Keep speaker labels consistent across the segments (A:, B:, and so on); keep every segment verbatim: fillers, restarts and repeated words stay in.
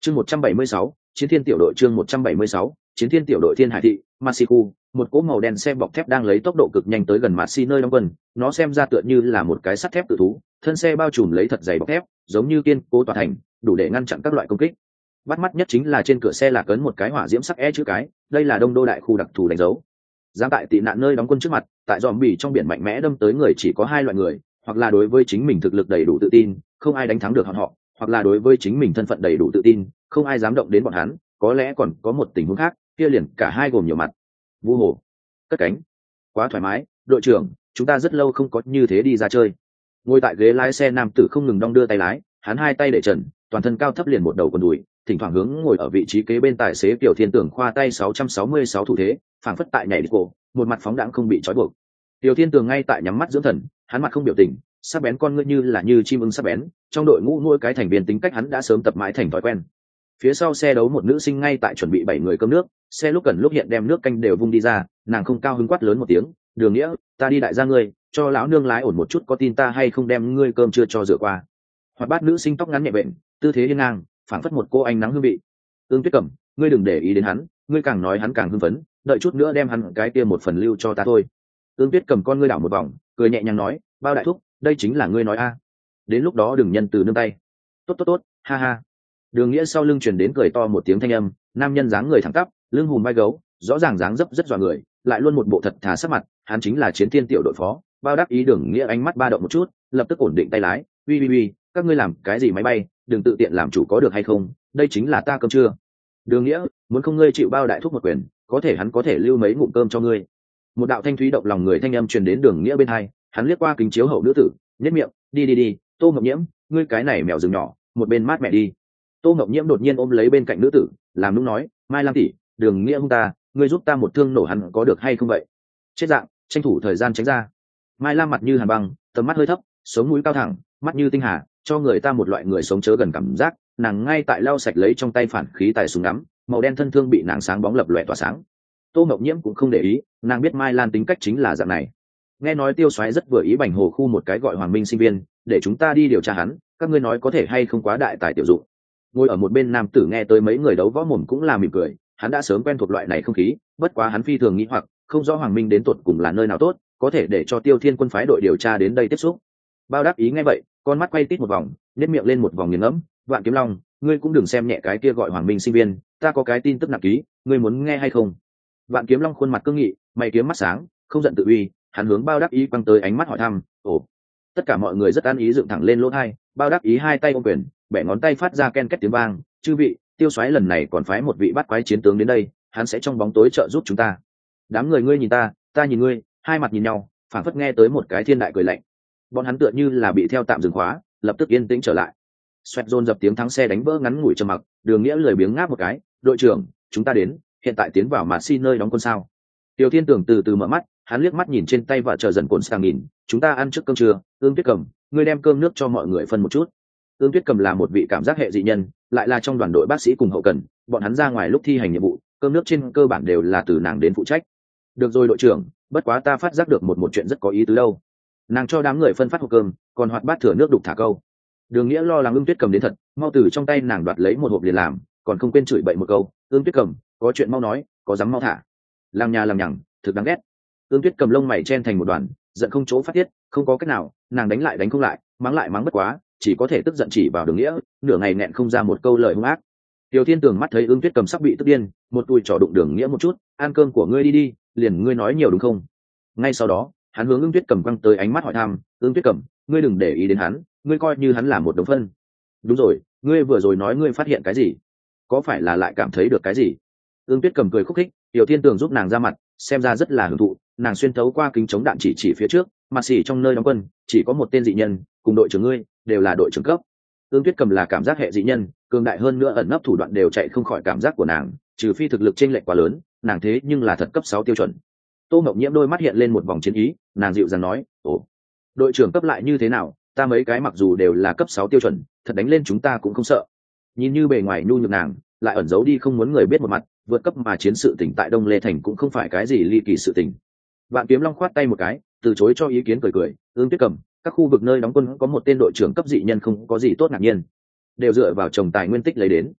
A: chương một trăm bảy mươi sáu chiến thiên tiểu đội chương một trăm bảy mươi sáu chiến thiên tiểu đội thiên hải thị Masiku, một cỗ màu đen xe bọc thép đang lấy tốc độ cực nhanh tới gần Masi nơi đóng quân, nó xem ra tựa như là một cái sắt thép tự thú, thân xe bao trùm lấy thật dày bọc thép, giống như kiên cố tòa thành, đủ để ngăn chặn các loại công kích. Bắt mắt nhất chính là trên cửa xe là cấn một cái hỏa diễm sắc e chữ cái, đây là đông đô đại khu đặc thù đánh dấu. Dám tại tị nạn nơi đóng quân trước mặt, tại zombie trong biển mạnh mẽ đâm tới người chỉ có hai loại người, hoặc là đối với chính mình thực lực đầy đủ tự tin, không ai đánh thắng được họ, hoặc là đối với chính mình thân phận đầy đủ tự tin, không ai dám động đến bọn hắn. Có lẽ còn có một tình huống khác, kia liền cả hai gồm nhiều mặt. Vu hồ, cất cánh, quá thoải mái, đội trưởng, chúng ta rất lâu không có như thế đi ra chơi. Ngồi tại ghế lái xe nam tử không ngừng đong đưa tay lái, hắn hai tay để trần, toàn thân cao thấp liền một đầu quần đùi, thỉnh thoảng hướng ngồi ở vị trí kế bên tài xế Tiểu Thiên Tưởng khoa tay sáu trăm sáu mươi sáu thủ thế, phảng phất tại nhảy đi cổ, một mặt phóng đãng không bị trói buộc. Tiểu Thiên Tường ngay tại nhắm mắt dưỡng thần, hắn mặt không biểu tình, sắc bén con ngươi như là như chim ưng sắc bén, trong đội ngũ nuôi cái thành viên tính cách hắn đã sớm tập mãi thành thói quen. Phía sau xe đấu một nữ sinh ngay tại chuẩn bị bảy người cơm nước, xe lúc cần lúc hiện đem nước canh đều vung đi ra, nàng không cao hứng quát lớn một tiếng, "Đường Nghĩa, ta đi đại gia ngươi, cho lão nương lái ổn một chút, có tin ta hay không đem ngươi cơm chưa cho rửa qua." Hoạt bát nữ sinh tóc ngắn nhẹ bệnh, tư thế hiên ngang, phảng phất một cô ánh nắng hương vị. Ương Tuyết Cẩm, ngươi đừng để ý đến hắn, ngươi càng nói hắn càng hưng phấn, đợi chút nữa đem hắn cái kia một phần lưu cho ta thôi. Ương Tuyết Cầm con ngươi đảo một vòng, cười nhẹ nhàng nói, "Bao đại thúc, đây chính là ngươi nói a. Đến lúc đó đừng nhân từ nương tay." "Tốt tốt tốt, ha ha." Đường Nghĩa sau lưng truyền đến cười to một tiếng thanh âm, nam nhân dáng người thẳng tắp, lưng hùm vai gấu, rõ ràng dáng dấp rất dọa người, lại luôn một bộ thật thà sắc mặt, hắn chính là Chiến Thiên tiểu đội phó. Bao đáp ý Đường Nghĩa ánh mắt ba động một chút, lập tức ổn định tay lái, "Uy uy uy, các ngươi làm cái gì máy bay, đừng tự tiện làm chủ có được hay không, đây chính là ta cơm trưa." Đường Nghĩa, muốn không ngươi chịu Bao đại thúc một quyền, có thể hắn có thể lưu mấy ngụm cơm cho ngươi. Một đạo thanh thúy động lòng người thanh âm truyền đến Đường Nghĩa bên hai, hắn liếc qua kính chiếu hậu nữ tử, nhếch miệng, "Đi đi đi, Tô Ngọc Nhiễm, ngươi cái này mèo rừng nhỏ, một bên mát mẹ đi." Tô Ngọc Nhiễm đột nhiên ôm lấy bên cạnh nữ tử, làm nũng nói, "Mai Lam tỷ, Đường Nghĩa hung ta, ngươi giúp ta một thương nổ hắn có được hay không vậy?" Chết dạng, tranh thủ thời gian tránh ra. Mai Lam mặt như hàn băng, tầm mắt hơi thấp, sống mũi cao thẳng, mắt như tinh hà, cho người ta một loại người sống chớ gần cảm giác. Nàng ngay tại lau sạch lấy trong tay phản khí tài súng ngắm, màu đen thân thương bị nàng sáng bóng lập lòe tỏa sáng. Tô Ngọc Nhiễm cũng không để ý, nàng biết Mai Lan tính cách chính là dạng này. Nghe nói Tiêu Soái rất vừa ý Bành Hồ khu một cái gọi Hoàng Minh sinh viên, để chúng ta đi điều tra hắn, các ngươi nói có thể hay không quá đại tài tiểu dụng. Ngồi ở một bên nam tử nghe tới mấy người đấu võ mồm cũng là mỉm cười, hắn đã sớm quen thuộc loại này không khí, bất quá hắn phi thường nghĩ hoặc, không rõ Hoàng Minh đến tột cùng là nơi nào tốt, có thể để cho Tiêu Thiên quân phái đội điều tra đến đây tiếp xúc. Bao đáp ý nghe vậy, con mắt quay tít một vòng, nhếch miệng lên một vòng nghiền ngẫm, "Vạn Kiếm Long, ngươi cũng đừng xem nhẹ cái kia gọi Hoàng Minh sinh viên, ta có cái tin tức nặng ký, ngươi muốn nghe hay không?" Vạn Kiếm Long khuôn mặt cương nghị, mày kiếm mắt sáng, không giận tự uy, hắn hướng Bao đáp ý quăng tới ánh mắt hỏi thăm, "Ồ." Tất cả mọi người rất an ý dựng thẳng lên lỗ tai, Bao đáp ý hai tay ôm quyền, bẻ ngón tay phát ra ken két tiếng vang, "Chư vị, Tiêu Soái lần này còn phái một vị bắt quái chiến tướng đến đây, hắn sẽ trong bóng tối trợ giúp chúng ta." Đám người ngươi nhìn ta, ta nhìn ngươi, hai mặt nhìn nhau, phảng phất nghe tới một cái thiên đại cười lạnh. Bọn hắn tựa như là bị theo tạm dừng khóa, lập tức yên tĩnh trở lại. Xoẹt dồn dập tiếng thắng xe đánh vỡ ngắn ngủi trầm mặc, Đường Nghĩa lười biếng ngáp một cái, "Đội trưởng, chúng ta đến, hiện tại tiến vào Mạt Xi nơi đóng quân sao?" Tiểu Thiên Tưởng từ từ mở mắt, hắn liếc mắt nhìn trên tay và chờ dần cồn sang nghìn, "Chúng ta ăn trước cơm trưa, Ương Tuyết Cầm, ngươi đem cơm nước cho mọi người phân một chút." Ương Tuyết Cầm là một vị cảm giác hệ dị nhân, lại là trong đoàn đội bác sĩ cùng hậu cần, bọn hắn ra ngoài lúc thi hành nhiệm vụ, cơm nước trên cơ bản đều là từ nàng đến phụ trách. "Được rồi đội trưởng, bất quá ta phát giác được một một chuyện rất có ý tứ đâu." Nàng cho đám người phân phát hộp cơm, còn hoạt bát thừa nước đục thả câu. Đường Nghĩa lo lắng Ương Tuyết Cầm đến thật, mau từ trong tay nàng đoạt lấy một hộp liền làm, còn không quên chửi bậy một câu, "Ương Tuyết Cầm, có chuyện mau nói, có dám mau thả." Làng nhà làm nhằng, thực đáng ghét. Ương Tuyết Cầm lông mày chen thành một đoàn, giận không chỗ phát tiết, không có cách nào, nàng đánh lại đánh không lại, mắng lại mắng bất quá, chỉ có thể tức giận chỉ vào Đường Nghĩa, nửa ngày nghẹn không ra một câu lời hung ác. Tiểu Thiên Tường mắt thấy Ương Tuyết Cầm sắp bị tức điên, một tui trỏ đụng Đường Nghĩa một chút, "Ăn cơm của ngươi đi đi, liền ngươi nói nhiều đúng không?" Ngay sau đó, hắn hướng Ương Tuyết Cầm quăng tới ánh mắt hỏi thăm, "Ương Tuyết Cầm, ngươi đừng để ý đến hắn, ngươi coi như hắn là một đống phân." "Đúng rồi, ngươi vừa rồi nói ngươi phát hiện cái gì? Có phải là lại cảm thấy được cái gì?" Ương Tuyết Cầm cười khúc khích, Tiểu Thiên Tường giúp nàng ra mặt, xem ra rất là hưởng thụ, nàng xuyên thấu qua kính chống đạn chỉ chỉ phía trước, mà xỉ trong nơi đóng quân, chỉ có một tên dị nhân, cùng đội trưởng ngươi, đều là đội trưởng cấp. Ương Tuyết Cầm là cảm giác hệ dị nhân, cường đại hơn nữa ẩn nấp thủ đoạn đều chạy không khỏi cảm giác của nàng, trừ phi thực lực chênh lệch quá lớn, nàng thế nhưng là thật cấp sáu tiêu chuẩn. Tô Mộng Nhiễm đôi mắt hiện lên một vòng chiến ý, nàng dịu dàng nói, "Ồ, đội trưởng cấp lại như thế nào, ta mấy cái mặc dù đều là cấp sáu tiêu chuẩn, thật đánh lên chúng ta cũng không sợ." Nhìn như bề ngoài nhu nhược nàng, lại ẩn giấu đi không muốn người biết một mặt, vượt cấp mà chiến sự tỉnh tại Đông Lê Thành cũng không phải cái gì ly kỳ sự tình. Vạn Kiếm Long khoát tay một cái, từ chối cho ý kiến cười cười, "Ương Tuyết Cầm, các khu vực nơi đóng quân có một tên đội trưởng cấp dị nhân không có gì tốt ngạc nhiên, đều dựa vào trồng tài nguyên tích lấy đến."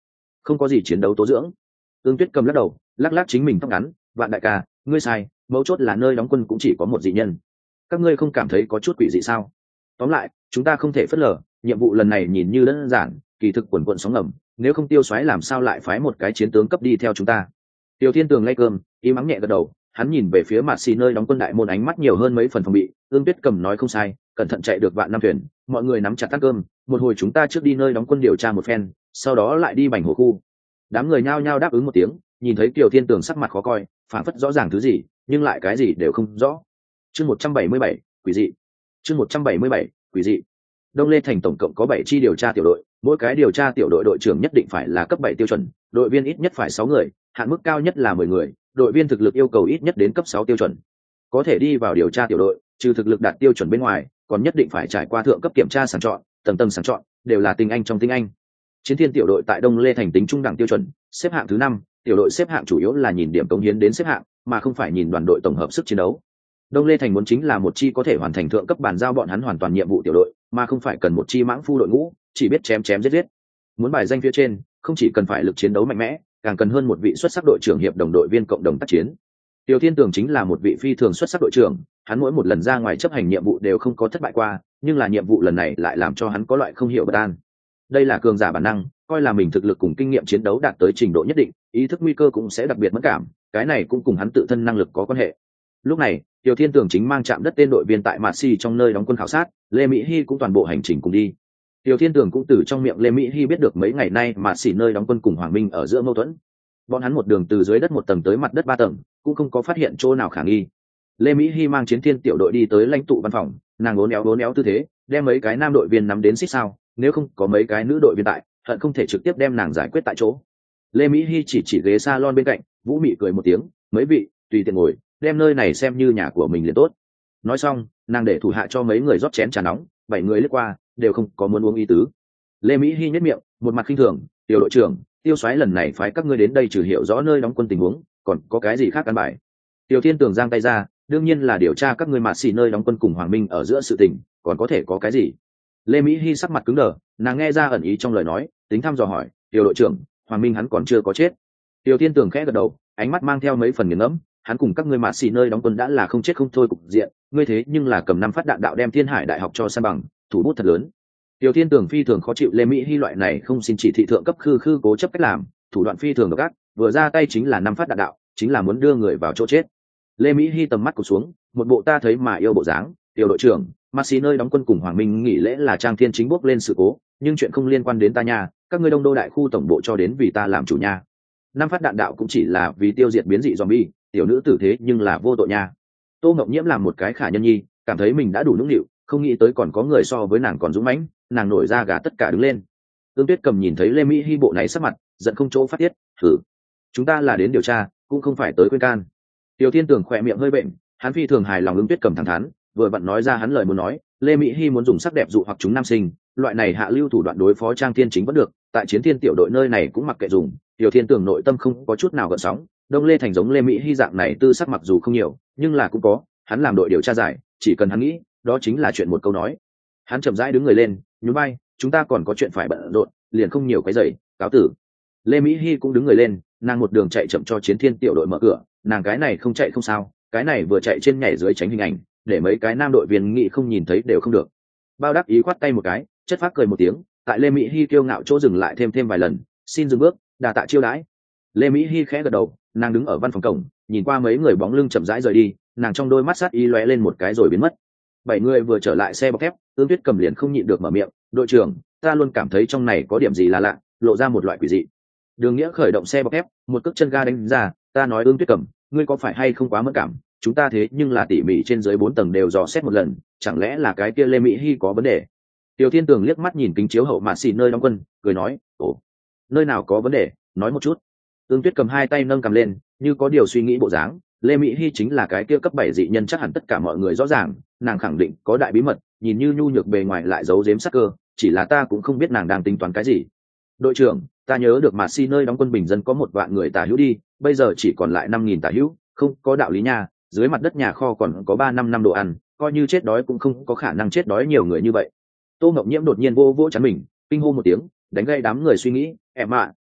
A: không có gì chiến đấu tố dưỡng. Ương Tuyết cầm lắc đầu, lắc lắc chính mình tóc ngắn, Vạn đại ca, ngươi sai, mấu chốt là nơi đóng quân cũng chỉ có một dị nhân. Các ngươi không cảm thấy có chút quỷ dị sao? Tóm lại, chúng ta không thể phớt lờ, nhiệm vụ lần này nhìn như đơn giản, kỳ thực quần quần sóng ngầm, nếu không Tiêu Soái làm sao lại phái một cái chiến tướng cấp đi theo chúng ta. Tiêu Thiên Tường lay cơm, im ắng nhẹ gật đầu, hắn nhìn về phía Mạt Xi nơi đóng quân đại môn, ánh mắt nhiều hơn mấy phần phòng bị. Ương Tuyết cầm nói không sai, cẩn thận chạy được vạn năm thuyền, mọi người nắm chặt tắt cơm, một hồi chúng ta trước đi nơi đóng quân điều tra một phen, sau đó lại đi Bành Hồ khu. Đám người nhao nhao đáp ứng một tiếng, nhìn thấy Tiêu Thiên Tường sắc mặt khó coi, phản phất rõ ràng thứ gì, nhưng lại cái gì đều không rõ. Chương một trăm bảy mươi bảy, quỷ dị. Chương một trăm bảy mươi bảy, quỷ dị. Đông Lê Thành tổng cộng có bảy chi điều tra tiểu đội, mỗi cái điều tra tiểu đội đội trưởng nhất định phải là cấp bảy tiêu chuẩn, đội viên ít nhất phải sáu người, hạn mức cao nhất là mười người, đội viên thực lực yêu cầu ít nhất đến cấp sáu tiêu chuẩn. Có thể đi vào điều tra tiểu đội, trừ thực lực đạt tiêu chuẩn bên ngoài, còn nhất định phải trải qua thượng cấp kiểm tra sàng chọn, tầng tầng sàng chọn, đều là tinh anh trong tinh anh. Chiến Thiên tiểu đội tại Đông Lê Thành tính trung đẳng tiêu chuẩn, xếp hạng thứ năm, tiểu đội xếp hạng chủ yếu là nhìn điểm cống hiến đến xếp hạng, mà không phải nhìn đoàn đội tổng hợp sức chiến đấu. Đông Lê Thành muốn chính là một chi có thể hoàn thành thượng cấp bàn giao bọn hắn hoàn toàn nhiệm vụ tiểu đội, mà không phải cần một chi mãng phu đội ngũ, chỉ biết chém chém giết giết. Muốn bài danh phía trên, không chỉ cần phải lực chiến đấu mạnh mẽ, càng cần hơn một vị xuất sắc đội trưởng hiệp đồng đội viên cộng đồng tác chiến. Tiêu Thiên Tường chính là một vị phi thường xuất sắc đội trưởng, hắn mỗi một lần ra ngoài chấp hành nhiệm vụ đều không có thất bại qua, nhưng là nhiệm vụ lần này lại làm cho hắn có loại không hiểu bất an. Đây là cường giả bản năng, coi là mình thực lực cùng kinh nghiệm chiến đấu đạt tới trình độ nhất định, ý thức nguy cơ cũng sẽ đặc biệt mất cảm, cái này cũng cùng hắn tự thân năng lực có quan hệ. Lúc này, Tiêu Thiên Tường chính mang chạm đất tên đội viên tại Mạt Xi trong nơi đóng quân khảo sát, Lê Mỹ Hi cũng toàn bộ hành trình cùng đi. Tiêu Thiên Tường cũng từ trong miệng Lê Mỹ Hi biết được mấy ngày nay Mạt Xi nơi đóng quân cùng Hoàng Minh ở giữa mâu thuẫn. Bọn hắn một đường từ dưới đất một tầng tới mặt đất ba tầng, cũng không có phát hiện chỗ nào khả nghi. Lê Mỹ Hi mang Chiến Thiên tiểu đội đi tới lãnh tụ văn phòng, nàng uốn éo uốn éo tư thế, đem mấy cái nam đội viên nắm đến xích sao, nếu không có mấy cái nữ đội viên tại, hận không thể trực tiếp đem nàng giải quyết tại chỗ. Lê Mỹ Hi chỉ chỉ ghế salon bên cạnh, Vũ Mị cười một tiếng, mấy vị, tùy tiện ngồi, đem nơi này xem như nhà của mình liền tốt. Nói xong, nàng để thủ hạ cho mấy người rót chén trà nóng, bảy người lướt qua, đều không có muốn uống ý tứ. Lê Mỹ Hi nhếch miệng, một mặt khinh thường, "Tiểu đội trưởng, Tiêu Soái lần này phái các ngươi đến đây trừ hiểu rõ nơi đóng quân tình huống, còn có cái gì khác căn bài?" Tiêu Thiên Tường giang tay ra, "Đương nhiên là điều tra các ngươi Mạt Xi nơi đóng quân cùng Hoàng Minh ở giữa sự tình, còn có thể có cái gì?" Lê Mỹ Hi sắc mặt cứng đờ, nàng nghe ra ẩn ý trong lời nói, tính thăm dò hỏi, "Tiểu đội trưởng, Hoàng Minh hắn còn chưa có chết?" Tiêu Thiên Tường khẽ gật đầu, ánh mắt mang theo mấy phần nghiền ngẫm, "Hắn cùng các ngươi Mạt Xi nơi đóng quân đã là không chết không thôi cục diện, ngươi thế nhưng là cầm năm phát đạn đạo đem Thiên Hải đại học cho san bằng, thủ bút thật lớn." Tiêu Thiên Tường phi thường khó chịu Lê Mỹ Hi loại này không xin chỉ thị thượng cấp khư khư cố chấp cách làm, thủ đoạn phi thường độc ác, vừa ra tay chính là năm phát đạn đạo, chính là muốn đưa người vào chỗ chết. Lê Mỹ Hi tầm mắt cụp xuống, một bộ ta thấy mà yêu bộ dáng, "Tiểu đội trưởng, Mạt Xi nơi đóng quân cùng Hoàng Minh nghỉ lễ là Trang Thiên chính bốc lên sự cố, nhưng chuyện không liên quan đến ta nha, các ngươi Đông Đô đại khu tổng bộ cho đến vì ta làm chủ nha. Năm phát đạn đạo cũng chỉ là vì tiêu diệt biến dị zombie, tiểu nữ tử thế nhưng là vô tội nha." Tô Ngọc Nhiễm làm một cái khả nhân nhi, cảm thấy mình đã đủ nũng nịu, không nghĩ tới còn có người so với nàng còn dũng mãnh, nàng nổi da gà tất cả đứng lên. Ương Tuyết Cầm nhìn thấy Lê Mỹ Hi bộ này sắc mặt, giận không chỗ phát tiết, "Thử, chúng ta là đến điều tra, cũng không phải tới khuyên can." Tiêu Thiên Tường khỏe miệng hơi bệnh, hắn phi thường hài lòng Ương Tuyết Cầm thẳng thắn, vừa vặn nói ra hắn lời muốn nói, Lê Mỹ Hi muốn dùng sắc đẹp dụ hoặc chúng nam sinh, loại này hạ lưu thủ đoạn đối phó Trang Thiên chính vẫn được, tại Chiến Thiên tiểu đội nơi này cũng mặc kệ dùng. Tiêu Thiên Tường nội tâm không có chút nào gợn sóng, Đông Lê Thành giống Lê Mỹ Hi dạng này tư sắc mặc dù không nhiều, nhưng là cũng có, hắn làm đội điều tra giải, chỉ cần hắn nghĩ, đó chính là chuyện một câu nói. Hắn chậm rãi đứng người lên, nhún vai, "Chúng ta còn có chuyện phải bận rộn, liền không nhiều cái giày, cáo tử." Lê Mỹ Hi cũng đứng người lên, nàng một đường chạy chậm cho Chiến Thiên tiểu đội mở cửa, nàng cái này không chạy không sao, cái này vừa chạy trên nhảy dưới tránh hình ảnh, để mấy cái nam đội viên nghĩ không nhìn thấy đều không được. Bao đáp ý khoát tay một cái, chất phác cười một tiếng, tại Lê Mỹ Hi kiêu ngạo chỗ dừng lại thêm thêm vài lần, "Xin dừng bước, đà tạ chiêu đãi." Lê Mỹ Hi khẽ gật đầu, nàng đứng ở văn phòng cổng, nhìn qua mấy người bóng lưng chậm rãi rời đi, nàng trong đôi mắt sát ý lóe lên một cái rồi biến mất. Bảy người vừa trở lại xe bọc thép, Ương Tuyết Cầm liền không nhịn được mở miệng, "Đội trưởng, ta luôn cảm thấy trong này có điểm gì là lạ, lộ ra một loại quỷ dị." Đường Nghĩa khởi động xe bọc thép, một cước chân ga đánh ra, "Ta nói Ương Tuyết Cầm, ngươi có phải hay không quá mất cảm, chúng ta thế nhưng là tỉ mỉ trên dưới bốn tầng đều dò xét một lần, chẳng lẽ là cái kia Lê Mỹ Hi có vấn đề?" Tiêu Thiên Tường liếc mắt nhìn kính chiếu hậu Mạt Xi nơi đóng quân, cười nói, "Ồ, nơi nào có vấn đề, nói một chút." Ương Tuyết Cầm hai tay nâng cầm lên, như có điều suy nghĩ bộ dáng, Lê Mỹ Hi chính là cái kia cấp bảy dị nhân chắc hẳn tất cả mọi người rõ ràng, nàng khẳng định có đại bí mật, nhìn như nhu nhược bề ngoài lại giấu giếm sắc cơ, chỉ là ta cũng không biết nàng đang tính toán cái gì. "Đội trưởng, ta nhớ được Mạt Xi nơi đóng quân bình dân có một vạn người tả hữu đi, bây giờ chỉ còn lại năm nghìn tả hữu, không có đạo lý nha, dưới mặt đất nhà kho còn có ba năm năm đồ ăn, coi như chết đói cũng không có khả năng chết đói nhiều người như vậy." Tô Ngọc Nhiễm đột nhiên vô vỗ chắn mình, kinh hô một tiếng, đánh gây đám người suy nghĩ, "Em ạ,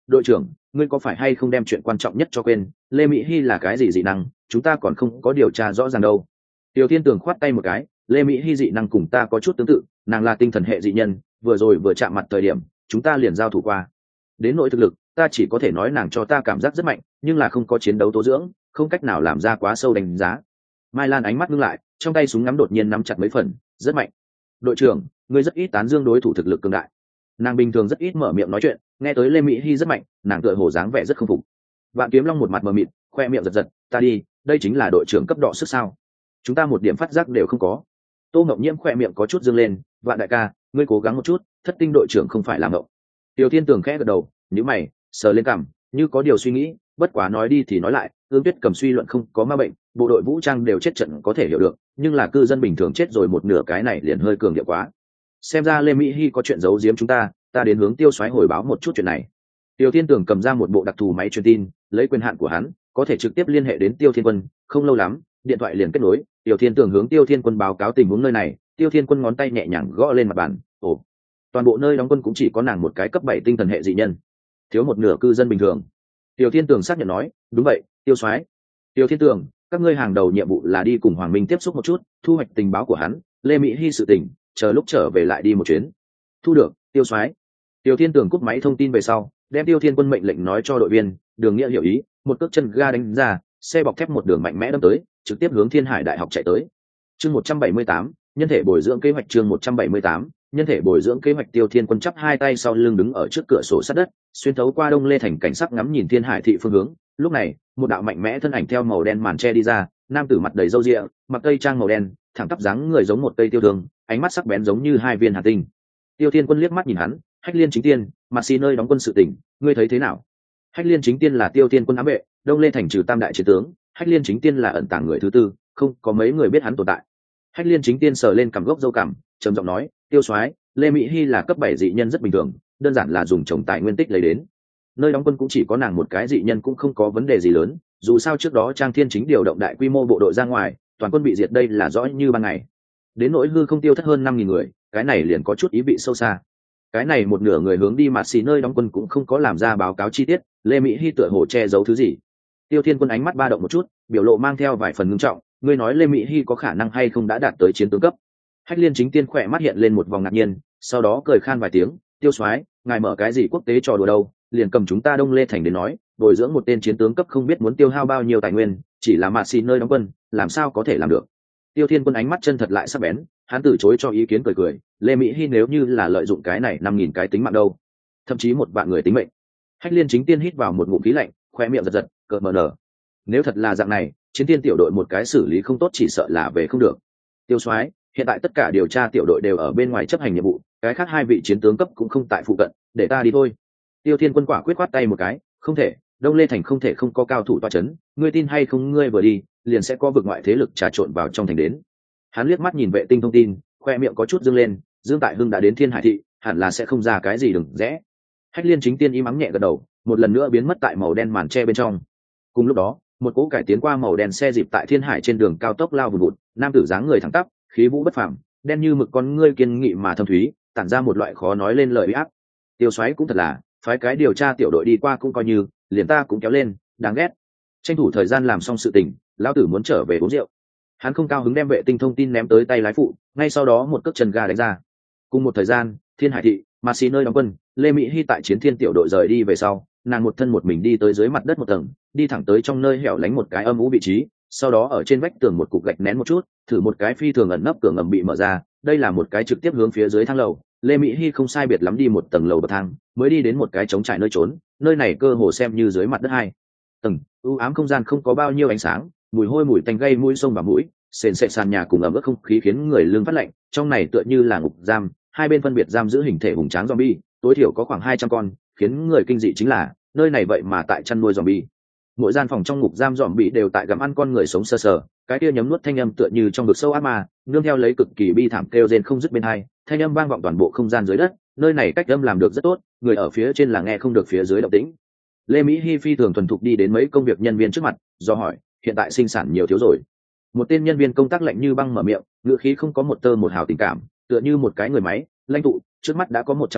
A: đội trưởng, ngươi có phải hay không đem chuyện quan trọng nhất cho quên? Lê Mỹ Hy là cái gì dị năng, chúng ta còn không có điều tra rõ ràng đâu. Tiểu Thiên Tường khoát tay một cái, Lê Mỹ Hy dị năng cùng ta có chút tương tự, nàng là tinh thần hệ dị nhân, vừa rồi vừa chạm mặt thời điểm chúng ta liền giao thủ qua. Đến nội thực lực, ta chỉ có thể nói nàng cho ta cảm giác rất mạnh, nhưng là không có chiến đấu tố dưỡng, không cách nào làm ra quá sâu đánh giá. Mai Lan ánh mắt ngưng lại, trong tay súng ngắm đột nhiên nắm chặt mấy phần, rất mạnh. Đội trưởng, ngươi rất ít tán dương đối thủ thực lực cường đại. Nàng bình thường rất ít mở miệng nói chuyện, nghe tới Lê Mỹ Hy rất mạnh, nàng tựa hồ dáng vẻ rất không phục. Vạn Kiếm Long một mặt mờ mịt, khoe miệng giật giật, ta đi, đây chính là đội trưởng cấp độ sức sao? Chúng ta một điểm phát giác đều không có. Tô Ngọc Nhiễm khoe miệng có chút dương lên, Vạn đại ca, ngươi cố gắng một chút, thất tinh đội trưởng không phải làm ngộng. Tiểu Thiên Tường khẽ gật đầu, nhíu mày, sờ lên cằm, như có điều suy nghĩ, bất quá nói đi thì nói lại, Ương Tuyết cầm suy luận không có ma bệnh, bộ đội vũ trang đều chết trận có thể hiểu được, nhưng là cư dân bình thường chết rồi một nửa cái này liền hơi cường điệu quá. Xem ra Lê Mỹ Hy có chuyện giấu giếm chúng ta, ta đến hướng Tiêu Soái hồi báo một chút chuyện này. Tiêu Thiên Tường cầm ra một bộ đặc thù máy truyền tin, lấy quyền hạn của hắn, có thể trực tiếp liên hệ đến Tiêu Thiên Quân, không lâu lắm, điện thoại liền kết nối, Tiêu Thiên Tường hướng Tiêu Thiên Quân báo cáo tình huống nơi này, Tiêu Thiên Quân ngón tay nhẹ nhàng gõ lên mặt bàn, ồ, toàn bộ nơi đóng quân cũng chỉ có nàng một cái cấp bảy tinh thần hệ dị nhân, thiếu một nửa cư dân bình thường. Tiêu Thiên Tường xác nhận nói, đúng vậy, Tiêu Soái. Tiêu Thiên Tường, các ngươi hàng đầu nhiệm vụ là đi cùng Hoàng Minh tiếp xúc một chút, thu hoạch tình báo của hắn, Lê Mỹ Hy sự tình, chờ lúc trở về lại đi một chuyến. Thu được, Tiêu Soái. Tiêu Thiên Tường cúp máy thông tin về sau, đem Tiêu Thiên Quân mệnh lệnh nói cho đội viên, Đường Nghĩa hiểu ý, một cước chân ga đánh ra, xe bọc thép một đường mạnh mẽ đâm tới, trực tiếp hướng Thiên Hải Đại học chạy tới. Chương một trăm bảy mươi tám, nhân thể bồi dưỡng kế hoạch chương một trăm bảy mươi tám, nhân thể bồi dưỡng kế hoạch. Tiêu Thiên Quân chắp hai tay sau lưng đứng ở trước cửa sổ sát đất, xuyên thấu qua Đông Lê thành cảnh sắc ngắm nhìn Thiên Hải thị phương hướng. Lúc này, một đạo mạnh mẽ thân ảnh theo màu đen màn che đi ra, nam tử mặt đầy râu ria, mặc tây trang màu đen, thẳng tắp dáng người giống một cây tiêu thương, ánh mắt sắc bén giống như hai viên hàn tinh. Tiêu Thiên Quân liếc mắt nhìn hắn, Hách Liên Chính Tiên, mặt xì nơi đóng quân sự tỉnh, ngươi thấy thế nào? Hách Liên Chính Tiên là Tiêu Thiên Quân ám vệ, Đông Lê thành trừ tam đại chiến tướng, Hách Liên Chính Tiên là ẩn tàng người thứ tư, không có mấy người biết hắn tồn tại. Hách Liên Chính Tiên sờ lên cằm gốc râu cằm, trầm giọng nói, Tiêu Soái, Lê Mỹ Hy là cấp bảy dị nhân rất bình thường, đơn giản là dùng trồng tài nguyên tích lấy đến. Nơi đóng quân cũng chỉ có nàng một cái dị nhân cũng không có vấn đề gì lớn, dù sao trước đó Trang Thiên Chính điều động đại quy mô bộ đội ra ngoài, toàn quân bị diệt đây là rõ như ban ngày. Đến nỗi hư không tiêu thất hơn năm nghìn người, cái này liền có chút ý vị sâu xa. Cái này một nửa người hướng đi mà xì nơi đóng quân cũng không có làm ra báo cáo chi tiết, Lê Mỹ Hy tựa hồ che giấu thứ gì. Tiêu Thiên Quân ánh mắt ba động một chút, biểu lộ mang theo vài phần ngưng trọng, ngươi nói Lê Mỹ Hy có khả năng hay không đã đạt tới chiến tướng cấp? Hách Liên Chính Tiên khỏe mắt hiện lên một vòng ngạc nhiên, sau đó cười khan vài tiếng, Tiêu Soái, ngài mở cái gì quốc tế trò đùa đâu, liền cầm chúng ta Đông Lê thành đến nói, bồi dưỡng một tên chiến tướng cấp không biết muốn tiêu hao bao nhiêu tài nguyên, chỉ là mà xì nơi đóng quân, làm sao có thể làm được? Tiêu Thiên Quân ánh mắt chân thật lại sắc bén, hắn từ chối cho ý kiến cười cười, Lê Mỹ Hy nếu như là lợi dụng cái này năm nghìn cái tính mạng đâu, thậm chí một vạn người tính mệnh. Hách Liên Chính Tiên hít vào một ngụm khí lạnh, khoe miệng giật giật, cợt mờ nở. Nếu thật là dạng này, chiến tiên tiểu đội một cái xử lý không tốt chỉ sợ là về không được. Tiêu Soái, hiện tại tất cả điều tra tiểu đội đều ở bên ngoài chấp hành nhiệm vụ, cái khác hai vị chiến tướng cấp cũng không tại phụ cận, để ta đi thôi. Tiêu Thiên Quân quả quyết quát tay một cái, không thể, Đông Lê thành không thể không có cao thủ tọa chấn, ngươi tin hay không ngươi vừa đi, liền sẽ có vực ngoại thế lực trà trộn vào trong thành đến. Hắn liếc mắt nhìn vệ tinh thông tin, khoe miệng có chút dương lên, Dương Tại Hưng đã đến Thiên Hải thị, hẳn là sẽ không ra cái gì đừng rẽ. Hách Liên Chính Tiên im ắng nhẹ gật đầu, một lần nữa biến mất tại màu đen màn che bên trong. Cùng lúc đó, một cỗ cải tiến qua màu đen xe dịp tại Thiên Hải trên đường cao tốc lao vùn vụt, nam tử dáng người thẳng tắp, khí vũ bất phàm, đen như mực con ngươi kiên nghị mà thâm thúy, tản ra một loại khó nói lên lời uy áp. Tiêu Soái cũng thật là, phái cái điều tra tiểu đội đi qua cũng coi như, liền ta cũng kéo lên, đáng ghét. Tranh thủ thời gian làm xong sự tình, lão tử muốn trở về uống rượu. Hắn không cao hứng đem vệ tinh thông tin ném tới tay lái phụ, ngay sau đó một cước chân ga đánh ra. Cùng một thời gian, Thiên Hải thị, mà xì nơi đóng quân, Lê Mỹ Hy tại chiến thiên tiểu đội rời đi về sau, nàng một thân một mình đi tới dưới mặt đất một tầng, đi thẳng tới trong nơi hẻo lánh một cái âm u vị trí, sau đó ở trên vách tường một cục gạch nén một chút, thử một cái phi thường ẩn nấp cửa ngầm bị mở ra, đây là một cái trực tiếp hướng phía dưới thang lầu. Lê Mỹ Hy không sai biệt lắm đi một tầng lầu bậc thang, mới đi đến một cái trống trải nơi trốn, nơi này cơ hồ xem như dưới mặt đất hai tầng, u ám không gian không có bao nhiêu ánh sáng, mùi hôi mùi tanh gây mũi sông và mũi, sền sệt sàn nhà cùng ẩm ướt không khí khiến người lưng phát lạnh, trong này tựa như là ngục giam, hai bên phân biệt giam giữ hình thể hùng tráng zombie, tối thiểu có khoảng hai trăm con, khiến người kinh dị chính là nơi này vậy mà tại chăn nuôi zombie. Mỗi gian phòng trong ngục giam zombie đều tại gặm ăn con người sống sờ sờ, cái kia nhấm nuốt thanh âm tựa như trong vực sâu ác ma, nương theo lấy cực kỳ bi thảm kêu rên không dứt bên hai, thanh âm vang vọng toàn bộ không gian dưới đất, nơi này cách âm làm được rất tốt, người ở phía trên là nghe không được phía dưới động tĩnh. Lê Mỹ Hi phi thường thuần thục đi đến mấy công việc nhân viên trước mặt, do hỏi, hiện tại sinh sản nhiều thiếu rồi. Một tên nhân viên công tác lạnh như băng mở miệng, ngữ khí không có một tơ một hào tình cảm, tựa như một cái người máy, lãnh tụ, trước mắt đã có một trăm cái,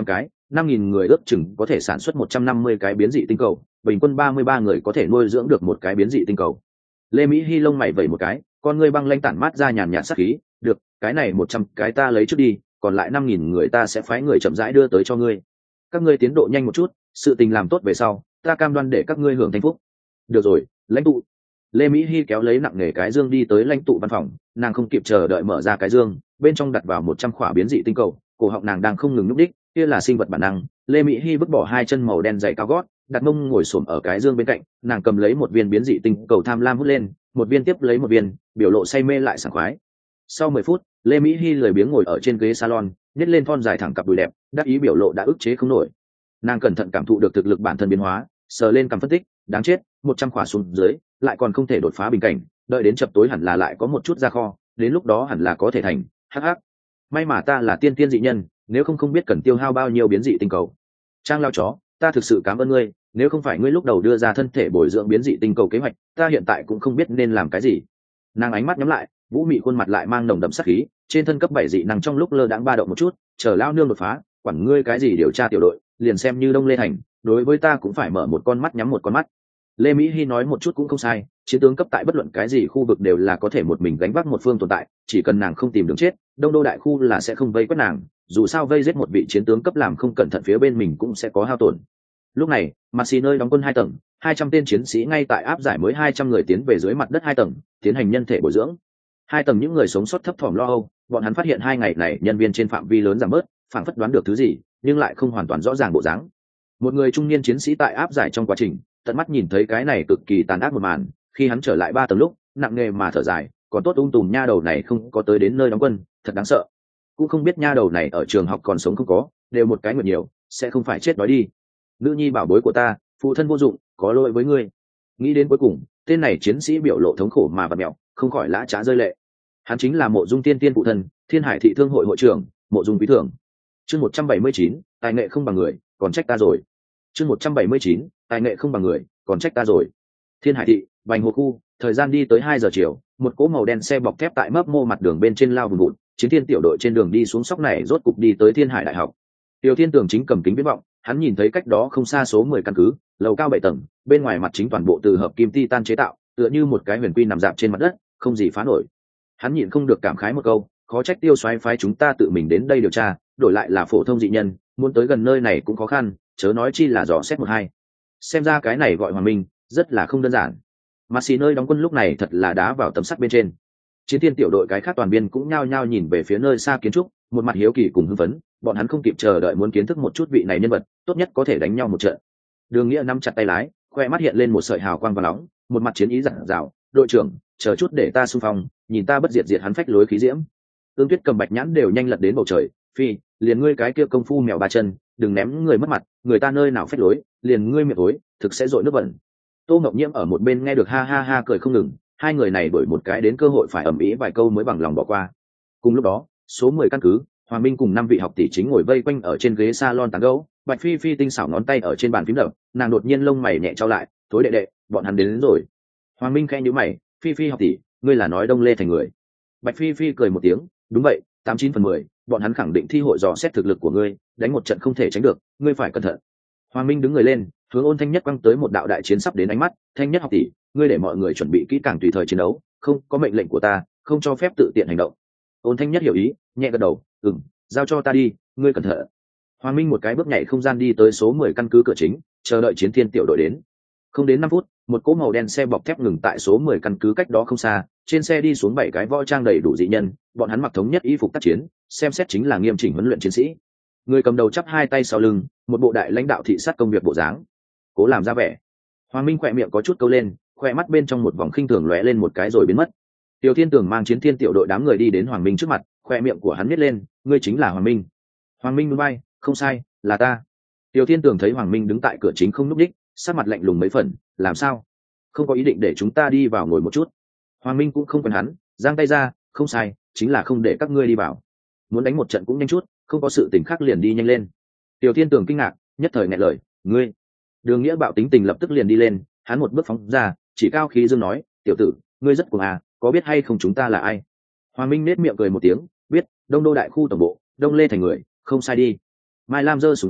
A: năm nghìn người ước chừng có thể sản xuất một trăm năm mươi cái biến dị tinh cầu, bình quân ba mươi ba người có thể nuôi dưỡng được một cái biến dị tinh cầu. Lê Mỹ Hi lông mày vẩy một cái, con ngươi băng lanh tản mát ra nhàn nhạt sát khí, được, cái này một trăm cái ta lấy trước đi, còn lại năm nghìn người ta sẽ phái người chậm rãi đưa tới cho ngươi. Các ngươi tiến độ nhanh một chút, sự tình làm tốt về sau, ta cam đoan để các ngươi hưởng thành phúc. Được rồi, lãnh tụ. Lê Mỹ Hi kéo lấy nặng nghề cái dương đi tới lãnh tụ văn phòng, nàng không kịp chờ đợi mở ra cái dương, bên trong đặt vào một trăm khỏa biến dị tinh cầu, cổ họng nàng đang không ngừng nhúc đích, kia là sinh vật bản năng. Lê Mỹ Hi vứt bỏ hai chân màu đen dày cao gót, đặt mông ngồi xổm ở cái dương bên cạnh, nàng cầm lấy một viên biến dị tinh cầu tham lam hút lên, một viên tiếp lấy một viên, biểu lộ say mê lại sảng khoái. Sau mười phút, Lê Mỹ Hi lười biếng ngồi ở trên ghế salon, nhếch lên thon dài thẳng cặp đùi đẹp, đắc ý biểu lộ đã ức chế không nổi. Nàng cẩn thận cảm thụ được thực lực bản thân biến hóa, sờ lên cằm phân tích, đáng chết, một trăm khỏa xuống dưới, lại còn không thể đột phá bình cảnh, đợi đến chập tối hẳn là lại có một chút ra kho, đến lúc đó hẳn là có thể thành. Hắc hắc. May mà ta là tiên tiên dị nhân, nếu không không biết cần tiêu hao bao nhiêu biến dị tinh cầu. Trang lao chó, ta thực sự cảm ơn ngươi, nếu không phải ngươi lúc đầu đưa ra thân thể bồi dưỡng biến dị tinh cầu kế hoạch, ta hiện tại cũng không biết nên làm cái gì. Nàng ánh mắt nhắm lại, vũ mị khuôn mặt lại mang nồng đậm sát khí, trên thân cấp bảy dị năng trong lúc lơ đãng ba động một chút, chờ lao nương đột phá, quản ngươi cái gì điều tra tiểu đội, liền xem như Đông Lê Thành, đối với ta cũng phải mở một con mắt nhắm một con mắt. Lê Mỹ Hi nói một chút cũng không sai, chiến tướng cấp tại bất luận cái gì khu vực đều là có thể một mình gánh vác một phương tồn tại, chỉ cần nàng không tìm đường chết, Đông Đô đại khu là sẽ không vây quét nàng, dù sao vây giết một vị chiến tướng cấp làm không cẩn thận phía bên mình cũng sẽ có hao tổn. Lúc này, mặt xì nơi đóng quân hai tầng, hai trăm tên chiến sĩ ngay tại áp giải mới hai trăm người tiến về dưới mặt đất hai tầng, tiến hành nhân thể bồi dưỡng. Hai tầng những người sống sót thấp thỏm lo âu, bọn hắn phát hiện hai ngày này nhân viên trên phạm vi lớn giảm bớt, phảng phất đoán được thứ gì, nhưng lại không hoàn toàn rõ ràng bộ dáng. Một người trung niên chiến sĩ tại áp giải trong quá trình, tận mắt nhìn thấy cái này cực kỳ tàn ác một màn, khi hắn trở lại ba tầng lúc, nặng nề mà thở dài, còn tốt ung tùm nha đầu này không có tới đến nơi đóng quân, thật đáng sợ. Cũng không biết nha đầu này ở trường học còn sống không có, đều một cái nguyện nhiều, sẽ không phải chết đói đi. Nữ nhi bảo bối của ta, phụ thân vô dụng, có lỗi với ngươi. Nghĩ đến cuối cùng, tên này chiến sĩ biểu lộ thống khổ mà vặn mẹo, không khỏi lã chã rơi lệ. Hắn chính là Mộ Dung Tiên Tiên phụ thân, Thiên Hải thị thương hội hội trưởng, Mộ Dung Quý Thường. Chương một trăm bảy mươi chín, tài nghệ không bằng người, còn trách ta rồi. Chương một trăm bảy mươi chín, tài nghệ không bằng người, còn trách ta rồi. Thiên Hải thị, Bành Hồ khu, thời gian đi tới hai giờ chiều, một cỗ màu đen xe bọc thép tại mấp mô mặt đường bên trên lao vùng vụt, chiến thiên tiểu đội trên đường đi xuống sóc này rốt cục đi tới Thiên Hải đại học. Tiểu Thiên Tường chính cầm kính viễn vọng, hắn nhìn thấy cách đó không xa số mười căn cứ, lầu cao bảy tầng, bên ngoài mặt chính toàn bộ từ hợp kim titan chế tạo, tựa như một cái huyền quy nằm dạp trên mặt đất, không gì phá nổi. Hắn nhịn không được cảm khái một câu, khó trách Tiêu Soái phái chúng ta tự mình đến đây điều tra, đổi lại là phổ thông dị nhân, muốn tới gần nơi này cũng khó khăn, chớ nói chi là dò xét một hai. Xem ra cái này gọi Hoàng Minh, rất là không đơn giản. Mà xì nơi đóng quân lúc này thật là đá vào tấm sắt bên trên. Chiến thiên tiểu đội cái khác toàn viên cũng nhao nhao nhìn về phía nơi xa kiến trúc, một mặt hiếu kỳ cùng hưng phấn, bọn hắn không kịp chờ đợi muốn kiến thức một chút vị này nhân vật, tốt nhất có thể đánh nhau một trận. Đường Nghĩa nắm chặt tay lái, khoe mắt hiện lên một sợi hào quang và nóng, một mặt chiến ý dặn dào, đội trưởng, chờ chút để ta xung phong, nhìn ta bất diệt diệt hắn phách lối khí diễm. Tương Tuyết cầm bạch nhãn đều nhanh lật đến bầu trời, phi, liền ngươi cái kia công phu mèo ba chân, đừng ném người mất mặt, người ta nơi nào phách lối, liền ngươi miệng tối, thực sẽ dội nước bẩn. Tô Ngọc Nhiễm ở một bên nghe được ha ha ha cười không ngừng, hai người này đổi một cái đến cơ hội phải ầm ĩ vài câu mới bằng lòng bỏ qua. Cùng lúc đó, số mười căn cứ, Hoàng Minh cùng năm vị học tỷ chính ngồi vây quanh ở trên ghế salon tán gẫu, Bạch Phi Phi tinh xảo ngón tay ở trên bàn phím đập, nàng đột nhiên lông mày nhẹ trao lại, "Thối đệ đệ, bọn hắn đến, đến rồi." Hoàng Minh khẽ nhíu mày, "Phi Phi học tỷ, ngươi là nói Đông Lê Thành người?" Bạch Phi Phi cười một tiếng, "Đúng vậy, tám chín phần mười, bọn hắn khẳng định thi hội dò xét thực lực của ngươi, đánh một trận không thể tránh được, ngươi phải cẩn thận." Hoàng Minh đứng người lên, hướng Ôn Thanh Nhất quăng tới một đạo đại chiến sắp đến ánh mắt, "Thanh Nhất học tỷ, ngươi để mọi người chuẩn bị kỹ càng tùy thời chiến đấu, không có mệnh lệnh của ta, không cho phép tự tiện hành động." Ôn Thanh Nhất hiểu ý, nhẹ gật đầu, "Ừm, giao cho ta đi, ngươi cẩn thận." Hoàng Minh một cái bước nhảy không gian đi tới số mười căn cứ cửa chính, chờ đợi chiến thiên tiểu đội đến. Không đến năm phút, một cỗ màu đen xe bọc thép ngừng tại số mười căn cứ cách đó không xa, trên xe đi xuống bảy cái võ trang đầy đủ dị nhân, bọn hắn mặc thống nhất y phục tác chiến, xem xét chính là nghiêm chỉnh huấn luyện chiến sĩ. Người cầm đầu chắp hai tay sau lưng, một bộ đại lãnh đạo thị sát công việc bộ dáng. Cố làm ra vẻ. Hoàng Minh khỏe miệng có chút câu lên, khỏe mắt bên trong một vòng khinh thường lóe lên một cái rồi biến mất. Tiểu Thiên Tường mang chiến thiên tiểu đội đám người đi đến Hoàng Minh trước mặt, khỏe miệng của hắn nhếch lên, "Ngươi chính là Hoàng Minh?" Hoàng Minh nhún vai, "Không sai, là ta." Tiểu Thiên Tường thấy Hoàng Minh đứng tại cửa chính không núp đích, sắc mặt lạnh lùng mấy phần, "Làm sao? Không có ý định để chúng ta đi vào ngồi một chút?" Hoàng Minh cũng không quen hắn, giang tay ra, "Không sai, chính là không để các ngươi đi vào. Muốn đánh một trận cũng nhanh chút, không có sự tình khác liền đi nhanh lên." Tiểu Thiên Tường kinh ngạc, nhất thời nghẹn lời, "Ngươi?" Đường Nghĩa bạo tính tình lập tức liền đi lên, hắn một bước phóng ra, chỉ cao khí dương nói, "Tiểu tử, ngươi rất cuồng à, có biết hay không chúng ta là ai?" Hoàng Minh nét miệng cười một tiếng, "Biết, Đông Đô đại khu tổng bộ, Đông Lê Thành người, không sai đi." Mai Lam giơ súng ngắm,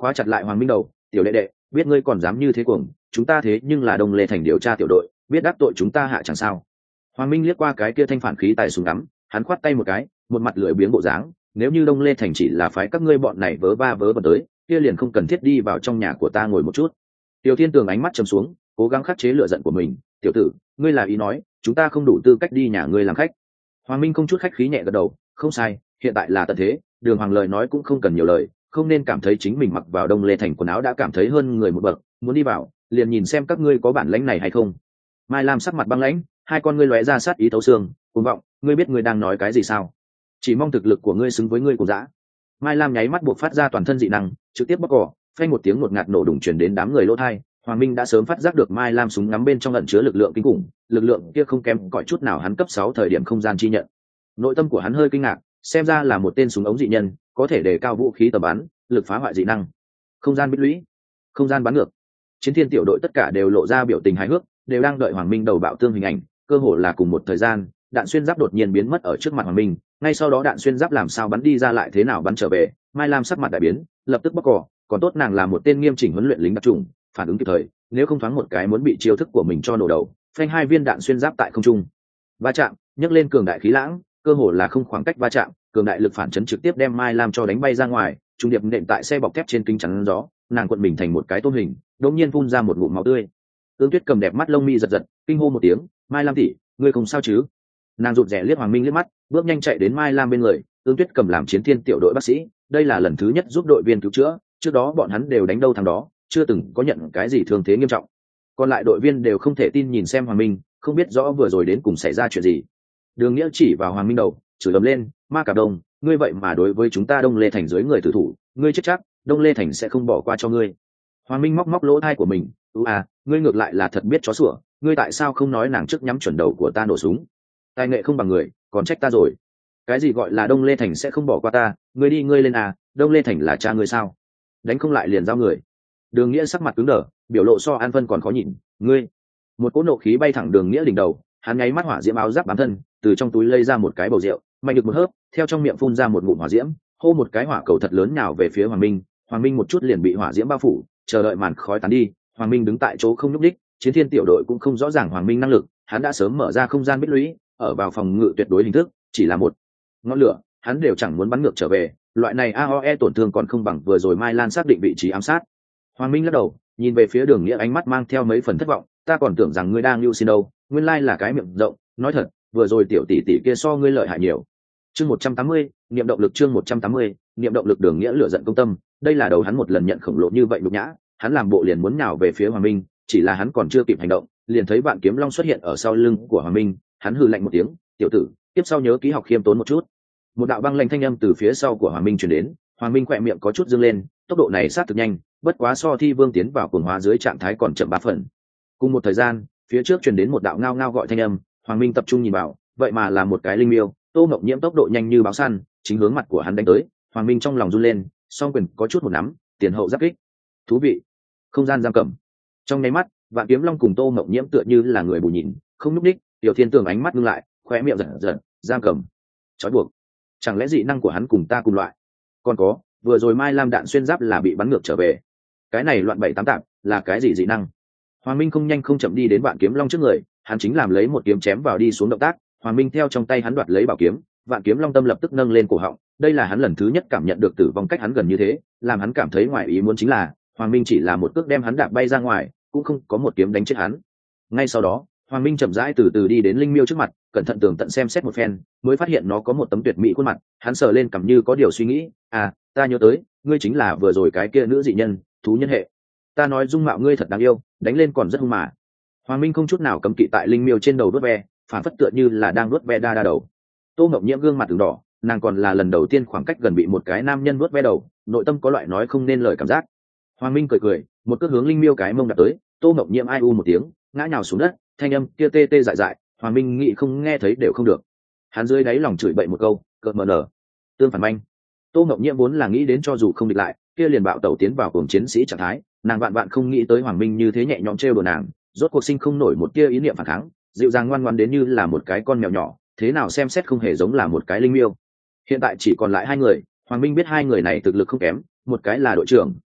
A: khóa chặt lại Hoàng Minh đầu. Tiểu đệ đệ, biết ngươi còn dám như thế cuồng, chúng ta thế nhưng là Đông Lê Thành điều tra tiểu đội, biết đắc tội chúng ta hạ chẳng sao. Hoàng Minh liếc qua cái kia thanh phản khí tài súng ngắm, hắn khoát tay một cái, một mặt lưỡi biếng bộ dáng. Nếu như Đông Lê Thành chỉ là phái các ngươi bọn này vớ va vớ vẩn tới, kia liền không cần thiết đi vào trong nhà của ta ngồi một chút. Tiểu Thiên Tường ánh mắt trầm xuống, cố gắng khắc chế lửa giận của mình. Tiểu tử, ngươi là ý nói chúng ta không đủ tư cách đi nhà ngươi làm khách? Hoàng Minh không chút khách khí nhẹ gật đầu. Không sai, hiện tại là tận thế, Đường Hoàng lời nói cũng không cần nhiều lời, không nên cảm thấy chính mình mặc vào Đông Lê Thành quần áo đã cảm thấy hơn người một bậc, muốn đi vào liền nhìn xem các ngươi có bản lãnh này hay không. Mai Lam sắc mặt băng lãnh, hai con ngươi lóe ra sát ý thấu xương. Cuồng vọng, ngươi biết ngươi đang nói cái gì sao? Chỉ mong thực lực của ngươi xứng với ngươi cùng dã. Mai Lam nháy mắt buộc phát ra toàn thân dị năng, trực tiếp bóc cỏ, phanh một tiếng ngột ngạt nổ đùng truyền đến đám người lỗ thai. Hoàng Minh đã sớm phát giác được Mai Lam súng ngắm bên trong ẩn chứa lực lượng kinh khủng, lực lượng kia không kém cỏi chút nào hắn cấp sáu thời điểm không gian chi nhận. Nội tâm của hắn hơi kinh ngạc, xem ra là một tên súng ống dị nhân, có thể đề cao vũ khí tầm bắn, lực phá hoại dị năng. Không gian bích lũy, không gian bắn ngược. Chiến Thiên tiểu đội tất cả đều lộ ra biểu tình hài hước, đều đang đợi Hoàng Minh đầu bạo tương hình ảnh, cơ hồ là cùng một thời gian, đạn xuyên giáp đột nhiên biến mất ở trước mặt Hoàng Minh, ngay sau đó đạn xuyên giáp làm sao bắn đi ra lại thế nào bắn trở về. Mai Lam sắc mặt đại biến, lập tức bóc cỏ, còn tốt nàng là một tên nghiêm chỉnh huấn luyện lính đặc chủng, phản ứng kịp thời, nếu không thoáng một cái muốn bị chiêu thức của mình cho nổ đầu. Phanh hai viên đạn xuyên giáp tại không trung va chạm, nhấc lên cường đại khí lãng, cơ hồ là không khoảng cách va chạm, cường đại lực phản chấn trực tiếp đem Mai Lam cho đánh bay ra ngoài, trung điệp nện tại xe bọc thép trên kính chắn gió, nàng cuộn mình thành một cái tôm hình, đột nhiên phun ra một ngụm máu tươi. Ương Tuyết cầm đẹp mắt lông mi giật giật, kinh hô một tiếng, Mai Lam tỷ, ngươi không sao chứ? Nàng rụt rè liếc Hoàng Minh liếc mắt, bước nhanh chạy đến Mai Lam bên người. Ương Tuyết cầm làm Chiến Thiên tiểu đội bác sĩ, đây là lần thứ nhất giúp đội viên cứu chữa, trước đó bọn hắn đều đánh đâu thằng đó, chưa từng có nhận cái gì thương thế nghiêm trọng. Còn lại đội viên đều không thể tin nhìn xem Hoàng Minh, không biết rõ vừa rồi đến cùng xảy ra chuyện gì. Đường Nghĩa chỉ vào Hoàng Minh đầu, chửi ầm lên, Ma Cả Đông, ngươi vậy mà đối với chúng ta Đông Lê Thành dưới người tử thủ, ngươi chết chắc Đông Lê Thành sẽ không bỏ qua cho ngươi. Hoàng Minh móc móc lỗ tai của mình, "Ú à, ngươi ngược lại là thật biết chó sủa, ngươi tại sao không nói nàng trước nhắm chuẩn đầu của ta nổ súng? Tài nghệ không bằng người, còn trách ta rồi. Cái gì gọi là Đông Lê Thành sẽ không bỏ qua ta, ngươi đi ngươi lên à, Đông Lê Thành là cha ngươi sao? Đánh không lại liền giao người." Đường Nghĩa sắc mặt cứng đờ, biểu lộ so An Vân còn khó nhìn, "Ngươi?" Một cỗ nộ khí bay thẳng Đường Nghĩa đỉnh đầu, hắn nháy mắt hỏa diễm áo giáp bám thân, từ trong túi lấy ra một cái bầu rượu, mạnh được một hớp, theo trong miệng phun ra một ngụm hỏa diễm, hô một cái hỏa cầu thật lớn nhào về phía Hoàng Minh. Hoàng Minh một chút liền bị hỏa diễm bao phủ, chờ đợi màn khói tán đi. Hoàng Minh đứng tại chỗ không nhúc đích, Chiến Thiên tiểu đội cũng không rõ ràng Hoàng Minh năng lực, hắn đã sớm mở ra không gian bích lũy, ở vào phòng ngự tuyệt đối hình thức, chỉ là một ngọn lửa, hắn đều chẳng muốn bắn ngược trở về, loại này a o e tổn thương còn không bằng vừa rồi Mai Lan xác định vị trí ám sát. Hoàng Minh lắc đầu, nhìn về phía Đường Nghĩa ánh mắt mang theo mấy phần thất vọng, ta còn tưởng rằng ngươi đang lưu xin đâu, nguyên lai là cái miệng rộng, nói thật, vừa rồi tiểu tỷ tỷ kia so ngươi lợi hại nhiều. Chương một trăm tám mươi, niệm động lực chương một trăm tám mươi, niệm động lực. Đường Nghĩa lửa giận công tâm, đây là đầu hắn một lần nhận khổng lồ như vậy nhục nhã, hắn làm bộ liền muốn nhào về phía Hoàng Minh, chỉ là hắn còn chưa kịp hành động, liền thấy Vạn Kiếm Long xuất hiện ở sau lưng của Hoàng Minh, hắn hừ lạnh một tiếng, "Tiểu tử, tiếp sau nhớ ký học khiêm tốn một chút." Một đạo băng lạnh thanh âm từ phía sau của Hoàng Minh truyền đến, Hoàng Minh khỏe miệng có chút dương lên, tốc độ này sát thực nhanh, bất quá so Thi Vương tiến vào cuồng hóa dưới trạng thái còn chậm ba phần. Cùng một thời gian, phía trước truyền đến một đạo ngao ngao gọi thanh âm, Hoàng Minh tập trung nhìn vào, vậy mà là một cái linh miêu. Tô Ngọc Nhiễm tốc độ nhanh như báo săn, chính hướng mặt của hắn đánh tới. Hoàng Minh trong lòng run lên, song quyền có chút một nắm, tiền hậu giáp kích. Thú vị. Không gian giam cầm. Trong nháy mắt, Vạn Kiếm Long cùng Tô Ngọc Nhiễm tựa như là người bù nhìn, không nhúc đích. Tiểu Thiên Tường ánh mắt ngưng lại, khóe miệng giật giật, giam cầm, trói buộc. Chẳng lẽ dị năng của hắn cùng ta cùng loại? Còn có, vừa rồi Mai Lam đạn xuyên giáp là bị bắn ngược trở về. Cái này loạn bảy tám tạp, là cái gì dị năng? Hoàng Minh không nhanh không chậm đi đến Vạn Kiếm Long trước người, hắn chính làm lấy một kiếm chém vào đi xuống động tác. Hoàng Minh theo trong tay hắn đoạt lấy bảo kiếm, Vạn Kiếm Long tâm lập tức nâng lên cổ họng, đây là hắn lần thứ nhất cảm nhận được tử vong cách hắn gần như thế, làm hắn cảm thấy ngoài ý muốn chính là, Hoàng Minh chỉ là một cước đem hắn đạp bay ra ngoài, cũng không có một kiếm đánh chết hắn. Ngay sau đó, Hoàng Minh chậm rãi từ từ đi đến linh miêu trước mặt, cẩn thận tường tận xem xét một phen, mới phát hiện nó có một tấm tuyệt mỹ khuôn mặt, hắn sờ lên cằm như có điều suy nghĩ, "À, ta nhớ tới, ngươi chính là vừa rồi cái kia nữ dị nhân, thú nhân hệ. Ta nói dung mạo ngươi thật đáng yêu, đánh lên còn rất hung mà." Hoàng Minh không chút nào cấm kỵ tại linh miêu trên đầu đuốt ve, phản phất tựa như là đang đuốt ve đa đa đầu. Tô Ngọc Nhiễm gương mặt từng đỏ, nàng còn là lần đầu tiên khoảng cách gần bị một cái nam nhân đuốt ve đầu, nội tâm có loại nói không nên lời cảm giác. Hoàng Minh cười cười, một cước hướng linh miêu cái mông đạp tới, Tô Ngọc Nhiễm ai u một tiếng, ngã nhào xuống đất, thanh âm kia tê tê dại dại, Hoàng Minh nghĩ không nghe thấy đều không được. Hắn dưới đáy lòng chửi bậy một câu, cợt mờ nở, tương phản manh. Tô Ngọc Nhiễm vốn là nghĩ đến cho dù không địch lại, kia liền bạo tẩu tiến vào cuồng chiến sĩ trạng thái, nàng vạn vạn không nghĩ tới Hoàng Minh như thế nhẹ nhõm trêu đùa nàng, rốt cuộc sinh không nổi một tia ý niệm phản kháng, dịu dàng ngoan ngoãn đến như là một cái con mèo nhỏ, thế nào xem xét không hề giống là một cái linh miêu. Hiện tại chỉ còn lại hai người, Hoàng Minh biết hai người này thực lực không kém, một cái là đội trưởng,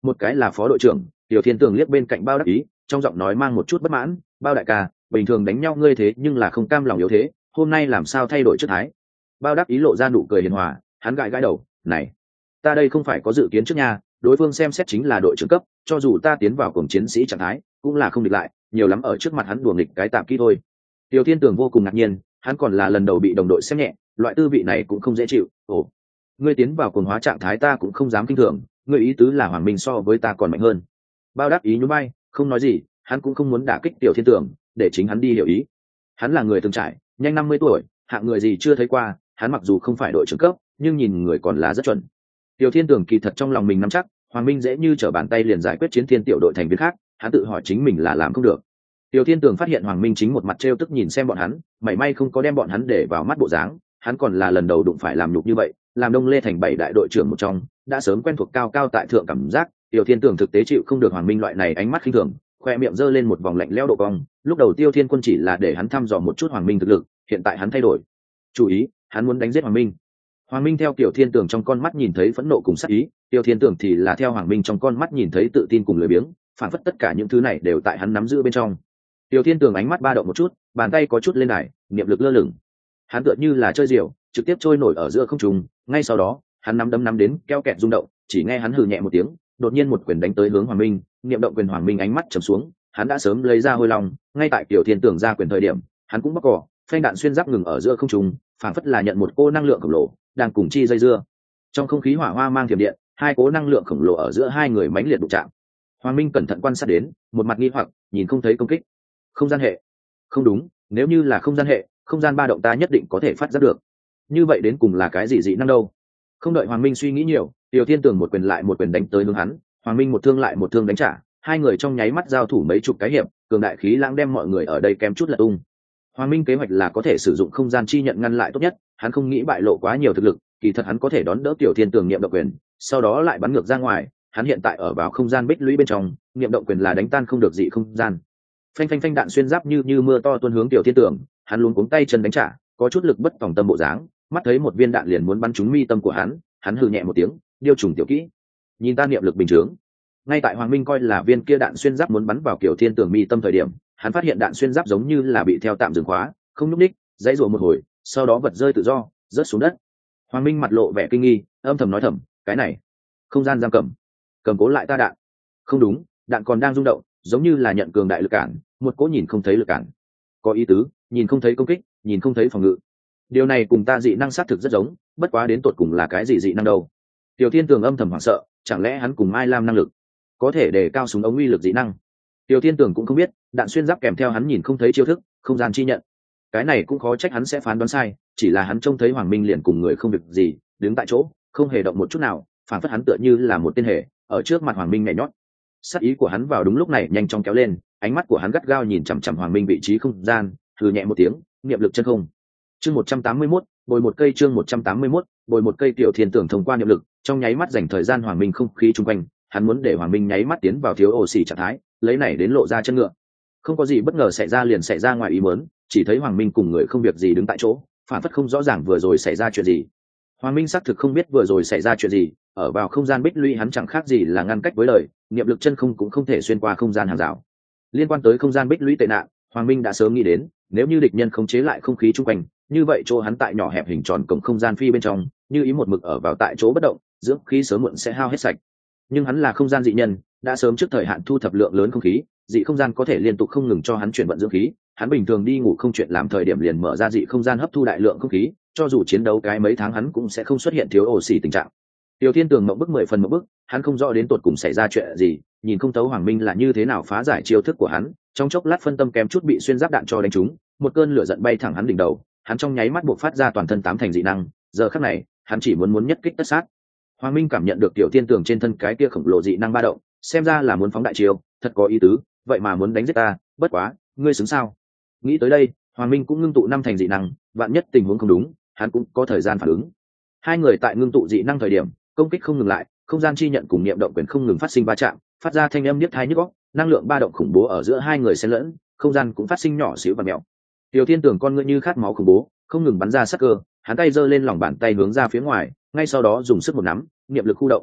A: một cái là phó đội trưởng. Tiểu Thiên Tường liếc bên cạnh Bao Đắc Ý, trong giọng nói mang một chút bất mãn. Bao đại ca, bình thường đánh nhau ngươi thế nhưng là không cam lòng yếu thế, hôm nay làm sao thay đổi trước thái? Bao Đắc Ý lộ ra nụ cười hiền hòa, hắn gãi gãi đầu, này, ta đây không phải có dự kiến trước nha, đối phương xem xét chính là đội trưởng cấp, cho dù ta tiến vào cùng chiến sĩ trạng thái cũng là không địch lại, nhiều lắm ở trước mặt hắn đùa nghịch cái tạm kỹ thôi. Tiểu Thiên Tường vô cùng ngạc nhiên, hắn còn là lần đầu bị đồng đội xem nhẹ, loại tư vị này cũng không dễ chịu. Ồ, ngươi tiến vào cuồng hóa trạng thái ta cũng không dám kinh thường, ngươi ý tứ là Hoàng Minh so với ta còn mạnh hơn. Bao Đắc Ý nhún vai, không nói gì, hắn cũng không muốn đả kích Tiểu Thiên Tường, để chính hắn đi hiểu ý. Hắn là người từng trải, nhanh năm mươi tuổi, hạng người gì chưa thấy qua, hắn mặc dù không phải đội trưởng cấp, nhưng nhìn người còn là rất chuẩn. Tiểu Thiên Tường kỳ thật trong lòng mình nắm chắc, Hoàng Minh dễ như trở bàn tay liền giải quyết chiến thiên tiểu đội thành viên khác, hắn tự hỏi chính mình là làm không được. Tiểu Thiên Tường phát hiện Hoàng Minh chính một mặt trêu tức nhìn xem bọn hắn, mảy may không có đem bọn hắn để vào mắt bộ dáng, hắn còn là lần đầu đụng phải làm nhục như vậy, làm Đông Lê thành bảy đại đội trưởng một trong, đã sớm quen thuộc cao cao tại thượng cảm giác. Tiểu Thiên Tường thực tế chịu không được Hoàng Minh loại này ánh mắt khinh thường, khoe miệng giơ lên một vòng lạnh lẽo độ cong. Lúc đầu Tiêu Thiên Quân chỉ là để hắn thăm dò một chút Hoàng Minh thực lực, hiện tại hắn thay đổi chủ ý, hắn muốn đánh giết Hoàng Minh. Hoàng Minh theo Tiểu Thiên Tường trong con mắt nhìn thấy phẫn nộ cùng sát ý, Tiểu Thiên Tường thì là theo Hoàng Minh trong con mắt nhìn thấy tự tin cùng lười biếng, phản phất tất cả những thứ này đều tại hắn nắm giữ bên trong. Tiểu Thiên Tường ánh mắt ba động một chút, bàn tay có chút lên đài, niệm lực lơ lửng. Hắn tựa như là chơi diều, trực tiếp trôi nổi ở giữa không trung, ngay sau đó, hắn nắm đấm nắm đến keo kẹt rung động, chỉ nghe hắn hừ nhẹ một tiếng, đột nhiên một quyền đánh tới hướng Hoàng Minh, niệm động quyền Hoàng Minh ánh mắt trầm xuống, hắn đã sớm lấy ra hôi long, ngay tại Tiểu Thiên Tường ra quyền thời điểm, hắn cũng bóc cỏ, phanh đạn xuyên giáp ngừng ở giữa không trung, phảng phất là nhận một cô năng lượng khổng lồ đang cùng chi dây dưa. Trong không khí hỏa hoa mang thiểm điện, hai cố năng lượng khổng lồ ở giữa hai người mãnh liệt đụng chạm. Hoàng Minh cẩn thận quan sát đến, một mặt nghi hoặc, nhìn không thấy công kích. Không gian hệ? Không đúng, nếu như là không gian hệ, không gian ba động ta nhất định có thể phát giác được. Như vậy đến cùng là cái gì dị năng đâu? Không đợi Hoàng Minh suy nghĩ nhiều, Tiểu Thiên Tường một quyền lại một quyền đánh tới hướng hắn, Hoàng Minh một thương lại một thương đánh trả, hai người trong nháy mắt giao thủ mấy chục cái hiệp, cường đại khí lãng đem mọi người ở đây kém chút lật tung. Hoàng Minh kế hoạch là có thể sử dụng không gian chi nhận ngăn lại tốt nhất, hắn không nghĩ bại lộ quá nhiều thực lực, kỳ thật hắn có thể đón đỡ Tiểu Thiên Tường niệm động quyền, sau đó lại bắn ngược ra ngoài, hắn hiện tại ở vào không gian bích lũy bên trong, niệm động quyền là đánh tan không được dị không gian. Phanh phanh phanh đạn xuyên giáp như như mưa to tuôn hướng Tiểu Thiên Tường, hắn luống cuống tay chân đánh trả, có chút lực bất tòng tâm bộ dáng, mắt thấy một viên đạn liền muốn bắn trúng mi tâm của hắn, hắn hừ nhẹ một tiếng, điêu trùng tiểu kỹ, nhìn ta niệm lực bình thường. Ngay tại Hoàng Minh coi là viên kia đạn xuyên giáp muốn bắn vào Tiểu Thiên Tường mi tâm thời điểm, hắn phát hiện đạn xuyên giáp giống như là bị theo tạm dừng khóa, không nhúc ních, dãy rủa một hồi, sau đó vật rơi tự do, rớt xuống đất. Hoàng Minh mặt lộ vẻ kinh nghi, âm thầm nói thầm, cái này, không gian giam cầm, cầm cố lại ta đạn. Không đúng, đạn còn đang rung động, giống như là nhận cường đại lực cản, một cỗ nhìn không thấy lực cản. Có ý tứ, nhìn không thấy công kích, nhìn không thấy phòng ngự. Điều này cùng ta dị năng sát thực rất giống, bất quá đến tột cùng là cái gì dị năng đâu? Tiểu Thiên Tường âm thầm hoảng sợ, chẳng lẽ hắn cùng Mai Lam năng lực có thể đề cao súng ống uy lực dị năng? Tiểu Thiên Tường cũng không biết, đạn xuyên giáp kèm theo hắn nhìn không thấy chiêu thức, không gian chi nhận. Cái này cũng khó trách hắn sẽ phán đoán sai, chỉ là hắn trông thấy Hoàng Minh liền cùng người không việc gì, đứng tại chỗ, không hề động một chút nào, phản phất hắn tựa như là một tên hề, ở trước mặt Hoàng Minh nhảy nhót. Sát ý của hắn vào đúng lúc này nhanh chóng kéo lên, ánh mắt của hắn gắt gao nhìn chằm chằm Hoàng Minh vị trí không gian, hừ nhẹ một tiếng, niệm lực chân không. Chương một trăm tám mươi mốt, bồi một cây chương một trăm tám mươi mốt, bồi một cây Tiểu Thiên Tường thông qua niệm lực, trong nháy mắt dành thời gian Hoàng Minh không khí chung quanh, hắn muốn để Hoàng Minh nháy mắt tiến vào thiếu oxy trạng thái, lấy này đến lộ ra chân ngựa. Không có gì bất ngờ xảy ra liền xảy ra ngoài ý muốn, chỉ thấy Hoàng Minh cùng người không việc gì đứng tại chỗ, phản phất không rõ ràng vừa rồi xảy ra chuyện gì. Hoàng Minh xác thực không biết vừa rồi xảy ra chuyện gì, ở vào không gian bích lũy hắn chẳng khác gì là ngăn cách với lời, niệm lực chân không cũng không thể xuyên qua không gian hàng rào. Liên quan tới không gian bích lũy tệ nạn, Hoàng Minh đã sớm nghĩ đến, nếu như địch nhân khống chế lại không khí chung quanh, như vậy chỗ hắn tại nhỏ hẹp hình tròn cổng không gian phi bên trong, như ý một mực ở vào tại chỗ bất động, dưỡng khí sớm muộn sẽ hao hết sạch. Nhưng hắn là không gian dị nhân, đã sớm trước thời hạn thu thập lượng lớn không khí, dị không gian có thể liên tục không ngừng cho hắn chuyển vận dưỡng khí, hắn bình thường đi ngủ không chuyện làm thời điểm liền mở ra dị không gian hấp thu đại lượng không khí, cho dù chiến đấu cái mấy tháng hắn cũng sẽ không xuất hiện thiếu oxy tình trạng. Tiểu Thiên Tường mộng bức mười phần mộng bức, hắn không rõ đến tột cùng xảy ra chuyện gì, nhìn không thấu Hoàng Minh là như thế nào phá giải chiêu thức của hắn, trong chốc lát phân tâm kém chút bị xuyên giáp đạn cho đánh trúng, một cơn lửa giận bay thẳng hắn đỉnh đầu, hắn trong nháy mắt buộc phát ra toàn thân tám thành dị năng, giờ khắc này, hắn chỉ muốn muốn nhất kích tất sát. Hoàng Minh cảm nhận được Tiểu Thiên Tường trên thân cái kia khổng lồ dị năng ba động, xem ra là muốn phóng đại chiêu, thật có ý tứ, vậy mà muốn đánh giết ta, bất quá, ngươi xứng sao? Nghĩ tới đây, Hoàng Minh cũng ngưng tụ năm thành dị năng, vạn nhất tình huống không đúng, hắn cũng có thời gian phản ứng. Hai người tại ngưng tụ dị năng thời điểm, công kích không ngừng lại, không gian chi nhận cùng niệm động quyền không ngừng phát sinh va chạm, phát ra thanh âm niết tai nhức óc, năng lượng ba động khủng bố ở giữa hai người xen lẫn, không gian cũng phát sinh nhỏ xíu và mèo. Tiểu Thiên Tường con ngươi như khát máu khủng bố, không ngừng bắn ra sắc cơ, hắn tay giơ lên lòng bàn tay hướng ra phía ngoài, ngay sau đó dùng sức một nắm, niệm lực khu động.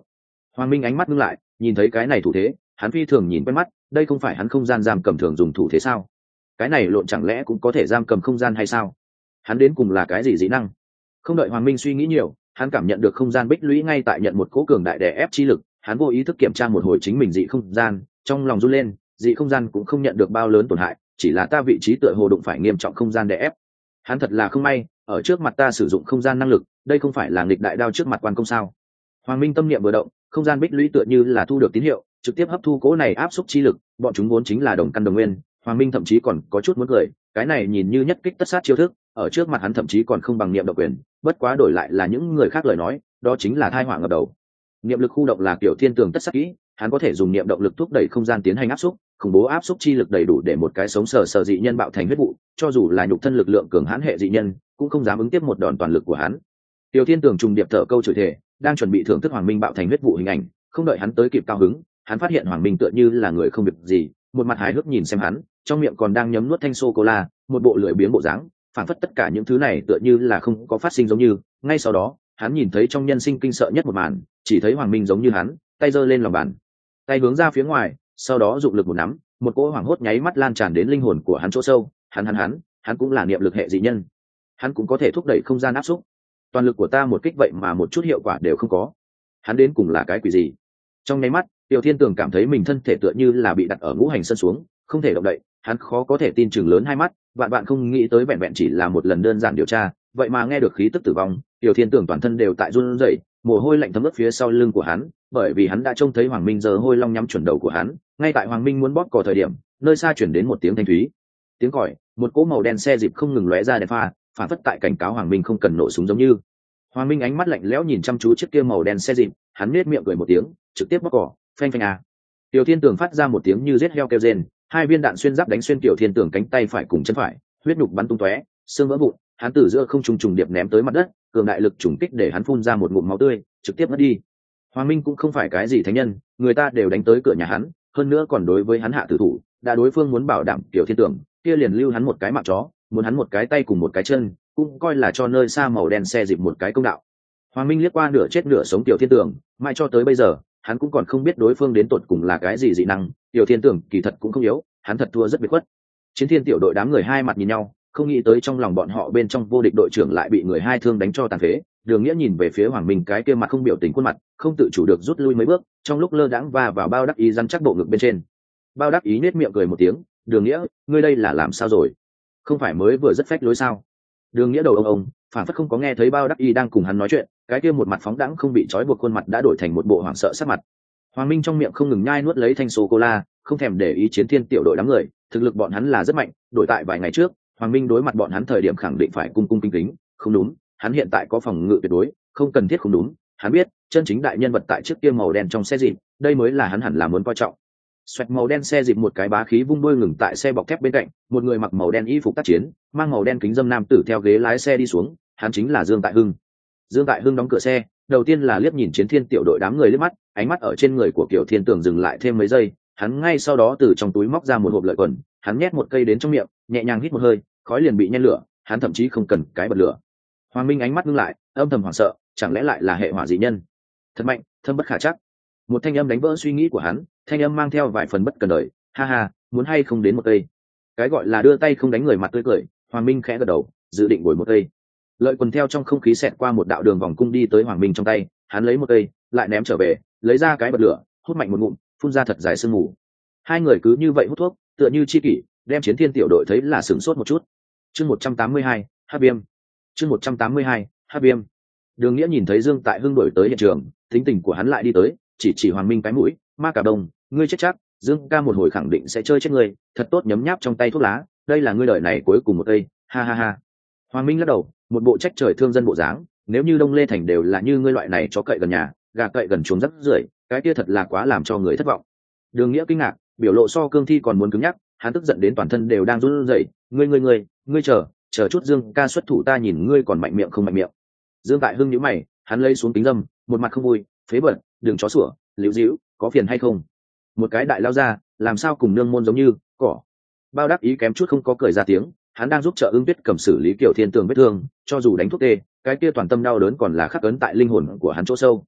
A: Hoàng Minh ánh mắt ngưng lại, nhìn thấy cái này thủ thế, hắn phi thường nhìn quen mắt, đây không phải hắn không gian giam cầm thường dùng thủ thế sao? Cái này lộn chẳng lẽ cũng có thể giam cầm không gian hay sao? Hắn đến cùng là cái gì dị năng? Không đợi Hoàng Minh suy nghĩ nhiều, hắn cảm nhận được không gian bích lũy ngay tại nhận một cỗ cường đại đè ép chi lực, hắn vô ý thức kiểm tra một hồi chính mình dị không gian, trong lòng run lên, dị không gian cũng không nhận được bao lớn tổn hại, chỉ là ta vị trí tựa hồ đụng phải nghiêm trọng không gian đè ép. Hắn thật là không may, ở trước mặt ta sử dụng không gian năng lực, đây không phải là nghịch đại đao trước mặt quan công sao? Hoàng Minh tâm niệm vừa động, không gian bích lũy tựa như là thu được tín hiệu, trực tiếp hấp thu cỗ này áp xúc chi lực, bọn chúng vốn chính là đồng căn đồng nguyên. Hoàng Minh thậm chí còn có chút muốn cười, cái này nhìn như nhất kích tất sát chiêu thức, ở trước mặt hắn thậm chí còn không bằng niệm động quyền, bất quá đổi lại là những người khác lời nói, đó chính là tai họa ngập đầu. Niệm lực khu động là kiểu thiên tường tất sát kỹ, hắn có thể dùng niệm động lực thúc đẩy không gian tiến hành áp xúc, khủng bố áp xúc chi lực đầy đủ để một cái sống sờ sờ dị nhân bạo thành huyết vụ, cho dù là nhục thân lực lượng cường hãn hệ dị nhân, cũng không dám ứng tiếp một đòn toàn lực của hắn. Tiểu Thiên Tường trùng điệp thở câu chửi thề, đang chuẩn bị thưởng thức Hoàng Minh bạo thành huyết vụ hình ảnh, không đợi hắn tới kịp cao hứng, hắn phát hiện Hoàng Minh tựa như là người không việc gì, một mặt hài hước nhìn xem hắn, trong miệng còn đang nhấm nuốt thanh sô cô la, một bộ lười biếng bộ dáng, phản phất tất cả những thứ này tựa như là không có phát sinh giống như. Ngay sau đó, hắn nhìn thấy trong nhân sinh kinh sợ nhất một màn, chỉ thấy Hoàng Minh giống như hắn, tay giơ lên lòng bàn, tay hướng ra phía ngoài, sau đó dụng lực một nắm, một cỗ hoảng hốt nháy mắt lan tràn đến linh hồn của hắn chỗ sâu. Hắn hắn hắn, hắn cũng là niệm lực hệ dị nhân, hắn cũng có thể thúc đẩy không gian áp xúc. Toàn lực của ta một kích vậy mà một chút hiệu quả đều không có, hắn đến cùng là cái quỷ gì? Trong nháy mắt, Tiểu Thiên Tường cảm thấy mình thân thể tựa như là bị đặt ở ngũ hành sân xuống, không thể động đậy. Hắn khó có thể tin chừng lớn hai mắt, vạn bạn không nghĩ tới vẹn vẹn chỉ là một lần đơn giản điều tra, vậy mà nghe được khí tức tử vong. Tiểu Thiên Tường toàn thân đều tại run rẩy, mồ hôi lạnh thấm ướt phía sau lưng của hắn, bởi vì hắn đã trông thấy Hoàng Minh giơ hôi long nhắm chuẩn đầu của hắn. Ngay tại Hoàng Minh muốn bóp cò thời điểm, nơi xa chuyển đến một tiếng thanh thúy tiếng còi, một cỗ màu đen xe dịp không ngừng lóe ra đèn pha, phản phất tại cảnh cáo Hoàng Minh không cần nổ súng giống như. Hoàng Minh ánh mắt lạnh lẽo nhìn chăm chú chiếc kia màu đen xe dịp, hắn nết miệng cười một tiếng, trực tiếp bóp cò, phanh phanh à. Tiểu Thiên Tường phát ra một tiếng như giết heo kêu rên, hai viên đạn xuyên giáp đánh xuyên Tiểu Thiên Tường cánh tay phải cùng chân phải, huyết nhục bắn tung tóe, xương vỡ vụn, hắn từ giữa không trung trùng điệp ném tới mặt đất, cường đại lực trùng kích để hắn phun ra một ngụm máu tươi, trực tiếp mất đi. Hoàng Minh cũng không phải cái gì thánh nhân, người ta đều đánh tới cửa nhà hắn, hơn nữa còn đối với hắn hạ tử thủ, đã đối phương muốn bảo đảm Tiểu Thiên Tường, kia liền lưu hắn một cái mạng chó, muốn hắn một cái tay cùng một cái chân, cũng coi là cho nơi xa màu đen xe dịp một cái công đạo. Hoàng Minh liếc qua nửa chết nửa sống Tiểu Thiên Tường, mãi cho tới bây giờ, hắn cũng còn không biết đối phương đến tột cùng là cái gì dị năng. Tiểu Thiên Tường kỳ thật cũng không yếu, hắn thật thua rất biệt khuất. Chiến Thiên tiểu đội đám người hai mặt nhìn nhau, không nghĩ tới trong lòng bọn họ bên trong vô địch đội trưởng lại bị người hai thương đánh cho tàn phế. Đường Nghĩa nhìn về phía Hoàng Minh cái kia mặt không biểu tình khuôn mặt, không tự chủ được rút lui mấy bước, trong lúc lơ đãng va vào bao đắc ý rắn chắc bộ ngực bên trên. Bao đắc ý nết miệng cười một tiếng, Đường Nghĩa, ngươi đây là làm sao rồi? Không phải mới vừa rất phách lối sao? Đường Nghĩa đầu ông ông, phản phất không có nghe thấy bao đắc ý đang cùng hắn nói chuyện, cái kia một mặt phóng đãng không bị trói buộc khuôn mặt đã đổi thành một bộ hoảng sợ sắc mặt. Hoàng Minh trong miệng không ngừng nhai nuốt lấy thanh sô cô la, không thèm để ý Chiến Thiên tiểu đội đám người, thực lực bọn hắn là rất mạnh, đổi tại vài ngày trước, Hoàng Minh đối mặt bọn hắn thời điểm khẳng định phải cung cung kính kính, không đúng, hắn hiện tại có phòng ngự tuyệt đối, không cần thiết không đúng, hắn biết, chân chính đại nhân vật tại chiếc kia màu đen trong xe dịp, đây mới là hắn hẳn là muốn coi trọng. Xoẹt màu đen xe dịp một cái bá khí vung đuôi ngừng tại xe bọc thép bên cạnh, một người mặc màu đen y phục tác chiến, mang màu đen kính dâm nam tử theo ghế lái xe đi xuống, hắn chính là Dương Tại Hưng. Dương Tại Hưng đóng cửa xe, đầu tiên là liếc nhìn Chiến Thiên tiểu đội đám người liếc mắt, ánh mắt ở trên người của Kiều Thiên Tường dừng lại thêm mấy giây, hắn ngay sau đó từ trong túi móc ra một hộp lợi quần, hắn nhét một cây đến trong miệng, nhẹ nhàng hít một hơi, khói liền bị nhen lửa, hắn thậm chí không cần cái bật lửa. Hoàng Minh ánh mắt ngưng lại, âm thầm hoảng sợ, chẳng lẽ lại là hệ hỏa dị nhân? Thật mạnh, thâm bất khả chắc. Một thanh âm đánh vỡ suy nghĩ của hắn, thanh âm mang theo vài phần bất cần đời, ha ha, muốn hay không đến một cây. Cái gọi là đưa tay không đánh người mặt tươi cười, Hoàng Minh khẽ gật đầu, dự định bồi một cây. Lợi quần theo trong không khí xẹt qua một đạo đường vòng cung đi tới Hoàng Minh trong tay, hắn lấy một cây, lại ném trở về, lấy ra cái bật lửa, hút mạnh một ngụm, phun ra thật dài sương mù. Hai người cứ như vậy hút thuốc, tựa như chi kỷ, đem Chiến Thiên tiểu đội thấy là sửng sốt một chút. Chương một trăm tám mươi hai, Hắc Viêm. Chương một trăm tám mươi hai, Hắc Viêm. Đường Nghĩa nhìn thấy Dương Tại Hưng đổi tới hiện trường, tính tình của hắn lại đi tới, chỉ chỉ Hoàng Minh cái mũi, ma cả đông, ngươi chết chắc, Dương ca một hồi khẳng định sẽ chơi chết ngươi, thật tốt nhấm nháp trong tay thuốc lá, đây là ngươi đời này cuối cùng một cây, ha ha ha. Hoàng Minh lắc đầu, một bộ trách trời thương dân bộ dáng, nếu như Đông Lê Thành đều là như ngươi loại này cho cậy gần nhà, gà cậy gần chuồng rắc rưởi, cái kia thật là quá làm cho người thất vọng. Đường Nghĩa kinh ngạc, biểu lộ so cương thi còn muốn cứng nhắc, hắn tức giận đến toàn thân đều đang run rẩy, ngươi ngươi ngươi, ngươi chờ, chờ chút Dương ca xuất thủ ta nhìn ngươi còn mạnh miệng không mạnh miệng. Dương Tại Hưng nhíu mày, hắn lấy xuống kính dâm, một mặt không vui, phế bẩn, đừng chó sủa, liễu díu, có phiền hay không? Một cái đại lao ra, làm sao cùng nương môn giống như cỏ. Bao đắc ý kém chút không có cười ra tiếng, hắn đang giúp trợ Ưng Tuyết cầm xử lý Kiều Thiên Tường vết thương, cho dù đánh thuốc tê, cái kia toàn tâm đau đớn còn là khắc ấn tại linh hồn của hắn chỗ sâu.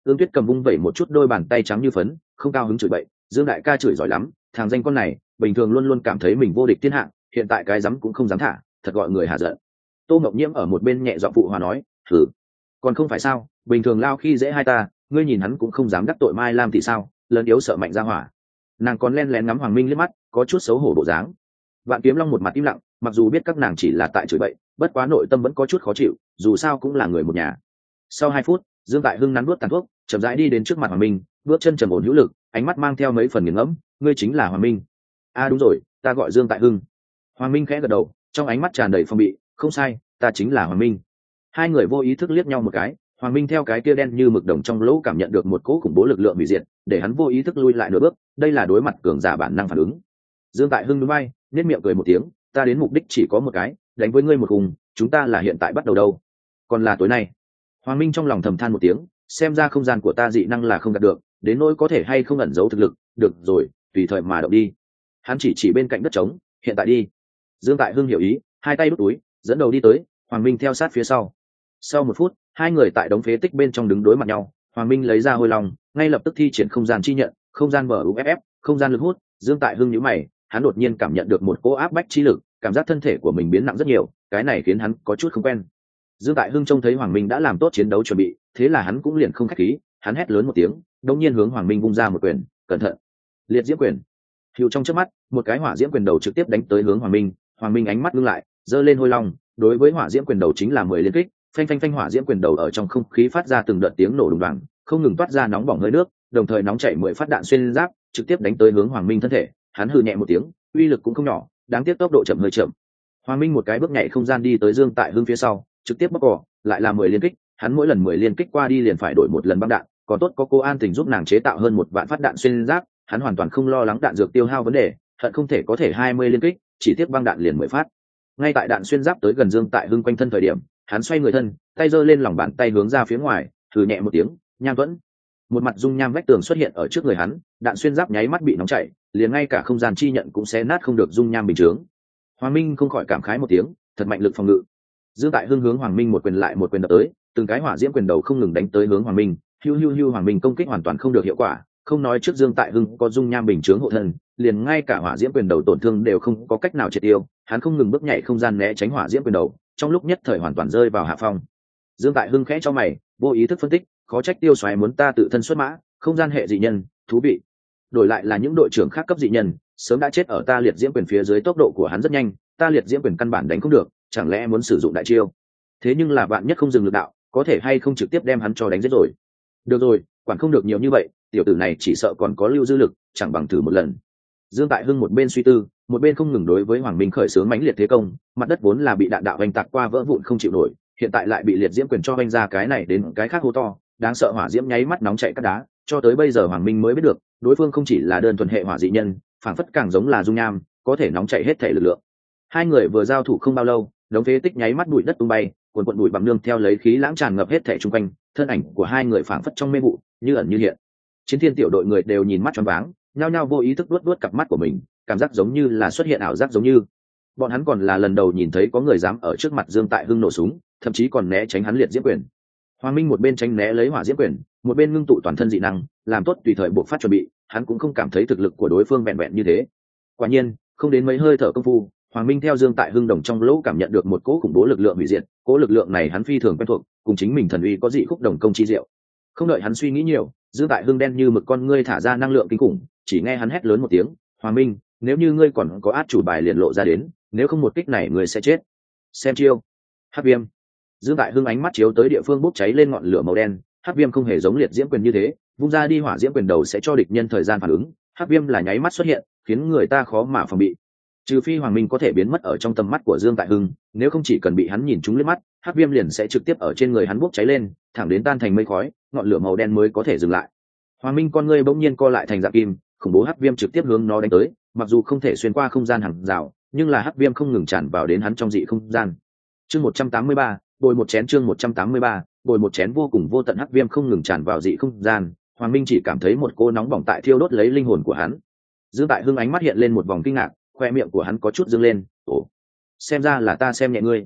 A: Ương Tuyết cầm vung vẩy một chút đôi bàn tay trắng như phấn, không cao hứng chửi bậy, Dương đại ca chửi giỏi lắm, thằng danh con này bình thường luôn luôn cảm thấy mình vô địch thiên hạ, hiện tại cái dám cũng không dám thả, thật gọi người hà giận. Tô Mộng Nhiễm ở một bên nhẹ giọng phụ hòa nói, thử, còn không phải sao, bình thường lao khi dễ hai ta, ngươi nhìn hắn cũng không dám đắc tội Mai Lam thì sao, lớn yếu sợ mạnh ra hỏa. Nàng còn len lén ngắm Hoàng Minh liếc mắt, có chút xấu hổ bộ dáng. Vạn Kiếm Long một mặt im lặng, mặc dù biết các nàng chỉ là tại chửi bậy, bất quá nội tâm vẫn có chút khó chịu, dù sao cũng là người một nhà. Sau hai phút, Dương Tại Hưng nắn nuốt tàn thuốc, chậm rãi đi đến trước mặt Hoàng Minh, bước chân trầm ổn hữu lực, ánh mắt mang theo mấy phần nghiền ngẫm, ngươi chính là Hoàng Minh. A à, đúng rồi, ta gọi Dương Tại Hưng. Hoàng Minh khẽ gật đầu, trong ánh mắt tràn đầy phong bị, không sai, ta chính là Hoàng Minh. Hai người vô ý thức liếc nhau một cái, Hoàng Minh theo cái kia đen như mực đồng trong lỗ cảm nhận được một cỗ khủng bố lực lượng hủy diệt, để hắn vô ý thức lui lại nửa bước, đây là đối mặt cường giả bản năng phản ứng. Dương Tại Hưng nhún vai, nét miệng cười một tiếng, ta đến mục đích chỉ có một cái, đánh với ngươi một cùng, chúng ta là hiện tại bắt đầu đâu, còn là tối nay. Hoàng Minh trong lòng thầm than một tiếng, xem ra không gian của ta dị năng là không đạt được, đến nỗi có thể hay không ẩn giấu thực lực, được rồi, tùy thời mà động đi. Hắn chỉ chỉ bên cạnh đất trống, hiện tại đi. Dương Tại Hưng hiểu ý, hai tay đút túi, dẫn đầu đi tới, Hoàng Minh theo sát phía sau. Sau một phút, hai người tại đống phế tích bên trong đứng đối mặt nhau, Hoàng Minh lấy ra hôi long, ngay lập tức thi triển không gian chi nhận, không gian mở u ép ép, không gian lực hút. Dương Tại Hưng nhíu mày, hắn đột nhiên cảm nhận được một cỗ áp bách chi lực, cảm giác thân thể của mình biến nặng rất nhiều, cái này khiến hắn có chút không quen. Dương Tại Hưng trông thấy Hoàng Minh đã làm tốt chiến đấu chuẩn bị, thế là hắn cũng liền không khách khí, hắn hét lớn một tiếng, đột nhiên hướng Hoàng Minh vung ra một quyền, cẩn thận, liệt diễm quyền. Hưu trong chớp mắt, một cái hỏa diễm quyền đầu trực tiếp đánh tới hướng Hoàng Minh, Hoàng Minh ánh mắt ngưng lại, giơ lên hôi long, đối với hỏa diễm quyền đầu chính là mười liên kích, phanh phanh phanh hỏa diễm quyền đầu ở trong không khí phát ra từng đợt tiếng nổ đùng đoàng, không ngừng toát ra nóng bỏng hơi nước, đồng thời nóng chảy mười phát đạn xuyên giáp, trực tiếp đánh tới hướng Hoàng Minh thân thể, hắn hừ nhẹ một tiếng, uy lực cũng không nhỏ, đáng tiếc tốc độ chậm hơi chậm. Hoàng Minh một cái bước nhảy không gian đi tới Dương Tại Hưng phía sau, trực tiếp bóc cỏ, lại là mười liên kích, hắn mỗi lần mười liên kích qua đi liền phải đổi một lần băng đạn, còn tốt có cô An Tình giúp nàng chế tạo hơn một vạn phát đạn xuyên giáp, hắn hoàn toàn không lo lắng đạn dược tiêu hao vấn đề, hận không thể có thể hai mươi liên kích, chỉ tiếc băng đạn liền mười phát. Ngay tại đạn xuyên giáp tới gần Dương Tại Hưng quanh thân thời điểm, hắn xoay người thân, tay giơ lên lòng bàn tay hướng ra phía ngoài, thử nhẹ một tiếng, nham tuẫn. Một mặt dung nham vách tường xuất hiện ở trước người hắn, đạn xuyên giáp nháy mắt bị nóng chảy, liền ngay cả không gian chi nhận cũng xé nát không được dung nham bình chướng. Hoàng Minh không khỏi cảm khái một tiếng, thật mạnh lực phòng ngự. Dương Tại Hưng hướng Hoàng Minh một quyền lại một quyền đập tới, từng cái hỏa diễm quyền đầu không ngừng đánh tới hướng Hoàng Minh, hiu hiu hiu Hoàng Minh công kích hoàn toàn không được hiệu quả, không nói trước Dương Tại Hưng có dung nham bình chướng hộ thân, liền ngay cả hỏa diễm quyền đầu tổn thương đều không có cách nào triệt tiêu, hắn không ngừng bước nhảy không gian né tránh hỏa diễm quyền đầu, trong lúc nhất thời hoàn toàn rơi vào hạ phong. Dương Tại Hưng khẽ cho mày, vô ý thức phân tích, khó trách Tiêu Soái muốn ta tự thân xuất mã, không gian hệ dị nhân, thú vị. Đổi lại là những đội trưởng khác cấp dị nhân, sớm đã chết ở ta liệt diễm quyền phía dưới, tốc độ của hắn rất nhanh, ta liệt diễm quyền căn bản đánh không được, chẳng lẽ muốn sử dụng đại chiêu? Thế nhưng là bạn nhất không dừng lực đạo, có thể hay không trực tiếp đem hắn cho đánh giết rồi. Được rồi, quản không được nhiều như vậy, tiểu tử này chỉ sợ còn có lưu dư lực, chẳng bằng thử một lần. Dương Tại Hưng một bên suy tư, một bên không ngừng đối với Hoàng Minh khởi xướng mãnh liệt thế công, mặt đất vốn là bị đạn đạo vành tạc qua vỡ vụn không chịu nổi, hiện tại lại bị liệt diễm quyền cho vanh ra cái này đến cái khác hô to, đáng sợ hỏa diễm nháy mắt nóng chảy cát đá, cho tới bây giờ Hoàng Minh mới biết được, đối phương không chỉ là đơn thuần hệ hỏa dị nhân, phản phất càng giống là dung nham, có thể nóng chảy hết thể lực lượng. Hai người vừa giao thủ không bao lâu, đống phế tích nháy mắt bụi đất tung bay, cuồn cuộn bụi bặm nương theo lấy khí lãng tràn ngập hết thể chung quanh, thân ảnh của hai người phảng phất trong mê vụ, như ẩn như hiện. Chiến Thiên tiểu đội người đều nhìn mắt choáng váng, nhao nhao vô ý thức luốt luốt cặp mắt của mình, cảm giác giống như là xuất hiện ảo giác giống như. Bọn hắn còn là lần đầu nhìn thấy có người dám ở trước mặt Dương Tại Hưng nổ súng, thậm chí còn né tránh hắn liệt diễm quyền. Hoàng Minh một bên tránh né lấy hỏa diễm quyền, một bên ngưng tụ toàn thân dị năng, làm tốt tùy thời buộc phát chuẩn bị, hắn cũng không cảm thấy thực lực của đối phương vẹn vẹn như thế. Quả nhiên, không đến mấy hơi thở công phu, Hoàng Minh theo Dương Tại Hưng đồng trong lỗ cảm nhận được một cỗ khủng bố lực lượng hủy diệt, cỗ lực lượng này hắn phi thường quen thuộc, cùng chính mình thần uy có dị khúc đồng công chi diệu. Không đợi hắn suy nghĩ nhiều, Dương Tại Hưng đen như mực con ngươi thả ra năng lượng kinh khủng, chỉ nghe hắn hét lớn một tiếng, "Hoàng Minh, nếu như ngươi còn có át chủ bài liền lộ ra đến, nếu không một kích này ngươi sẽ chết." Xem chiêu. Hắc viêm. Dương Tại Hưng ánh mắt chiếu tới địa phương bốc cháy lên ngọn lửa màu đen, hắc viêm không hề giống liệt diễm quyền như thế, vung ra đi hỏa diễm quyền đầu sẽ cho địch nhân thời gian phản ứng, hắc viêm là nháy mắt xuất hiện, khiến người ta khó mà phòng bị. Trừ phi Hoàng Minh có thể biến mất ở trong tầm mắt của Dương Tại Hưng, nếu không chỉ cần bị hắn nhìn trúng liếc mắt, hắc viêm liền sẽ trực tiếp ở trên người hắn bốc cháy lên, thẳng đến tan thành mây khói, ngọn lửa màu đen mới có thể dừng lại. Hoàng Minh con ngươi bỗng nhiên co lại thành dạng kim, khủng bố hắc viêm trực tiếp hướng nó đánh tới, mặc dù không thể xuyên qua không gian hàng rào, nhưng là hắc viêm không ngừng tràn vào đến hắn trong dị không gian. Chương một trăm tám mươi ba, bồi một chén chương một trăm tám mươi ba, bồi một chén vô cùng vô tận hắc viêm không ngừng tràn vào dị không gian, Hoàng Minh chỉ cảm thấy một cô nóng bỏng tại thiêu đốt lấy linh hồn của hắn. Dương Tại Hưng ánh mắt hiện lên một vòng kinh ngạc, khoe miệng của hắn có chút dương lên, "Ồ, xem ra là ta xem nhẹ ngươi."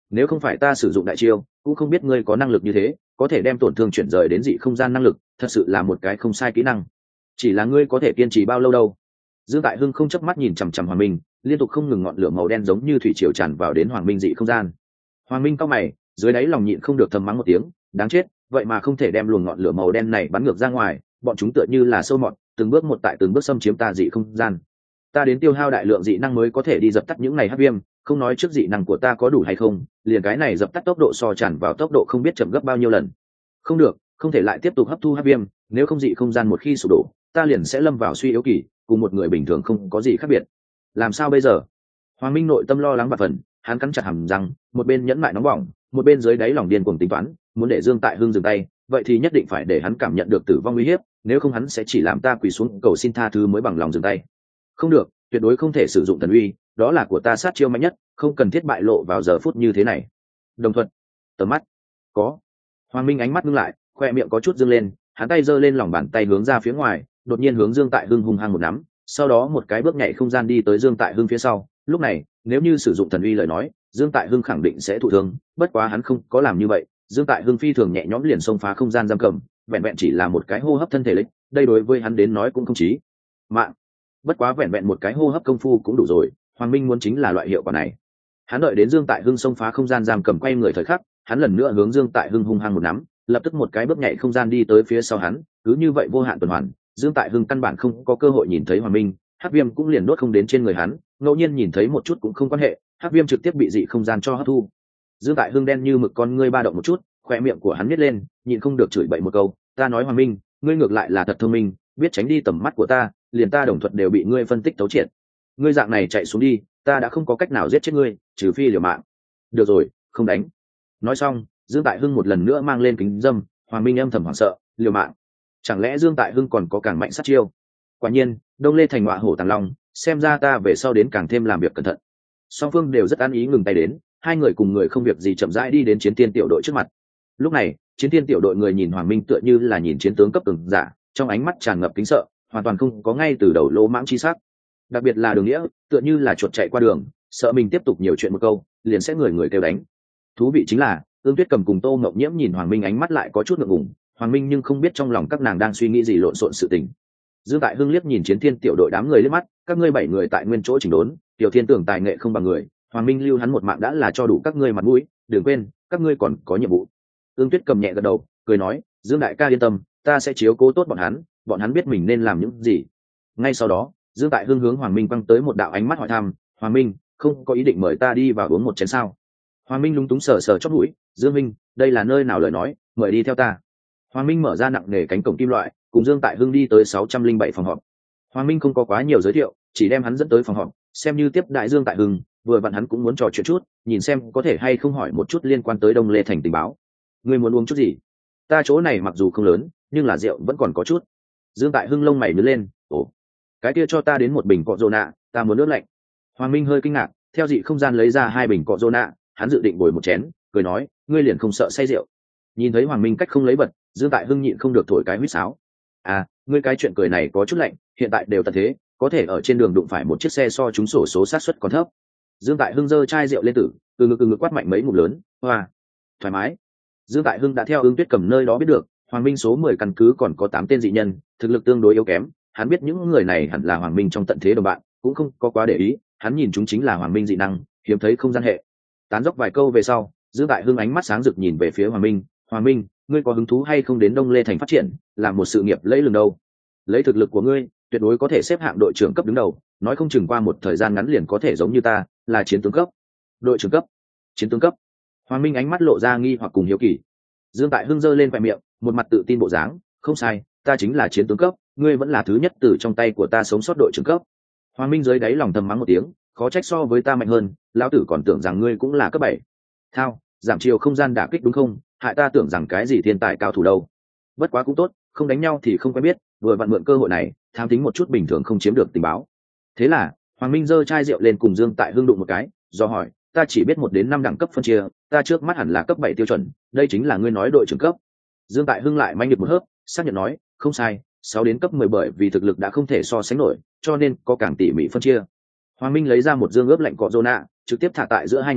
A: nếu không phải ta sử dụng đại chiêu cũng không biết ngươi có năng lực như thế, có thể đem tổn thương chuyển rời đến dị không gian năng lực, thật sự là một cái không sai kỹ năng. Chỉ là ngươi có thể kiên trì bao lâu đâu? Dương Tại Hưng không chớp mắt nhìn chằm chằm Hoàng Minh, liên tục không ngừng ngọn lửa màu đen giống như thủy triều tràn vào đến Hoàng Minh dị không gian. Hoàng Minh cau mày, dưới đáy lòng nhịn không được thầm mắng một tiếng, đáng chết, vậy mà không thể đem luồng ngọn lửa màu đen này bắn ngược ra ngoài, bọn chúng tựa như là sâu mọt, từng bước một tại từng bước xâm chiếm ta dị không gian. Ta đến tiêu hao đại lượng dị năng mới có thể đi dập tắt những này hắc viêm, không nói trước dị năng của ta có đủ hay không, liền cái này dập tắt tốc độ so tràn vào tốc độ không biết chậm gấp bao nhiêu lần. Không được, không thể lại tiếp tục hấp thu hắc viêm, nếu không dị không gian một khi sụp đổ, ta liền sẽ lâm vào suy yếu kỳ, cùng một người bình thường không có gì khác biệt. Làm sao bây giờ? Hoàng Minh nội tâm lo lắng và phần, hắn cắn chặt hàm răng, một bên nhẫn mại nóng bỏng, một bên dưới đáy lòng điên cuồng tính toán, muốn để Dương Tại Hưng dừng tay, vậy thì nhất định phải để hắn cảm nhận được tử vong uy hiếp, nếu không hắn sẽ chỉ làm ta quỳ xuống cầu xin tha thứ mới bằng lòng dừng tay. Không được, tuyệt đối không thể sử dụng thần uy, đó là của ta sát chiêu mạnh nhất, không cần thiết bại lộ vào giờ phút như thế này. Đồng thuận, tầm mắt, có. Hoàng Minh ánh mắt ngưng lại, khoe miệng có chút dương lên, hắn tay giơ lên lòng bàn tay hướng ra phía ngoài, đột nhiên hướng Dương Tại Hưng hung hăng một nắm, sau đó một cái bước nhảy không gian đi tới Dương Tại Hưng phía sau. Lúc này, nếu như sử dụng thần uy lời nói, Dương Tại Hưng khẳng định sẽ thụ thương, bất quá hắn không có làm như vậy. Dương Tại Hưng phi thường nhẹ nhõm liền xông phá không gian giam cầm, vẹn vẹn chỉ là một cái hô hấp thân thể lịch, đây đối với hắn đến nói cũng không chí mạng. Bất quá vẹn vẹn một cái hô hấp công phu cũng đủ rồi, Hoàng Minh muốn chính là loại hiệu quả này. Hắn đợi đến Dương Tại Hưng xông phá không gian giam cầm quay người thời khắc, hắn lần nữa hướng Dương Tại Hưng hung hăng một nắm, lập tức một cái bước nhảy không gian đi tới phía sau hắn, cứ như vậy vô hạn tuần hoàn. Dương Tại Hưng căn bản không có cơ hội nhìn thấy Hoàng Minh, hắc viêm cũng liền đốt không đến trên người hắn, ngẫu nhiên nhìn thấy một chút cũng không quan hệ, hắc viêm trực tiếp bị dị không gian cho hấp thu. Dương Tại Hưng đen như mực con ngươi ba động một chút, khoe miệng của hắn nhếch lên, nhịn không được chửi bậy một câu, ta nói Hoàng Minh, ngươi ngược lại là thật thông minh, biết tránh đi tầm mắt của ta, liền ta đồng thuận đều bị ngươi phân tích tấu triệt. Ngươi dạng này chạy xuống đi, ta đã không có cách nào giết chết ngươi, trừ phi liều mạng. Được rồi, không đánh. Nói xong, Dương Tại Hưng một lần nữa mang lên kính dâm. Hoàng Minh âm thầm hoảng sợ, liều mạng. Chẳng lẽ Dương Tại Hưng còn có càng mạnh sát chiêu? Quả nhiên, Đông Lê thành ngọa hổ tàng long, xem ra ta về sau đến càng thêm làm việc cẩn thận. Song phương đều rất an ý ngừng tay đến, hai người cùng người không việc gì chậm rãi đi đến chiến tiên tiểu đội trước mặt. Lúc này, chiến tiên tiểu đội người nhìn Hoàng Minh tựa như là nhìn chiến tướng cấp cường giả, trong ánh mắt tràn ngập kính sợ, hoàn toàn không có ngay từ đầu lỗ mãng chi sắc. Đặc biệt là Đường Nghĩa, tựa như là chuột chạy qua đường, sợ mình tiếp tục nhiều chuyện một câu, liền sẽ người người kêu đánh. Thú vị chính là, Ương Tuyết Cầm cùng Tô Ngọc Nhiễm nhìn Hoàng Minh ánh mắt lại có chút ngượng ngùng, Hoàng Minh nhưng không biết trong lòng các nàng đang suy nghĩ gì lộn xộn sự tình. Dương Tại Hưng liếc nhìn chiến thiên tiểu đội đám người liếc mắt, các ngươi bảy người tại nguyên chỗ chỉnh đốn, Tiểu Thiên tưởng tài nghệ không bằng người, Hoàng Minh lưu hắn một mạng đã là cho đủ các ngươi mặt mũi, đừng quên, các ngươi còn có nhiệm vụ. Ương Tuyết Cầm nhẹ gật đầu, cười nói, Dương đại ca yên tâm, ta sẽ chiếu cố tốt bọn hắn, bọn hắn biết mình nên làm những gì. Ngay sau đó, Dương Tại Hưng hướng Hoàng Minh quăng tới một đạo ánh mắt hỏi thăm, Hoàng Minh, không có ý định mời ta đi vào uống một chén sao? Hoàng Minh lúng túng sờ sờ chót mũi, Dương Minh, đây là nơi nào lời nói, mời đi theo ta. Hoàng Minh mở ra nặng nề cánh cổng kim loại, cùng Dương Tại Hưng đi tới sáu trăm linh bảy phòng họp. Hoàng Minh không có quá nhiều giới thiệu, chỉ đem hắn dẫn tới phòng họp, xem như tiếp đại Dương Tại Hưng, vừa vặn hắn cũng muốn trò chuyện chút, nhìn xem có thể hay không hỏi một chút liên quan tới Đông Lê thành tình báo. Ngươi muốn uống chút gì? Ta chỗ này mặc dù không lớn, nhưng là rượu vẫn còn có chút. Dương Tại Hưng lông mày nhướng lên, ồ, cái kia cho ta đến một bình cọ rô nạ, ta muốn nước lạnh. Hoàng Minh hơi kinh ngạc, theo dị không gian lấy ra hai bình cọ rô nạ, hắn dự định bồi một chén, cười nói, ngươi liền không sợ say rượu? Nhìn thấy Hoàng Minh cách không lấy bật, Dương Tại Hưng nhịn không được thổi cái huýt sáo. À, ngươi cái chuyện cười này có chút lạnh, hiện tại đều tận thế, có thể ở trên đường đụng phải một chiếc xe so trúng sổ số sát suất còn thấp. Dương Tại Hưng giơ chai rượu lên tử, từ ngực từ ngực quát mạnh mấy ngụm lớn, hoa, thoải mái. Dương Tại Hưng đã theo Ưng Tuyết Cầm nơi đó biết được, Hoàng Minh số mười căn cứ còn có tám tên dị nhân, thực lực tương đối yếu kém, hắn biết những người này hẳn là Hoàng Minh trong tận thế đồng bạn, cũng không có quá để ý, hắn nhìn chúng chính là Hoàng Minh dị năng, hiếm thấy không gian hệ. Tán dốc vài câu về sau, Dương Tại Hưng ánh mắt sáng rực nhìn về phía Hoàng Minh, Hoàng Minh, ngươi có hứng thú hay không đến Đông Lê thành phát triển, làm một sự nghiệp lẫy lừng đâu? Lấy thực lực của ngươi, tuyệt đối có thể xếp hạng đội trưởng cấp đứng đầu, nói không chừng qua một thời gian ngắn liền có thể giống như ta, là chiến tướng cấp. Đội trưởng cấp? Chiến tướng cấp? Hoàng Minh ánh mắt lộ ra nghi hoặc cùng hiếu kỳ. Dương Tại Hưng giơ lên vài miệng, một mặt tự tin bộ dáng, không sai, ta chính là chiến tướng cấp, ngươi vẫn là thứ nhất từ trong tay của ta sống sót đội trưởng cấp. Hoàng Minh dưới đáy lòng thầm mắng một tiếng, khó trách so với ta mạnh hơn, lão tử còn tưởng rằng ngươi cũng là cấp bảy. Thao, giảm chiều không gian đả kích đúng không? Hại ta tưởng rằng cái gì thiên tài cao thủ đâu. Bất quá cũng tốt, không đánh nhau thì không quen biết, vừa vặn mượn cơ hội này, tham tính một chút bình thường không chiếm được tình báo. Thế là, Hoàng Minh giơ chai rượu lên cùng Dương Tại Hưng đụng một cái, do hỏi, ta chỉ biết một đến năm đẳng cấp phân chia, ta trước mắt hẳn là cấp bảy tiêu chuẩn, đây chính là ngươi nói đội trưởng cấp. Dương Tại Hưng lại manh được một hớp, xác nhận nói, không sai, sáu đến cấp mười bởi vì thực lực đã không thể so sánh nổi, cho nên có càng tỉ mỉ phân chia. Hoàng Minh lấy ra một dương ướp lạnh cọ rô nạ, trực tiếp thả tại giữa hai người,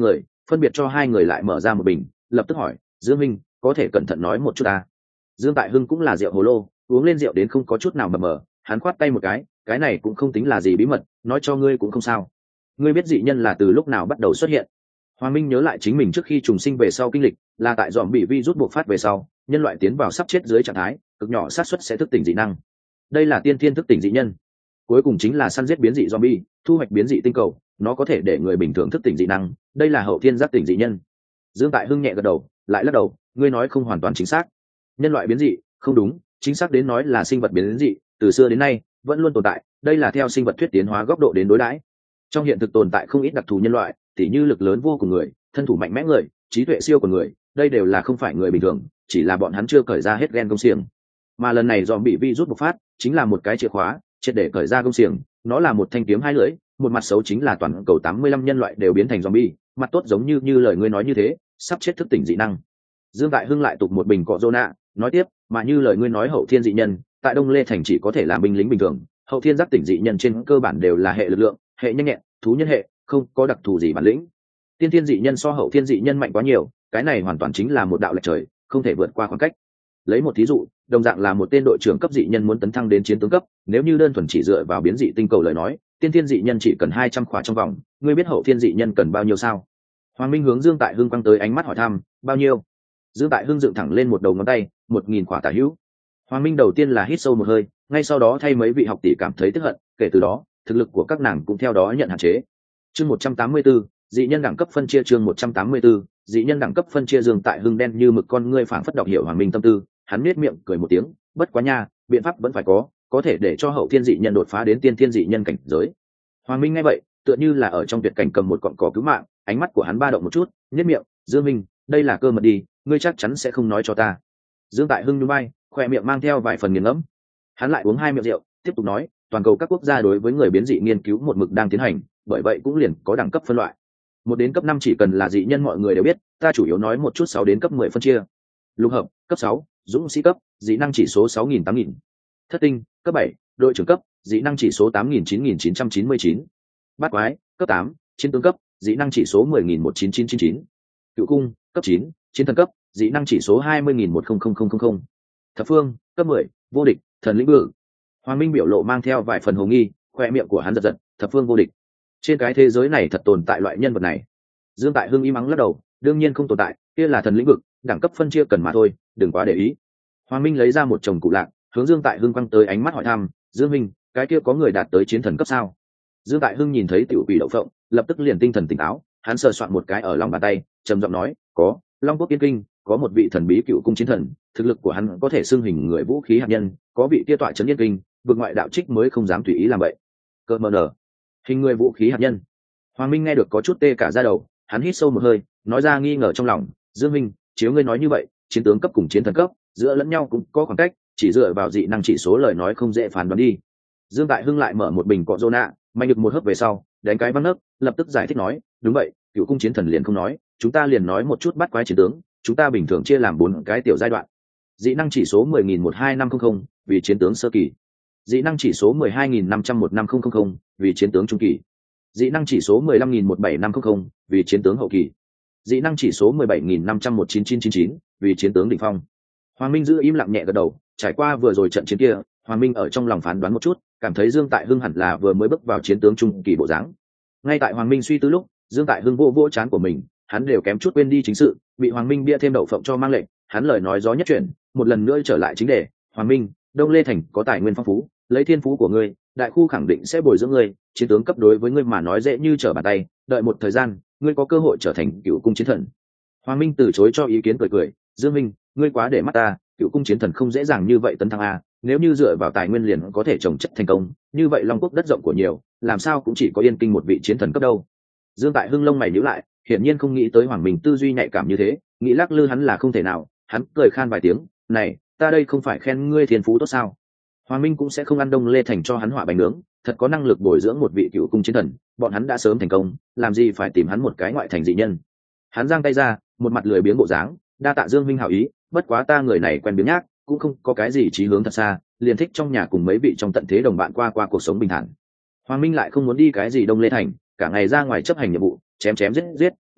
A: phân biệt cho hai người lại mở ra một bình, lập tức hỏi, Dương Minh, có thể cẩn thận nói một chút ta. Dương Tại Hưng cũng là rượu hồ lô, uống lên rượu đến không có chút nào mờ mờ, hắn khoát tay một cái, cái này cũng không tính là gì bí mật, nói cho ngươi cũng không sao. Ngươi biết dị nhân là từ lúc nào bắt đầu xuất hiện? Hoàng Minh nhớ lại chính mình trước khi trùng sinh về sau kinh lịch, là tại dòm bị virus bộc phát về sau, nhân loại tiến vào sắp chết dưới trạng thái, cực nhỏ xác suất sẽ thức tỉnh dị năng. Đây là tiên thiên thức tỉnh dị nhân. Cuối cùng chính là săn giết biến dị zombie, thu hoạch biến dị tinh cầu, nó có thể để người bình thường thức tỉnh dị năng, đây là hậu thiên giác tỉnh dị nhân. Dương Tại Hưng nhẹ gật đầu, lại lắc đầu, ngươi nói không hoàn toàn chính xác. Nhân loại biến dị, không đúng, chính xác đến nói là sinh vật biến dị, từ xưa đến nay vẫn luôn tồn tại, đây là theo sinh vật thuyết tiến hóa góc độ đến đối đãi. Trong hiện thực tồn tại không ít đặc thù nhân loại, tỉ như lực lớn vô cùng người, thân thủ mạnh mẽ người, trí tuệ siêu của người, đây đều là không phải người bình thường, chỉ là bọn hắn chưa cởi ra hết gen công xiềng. Mà lần này dòm bị virus bộc phát, chính là một cái chìa khóa, triệt để cởi ra công xiềng, nó là một thanh kiếm hai lưỡi, một mặt xấu chính là toàn cầu tám mươi lăm nhân loại đều biến thành zombie, mặt tốt giống như như lời ngươi nói như thế, sắp chết thức tỉnh dị năng. Dương Tại Hưng lại tục một bình cọ Zona, nói tiếp, mà như lời ngươi nói hậu thiên dị nhân, tại Đông Lê thành chỉ có thể làm binh lính bình thường, hậu thiên giác tỉnh dị nhân trên cơ bản đều là hệ lực lượng, hệ nhanh nhẹn, thú nhân hệ, không có đặc thù gì bản lĩnh. Tiên thiên dị nhân so hậu thiên dị nhân mạnh quá nhiều, cái này hoàn toàn chính là một đạo lệch trời, không thể vượt qua khoảng cách. Lấy một thí dụ, đồng dạng là một tên đội trưởng cấp dị nhân muốn tấn thăng đến chiến tướng cấp, nếu như đơn thuần chỉ dựa vào biến dị tinh cầu lời nói, tiên thiên dị nhân chỉ cần hai trăm khóa trong vòng, ngươi biết hậu thiên dị nhân cần bao nhiêu sao? Hoàng Minh hướng Dương Tại Hưng quăng tới ánh mắt hỏi thăm, bao nhiêu? Dương Tại Hưng dựng thẳng lên một đầu ngón tay, một nghìn khỏa tả hữu. Hoàng Minh đầu tiên là hít sâu một hơi, ngay sau đó thay mấy vị học tỷ cảm thấy tức hận, kể từ đó, thực lực của các nàng cũng theo đó nhận hạn chế. Chương một trăm tám mươi tư, dị nhân đẳng cấp phân chia chương một trăm tám mươi tư, dị nhân đẳng cấp phân chia Dương Tại Hưng đen như mực con ngươi phảng phất đọc hiểu Hoàng Minh tâm tư, hắn nhếch miệng cười một tiếng, bất quá nha, biện pháp vẫn phải có, có thể để cho hậu thiên dị nhân đột phá đến tiên thiên dị nhân cảnh giới. Hoàng Minh nghe vậy, tựa như là ở trong tuyệt cảnh cầm một cọng cỏ cứu mạng, ánh mắt của hắn ba động một chút, nhếch miệng, Dương Minh, đây là cơ mật đi, ngươi chắc chắn sẽ không nói cho ta. Dương Tại Hưng nhún vai, khoe miệng mang theo vài phần nghiền ngẫm. Hắn lại uống hai miệng rượu, tiếp tục nói, toàn cầu các quốc gia đối với người biến dị nghiên cứu một mực đang tiến hành, bởi vậy cũng liền có đẳng cấp phân loại. Một đến cấp năm chỉ cần là dị nhân mọi người đều biết, ta chủ yếu nói một chút sáu đến cấp mười phân chia. Lục hợp, cấp sáu, dũng sĩ cấp, dị năng chỉ số sáu nghìn tám nghìn. Thất tinh, cấp bảy, đội trưởng cấp, dị năng chỉ số tám nghìn chín nghìn chín trăm chín mươi chín. Bát quái, cấp tám, chiến tướng cấp, dị năng chỉ số mười nghìn một trăm chín mươi chín chín chín. Cựu cung, cấp chín, chiến thần cấp, dị năng chỉ số hai mươi nghìn một trăm linh. Thập phương, cấp mười, vô địch, thần lĩnh vực. Hoàng Minh biểu lộ mang theo vài phần hồ nghi, khoe miệng của hắn giật giật, thập phương vô địch. Trên cái thế giới này thật tồn tại loại nhân vật này. Dương Tại Hưng im mắng lắc đầu, đương nhiên không tồn tại, kia là thần lĩnh vực, đẳng cấp phân chia cần mà thôi, đừng quá để ý. Hoàng Minh lấy ra một chồng cụ lạc, hướng Dương Tại Hưng quăng tới ánh mắt hỏi thăm, Dương Minh, cái kia có người đạt tới chiến thần cấp sao? Dương Tại Hưng nhìn thấy tiểu quỷ đậu phộng, lập tức liền tinh thần tỉnh táo, hắn sờ soạn một cái ở lòng bàn tay, trầm giọng nói, có, Long Quốc Yên Kinh, có một vị thần bí cựu cung chiến thần, thực lực của hắn có thể xưng hình người vũ khí hạt nhân, có vị kia tọa trấn Yên Kinh, vực ngoại đạo trích mới không dám tùy ý làm vậy. Cơ mờ nở, hình người vũ khí hạt nhân. Hoàng Minh nghe được có chút tê cả da đầu, hắn hít sâu một hơi, nói ra nghi ngờ trong lòng, Dương Minh, chiếu ngươi nói như vậy, chiến tướng cấp cùng chiến thần cấp, giữa lẫn nhau cũng có khoảng cách, chỉ dựa vào dị năng chỉ số lời nói không dễ phán đoán đi. Dương Tại Hưng lại mở một bình cọ Zona, mạnh được một hớp về sau, đánh cái văng nấc, lập tức giải thích nói, đúng vậy, cựu cung chiến thần liền không nói, chúng ta liền nói một chút bắt quái chiến tướng, chúng ta bình thường chia làm bốn cái tiểu giai đoạn. Dị năng chỉ số mười nghìn một hai năm không không, vì chiến tướng sơ kỳ. Dị năng chỉ số mười hai nghìn năm trăm một năm không không không, vì chiến tướng trung kỳ. Dị năng chỉ số mười lăm nghìn một bảy năm không không, vì chiến tướng hậu kỳ. Dị năng chỉ số mười bảy nghìn năm trăm một chín chín chín chín, vì chiến tướng đỉnh phong. Hoàng Minh giữ im lặng nhẹ gật đầu, trải qua vừa rồi trận chiến kia, Hoàng Minh ở trong lòng phán đoán một chút, cảm thấy Dương Tại Hưng hẳn là vừa mới bước vào chiến tướng trung kỳ bộ dáng. Ngay tại Hoàng Minh suy tư lúc, Dương Tại Hưng vô vỗ trán của mình, hắn đều kém chút quên đi chính sự, bị Hoàng Minh bia thêm đậu phộng cho mang lệnh, hắn lời nói gió nhất chuyển, một lần nữa trở lại chính đề, Hoàng Minh, Đông Lê thành có tài nguyên phong phú, lấy thiên phú của ngươi, đại khu khẳng định sẽ bồi dưỡng ngươi, chiến tướng cấp đối với ngươi mà nói dễ như trở bàn tay, đợi một thời gian, ngươi có cơ hội trở thành cựu cung chiến thần. Hoàng Minh từ chối cho ý kiến cười cười, Dương Minh, ngươi quá để mắt ta, cựu cung chiến thần không dễ dàng như vậy tấn thăng a, nếu như dựa vào tài nguyên liền có thể trồng chất thành công, như vậy Long Quốc đất rộng của nhiều, làm sao cũng chỉ có Yên Kinh một vị chiến thần cấp đâu. Dương Tại Hưng lông mày nhíu lại, hiển nhiên không nghĩ tới Hoàng Minh tư duy nhạy cảm như thế, nghĩ lắc lư hắn là không thể nào, hắn cười khan vài tiếng, này, ta đây không phải khen ngươi thiên phú tốt sao? Hoàng Minh cũng sẽ không ăn Đông Lê thành cho hắn họa bánh nướng, thật có năng lực bồi dưỡng một vị cựu cung chiến thần, bọn hắn đã sớm thành công, làm gì phải tìm hắn một cái ngoại thành dị nhân. Hắn giang tay ra, một mặt lười biếng bộ dáng, đa tạ Dương Minh hảo ý, bất quá ta người này quen biếng nhác, cũng không có cái gì chí hướng thật xa, liền thích trong nhà cùng mấy vị trong tận thế đồng bạn qua qua cuộc sống bình thản. Hoàng Minh lại không muốn đi cái gì Đông Lê thành, cả ngày ra ngoài chấp hành nhiệm vụ, chém chém giết giết,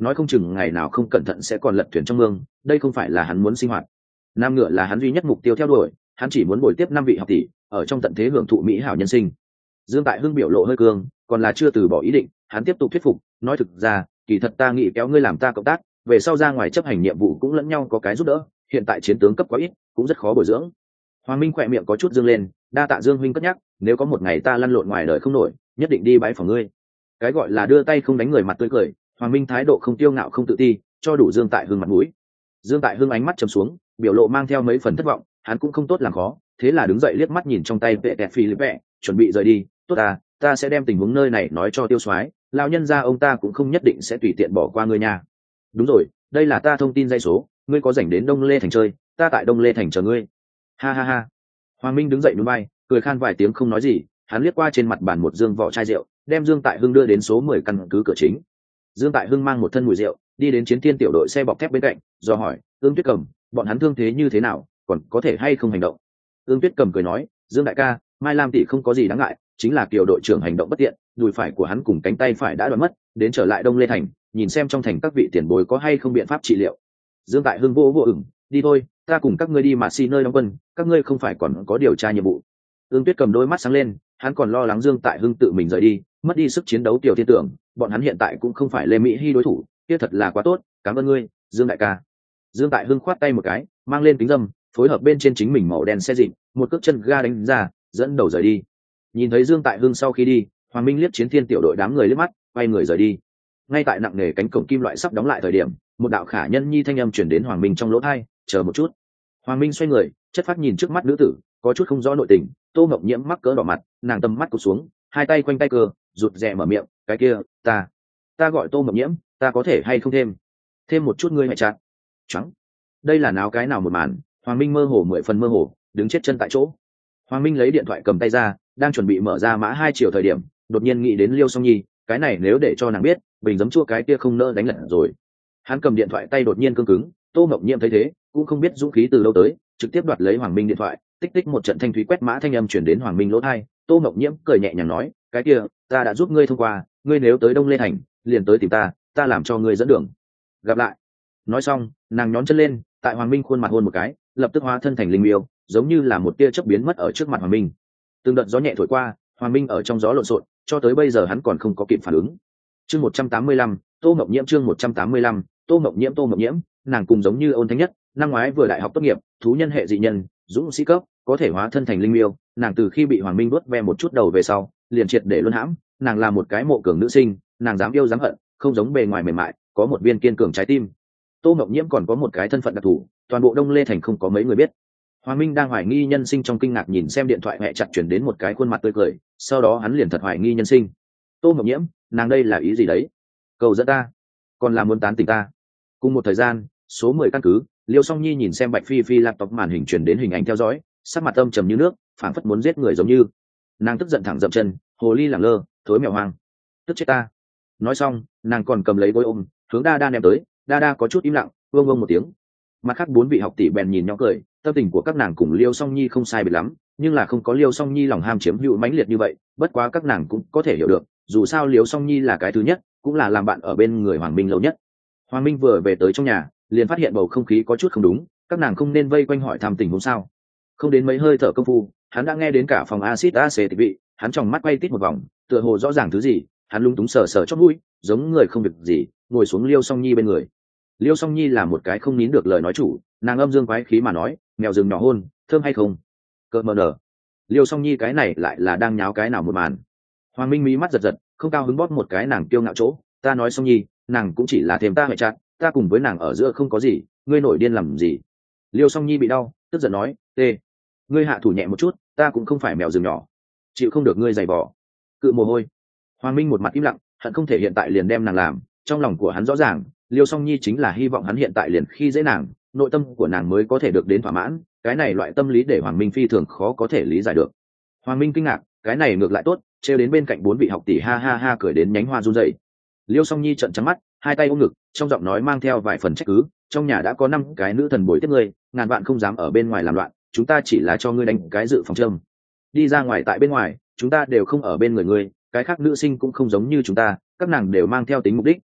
A: nói không chừng ngày nào không cẩn thận sẽ còn lật thuyền trong mương, đây không phải là hắn muốn sinh hoạt. Nam ngựa là hắn duy nhất mục tiêu theo đuổi, hắn chỉ muốn bồi tiếp năm vị học tỷ ở trong tận thế hưởng thụ mỹ hảo nhân sinh. Dương Tại Hưng biểu lộ hơi cương, còn là chưa từ bỏ ý định, hắn tiếp tục thuyết phục, nói thực ra kỳ thật ta nghĩ kéo ngươi làm ta cộng tác, về sau ra ngoài chấp hành nhiệm vụ cũng lẫn nhau có cái giúp đỡ, hiện tại chiến tướng cấp quá ít cũng rất khó bồi dưỡng. Hoàng Minh khỏe miệng có chút dương lên, đa tạ Dương huynh cất nhắc, nếu có một ngày ta lăn lộn ngoài đời không nổi, nhất định đi bái phỏng ngươi. Cái gọi là đưa tay không đánh người mặt tươi cười, Hoàng Minh thái độ không tiêu ngạo không tự ti, cho đủ Dương Tại Hưng mặt mũi. Dương Tại Hưng ánh mắt trầm xuống, biểu lộ mang theo mấy phần thất vọng, hắn cũng không tốt làm khó, thế là đứng dậy liếc mắt nhìn trong tay vệ tẹt phi lip vẹ, chuẩn bị rời đi. Tốt ta, ta sẽ đem tình huống nơi này nói cho Tiêu Soái, lão nhân gia ông ta cũng không nhất định sẽ tùy tiện bỏ qua ngươi nha. Đúng rồi, đây là ta thông tin dây số, ngươi có rảnh đến Đông Lê thành chơi, ta tại Đông Lê thành chờ ngươi. Ha ha ha. Hoàng Minh đứng dậy núi bay, cười khan vài tiếng không nói gì, hắn liếc qua trên mặt bàn một dương vỏ chai rượu, đem Dương Tại Hưng đưa đến số mười căn cứ cửa chính. Dương Tại Hưng mang một thân mùi rượu, đi đến Chiến Thiên tiểu đội xe bọc thép bên cạnh, do hỏi, "Ương Tuyết Cầm, bọn hắn thương thế như thế nào, còn có thể hay không hành động?" Ương Tuyết Cầm cười nói, "Dương đại ca, Mai Lam tỷ không có gì đáng ngại, chính là Kiều đội trưởng hành động bất tiện, đùi phải của hắn cùng cánh tay phải đã đoạn mất, đến trở lại Đông Lê thành, nhìn xem trong thành các vị tiền bối có hay không biện pháp trị liệu." Dương Tại Hưng vô vô ửng, "Đi thôi, ta cùng các ngươi đi mà xin nơi đóng quân, các ngươi không phải còn có điều tra nhiệm vụ." Ương Tuyết Cầm đôi mắt sáng lên, hắn còn lo lắng Dương Tại Hưng tự mình rời đi, mất đi sức chiến đấu tiểu thiên tưởng, bọn hắn hiện tại cũng không phải Lê Mỹ Hi đối thủ, kia thật là quá tốt, cảm ơn ngươi, Dương đại ca. Dương Tại Hưng khoát tay một cái, mang lên kính dâm, phối hợp bên trên chính mình màu đen xe dịn, một cước chân ga đánh ra, dẫn đầu rời đi. Nhìn thấy Dương Tại Hưng sau khi đi, Hoàng Minh liếc Chiến Thiên tiểu đội đám người liếc mắt, quay người rời đi. Ngay tại nặng nề cánh cổng kim loại sắp đóng lại thời điểm, một đạo khả nhân nhi thanh âm truyền đến Hoàng Minh trong lỗ tai, "Chờ một chút." Hoàng Minh xoay người, chất phát nhìn trước mắt nữ tử, có chút không rõ nội tình. Tô Ngọc Nhiễm mắc cỡ đỏ mặt, nàng tâm mắt cụp xuống, hai tay quanh tay cơ, rụt rè mở miệng, "Cái kia, ta, ta gọi Tô Ngọc Nhiễm, ta có thể hay không thêm, thêm một chút ngươi mẹ chặt." Trắng. Đây là náo cái nào một màn, Hoàng Minh mơ hồ mười phần mơ hồ, đứng chết chân tại chỗ. Hoàng Minh lấy điện thoại cầm tay ra, đang chuẩn bị mở ra mã hai chiều thời điểm, đột nhiên nghĩ đến Liêu Song Nhi, cái này nếu để cho nàng biết, bình giấm chua cái kia không nỡ đánh lật rồi. Hắn cầm điện thoại tay đột nhiên cứng cứng, Tô Ngọc Nhiễm thấy thế, cũng không biết dũng khí từ đâu tới, trực tiếp đoạt lấy Hoàng Minh điện thoại, tích tích một trận thanh thúy quét mã thanh âm chuyển đến Hoàng Minh lỗ tai. Tô Ngọc Nhiễm cười nhẹ nhàng nói, "Cái kia, ta đã giúp ngươi thông qua, ngươi nếu tới Đông Lê thành, liền tới tìm ta, ta làm cho ngươi dẫn đường. Gặp lại." Nói xong, nàng nhón chân lên, tại Hoàng Minh khuôn mặt hôn một cái, lập tức hóa thân thành linh miêu, giống như là một tia chớp biến mất ở trước mặt Hoàng Minh. Từng đợt gió nhẹ thổi qua, Hoàng Minh ở trong gió lộn xộn, cho tới bây giờ hắn còn không có kịp phản ứng. Chương một trăm tám mươi lăm, Tô Ngọc Nhiễm chương một trăm tám mươi lăm, Tô Ngọc Nhiễm Tô Ngọc Nhiễm, nàng cùng giống như Ôn Thánh Nhất, năm ngoái vừa đại học tốt nghiệp, thú nhân hệ dị nhân, dũng sĩ cấp, có thể hóa thân thành linh miêu, nàng từ khi bị Hoàng Minh đuốt ve một chút đầu về sau, liền triệt để luân hãm, nàng là một cái mộ cường nữ sinh, nàng dám yêu dám hận, không giống bề ngoài mềm mại, có một viên kiên cường trái tim. Tô Ngọc Nhiễm còn có một cái thân phận đặc thù, toàn bộ Đông Lê thành không có mấy người biết. Hoàng Minh đang hoài nghi nhân sinh trong kinh ngạc nhìn xem điện thoại mẹ chặt chuyển đến một cái khuôn mặt tươi cười, sau đó hắn liền thật hoài nghi nhân sinh. Tô Ngọc Nhiễm, nàng đây là ý gì đấy? Cầu dẫn ta, còn là muốn tán tỉnh ta? Cùng một thời gian, số mười căn cứ, Liêu Song Nhi nhìn xem Bạch Phi Phi laptop màn hình truyền đến hình ảnh theo dõi, sắc mặt âm trầm như nước, phảng phất muốn giết người giống như. Nàng tức giận thẳng dậm chân, hồ ly lẳng lơ, thối mèo hoang, tức chết ta. Nói xong, nàng còn cầm lấy gối ôm, hướng Đa Đa ném tới, Đa Đa có chút im lặng, vương vương một tiếng. Mặt khác bốn vị học tỷ bèn nhìn nhau cười, tâm tình của các nàng cùng Liêu Song Nhi không sai biệt lắm, nhưng là không có Liêu Song Nhi lòng ham chiếm hữu mãnh liệt như vậy, bất quá các nàng cũng có thể hiểu được, dù sao Liêu Song Nhi là cái thứ nhất, cũng là làm bạn ở bên người Hoàng Minh lâu nhất. Hoàng Minh vừa về tới trong nhà, liền phát hiện bầu không khí có chút không đúng, các nàng không nên vây quanh hỏi thăm tình huống sao? Không đến mấy hơi thở công phu, hắn đã nghe đến cả phòng acid acetic vị, hắn tròng mắt quay tít một vòng, tựa hồ rõ ràng thứ gì, hắn lúng túng sờ sờ chót mũi, giống người không việc gì, ngồi xuống Liêu Song Nhi bên người. Liêu Song Nhi là một cái không nín được lời nói chủ, nàng âm dương quái khí mà nói, mèo rừng nhỏ hôn, thơm hay không? Cợt mờ nở. Liêu Song Nhi cái này lại là đang nháo cái nào một màn? Hoàng Minh mí mắt giật giật, không cao hứng bóp một cái nàng kiêu ngạo chỗ, ta nói Song Nhi, nàng cũng chỉ là thêm ta mẹ chặt, ta cùng với nàng ở giữa không có gì, ngươi nổi điên làm gì? Liêu Song Nhi bị đau, tức giận nói, tê, ngươi hạ thủ nhẹ một chút, ta cũng không phải mèo rừng nhỏ, chịu không được ngươi giày vò. Cự mồ hôi. Hoàng Minh một mặt im lặng, hận không thể hiện tại liền đem nàng làm, trong lòng của hắn rõ ràng, Liêu Song Nhi chính là hy vọng hắn hiện tại liền khi dễ nàng, nội tâm của nàng mới có thể được đến thỏa mãn, cái này loại tâm lý để Hoàng Minh phi thường khó có thể lý giải được. Hoàng Minh kinh ngạc, cái này ngược lại tốt, trêu đến bên cạnh bốn vị học tỷ ha ha ha cười đến nhánh hoa run rẩy. Liêu Song Nhi trợn trắng mắt, hai tay ôm ngực, trong giọng nói mang theo vài phần trách cứ, trong nhà đã có năm cái nữ thần bồi tiếp ngươi, ngàn vạn không dám ở bên ngoài làm loạn, chúng ta chỉ là cho ngươi đánh cái dự phòng châm. Đi ra ngoài tại bên ngoài, chúng ta đều không ở bên người ngươi, cái khác nữ sinh cũng không giống như chúng ta, các nàng đều mang theo tính mục đích,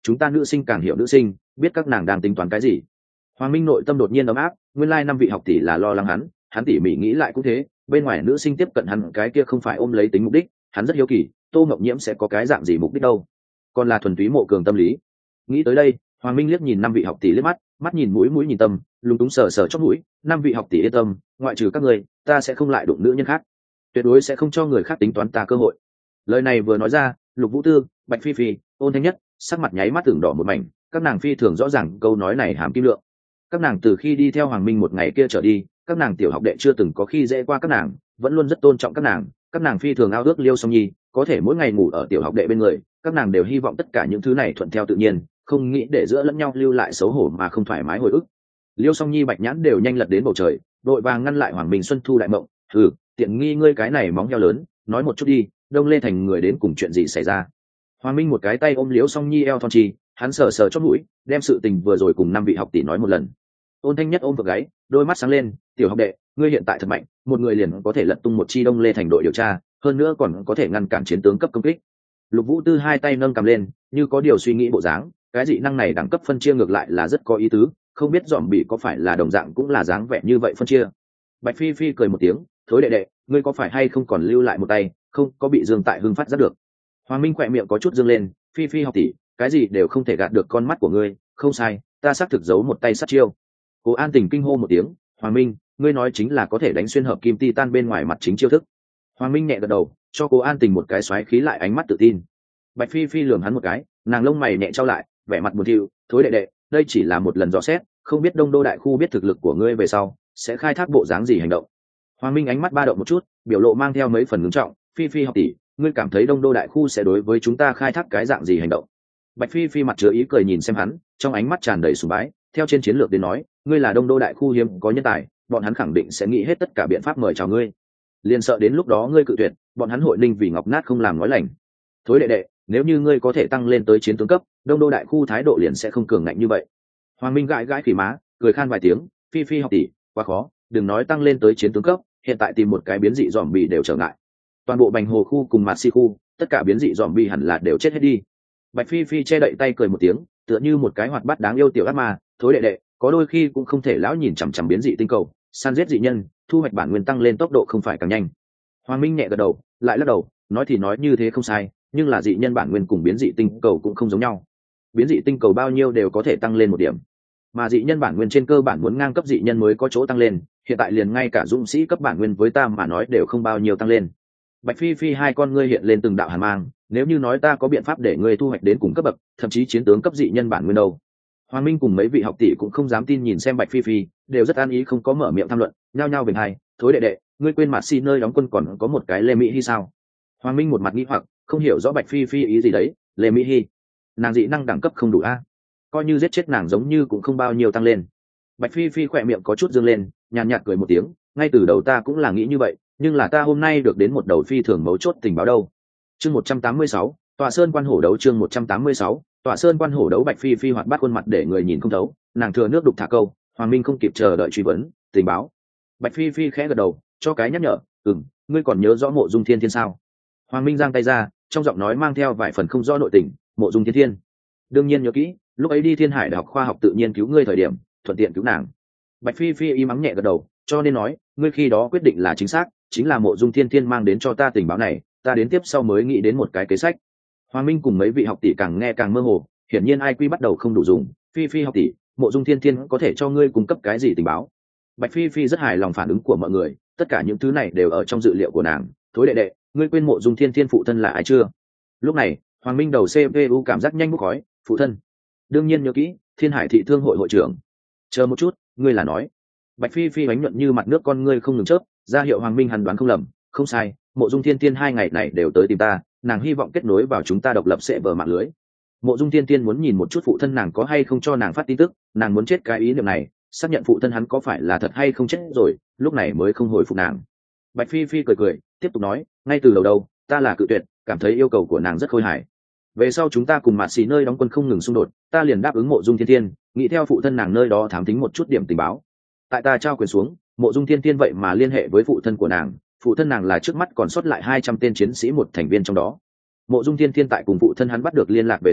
A: chúng ta nữ sinh càng hiểu nữ sinh, biết các nàng đang tính toán cái gì. Hoàng Minh nội tâm đột nhiên ấm áp, nguyên lai năm vị học tỷ là lo lắng hắn, hắn tỉ mỉ nghĩ lại cũng thế, bên ngoài nữ sinh tiếp cận hắn cái kia không phải ôm lấy tính mục đích, hắn rất hiếu kỳ, Tô Mộng Nhiễm sẽ có cái dạng gì mục đích đâu, còn là thuần túy mộ cường tâm lý. Nghĩ tới đây, Hoàng Minh liếc nhìn năm vị học tỷ liếc mắt, mắt nhìn mũi mũi nhìn tâm, lúng túng sờ sờ chóp mũi, năm vị học tỷ yên tâm, ngoại trừ các người, ta sẽ không lại đụng nữ nhân khác, tuyệt đối sẽ không cho người khác tính toán ta cơ hội. Lời này vừa nói ra, Lục Vũ Tư, Bạch Phi Phi, Ôn Thanh Nhất sắc mặt nháy mắt tưởng đỏ một mảnh, các nàng phi thường rõ ràng câu nói này hàm kim lượng. Các nàng từ khi đi theo Hoàng Minh một ngày kia trở đi, các nàng tiểu học đệ chưa từng có khi dễ qua các nàng, vẫn luôn rất tôn trọng các nàng, các nàng phi thường ao ước Liêu Song Nhi có thể mỗi ngày ngủ ở tiểu học đệ bên người, các nàng đều hy vọng tất cả những thứ này thuận theo tự nhiên, không nghĩ để giữa lẫn nhau lưu lại xấu hổ mà không thoải mái hồi ức. Liêu Song Nhi Bạch Nhãn đều nhanh lật đến bầu trời, đội vàng ngăn lại Hoàng Minh Xuân Thu đại mộng. Ừ, tiện nghi ngươi cái này móng heo lớn, nói một chút đi, Đông Lê Thành người đến cùng chuyện gì xảy ra? Hoàng Minh một cái tay ôm Liêu Song Nhi eo thon chi, hắn sờ sờ chót mũi, đem sự tình vừa rồi cùng năm vị học tỷ nói một lần. Ôn Thanh Nhất ôm vực gáy, đôi mắt sáng lên, tiểu học đệ, ngươi hiện tại thật mạnh, một người liền có thể lật tung một chi Đông Lê Thành đội điều tra, hơn nữa còn có thể ngăn cản chiến tướng cấp công kích. Lục Vũ Tư hai tay nâng cầm lên, như có điều suy nghĩ bộ dáng, cái dị năng này đẳng cấp phân chia ngược lại là rất có ý tứ, không biết dòm bị có phải là đồng dạng cũng là dáng vẻ như vậy phân chia. Bạch Phi Phi cười một tiếng, thối đệ đệ, ngươi có phải hay không còn lưu lại một tay, không có bị Dương Tại Hưng phát giác được. Hoàng Minh khỏe miệng có chút dương lên, Phi Phi học tỷ, cái gì đều không thể gạt được con mắt của ngươi, không sai, ta xác thực giấu một tay sát chiêu. Cố An Tình kinh hô một tiếng, Hoàng Minh, ngươi nói chính là có thể đánh xuyên hợp kim titan bên ngoài mặt chính chiêu thức. Hoàng Minh nhẹ gật đầu, cho Cố An Tình một cái xoáy khí lại ánh mắt tự tin. Bạch Phi Phi lườm hắn một cái, nàng lông mày nhẹ trao lại, vẻ mặt buồn thiu, thối đệ đệ, đây chỉ là một lần dò xét, không biết Đông Đô đại khu biết thực lực của ngươi về sau sẽ khai thác bộ dáng gì hành động. Hoàng Minh ánh mắt ba động một chút, biểu lộ mang theo mấy phần ngưng trọng, Phi Phi học tỷ, ngươi cảm thấy Đông Đô đại khu sẽ đối với chúng ta khai thác cái dạng gì hành động? Bạch Phi Phi mặt chứa ý cười nhìn xem hắn, trong ánh mắt tràn đầy sùng bái, theo trên chiến lược đến nói, ngươi là Đông Đô đại khu hiếm có nhân tài, bọn hắn khẳng định sẽ nghĩ hết tất cả biện pháp mời chào ngươi. Liền sợ đến lúc đó ngươi cự tuyệt, bọn hắn hội ninh vì ngọc nát không làm nói lành. Thối đệ đệ, nếu như ngươi có thể tăng lên tới chiến tướng cấp, Đông Đô đại khu thái độ liền sẽ không cường ngạnh như vậy. Hoàng Minh gãi gãi khỉ má, cười khan vài tiếng, Phi Phi học tỷ, quá khó, đừng nói tăng lên tới chiến tướng cấp, hiện tại tìm một cái biến dị dòm bì đều trở ngại. Toàn bộ Bành Hồ khu cùng Mạt Si khu, tất cả biến dị dòm bì hẳn là đều chết hết đi. Bạch Phi Phi che đậy tay cười một tiếng, tựa như một cái hoạt bát đáng yêu tiểu ác ma, thối đệ đệ, có đôi khi cũng không thể lão nhìn chằm chằm biến dị tinh cầu, săn giết dị nhân, thu hoạch bản nguyên tăng lên tốc độ không phải càng nhanh. Hoàng Minh nhẹ gật đầu, lại lắc đầu, nói thì nói như thế không sai, nhưng là dị nhân bản nguyên cùng biến dị tinh cầu cũng không giống nhau. Biến dị tinh cầu bao nhiêu đều có thể tăng lên một điểm, mà dị nhân bản nguyên trên cơ bản muốn ngang cấp dị nhân mới có chỗ tăng lên, hiện tại liền ngay cả dũng sĩ cấp bản nguyên với ta mà nói đều không bao nhiêu tăng lên. Bạch Phi Phi hai con ngươi hiện lên từng đạo hàn mang, nếu như nói ta có biện pháp để ngươi thu hoạch đến cùng cấp bậc, thậm chí chiến tướng cấp dị nhân bản nguyên đâu. Hoàng Minh cùng mấy vị học tỷ cũng không dám tin nhìn xem Bạch Phi Phi, đều rất an ý không có mở miệng tham luận, nhao nhao bình hai, thối đệ đệ, ngươi quên Mạt Si nơi đóng quân còn có một cái Lê Mỹ Hi sao? Hoàng Minh một mặt nghi hoặc, không hiểu rõ Bạch Phi Phi ý gì đấy, Lê Mỹ Hi, nàng dị năng đẳng cấp không đủ a, coi như giết chết nàng giống như cũng không bao nhiêu tăng lên. Bạch Phi Phi khỏe miệng có chút dương lên, nhàn nhạt cười một tiếng, ngay từ đầu ta cũng là nghĩ như vậy, nhưng là ta hôm nay được đến một đầu phi thường mấu chốt tình báo đâu. Chương một trăm tám mươi sáu, Tọa Sơn Quan Hổ đấu chương một trăm tám mươi sáu, Tọa Sơn Quan Hổ đấu. Bạch Phi Phi hoạt bát khuôn mặt để người nhìn không thấu, nàng thừa nước đục thả câu, Hoàng Minh không kịp chờ đợi truy vấn, tình báo. Bạch Phi Phi khẽ gật đầu, cho cái nhắc nhở, ừm, ngươi còn nhớ rõ Mộ Dung Thiên Thiên sao? Hoàng Minh giang tay ra, trong giọng nói mang theo vài phần không rõ nội tình, Mộ Dung Thiên Thiên. Đương nhiên nhớ kỹ, lúc ấy đi Thiên Hải Đại học khoa học tự nhiên cứu ngươi thời điểm, thuận tiện cứu nàng. Bạch Phi Phi im mắng nhẹ gật đầu, cho nên nói, ngươi khi đó quyết định là chính xác, chính là Mộ Dung Thiên Thiên mang đến cho ta tình báo này, ta đến tiếp sau mới nghĩ đến một cái kế sách. Hoàng Minh cùng mấy vị học tỷ càng nghe càng mơ hồ, hiển nhiên ai quy bắt đầu không đủ dùng. Phi Phi học tỷ, Mộ Dung Thiên Thiên có thể cho ngươi cung cấp cái gì tình báo? Bạch Phi Phi rất hài lòng phản ứng của mọi người, tất cả những thứ này đều ở trong dự liệu của nàng. Thối đệ đệ, ngươi quên Mộ Dung Thiên Thiên phụ thân là ai chưa? Lúc này, Hoàng Minh đầu xê pê u cảm giác nhanh bốc khói, phụ thân. Đương nhiên nhớ kỹ, Thiên Hải thị thương hội hội trưởng. Chờ một chút, ngươi là nói? Bạch Phi Phi bánh nhuận như mặt nước con ngươi không ngừng chớp, ra hiệu Hoàng Minh hắn đoán không lầm, không sai, Mộ Dung Thiên Thiên hai ngày này đều tới tìm ta, nàng hy vọng kết nối vào chúng ta độc lập sẽ vở mạng lưới. Mộ Dung Thiên Thiên muốn nhìn một chút phụ thân nàng có hay không cho nàng phát tin tức, nàng muốn chết cái ý niệm này, xác nhận phụ thân hắn có phải là thật hay không chết rồi, lúc này mới không hồi phục nàng. Bạch Phi Phi cười cười, tiếp tục nói, ngay từ đầu đầu, ta là cự tuyệt, cảm thấy yêu cầu của nàng rất khôi hài. Về sau chúng ta cùng Mạt Xì nơi đóng quân không ngừng xung đột, ta liền đáp ứng Mộ Dung Thiên Thiên, nghĩ theo phụ thân nàng nơi đó thám thính một chút điểm tình báo. Tại ta trao quyền xuống, Mộ Dung Thiên Thiên vậy mà liên hệ với phụ thân của nàng, phụ thân nàng là trước mắt còn sót lại hai trăm tên chiến sĩ một thành viên trong đó. Mộ Dung Thiên Thiên tại cùng phụ thân hắn bắt được liên lạc về sau,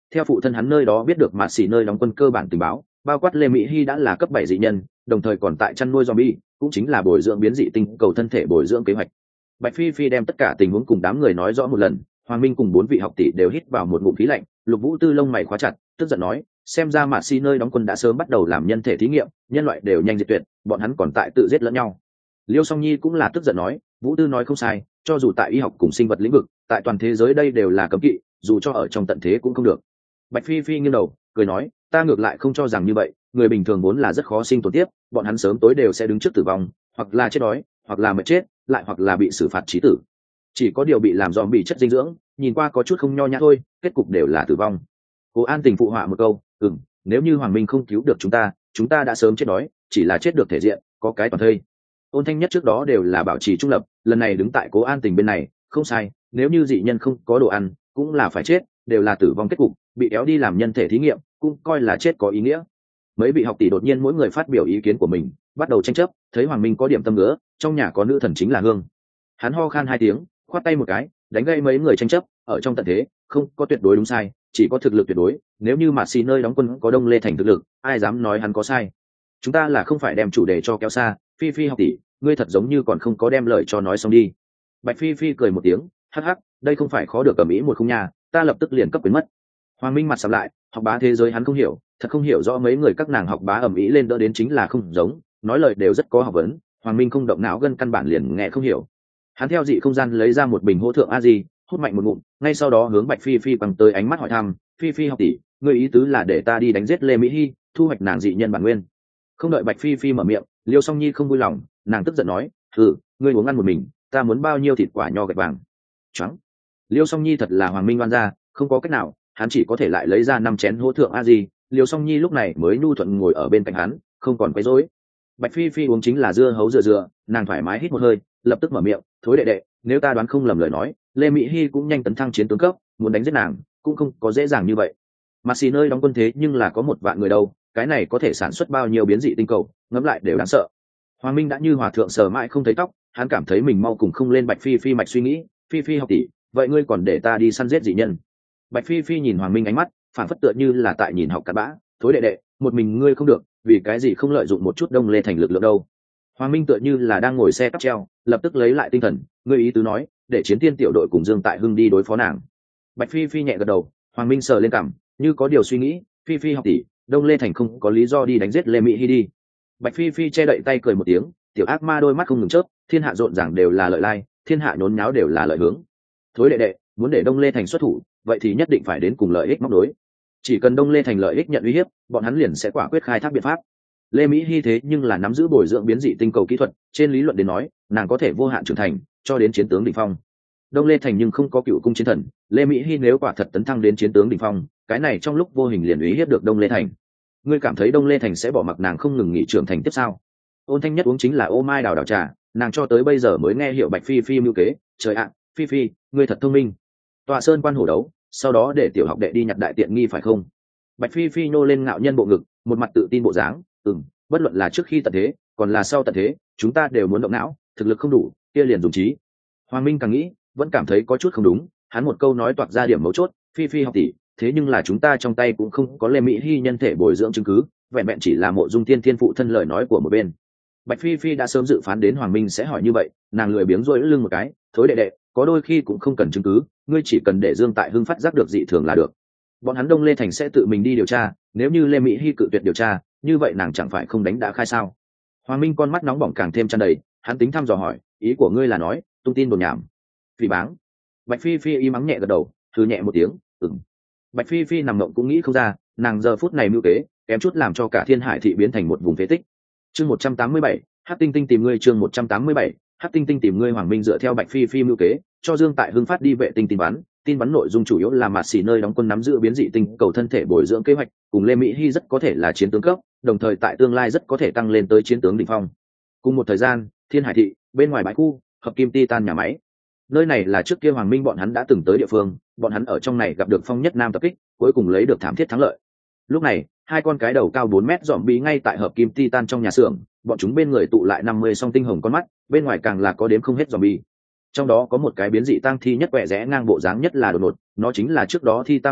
A: theo phụ thân hắn nơi đó biết được mạt xỉ nơi đóng quân cơ bản tình báo, bao quát Lê Mỹ Hy đã là cấp bảy dị nhân, đồng thời còn tại chăn nuôi zombie, cũng chính là bồi dưỡng biến dị tinh cầu thân thể bồi dưỡng kế hoạch. Bạch Phi Phi đem tất cả tình huống cùng đám người nói rõ một lần, Hoàng Minh cùng bốn vị học tỷ đều hít vào một ngụm khí lạnh, Lục Vũ Tư lông mày khóa chặt, tức giận nói, xem ra mạt xỉ nơi đóng quân đã sớm bắt đầu làm nhân thể thí nghiệm, nhân loại đều nhanh diệt tuyệt, bọn hắn còn tại tự giết lẫn nhau. Liêu Song Nhi cũng là tức giận nói, Vũ Tư nói không sai, cho dù tại y học cùng sinh vật lĩnh vực, tại toàn thế giới đây đều là cấm kỵ, dù cho ở trong tận thế cũng không được. Bạch Phi Phi nghiêng đầu cười nói, ta ngược lại không cho rằng như vậy, người bình thường vốn là rất khó sinh tồn tiếp, bọn hắn sớm tối đều sẽ đứng trước tử vong, hoặc là chết đói, hoặc là mất chết, lại hoặc là bị xử phạt chí tử. Chỉ có điều bị làm dòm bị chất dinh dưỡng, nhìn qua có chút không nho nhã thôi, kết cục đều là tử vong. Cố An Tình phụ họa một câu, ừm, nếu như Hoàng Minh không cứu được chúng ta, chúng ta đã sớm chết đói, chỉ là chết được thể diện, có cái toàn thây. Ôn Thanh Nhất trước đó đều là bảo trì trung lập, lần này đứng tại Cố An Tình bên này, không sai, nếu như dị nhân không có đồ ăn, cũng là phải chết, đều là tử vong kết cục, bị kéo đi làm nhân thể thí nghiệm, cũng coi là chết có ý nghĩa. Mấy vị học tỷ đột nhiên mỗi người phát biểu ý kiến của mình, bắt đầu tranh chấp, thấy Hoàng Minh có điểm tâm ngứa, trong nhà có nữ thần chính là Hương. Hắn ho khan hai tiếng, khoát tay một cái, đánh gây mấy người tranh chấp, ở trong tận thế, không có tuyệt đối đúng sai, chỉ có thực lực tuyệt đối, nếu như mà xì nơi đóng quân có Đông Lê Thành thực lực, ai dám nói hắn có sai. Chúng ta là không phải đem chủ đề cho kéo xa, Phi Phi học tỷ, ngươi thật giống như còn không có đem lời cho nói xong đi. Bạch Phi Phi cười một tiếng, hắc hắc, đây không phải khó được cầm ý một không nhà, ta lập tức liền cấp quyến mất. Hoàng Minh mặt sầm lại, học bá thế giới hắn không hiểu, thật không hiểu rõ mấy người các nàng học bá ầm ĩ lên đỡ đến chính là không giống, nói lời đều rất có học vấn. Hoàng Minh không động não gân căn bản liền nghe không hiểu. Hắn theo dị không gian lấy ra một bình hỗ thượng a di, hút mạnh một ngụm, ngay sau đó hướng Bạch Phi Phi bằng tới ánh mắt hỏi thăm, Phi Phi học tỷ, ngươi ý tứ là để ta đi đánh giết Lê Mỹ Hy, thu hoạch nàng dị nhân bản nguyên? Không đợi Bạch Phi Phi mở miệng, Liêu Song Nhi không vui lòng, nàng tức giận nói, ừ, ngươi uống ăn một mình, ta muốn bao nhiêu thịt quả nho gạch vàng. Choáng. Liêu Song Nhi thật là Hoàng Minh oan gia, không có cách nào, hắn chỉ có thể lại lấy ra năm chén hỗ thượng a di. Liêu Song Nhi lúc này mới nhu thuận ngồi ở bên cạnh hắn, không còn quấy rối. Bạch Phi Phi uống chính là dưa hấu dừa dừa, nàng thoải mái hít một hơi, lập tức mở miệng, thối đệ đệ, nếu ta đoán không lầm lời nói, Lê Mỹ Hy cũng nhanh tấn thăng chiến tướng cấp, muốn đánh giết nàng cũng không có dễ dàng như vậy. Mà xì nơi đóng quân thế nhưng là có một vạn người đâu, cái này có thể sản xuất bao nhiêu biến dị tinh cầu, ngẫm lại đều đáng sợ. Hoàng Minh đã như hòa thượng sờ mãi không thấy tóc, hắn cảm thấy mình mau cùng không lên Bạch Phi Phi mạch suy nghĩ. Phi Phi học tỷ, vậy ngươi còn để ta đi săn giết dị nhân? Bạch Phi Phi nhìn Hoàng Minh ánh mắt phản phất tựa như là tại nhìn học cặn bã, thối đệ đệ, một mình ngươi không được, vì cái gì không lợi dụng một chút Đông Lê Thành lực lượng đâu? Hoàng Minh tựa như là đang ngồi xe cắp treo, lập tức lấy lại tinh thần, ngươi ý tứ nói, để Chiến Tiên tiểu đội cùng Dương Tại Hưng đi đối phó nàng. Bạch Phi Phi nhẹ gật đầu, Hoàng Minh sờ lên cằm, như có điều suy nghĩ, Phi Phi học tỷ, Đông Lê Thành không có lý do đi đánh giết Lê Mỹ Hy đi. Bạch Phi Phi che đậy tay cười một tiếng, tiểu ác ma đôi mắt không ngừng chớp, thiên hạ rộn ràng đều là lợi lai, thiên hạ nhốn nháo đều là lợi hướng. Thối đệ đệ, muốn để Đông Lê Thành xuất thủ, vậy thì nhất định phải đến cùng lợi ích móc đối. Chỉ cần Đông Lê Thành lợi ích nhận uy hiếp, bọn hắn liền sẽ quả quyết khai thác biện pháp. Lê Mỹ Hy thế nhưng là nắm giữ bồi dưỡng biến dị tinh cầu kỹ thuật, trên lý luận đến nói, nàng có thể vô hạn trưởng thành, cho đến chiến tướng đỉnh phong. Đông Lê Thành nhưng không có cựu cung chiến thần, Lê Mỹ Hy nếu quả thật tấn thăng đến chiến tướng đỉnh phong, cái này trong lúc vô hình liền uy hiếp được Đông Lê Thành. Ngươi cảm thấy Đông Lê Thành sẽ bỏ mặc nàng không ngừng nghỉ trưởng thành tiếp sao? Ôn Thanh Nhất uống chính là ô mai đào đào trà, nàng cho tới bây giờ mới nghe hiểu Bạch Phi Phi mưu kế, trời ạ, Phi Phi, ngươi thật thông minh. Tọa sơn quan hổ đấu, sau đó để tiểu học đệ đi nhặt đại tiện nghi phải không? Bạch Phi Phi nô lên ngạo nhân bộ ngực, một mặt tự tin bộ dáng, ừm, bất luận là trước khi tận thế, còn là sau tận thế, chúng ta đều muốn động não, thực lực không đủ, kia liền dùng trí. Hoàng Minh càng nghĩ, vẫn cảm thấy có chút không đúng, hắn một câu nói toạc ra điểm mấu chốt, Phi Phi học tỷ, thế nhưng là chúng ta trong tay cũng không có Lê Mỹ Hy nhân thể bồi dưỡng chứng cứ, vẹn vẹn chỉ là mộ dung tiên thiên phụ thân lời nói của một bên. Bạch Phi Phi đã sớm dự phán đến Hoàng Minh sẽ hỏi như vậy, nàng lười biếng rối lưng một cái, thối đệ đệ, có đôi khi cũng không cần chứng cứ, ngươi chỉ cần để Dương Tại Hưng phát giác được dị thường là được. Bọn hắn Đông Lê Thành sẽ tự mình đi điều tra, nếu như Lê Mỹ Hy cự tuyệt điều tra, như vậy nàng chẳng phải không đánh đã khai sao? Hoàng Minh con mắt nóng bỏng càng thêm tràn đầy, hắn tính thăm dò hỏi, ý của ngươi là nói, tung tin đồn nhảm, phỉ báng? Bạch Phi Phi im mắng nhẹ gật đầu, thư nhẹ một tiếng, ừm. Bạch Phi Phi nằm ngậm cũng nghĩ không ra, nàng giờ phút này mưu kế, kém chút làm cho cả Thiên Hải thị biến thành một vùng phế tích. Chương một trăm tám mươi bảy, Hắc Tinh Tinh tìm ngươi. Chương một trăm tám mươi bảy, Hắc Tinh Tinh tìm ngươi. Hoàng Minh dựa theo Bạch Phi Phi mưu kế, cho Dương Tại Hưng phát đi vệ tinh tin bắn, tin bắn nội dung chủ yếu là mạt xỉ nơi đóng quân nắm giữ biến dị tinh cầu thân thể bồi dưỡng kế hoạch, cùng Lê Mỹ Hy rất có thể là chiến tướng cấp, đồng thời tại tương lai rất có thể tăng lên tới chiến tướng đỉnh phong. Cùng một thời gian, Thiên Hải thị, bên ngoài bãi khu, hợp kim titan nhà máy. Nơi này là trước kia Hoàng Minh bọn hắn đã từng tới địa phương, bọn hắn ở trong này gặp được Phong Nhất Nam tập kích, cuối cùng lấy được thảm thiết thắng lợi. Lúc này, hai con cái đầu cao bốn mét dòm bí ngay tại hợp kim titan trong nhà xưởng, bọn chúng bên người tụ lại năm mươi song tinh hồng con mắt, bên ngoài càng là có đếm không hết dòm bí. Trong đó có một cái biến dị tăng thi nhất quẹ rẽ ngang bộ dáng nhất là đột ngột, nó chính là trước đó thi tam bộ hạng,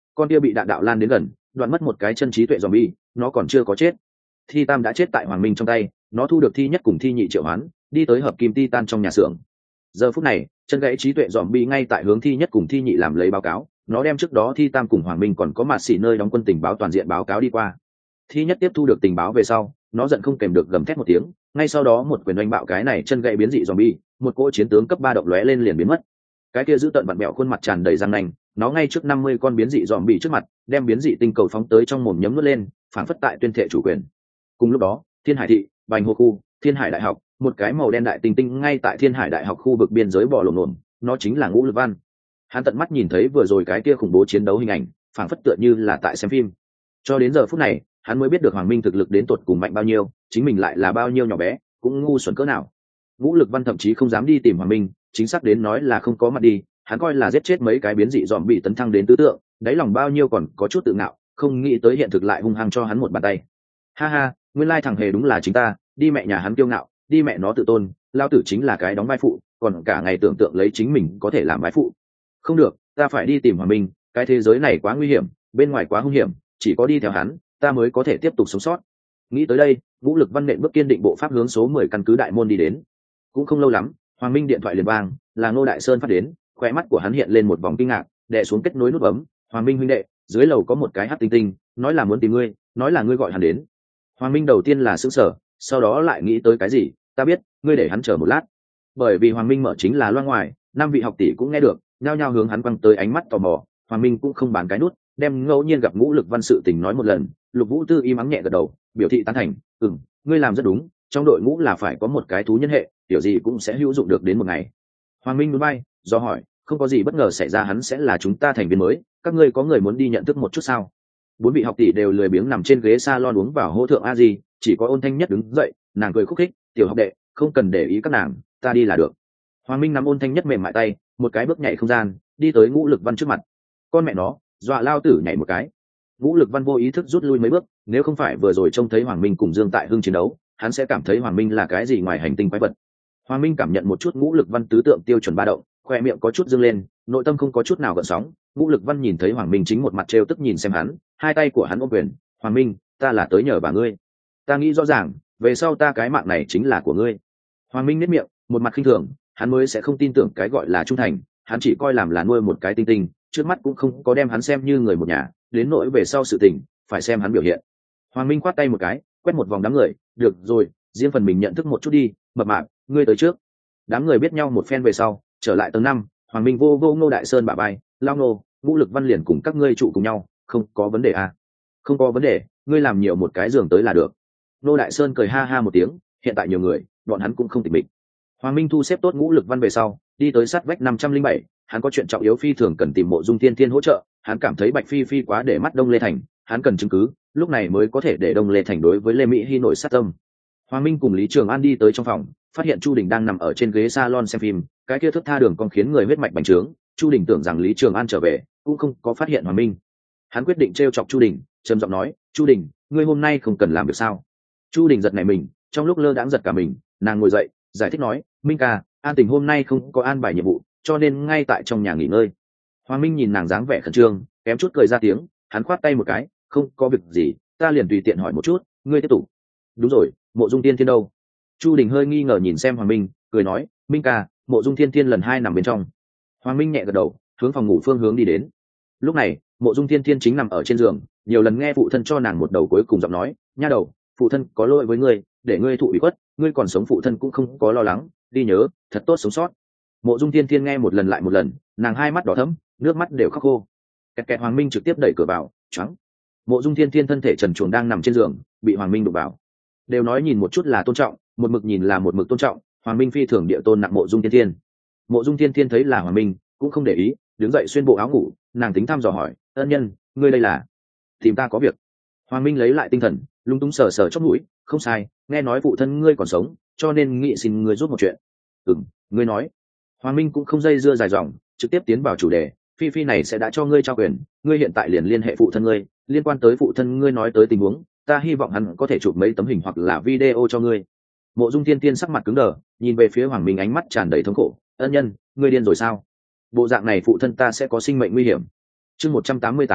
A: con kia bị đạn đạo lan đến gần, đoạn mất một cái chân trí tuệ zombie, nó còn chưa có chết. Thi tam đã chết tại Hoàng Minh trong tay, nó thu được thi nhất cùng thi nhị triệu hoán, đi tới hợp kim titan trong nhà xưởng. Giờ phút này, chân gãy trí tuệ zombie ngay tại hướng thi nhất cùng thi nhị làm lấy báo cáo, nó đem trước đó thi tam cùng Hoàng Minh còn có mặt xỉ nơi đóng quân tình báo toàn diện báo cáo đi qua. Thi nhất tiếp thu được tình báo về sau, nó giận không kèm được gầm thét một tiếng, ngay sau đó một quyền đánh bạo cái này chân gãy biến dị zombie, một cỗ chiến tướng cấp ba động lóe lên liền biến mất. Cái kia giữ tận vặn bẹo khuôn mặt tràn đầy răng nanh, nó ngay trước năm mươi con biến dị zombie trước mặt, đem biến dị tinh cầu phóng tới trong mồm nhấm nuốt lên, phản phất tại tuyên thệ chủ quyền. Cùng lúc đó, Thiên Hải thị, Bành Hồ khu, Thiên Hải đại học, một cái màu đen đại tinh tinh ngay tại Thiên Hải đại học khu vực biên giới bò lổn lổn, nó chính là Ngũ Lực Văn. Hắn tận mắt nhìn thấy vừa rồi cái kia khủng bố chiến đấu hình ảnh, phản phất tựa như là tại xem phim. Cho đến giờ phút này, hắn mới biết được Hoàng Minh thực lực đến tột cùng mạnh bao nhiêu, chính mình lại là bao nhiêu nhỏ bé, cũng ngu xuẩn cỡ nào. Ngũ Lực Văn thậm chí không dám đi tìm Hoàng Minh, chính xác đến nói là không có mặt đi, hắn coi là giết chết mấy cái biến dị dòm bị tấn thăng đến tứ tượng, đáy lòng bao nhiêu còn có chút tự ngạo, không nghĩ tới hiện thực lại hung hăng cho hắn một bàn tay. Ha ha, nguyên lai thằng hề đúng là chính ta, đi mẹ nhà hắn kiêu ngạo, đi mẹ nó tự tôn, lao tử chính là cái đóng vai phụ, còn cả ngày tưởng tượng lấy chính mình có thể làm vai phụ. Không được, ta phải đi tìm Hoàng Minh, cái thế giới này quá nguy hiểm, bên ngoài quá hung hiểm, chỉ có đi theo hắn, ta mới có thể tiếp tục sống sót. Nghĩ tới đây, Vũ Lực Văn nện bước kiên định bộ pháp hướng số mười căn cứ đại môn đi đến. Cũng không lâu lắm, Hoàng Minh điện thoại liền vang, là Ngô Đại Sơn phát đến, khóe mắt của hắn hiện lên một vòng kinh ngạc, đè xuống kết nối nút bấm, "Hoàng Minh huynh đệ, dưới lầu có một cái hắc tinh tinh, nói là muốn tìm ngươi, nói là ngươi gọi hắn đến." Hoàng Minh đầu tiên là sửng sở, sau đó lại nghĩ tới cái gì, "Ta biết, ngươi để hắn chờ một lát." Bởi vì Hoàng Minh mở chính là loa ngoài, năm vị học tỷ cũng nghe được, nhao nhao hướng hắn quăng tới ánh mắt tò mò. Hoàng Minh cũng không bán cái nút, đem ngẫu nhiên gặp Ngũ Lực Văn sự tình nói một lần. Lục Vũ Tư im ắng nhẹ gật đầu, biểu thị tán thành, "Ừm, ngươi làm rất đúng, trong đội ngũ là phải có một cái thú nhân hệ, kiểu gì cũng sẽ hữu dụng được đến một ngày." Hoàng Minh muốn bay, do hỏi, "Không có gì bất ngờ xảy ra hắn sẽ là chúng ta thành viên mới, các ngươi có người muốn đi nhận thức một chút sao?" Bốn vị học tỷ đều lười biếng nằm trên ghế salon uống vào hô thượng a di, chỉ có Ôn Thanh Nhất đứng dậy, nàng cười khúc khích, "Tiểu học đệ, không cần để ý các nàng, ta đi là được." Hoàng Minh nắm Ôn Thanh Nhất mềm mại tay, một cái bước nhảy không gian, đi tới Ngũ Lực Văn trước mặt. Con mẹ nó, dọa lao tử nhảy một cái. Ngũ Lực Văn vô ý thức rút lui mấy bước, nếu không phải vừa rồi trông thấy Hoàng Minh cùng Dương Tại Hưng chiến đấu, hắn sẽ cảm thấy Hoàng Minh là cái gì ngoài hành tinh quái vật. Hoàng Minh cảm nhận một chút Ngũ Lực Văn tứ tượng tiêu chuẩn ba động, khoe miệng có chút dương lên, nội tâm không có chút nào gợn sóng. Ngũ Lực Văn nhìn thấy Hoàng Minh chính một mặt trêu tức nhìn xem hắn, hai tay của hắn ôm quyền, "Hoàng Minh, ta là tới nhờ bà ngươi. Ta nghĩ rõ ràng, về sau ta cái mạng này chính là của ngươi." Hoàng Minh nhếch miệng, một mặt khinh thường, hắn mới sẽ không tin tưởng cái gọi là trung thành, hắn chỉ coi làm là nuôi một cái tinh tinh, trước mắt cũng không có đem hắn xem như người một nhà, đến nỗi về sau sự tình, phải xem hắn biểu hiện. Hoàng Minh khoát tay một cái, quét một vòng đám người, "Được rồi, riêng phần mình nhận thức một chút đi, mập mạp, ngươi tới trước." Đám người biết nhau một phen về sau, trở lại tầng năm, Hoàng Minh vô vô Ngô Đại Sơn bả vai, "Lao Ngô, Ngũ Lực Văn liền cùng các ngươi trụ cùng nhau, không có vấn đề à?" "Không có vấn đề, ngươi làm nhiều một cái giường tới là được." Ngô Đại Sơn cười ha ha một tiếng, hiện tại nhiều người, bọn hắn cũng không tịch mịch. Hoàng Minh thu xếp tốt Ngũ Lực Văn về sau, đi tới sát vách năm trăm linh bảy, hắn có chuyện trọng yếu phi thường cần tìm Mộ Dung Thiên Thiên hỗ trợ, hắn cảm thấy Bạch Phi Phi quá để mắt Đông Lê Thành, hắn cần chứng cứ, lúc này mới có thể để Đông Lê Thành đối với Lê Mỹ Hi nổi sát tâm. Hoàng Minh cùng Lý Trường An đi tới trong phòng, phát hiện Chu Đình đang nằm ở trên ghế salon xem phim, cái kia thước tha đường cong khiến người huyết mạch bành trướng. Chu Đình tưởng rằng Lý Trường An trở về, cũng không có phát hiện Hoàng Minh. Hắn quyết định trêu chọc Chu Đình, trầm giọng nói, "Chu Đình, ngươi hôm nay không cần làm việc sao?" Chu Đình giật nảy mình, trong lúc lơ đãng giật cả mình, nàng ngồi dậy, giải thích nói, "Minh ca, An Tình hôm nay không có an bài nhiệm vụ, cho nên ngay tại trong nhà nghỉ ngơi." Hoàng Minh nhìn nàng dáng vẻ khẩn trương, kém chút cười ra tiếng, hắn khoát tay một cái, "Không có việc gì, ta liền tùy tiện hỏi một chút, ngươi tiếp tục." "Đúng rồi, Mộ Dung Tiên Thiên đâu?" Chu Đình hơi nghi ngờ nhìn xem Hoàng Minh, cười nói, "Minh ca, Mộ Dung Thiên Thiên lần hai nằm bên trong." Hoàng Minh nhẹ gật đầu, hướng phòng ngủ phương hướng đi đến. Lúc này, Mộ Dung Thiên Thiên chính nằm ở trên giường, nhiều lần nghe phụ thân cho nàng một đầu cuối cùng giọng nói, "Nha đầu, phụ thân có lỗi với ngươi, để ngươi thụ ủy khuất, ngươi còn sống phụ thân cũng không có lo lắng, đi nhớ, thật tốt sống sót." Mộ Dung Thiên Thiên nghe một lần lại một lần, nàng hai mắt đỏ thẫm, nước mắt đều khóc khô. Kẹt kẹt, Hoàng Minh trực tiếp đẩy cửa vào, choáng. Mộ Dung Thiên Thiên thân thể trần truồng đang nằm trên giường, bị Hoàng Minh đụng vào. Đều nói nhìn một chút là tôn trọng, một mực nhìn là một mực tôn trọng, Hoàng Minh phi thường địa tôn nặng Mộ Dung Thiên Thiên. Mộ Dung Thiên Thiên thấy là Hoàng Minh, cũng không để ý, đứng dậy xuyên bộ áo ngủ, nàng tính thăm dò hỏi, "Ân nhân, ngươi đây là?" "Tìm ta có việc." Hoàng Minh lấy lại tinh thần, lúng túng sờ sờ chóp mũi, "Không sai, nghe nói phụ thân ngươi còn sống, cho nên nghị xin ngươi giúp một chuyện." "Ừm, ngươi nói." Hoàng Minh cũng không dây dưa dài dòng, trực tiếp tiến vào chủ đề, "Phi Phi này sẽ đã cho ngươi trao quyền, ngươi hiện tại liền liên hệ phụ thân ngươi, liên quan tới phụ thân ngươi nói tới tình huống, ta hy vọng hắn có thể chụp mấy tấm hình hoặc là video cho ngươi." Mộ Dung Thiên Thiên sắc mặt cứng đờ, nhìn về phía Hoàng Minh ánh mắt tràn đầy thống khổ, "Ân nhân, ngươi điên rồi sao? Bộ dạng này phụ thân ta sẽ có sinh mệnh nguy hiểm." Chương một trăm tám mươi tám,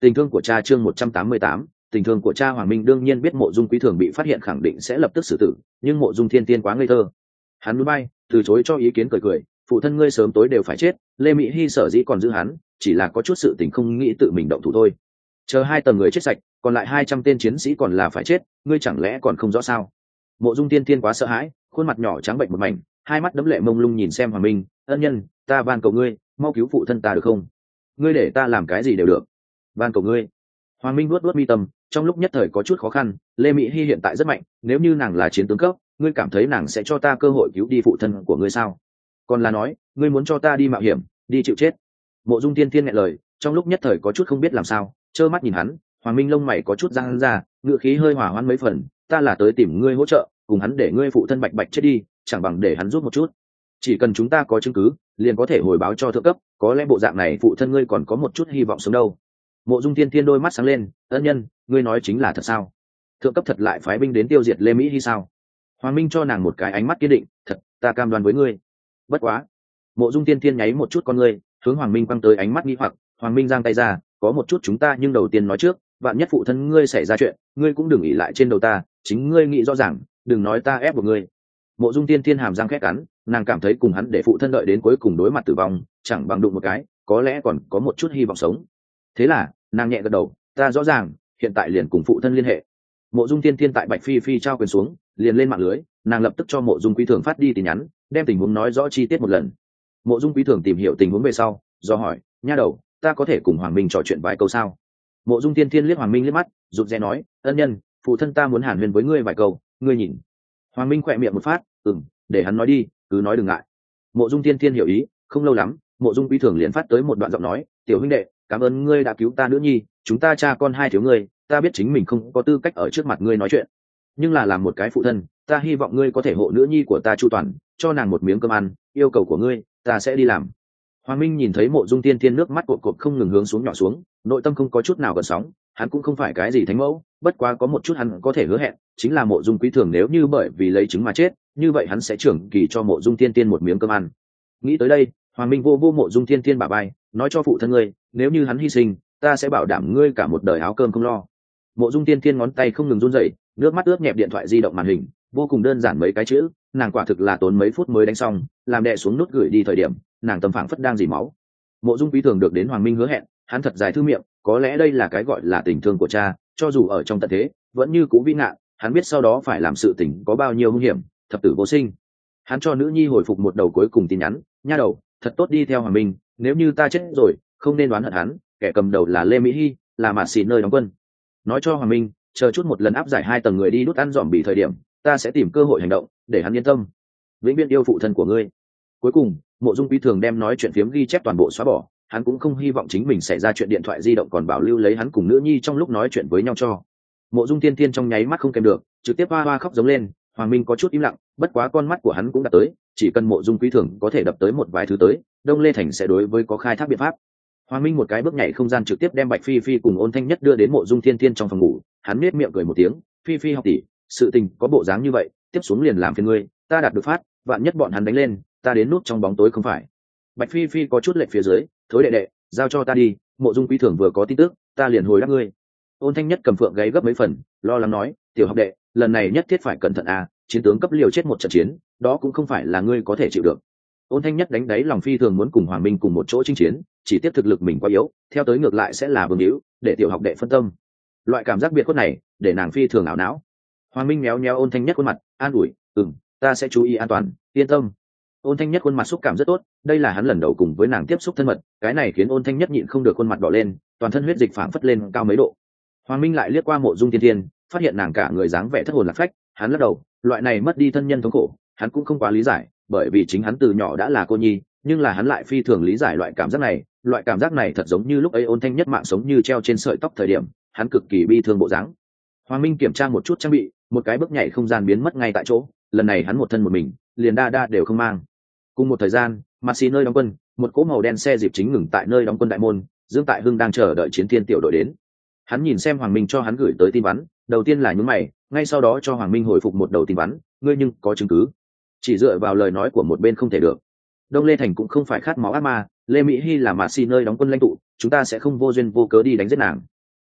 A: Tình thương của cha chương một trăm tám mươi tám, tình thương của cha. Hoàng Minh đương nhiên biết Mộ Dung Quý Thường bị phát hiện khẳng định sẽ lập tức xử tử, nhưng Mộ Dung Thiên Tiên quá ngây thơ. Hắn núi bay, từ chối cho ý kiến cười cười, phụ thân ngươi sớm tối đều phải chết, Lê Mỹ Hi sở dĩ còn giữ hắn, chỉ là có chút sự tình không nghĩ tự mình động thủ thôi. Chờ hai tầng người chết sạch, còn lại hai trăm tên chiến sĩ còn là phải chết, ngươi chẳng lẽ còn không rõ sao? Mộ Dung Tiên Tiên quá sợ hãi, khuôn mặt nhỏ trắng bệnh một mảnh, hai mắt đẫm lệ mông lung nhìn xem Hoàng Minh, ân nhân, ta van cầu ngươi, mau cứu phụ thân ta được không? Ngươi để ta làm cái gì đều được, van cầu ngươi. Hoàng Minh nuốt nuốt mi tâm, trong lúc nhất thời có chút khó khăn. Lê Mỹ Hi hiện tại rất mạnh, nếu như nàng là chiến tướng cấp, ngươi cảm thấy nàng sẽ cho ta cơ hội cứu đi phụ thân của ngươi sao? Còn là nói, ngươi muốn cho ta đi mạo hiểm, đi chịu chết? Mộ Dung Tiên Tiên nghẹn lời, trong lúc nhất thời có chút không biết làm sao, trơ mắt nhìn hắn. Hoàng Minh lông mày có chút giãn ra, ngựa khí hơi hỏa hoãn mấy phần, ta là tới tìm ngươi hỗ trợ, cùng hắn để ngươi phụ thân bạch bạch chết đi, chẳng bằng để hắn rút một chút. Chỉ cần chúng ta có chứng cứ, liền có thể hồi báo cho thượng cấp, có lẽ bộ dạng này phụ thân ngươi còn có một chút hy vọng sống đâu. Mộ Dung Tiên Tiên đôi mắt sáng lên, ân nhân, ngươi nói chính là thật sao? Thượng cấp thật lại phái binh đến tiêu diệt Lê Mỹ Hi sao? Hoàng Minh cho nàng một cái ánh mắt kiên định, thật, ta cam đoan với ngươi. Bất quá. Mộ Dung Tiên Tiên nháy một chút con ngươi, hướng Hoàng Minh quăng tới ánh mắt nghi hoặc. Hoàng Minh giang tay ra, có một chút chúng ta nhưng đầu tiên nói trước, vạn nhất phụ thân ngươi xảy ra chuyện, ngươi cũng đừng ỷ lại trên đầu ta, chính ngươi nghĩ rõ ràng, đừng nói ta ép buộc ngươi. Mộ Dung Tiên Tiên hàm răng khét cắn, nàng cảm thấy cùng hắn để phụ thân đợi đến cuối cùng đối mặt tử vong, chẳng bằng đụng một cái, có lẽ còn có một chút hy vọng sống. Thế là, nàng nhẹ gật đầu, ta rõ ràng, hiện tại liền cùng phụ thân liên hệ. Mộ Dung Tiên Tiên tại Bạch Phi Phi trao quyền xuống, liền lên mạng lưới, nàng lập tức cho Mộ Dung Quý Thường phát đi tin nhắn, đem tình huống nói rõ chi tiết một lần. Mộ Dung Quý Thường tìm hiểu tình huống về sau, do hỏi, nha đầu, ta có thể cùng Hoàng Minh trò chuyện vài câu sao? Mộ Dung Tiên Tiên liếc Hoàng Minh liếc mắt, rụt rè nói, ân nhân, phụ thân ta muốn hàn huyên với ngươi vài câu, ngươi nhìn. Hoàng Minh khỏe miệng một phát, ừm, để hắn nói đi, cứ nói đừng ngại. Mộ Dung Tiên Tiên hiểu ý, không lâu lắm, Mộ Dung Quý Thường liền phát tới một đoạn giọng nói, tiểu huynh đệ, cảm ơn ngươi đã cứu ta nữ nhi, chúng ta cha con hai thiếu ngươi, ta biết chính mình không có tư cách ở trước mặt ngươi nói chuyện, nhưng là làm một cái phụ thân, ta hy vọng ngươi có thể hộ nữ nhi của ta chu toàn, cho nàng một miếng cơm ăn, yêu cầu của ngươi, ta sẽ đi làm. Hoàng Minh nhìn thấy Mộ Dung Tiên Tiên nước mắt cột cột không ngừng hướng xuống nhỏ xuống, nội tâm không có chút nào gợn sóng, hắn cũng không phải cái gì thánh mẫu, bất quá có một chút hắn có thể hứa hẹn, chính là Mộ Dung Quý Thường nếu như bởi vì lấy trứng mà chết, như vậy hắn sẽ trưởng kỳ cho Mộ Dung Tiên Tiên một miếng cơm ăn. Nghĩ tới đây, Hoàng Minh vô vô Mộ Dung Tiên Tiên bả vai, nói cho phụ thân ngươi, nếu như hắn hy sinh, ta sẽ bảo đảm ngươi cả một đời áo cơm không lo. Mộ Dung Tiên Tiên ngón tay không ngừng run rẩy, nước mắt ướt nhẹp điện thoại di động màn hình, vô cùng đơn giản mấy cái chữ, nàng quả thực là tốn mấy phút mới đánh xong, làm đè xuống nút gửi đi thời điểm, nàng tâm phảng phất đang dỉ máu. Mộ Dung Quý Thường được đến Hoàng Minh hứa hẹn, hắn thật dài thư miệng, có lẽ đây là cái gọi là tình thương của cha, cho dù ở trong tận thế, vẫn như cũ vĩ ngạn, hắn biết sau đó phải làm sự tình có bao nhiêu nguy hiểm, thập tử vô sinh. Hắn cho nữ nhi hồi phục một đầu cuối cùng tin nhắn, nha đầu, thật tốt đi theo Hoàng Minh, nếu như ta chết rồi, không nên đoán hận hắn, kẻ cầm đầu là Lê Mỹ Hi, là mạt xì nơi đóng quân. Nói cho Hoàng Minh, chờ chút một lần áp giải hai tầng người đi đút ăn dòm bị thời điểm, ta sẽ tìm cơ hội hành động, để hắn yên tâm. Vĩnh viễn yêu phụ thân của ngươi. Cuối cùng, Mộ Dung Quý Thường đem nói chuyện phiếm ghi chép toàn bộ xóa bỏ, hắn cũng không hy vọng chính mình xảy ra chuyện điện thoại di động còn bảo lưu lấy hắn cùng nữ nhi trong lúc nói chuyện với nhau cho. Mộ Dung Tiên Tiên trong nháy mắt không kèm được, trực tiếp hoa hoa khóc giống lên. Hoàng Minh có chút im lặng, bất quá con mắt của hắn cũng đã tới, chỉ cần Mộ Dung Quý Thường có thể đập tới một vài thứ tới, Đông Lê Thành sẽ đối với có khai thác biện pháp. Hoàng Minh một cái bước nhảy không gian trực tiếp đem Bạch Phi Phi cùng Ôn Thanh Nhất đưa đến Mộ Dung Tiên Tiên trong phòng ngủ, hắn nhếch miệng cười một tiếng, Phi Phi học tỷ, sự tình có bộ dáng như vậy, tiếp xuống liền làm phiền ngươi, ta đạt được phát, vạn nhất bọn hắn đánh lên, ta đến nút trong bóng tối không phải. Bạch Phi Phi có chút lệch phía dưới, thối đệ đệ, giao cho ta đi, Mộ Dung Quý Thường vừa có tin tức, ta liền hồi đáp ngươi. Ôn Thanh Nhất cầm phượng gáy gấp mấy phần, lo lắng nói, tiểu học đệ, lần này nhất thiết phải cẩn thận à, chiến tướng cấp liều chết một trận chiến, đó cũng không phải là ngươi có thể chịu được. Ôn Thanh Nhất đánh đáy lòng phi thường muốn cùng Hoàng Minh cùng một chỗ chinh chiến, chỉ tiếp thực lực mình quá yếu, theo tới ngược lại sẽ là vương hữu, để tiểu học đệ phân tâm. Loại cảm giác biệt khuất này, để nàng phi thường ảo não. Hoàng Minh méo méo Ôn Thanh Nhất khuôn mặt, an ủi, ừm, ta sẽ chú ý an toàn, yên tâm. Ôn Thanh Nhất khuôn mặt xúc cảm rất tốt, đây là hắn lần đầu cùng với nàng tiếp xúc thân mật, cái này khiến Ôn Thanh Nhất nhịn không được khuôn mặt đỏ lên, toàn thân huyết dịch phảng phất lên cao mấy độ. Hoàng Minh lại liếc qua Mộ Dung Tiên Tiên, phát hiện nàng cả người dáng vẻ thất hồn lạc phách, hắn lắc đầu, loại này mất đi thân nhân thống khổ, hắn cũng không quá lý giải, bởi vì chính hắn từ nhỏ đã là cô nhi, nhưng là hắn lại phi thường lý giải loại cảm giác này, loại cảm giác này thật giống như lúc ấy Ôn Thanh Nhất mạng sống như treo trên sợi tóc thời điểm, hắn cực kỳ bi thương bộ dáng. Hoàng Minh kiểm tra một chút trang bị, một cái bước nhảy không gian biến mất ngay tại chỗ, lần này hắn một thân một mình, liền đa đa đều không mang. Cùng một thời gian, mà xì nơi đóng quân, một cỗ màu đen xe dịp chính ngừng tại nơi đóng quân đại môn, Dương Tại Hưng đang chờ đợi chiến thiên tiểu đội đến. Hắn nhìn xem Hoàng Minh cho hắn gửi tới tin vắn, đầu tiên là nhướng mày, ngay sau đó cho Hoàng Minh hồi phục một đầu tin vắn, ngươi nhưng có chứng cứ? Chỉ dựa vào lời nói của một bên không thể được. Đông Lê Thành cũng không phải khát máu ác ma, Lê Mỹ Hi là mà xì nơi đóng quân lãnh tụ, chúng ta sẽ không vô duyên vô cớ đi đánh giết nàng.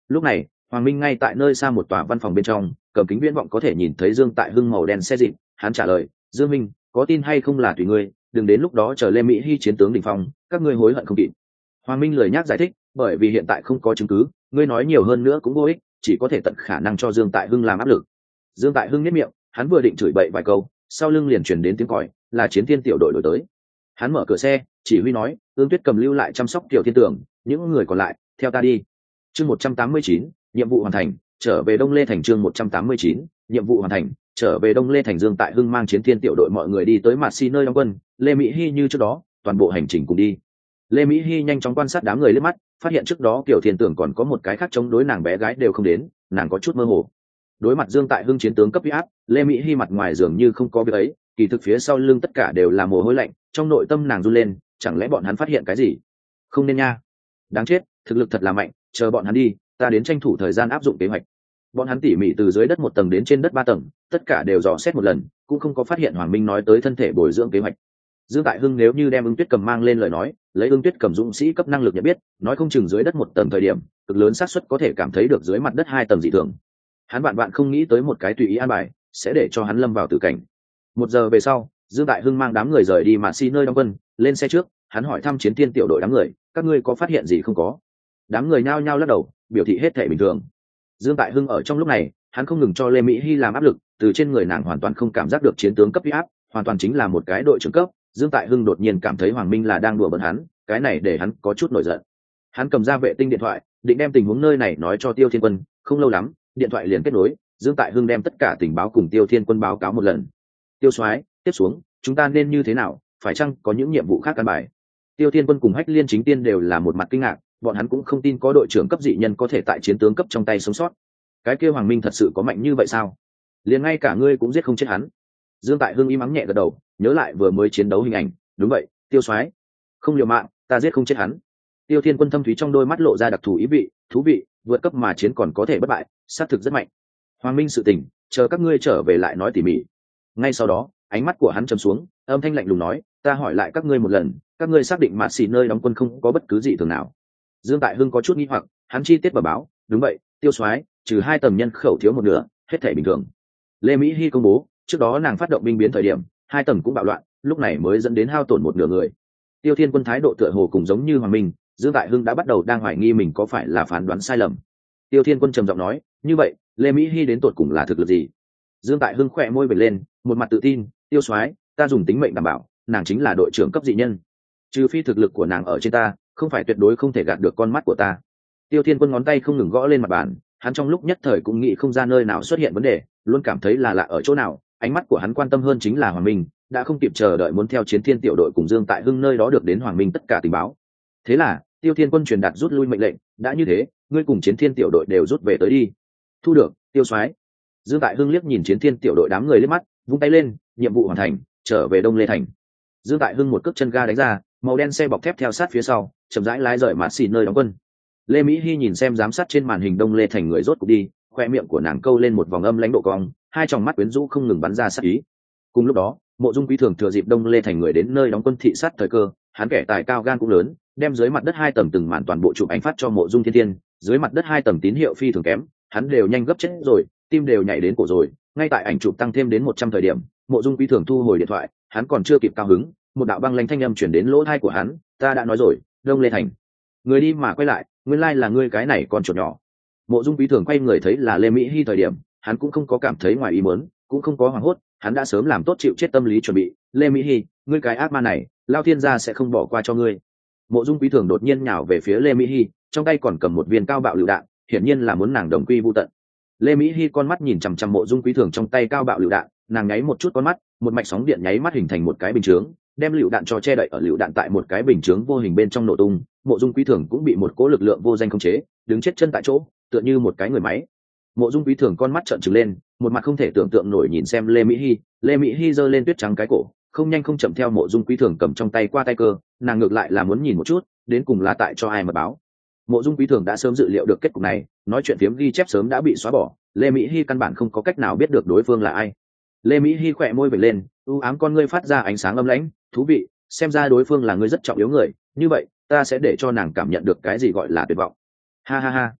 A: Lúc này Hoàng Minh ngay tại nơi xa một tòa văn phòng bên trong, cầm kính viễn vọng có thể nhìn thấy Dương Tại Hưng màu đen xe dịp. Hắn trả lời: Dương Minh, có tin hay không là tùy ngươi, đừng đến lúc đó chờ Lê Mỹ Hy chiến tướng đỉnh phong, các ngươi hối hận không kịp. Hoàng Minh lười nhác giải thích, bởi vì hiện tại không có chứng cứ, ngươi nói nhiều hơn nữa cũng vô ích, chỉ có thể tận khả năng cho Dương Tại Hưng làm áp lực. Dương Tại Hưng nhếch miệng, hắn vừa định chửi bậy vài câu, sau lưng liền truyền đến tiếng còi, là Chiến Thiên tiểu đội đổi tới. Hắn mở cửa xe, chỉ huy nói: Ương Tuyết cầm lưu lại chăm sóc Tiểu Thiên Tưởng, những người còn lại theo ta đi. Chương một trăm tám mươi chín, nhiệm vụ hoàn thành, trở về Đông Lê thành. Chương một trăm tám mươi chín, nhiệm vụ hoàn thành, trở về Đông Lê thành. Dương Tại Hưng mang Chiến Thiên tiểu đội mọi người đi tới Mạt Xi nơi đóng quân, Lê Mỹ Hi như trước đó, toàn bộ hành trình cùng đi. Lê Mỹ Hi nhanh chóng quan sát đám người liếc mắt, phát hiện trước đó Tiểu Thiên Tưởng còn có một cái khác chống đối nàng bé gái đều không đến, nàng có chút mơ hồ. Đối mặt Dương Tại Hưng chiến tướng cấp uy áp, Lê Mỹ Hi mặt ngoài dường như không có việc ấy, kỳ thực phía sau lưng tất cả đều là mồ hôi lạnh, trong nội tâm nàng run lên, chẳng lẽ bọn hắn phát hiện cái gì? Không nên nha, đáng chết, thực lực thật là mạnh, chờ bọn hắn đi, ta đến tranh thủ thời gian áp dụng kế hoạch. Bọn hắn tỉ mỉ từ dưới đất một tầng đến trên đất ba tầng, tất cả đều dò xét một lần, cũng không có phát hiện Hoàng Minh nói tới thân thể bồi dưỡng kế hoạch. Dương Tại Hưng nếu như đem Ưng Tuyết Cầm mang lên lời nói, lấy Ưng Tuyết Cầm dũng sĩ cấp năng lực nhận biết, nói không chừng dưới đất một tầng thời điểm, cực lớn xác suất có thể cảm thấy được dưới mặt đất hai tầng dị thường. Hắn bạn bạn không nghĩ tới một cái tùy ý an bài, sẽ để cho hắn lâm vào tử cảnh. Một giờ về sau, Dương Tại Hưng mang đám người rời đi mà xi nơi đóng quân, lên xe trước, hắn hỏi thăm Chiến Thiên tiểu đội đám người, các ngươi có phát hiện gì không có? Đám người nhao nhao lắc đầu, biểu thị hết thể bình thường. Dương Tại Hưng ở trong lúc này, hắn không ngừng cho Lê Mỹ Hi làm áp lực, từ trên người nàng hoàn toàn không cảm giác được chiến tướng cấp uy áp, hoàn toàn chính là một cái đội trưởng cấp. Dương Tại Hưng đột nhiên cảm thấy Hoàng Minh là đang đùa bỡn hắn, cái này để hắn có chút nổi giận. Hắn cầm ra vệ tinh điện thoại, định đem tình huống nơi này nói cho Tiêu Thiên Quân, không lâu lắm, điện thoại liền kết nối, Dương Tại Hưng đem tất cả tình báo cùng Tiêu Thiên Quân báo cáo một lần. Tiêu soái, tiếp xuống, chúng ta nên như thế nào, phải chăng có những nhiệm vụ khác căn bài? Tiêu Thiên Quân cùng Hách Liên Chính Tiên đều là một mặt kinh ngạc, bọn hắn cũng không tin có đội trưởng cấp dị nhân có thể tại chiến tướng cấp trong tay sống sót. Cái kia Hoàng Minh thật sự có mạnh như vậy sao? Liền ngay cả ngươi cũng giết không chết hắn. Dương Tại Hưng im ắng nhẹ gật đầu, nhớ lại vừa mới chiến đấu hình ảnh, đúng vậy, Tiêu soái, không liều mạng, ta giết không chết hắn. Tiêu Thiên Quân thâm thúy trong đôi mắt lộ ra đặc thù ý vị, thú vị, vượt cấp mà chiến còn có thể bất bại, xác thực rất mạnh. Hoàng Minh sự tình, chờ các ngươi trở về lại nói tỉ mỉ. Ngay sau đó, ánh mắt của hắn trầm xuống, âm thanh lạnh lùng nói, ta hỏi lại các ngươi một lần, các ngươi xác định Mạt Xỉ nơi đóng quân không có bất cứ gì thường nào? Dương Tại Hưng có chút nghi hoặc, hắn chi tiết bẩm báo, đúng vậy, Tiêu soái, trừ hai tầng nhân khẩu thiếu một nửa, hết thảy bình thường. Lê Mỹ Hi công bố, trước đó nàng phát động binh biến thời điểm, hai tầng cũng bạo loạn, lúc này mới dẫn đến hao tổn một nửa người. Tiêu Thiên Quân thái độ tựa hồ cùng giống như Hoàng Minh, Dương Tại Hưng đã bắt đầu đang hoài nghi mình có phải là phán đoán sai lầm. Tiêu Thiên Quân trầm giọng nói, như vậy, Lê Mỹ Hi đến tột cùng là thực lực gì? Dương Tại Hưng khỏe môi vểnh lên, một mặt tự tin, Tiêu soái, ta dùng tính mệnh đảm bảo, nàng chính là đội trưởng cấp dị nhân. Trừ phi thực lực của nàng ở trên ta, không phải tuyệt đối không thể gạt được con mắt của ta. Tiêu Thiên Quân ngón tay không ngừng gõ lên mặt bàn, hắn trong lúc nhất thời cũng nghĩ không ra nơi nào xuất hiện vấn đề, luôn cảm thấy là lạ ở chỗ nào, ánh mắt của hắn quan tâm hơn chính là Hoàng Minh, đã không kịp chờ đợi muốn theo Chiến Thiên tiểu đội cùng Dương Tại Hưng nơi đó được đến Hoàng Minh tất cả tình báo. Thế là, Tiêu Thiên Quân truyền đạt rút lui mệnh lệnh, đã như thế, ngươi cùng Chiến Thiên tiểu đội đều rút về tới đi. Thu được, Tiêu soái. Dương Tại Hưng liếc nhìn Chiến Thiên tiểu đội đám người liếc mắt, vung tay lên, nhiệm vụ hoàn thành, trở về Đông Lê thành. Dương Tại Hưng một cước chân ga đánh ra, màu đen xe bọc thép theo sát phía sau, chậm rãi lái rời Mạt Xỉ nơi đóng quân. Lê Mỹ Hi nhìn xem giám sát trên màn hình Đông Lê thành người rốt cục đi, khoe miệng của nàng câu lên một vòng âm lãnh độ cong, hai tròng mắt quyến rũ không ngừng bắn ra sát ý. Cùng lúc đó, Mộ Dung Quý Thường thừa dịp Đông Lê thành người đến nơi đóng quân thị sát thời cơ, hắn kẻ tài cao gan cũng lớn, đem dưới mặt đất hai tầng từng màn toàn bộ chụp ảnh phát cho Mộ Dung Thiên Thiên, dưới mặt đất hai tầng tín hiệu phi thường kém, hắn đều nhanh gấp chết rồi, tim đều nhảy đến cổ rồi. Ngay tại ảnh chụp tăng thêm đến một trăm thời điểm, Mộ Dung Quý Thường thu hồi điện thoại, hắn còn chưa kịp cao hứng, một đạo băng lãnh thanh âm truyền đến lỗ tai của hắn, ta đã nói rồi, Đông Lê thành người đi mà quay lại, nguyên lai là ngươi cái này con chuột nhỏ. Mộ Dung Quý Thường quay người thấy là Lê Mỹ Hi thời điểm, hắn cũng không có cảm thấy ngoài ý muốn, cũng không có hoảng hốt, hắn đã sớm làm tốt chịu chết tâm lý chuẩn bị. Lê Mỹ Hi, ngươi cái ác ma này, Lao Thiên gia sẽ không bỏ qua cho ngươi. Mộ Dung Quý Thường đột nhiên nhào về phía Lê Mỹ Hi, trong tay còn cầm một viên cao bạo lựu đạn, hiển nhiên là muốn nàng đồng quy vu tận. Lê Mỹ Hi con mắt nhìn chằm chằm Mộ Dung Quý Thường trong tay cao bạo lựu đạn, nàng nháy một chút con mắt, một mạch sóng điện nháy mắt hình thành một cái bình chướng, đem lựu đạn cho che đậy ở lựu đạn tại một cái bình chướng vô hình bên trong nổ tung. Mộ Dung Quý Thường cũng bị một cỗ lực lượng vô danh khống chế, đứng chết chân tại chỗ, tựa như một cái người máy. Mộ Dung Quý Thường con mắt trợn trừng lên, một mặt không thể tưởng tượng nổi nhìn xem Lê Mỹ Hi. Lê Mỹ Hi giơ lên tuyết trắng cái cổ, không nhanh không chậm theo Mộ Dung Quý Thường cầm trong tay qua tay cơ, nàng ngược lại là muốn nhìn một chút, đến cùng là tại cho ai mà báo. Mộ Dung Quý Thường đã sớm dự liệu được kết cục này, nói chuyện phiếm ghi chép sớm đã bị xóa bỏ, Lê Mỹ Hi căn bản không có cách nào biết được đối phương là ai. Lê Mỹ Hi khỏe môi vểnh lên, u ám con ngươi phát ra ánh sáng âm lãnh, thú vị, xem ra đối phương là người rất trọng yếu người, như vậy ta sẽ để cho nàng cảm nhận được cái gì gọi là tuyệt vọng. Ha ha ha.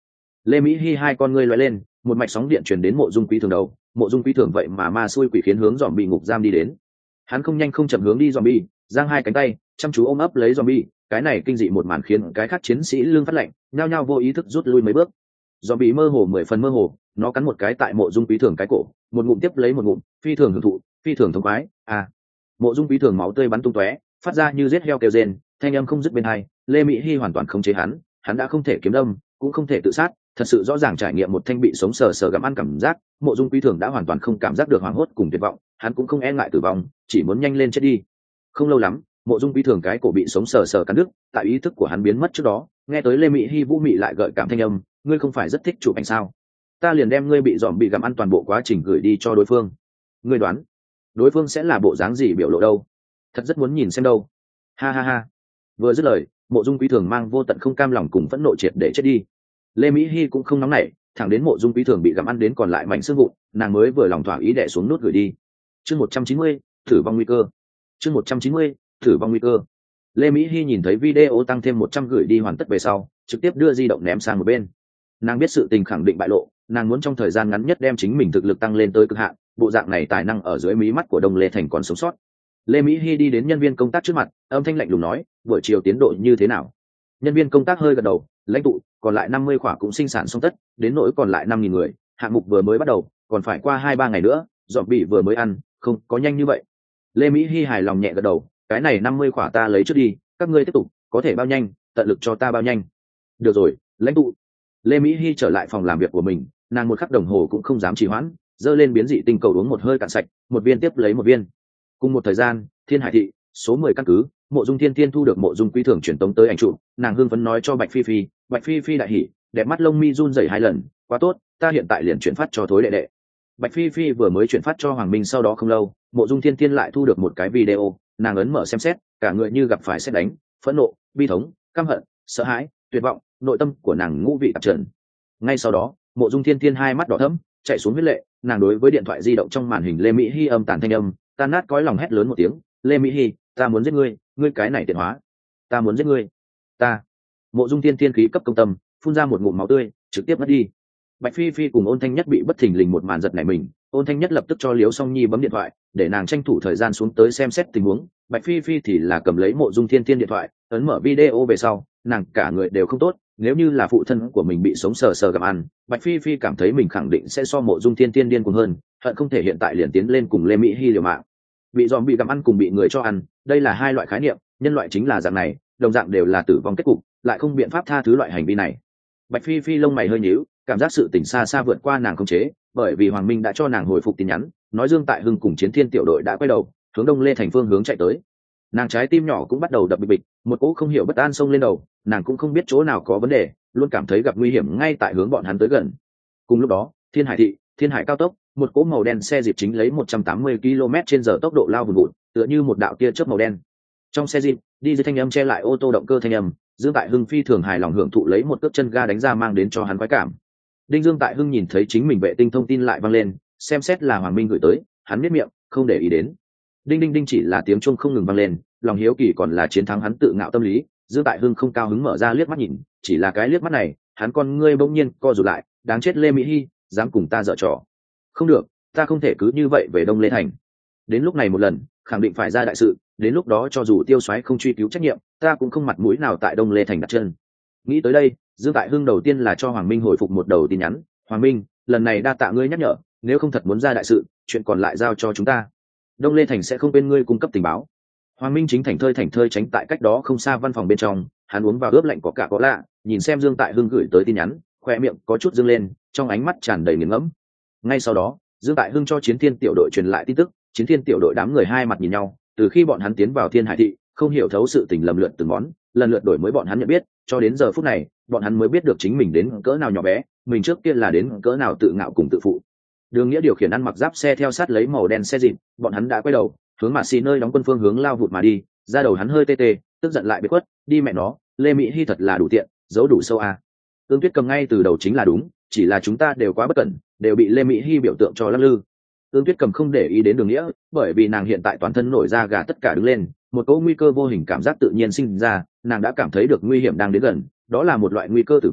A: Lê Mỹ Hi hai con ngươi lóe lên, một mạch sóng điện truyền đến Mộ Dung Quý Thường đầu, Mộ Dung Quý Thường vậy mà ma xui quỷ khiến hướng dòm bị ngục giam đi đến. Hắn không nhanh không chậm hướng đi dòm bi, giang hai cánh tay, chăm chú ôm ấp lấy dòm bi, cái này kinh dị một màn khiến cái khác chiến sĩ lương phát lệnh, nhao nhao vô ý thức rút lui mấy bước. Dòm bị mơ hồ mười phần mơ hồ, nó cắn một cái tại Mộ Dung Quý Thường cái cổ, một ngụm tiếp lấy một ngụm, phi thường hưởng thụ, phi thường thống khoái. À, Mộ Dung Quý Thường máu tươi bắn tung tóe, phát ra như giết heo kêu rên, thanh âm không dứt bên hai. Lê Mỹ Hi hoàn toàn khống chế hắn, hắn đã không thể kiếm đâm, cũng không thể tự sát, thật sự rõ ràng trải nghiệm một thanh bị sống sờ sờ gặm ăn cảm giác. Mộ Dung Quý Thường đã hoàn toàn không cảm giác được hoảng hốt cùng tuyệt vọng, hắn cũng không e ngại tử vong, chỉ muốn nhanh lên chết đi. Không lâu lắm, Mộ Dung Quý Thường cái cổ bị sống sờ sờ cắn đứt, tại ý thức của hắn biến mất trước đó, nghe tới Lê Mỹ Hi vũ mị lại gợi cảm thanh âm, ngươi không phải rất thích chụp ảnh sao? Ta liền đem ngươi bị dòm bị gặm ăn toàn bộ quá trình gửi đi cho đối phương. Ngươi đoán, đối phương sẽ là bộ dáng gì biểu lộ đâu? Thật rất muốn nhìn xem đâu. Ha ha ha. Vừa dứt lời, Mộ Dung Quý Thường mang vô tận không cam lòng cùng phẫn nộ triệt để chết đi. Lê Mỹ Hi cũng không nóng nảy, thẳng đến Mộ Dung Quý Thường bị gặm ăn đến còn lại mảnh xương vụn, nàng mới vừa lòng thỏa ý đè xuống nút gửi đi. Chương một trăm chín mươi, thử vong nguy cơ. Chương một trăm chín mươi, thử vong nguy cơ. Lê Mỹ Hi nhìn thấy video tăng thêm một trăm gửi đi hoàn tất về sau, trực tiếp đưa di động ném sang một bên. Nàng biết sự tình khẳng định bại lộ, nàng muốn trong thời gian ngắn nhất đem chính mình thực lực tăng lên tới cực hạn, bộ dạng này tài năng ở dưới mí mắt của Đông Lê Thành còn sống sót. Lê Mỹ Hi đi đến nhân viên công tác trước mặt, âm thanh lạnh lùng nói, buổi chiều tiến độ như thế nào? Nhân viên công tác hơi gật đầu, lãnh tụ, còn lại năm mươi khỏa cũng sinh sản xong tất, đến nỗi còn lại năm nghìn người, hạng mục vừa mới bắt đầu, còn phải qua hai ba ngày nữa, dọn bị vừa mới ăn, không có nhanh như vậy. Lê Mỹ Hi hài lòng nhẹ gật đầu, cái này năm mươi khỏa ta lấy trước đi, các ngươi tiếp tục, có thể bao nhanh, tận lực cho ta bao nhanh. Được rồi, lãnh tụ. Lê Mỹ Hi trở lại phòng làm việc của mình, nàng một khắc đồng hồ cũng không dám trì hoãn, giơ lên biến dị tinh cầu uống một hơi cạn sạch, một viên tiếp lấy một viên. Cùng một thời gian, Thiên Hải thị, số mười căn cứ, Mộ Dung Thiên Thiên thu được Mộ Dung Quý Thường truyền tống tới ảnh chụp, nàng hưng phấn nói cho Bạch Phi Phi, Bạch Phi Phi đại hỉ, đẹp mắt lông mi run rẩy hai lần, quá tốt, ta hiện tại liền chuyển phát cho thối đệ đệ. Bạch Phi Phi vừa mới chuyển phát cho Hoàng Minh sau đó không lâu, Mộ Dung Thiên Thiên lại thu được một cái video, nàng ấn mở xem xét, cả người như gặp phải sét đánh, phẫn nộ, bi thống, căm hận, sợ hãi, tuyệt vọng, nội tâm của nàng ngũ vị tạp trần. Ngay sau đó, Mộ Dung Thiên Thiên hai mắt đỏ thẫm, chạy xuống huyết lệ, nàng đối với điện thoại di động trong màn hình Lê Mỹ Hi âm tàn thanh âm, tan nát cõi lòng hét lớn một tiếng, Lê Mỹ Hi, ta muốn giết ngươi, ngươi cái này tiện hóa, ta muốn giết ngươi, ta. Mộ Dung Thiên Thiên khí cấp công tâm, phun ra một ngụm máu tươi, trực tiếp mất đi. Bạch Phi Phi cùng Ôn Thanh Nhất bị bất thình lình một màn giật nảy mình, Ôn Thanh Nhất lập tức cho Liễu Song Nhi bấm điện thoại, để nàng tranh thủ thời gian xuống tới xem xét tình huống. Bạch Phi Phi thì là cầm lấy Mộ Dung Thiên Thiên điện thoại, ấn mở video về sau, nàng cả người đều không tốt, nếu như là phụ thân của mình bị sống sờ sờ gặm ăn, Bạch Phi Phi cảm thấy mình khẳng định sẽ so Mộ Dung Thiên Thiên điên cuồng hơn, hận không thể hiện tại liền tiến lên cùng Lê Mỹ Hi liều mạng. Bị dòm bị gặm ăn cùng bị người cho ăn, đây là hai loại khái niệm, nhân loại chính là dạng này, đồng dạng đều là tử vong kết cục, lại không biện pháp tha thứ loại hành vi này. Bạch Phi Phi lông mày hơi nhíu, cảm giác sự tình xa xa vượt qua nàng khống chế, bởi vì Hoàng Minh đã cho nàng hồi phục tin nhắn, nói Dương Tại Hưng cùng Chiến Thiên tiểu đội đã quay đầu, hướng Đông Lê thành phương hướng chạy tới. Nàng trái tim nhỏ cũng bắt đầu đập bịch bịch, một cỗ không hiểu bất an xông lên đầu, nàng cũng không biết chỗ nào có vấn đề, luôn cảm thấy gặp nguy hiểm ngay tại hướng bọn hắn tới gần. Cùng lúc đó, Thiên Hải thị, Thiên Hải cao tốc, một cỗ màu đen xe dịp chính lấy một trăm tám mươi ki lô mét trên giờ tốc độ lao vùn vụt, tựa như một đạo tia chớp màu đen. Trong xe dịp, đi dưới thanh âm che lại ô tô động cơ thanh âm, Dương Tại Hưng phi thường hài lòng hưởng thụ lấy một cước chân ga đánh ra mang đến cho hắn khoái cảm. Đinh Dương Tại Hưng nhìn thấy chính mình vệ tinh thông tin lại vang lên, xem xét là Hoàng Minh gửi tới, hắn biết miệng, không để ý đến. Đinh đinh đinh chỉ là tiếng chuông không ngừng vang lên, lòng hiếu kỳ còn là chiến thắng hắn tự ngạo tâm lý. Dương Tại Hưng không cao hứng mở ra liếc mắt nhìn, chỉ là cái liếc mắt này, hắn con ngươi bỗng nhiên co rụt lại, đáng chết Lê Mỹ Hi, dám cùng ta giở trò. Không được, ta không thể cứ như vậy về Đông Lê thành. Đến lúc này một lần, khẳng định phải ra đại sự, đến lúc đó cho dù Tiêu Soái không truy cứu trách nhiệm, ta cũng không mặt mũi nào tại Đông Lê thành đặt chân. Nghĩ tới đây, Dương Tại Hưng đầu tiên là cho Hoàng Minh hồi phục một đầu tin nhắn, Hoàng Minh, lần này đa tạ ngươi nhắc nhở, nếu không thật muốn ra đại sự, chuyện còn lại giao cho chúng ta. Đông Lê thành sẽ không quên ngươi cung cấp tình báo. Hoàng Minh chính thành thơi thành thơi tránh tại cách đó không xa văn phòng bên trong, hắn uống vào ướp lạnh có cả có lạ, nhìn xem Dương Tại Hưng gửi tới tin nhắn, khoe miệng có chút dương lên, trong ánh mắt tràn đầy nghiền ngẫm. Ngay sau đó, Dương Tại Hưng cho Chiến Thiên tiểu đội truyền lại tin tức, Chiến Thiên tiểu đội đám người hai mặt nhìn nhau, từ khi bọn hắn tiến vào Thiên Hải thị, không hiểu thấu sự tình lầm lượt từng món, lần lượt đổi mới bọn hắn nhận biết, cho đến giờ phút này, bọn hắn mới biết được chính mình đến cỡ nào nhỏ bé, mình trước kia là đến cỡ nào tự ngạo cùng tự phụ. Đường Nghĩa điều khiển ăn mặc giáp xe theo sát lấy màu đen xe dịp, bọn hắn đã quay đầu, hướng Mạc Xi nơi đóng quân phương hướng lao vụt mà đi, ra đầu hắn hơi tê tê, tức giận lại bế quất, đi mẹ nó, Lê Mỹ Hi thật là đủ tiện, giấu đủ sâu à. Ương Tuyết Cầm ngay từ đầu chính là đúng, chỉ là chúng ta đều quá bất cẩn, đều bị Lê Mỹ Hi biểu tượng cho lắc lư. Ương Tuyết Cầm không để ý đến Đường Nghĩa, bởi vì nàng hiện tại toàn thân nổi da gà tất cả đứng lên, một cỗ nguy cơ vô hình cảm giác tự nhiên sinh ra, nàng đã cảm thấy được nguy hiểm đang đến gần, đó là một loại nguy cơ tử vong,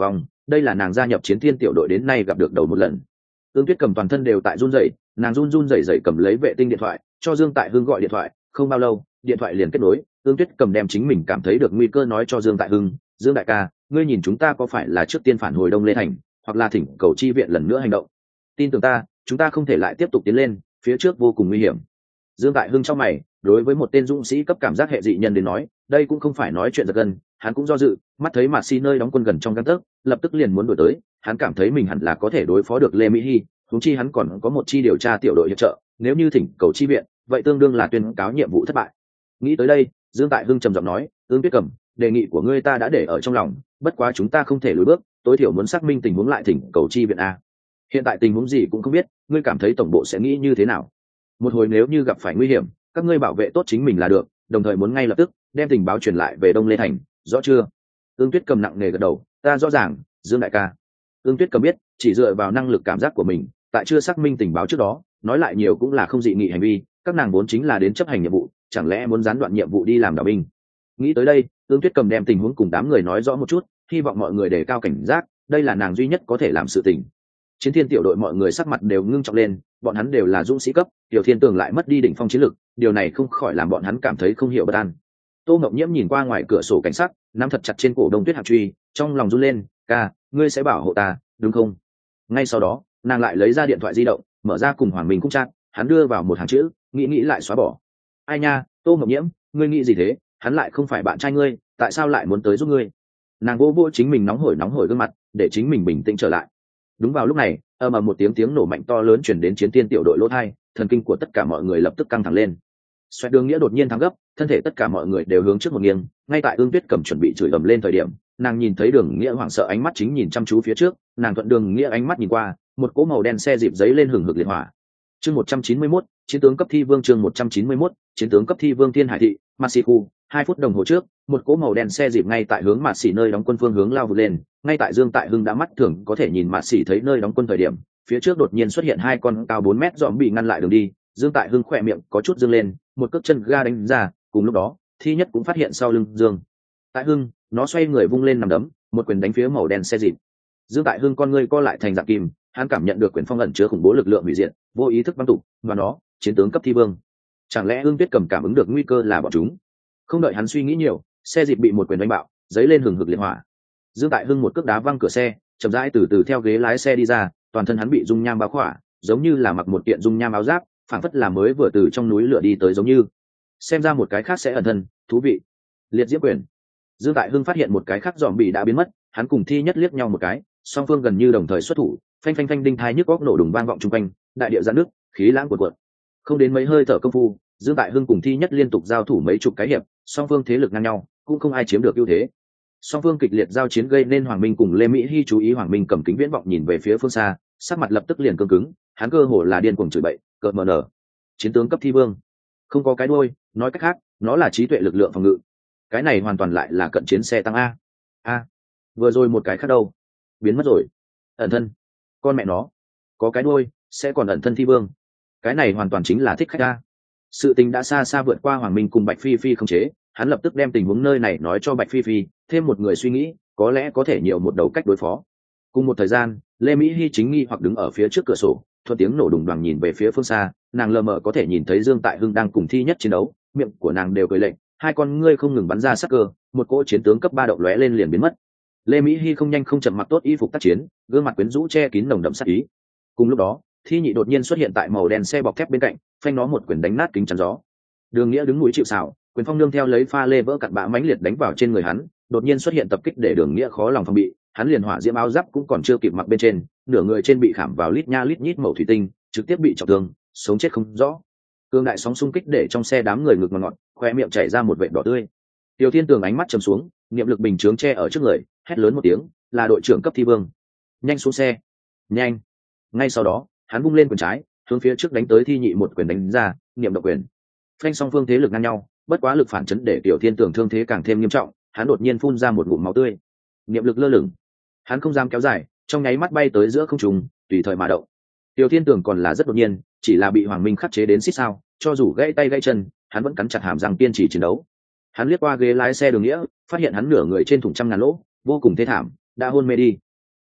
A: đây là nàng gia nhập chiến thiên tiểu đội đến nay gặp được đầu một lần. Ương Tuyết Cầm toàn thân đều tại run rẩy, nàng run run rẩy rẩy cầm lấy vệ tinh điện thoại cho Dương Tại Hưng gọi điện thoại. Không bao lâu điện thoại liền kết nối, Ương Tuyết Cầm đem chính mình cảm thấy được nguy cơ nói cho Dương Tại Hưng. Dương đại ca, ngươi nhìn chúng ta có phải là trước tiên phản hồi Đông Lê Thành, hoặc là thỉnh cầu chi viện lần nữa hành động? Tin tưởng ta, chúng ta không thể lại tiếp tục tiến lên, phía trước vô cùng nguy hiểm. Dương Tại Hưng trong mày, đối với một tên dũng sĩ cấp cảm giác hệ dị nhân đến nói, đây cũng không phải nói chuyện giật gân. Hắn cũng do dự, mắt thấy Mạt Xi nơi đóng quân gần trong gang tấc, lập tức liền muốn đuổi tới. Hắn cảm thấy mình hẳn là có thể đối phó được Lê Mỹ Hy, huống chi hắn còn có một chi điều tra tiểu đội hiệp trợ, nếu như thỉnh cầu chi viện, vậy tương đương là tuyên cáo nhiệm vụ thất bại. Nghĩ tới đây, Dương Tại Hưng trầm giọng nói, Ương Tuyết Cầm, đề nghị của ngươi ta đã để ở trong lòng, bất quá chúng ta không thể lùi bước, tối thiểu muốn xác minh tình huống lại thỉnh cầu chi viện a. Hiện tại tình huống gì cũng không biết, ngươi cảm thấy tổng bộ sẽ nghĩ như thế nào? Một hồi nếu như gặp phải nguy hiểm, các ngươi bảo vệ tốt chính mình là được, đồng thời muốn ngay lập tức đem tình báo truyền lại về Đông Lê Thành, rõ chưa? Ương Tuyết Cầm nặng nề gật đầu, ta rõ ràng, Dương đại ca. Ương Tuyết Cầm biết, chỉ dựa vào năng lực cảm giác của mình, tại chưa xác minh tình báo trước đó, nói lại nhiều cũng là không dị nghị hành vi, các nàng vốn chính là đến chấp hành nhiệm vụ, chẳng lẽ muốn gián đoạn nhiệm vụ đi làm đạo binh? Nghĩ tới đây, Ương Tuyết Cầm đem tình huống cùng đám người nói rõ một chút, hy vọng mọi người đề cao cảnh giác, đây là nàng duy nhất có thể làm sự tình. Chiến thiên tiểu đội mọi người sắc mặt đều ngưng trọng lên, bọn hắn đều là dũng sĩ cấp, Tiểu Thiên Tường lại mất đi đỉnh phong chiến lực, điều này không khỏi làm bọn hắn cảm thấy không hiểu bất an. Tô Ngọc Nhiễm nhìn qua ngoài cửa sổ cảnh sát, nắm thật chặt trên cổ Đông Tuyết Hạc truy, trong lòng run lên, ca, ngươi sẽ bảo hộ ta, đúng không? Ngay sau đó, nàng lại lấy ra điện thoại di động, mở ra cùng Hoàng Minh cũng chat, hắn đưa vào một hàng chữ, nghĩ nghĩ lại xóa bỏ. Ai nha, Tô Ngọc Nhiễm, ngươi nghĩ gì thế? Hắn lại không phải bạn trai ngươi, tại sao lại muốn tới giúp ngươi? Nàng vô vô chính mình nóng hổi nóng hổi gương mặt, để chính mình bình tĩnh trở lại. Đúng vào lúc này, ầm ầm một tiếng tiếng nổ mạnh to lớn chuyển đến chiến tiên tiểu đội lỗ thai, thần kinh của tất cả mọi người lập tức căng thẳng lên. Xoẹt Đường Nghĩa đột nhiên thắng gấp, thân thể tất cả mọi người đều hướng trước một nghiêng. Ngay tại Ương Tuyết Cầm chuẩn bị chửi ầm lên thời điểm, nàng nhìn thấy Đường Nghĩa hoảng sợ ánh mắt chính nhìn chăm chú phía trước, nàng thuận Đường Nghĩa ánh mắt nhìn qua, một cỗ màu đen xe dịp giấy lên hừng hực liệt hỏa. Chương một trăm chín mươi mốt, chiến tướng cấp thi vương chương một trăm chín mươi mốt, chiến tướng cấp thi vương Thiên Hải thị, Masiku, hai phút đồng hồ trước, một cỗ màu đen xe dịp ngay tại hướng Mạt Xỉ nơi đóng quân phương hướng lao vụt lên, ngay tại Dương Tại Hưng đã mắt thường có thể nhìn Mạt Xỉ thấy nơi đóng quân thời điểm, phía trước đột nhiên xuất hiện hai con cao bốn mét dòm bị ngăn lại đường đi, Dương Tại Hưng khỏe miệng có chút dương lên, một cước chân ga đánh ra, cùng lúc đó, Thi Nhất cũng phát hiện sau lưng Dương Tại Hưng, nó xoay người vung lên nằm đấm, một quyền đánh phía màu đen xe dịp. Dương Tại Hưng con ngươi co lại thành dạng kim, hắn cảm nhận được quyền phong ẩn chứa khủng bố lực lượng hủy diệt, vô ý thức băng tụ, và nó, chiến tướng cấp thi vương. Chẳng lẽ Ương Tuyết Cầm cảm ứng được nguy cơ là bọn chúng? Không đợi hắn suy nghĩ nhiều, xe dịp bị một quyền đánh bạo, giấy lên hừng hực liệt hỏa. Dương Tại Hưng một cước đá văng cửa xe, chậm rãi từ từ theo ghế lái xe đi ra, toàn thân hắn bị dung nham bao khỏa, giống như là mặc một kiện dung nham áo giáp, phảng phất là mới vừa từ trong núi lửa đi tới giống như. Xem ra một cái khác sẽ ẩn thân, thú vị. Liệt diễm quyền. Dương Tại Hưng phát hiện một cái khác dòm bị đã biến mất, hắn cùng Thi Nhất liếc nhau một cái, song phương gần như đồng thời xuất thủ, phanh phanh phanh đinh thai nhức óc nổ đùng vang vọng chung quanh, đại địa giãn nước, khí lãng cuộn cuộn. Không đến mấy hơi thở công phu, Dương Tại Hưng cùng Thi Nhất liên tục giao thủ mấy chục cái hiệp, song phương thế lực ngang nhau, cũng không ai chiếm được ưu thế. Song phương kịch liệt giao chiến gây nên Hoàng Minh cùng Lê Mỹ Hy chú ý, Hoàng Minh cầm kính viễn vọng nhìn về phía phương xa, sắc mặt lập tức liền cứng cứng, hắn cơ hồ là điên cuồng chửi bậy, cợt mờ nở. Chiến tướng cấp thi vương, không có cái đuôi, nói cách khác, nó là trí tuệ lực lượng phòng ngự. Cái này hoàn toàn lại là cận chiến xe tăng a. A, vừa rồi một cái khác đâu? Biến mất rồi. Ẩn thân. Con mẹ nó, có cái đuôi, sẽ còn ẩn thân thi vương. Cái này hoàn toàn chính là thích khách a. Sự tình đã xa xa vượt qua Hoàng Minh cùng Bạch Phi Phi không chế, hắn lập tức đem tình huống nơi này nói cho Bạch Phi Phi, thêm một người suy nghĩ, có lẽ có thể nhiều một đầu cách đối phó. Cùng một thời gian, Lê Mỹ Hy chính nghi hoặc đứng ở phía trước cửa sổ, thuận tiếng nổ đùng đoàng nhìn về phía phương xa, nàng lờ mờ có thể nhìn thấy Dương Tại Hưng đang cùng Thi Nhất chiến đấu, miệng của nàng đều cười lệnh, hai con ngươi không ngừng bắn ra sắc cơ, một cỗ chiến tướng cấp ba động lóe lên liền biến mất. Lê Mỹ Hy không nhanh không chậm mặc tốt y phục tác chiến, gương mặt quyến rũ che kín nồng đậm sát ý. Cùng lúc đó, Thi Nhị đột nhiên xuất hiện tại màu đen xe bọc thép bên cạnh, phanh nó một quyền đánh nát kính chắn gió. Đường Nghĩa đứng mũi chịu sào, quyền phong nương theo lấy pha lê vỡ cặn bã mãnh liệt đánh vào trên người hắn, đột nhiên xuất hiện tập kích để Đường Nghĩa khó lòng phòng bị, hắn liền hỏa diễm áo giáp cũng còn chưa kịp mặc bên trên, nửa người trên bị khảm vào lít nha lít nhít mẩu thủy tinh, trực tiếp bị trọng thương, sống chết không rõ. Cương đại sóng xung kích để trong xe đám người ngực ngọt ngọt, khoe miệng chảy ra một vệt đỏ tươi. Tiêu Thiên Tường ánh mắt trầm xuống, niệm lực bình chướng che ở trước người, hét lớn một tiếng, là đội trưởng cấp thi vương, nhanh xuống xe, nhanh. Ngay sau đó, hắn vung lên quyền trái, hướng phía trước đánh tới Thi Nhị một quyền đánh ra, niệm độc quyền. Phanh song phương thế lực ngang nhau, bất quá lực phản chấn để Tiểu Thiên Tường thương thế càng thêm nghiêm trọng, hắn đột nhiên phun ra một ngụm máu tươi. Niệm lực lơ lửng, hắn không dám kéo dài, trong nháy mắt bay tới giữa không trung, tùy thời mà động. Tiểu Thiên Tường còn là rất đột nhiên, chỉ là bị Hoàng Minh khắc chế đến xít sao, cho dù gãy tay gãy chân, hắn vẫn cắn chặt hàm răng kiên trì chiến đấu. Hắn liếc qua ghế lái xe Đường Nghĩa, phát hiện hắn nửa người trên thủng trăm ngàn lỗ, vô cùng thê thảm, đã hôn mê đi.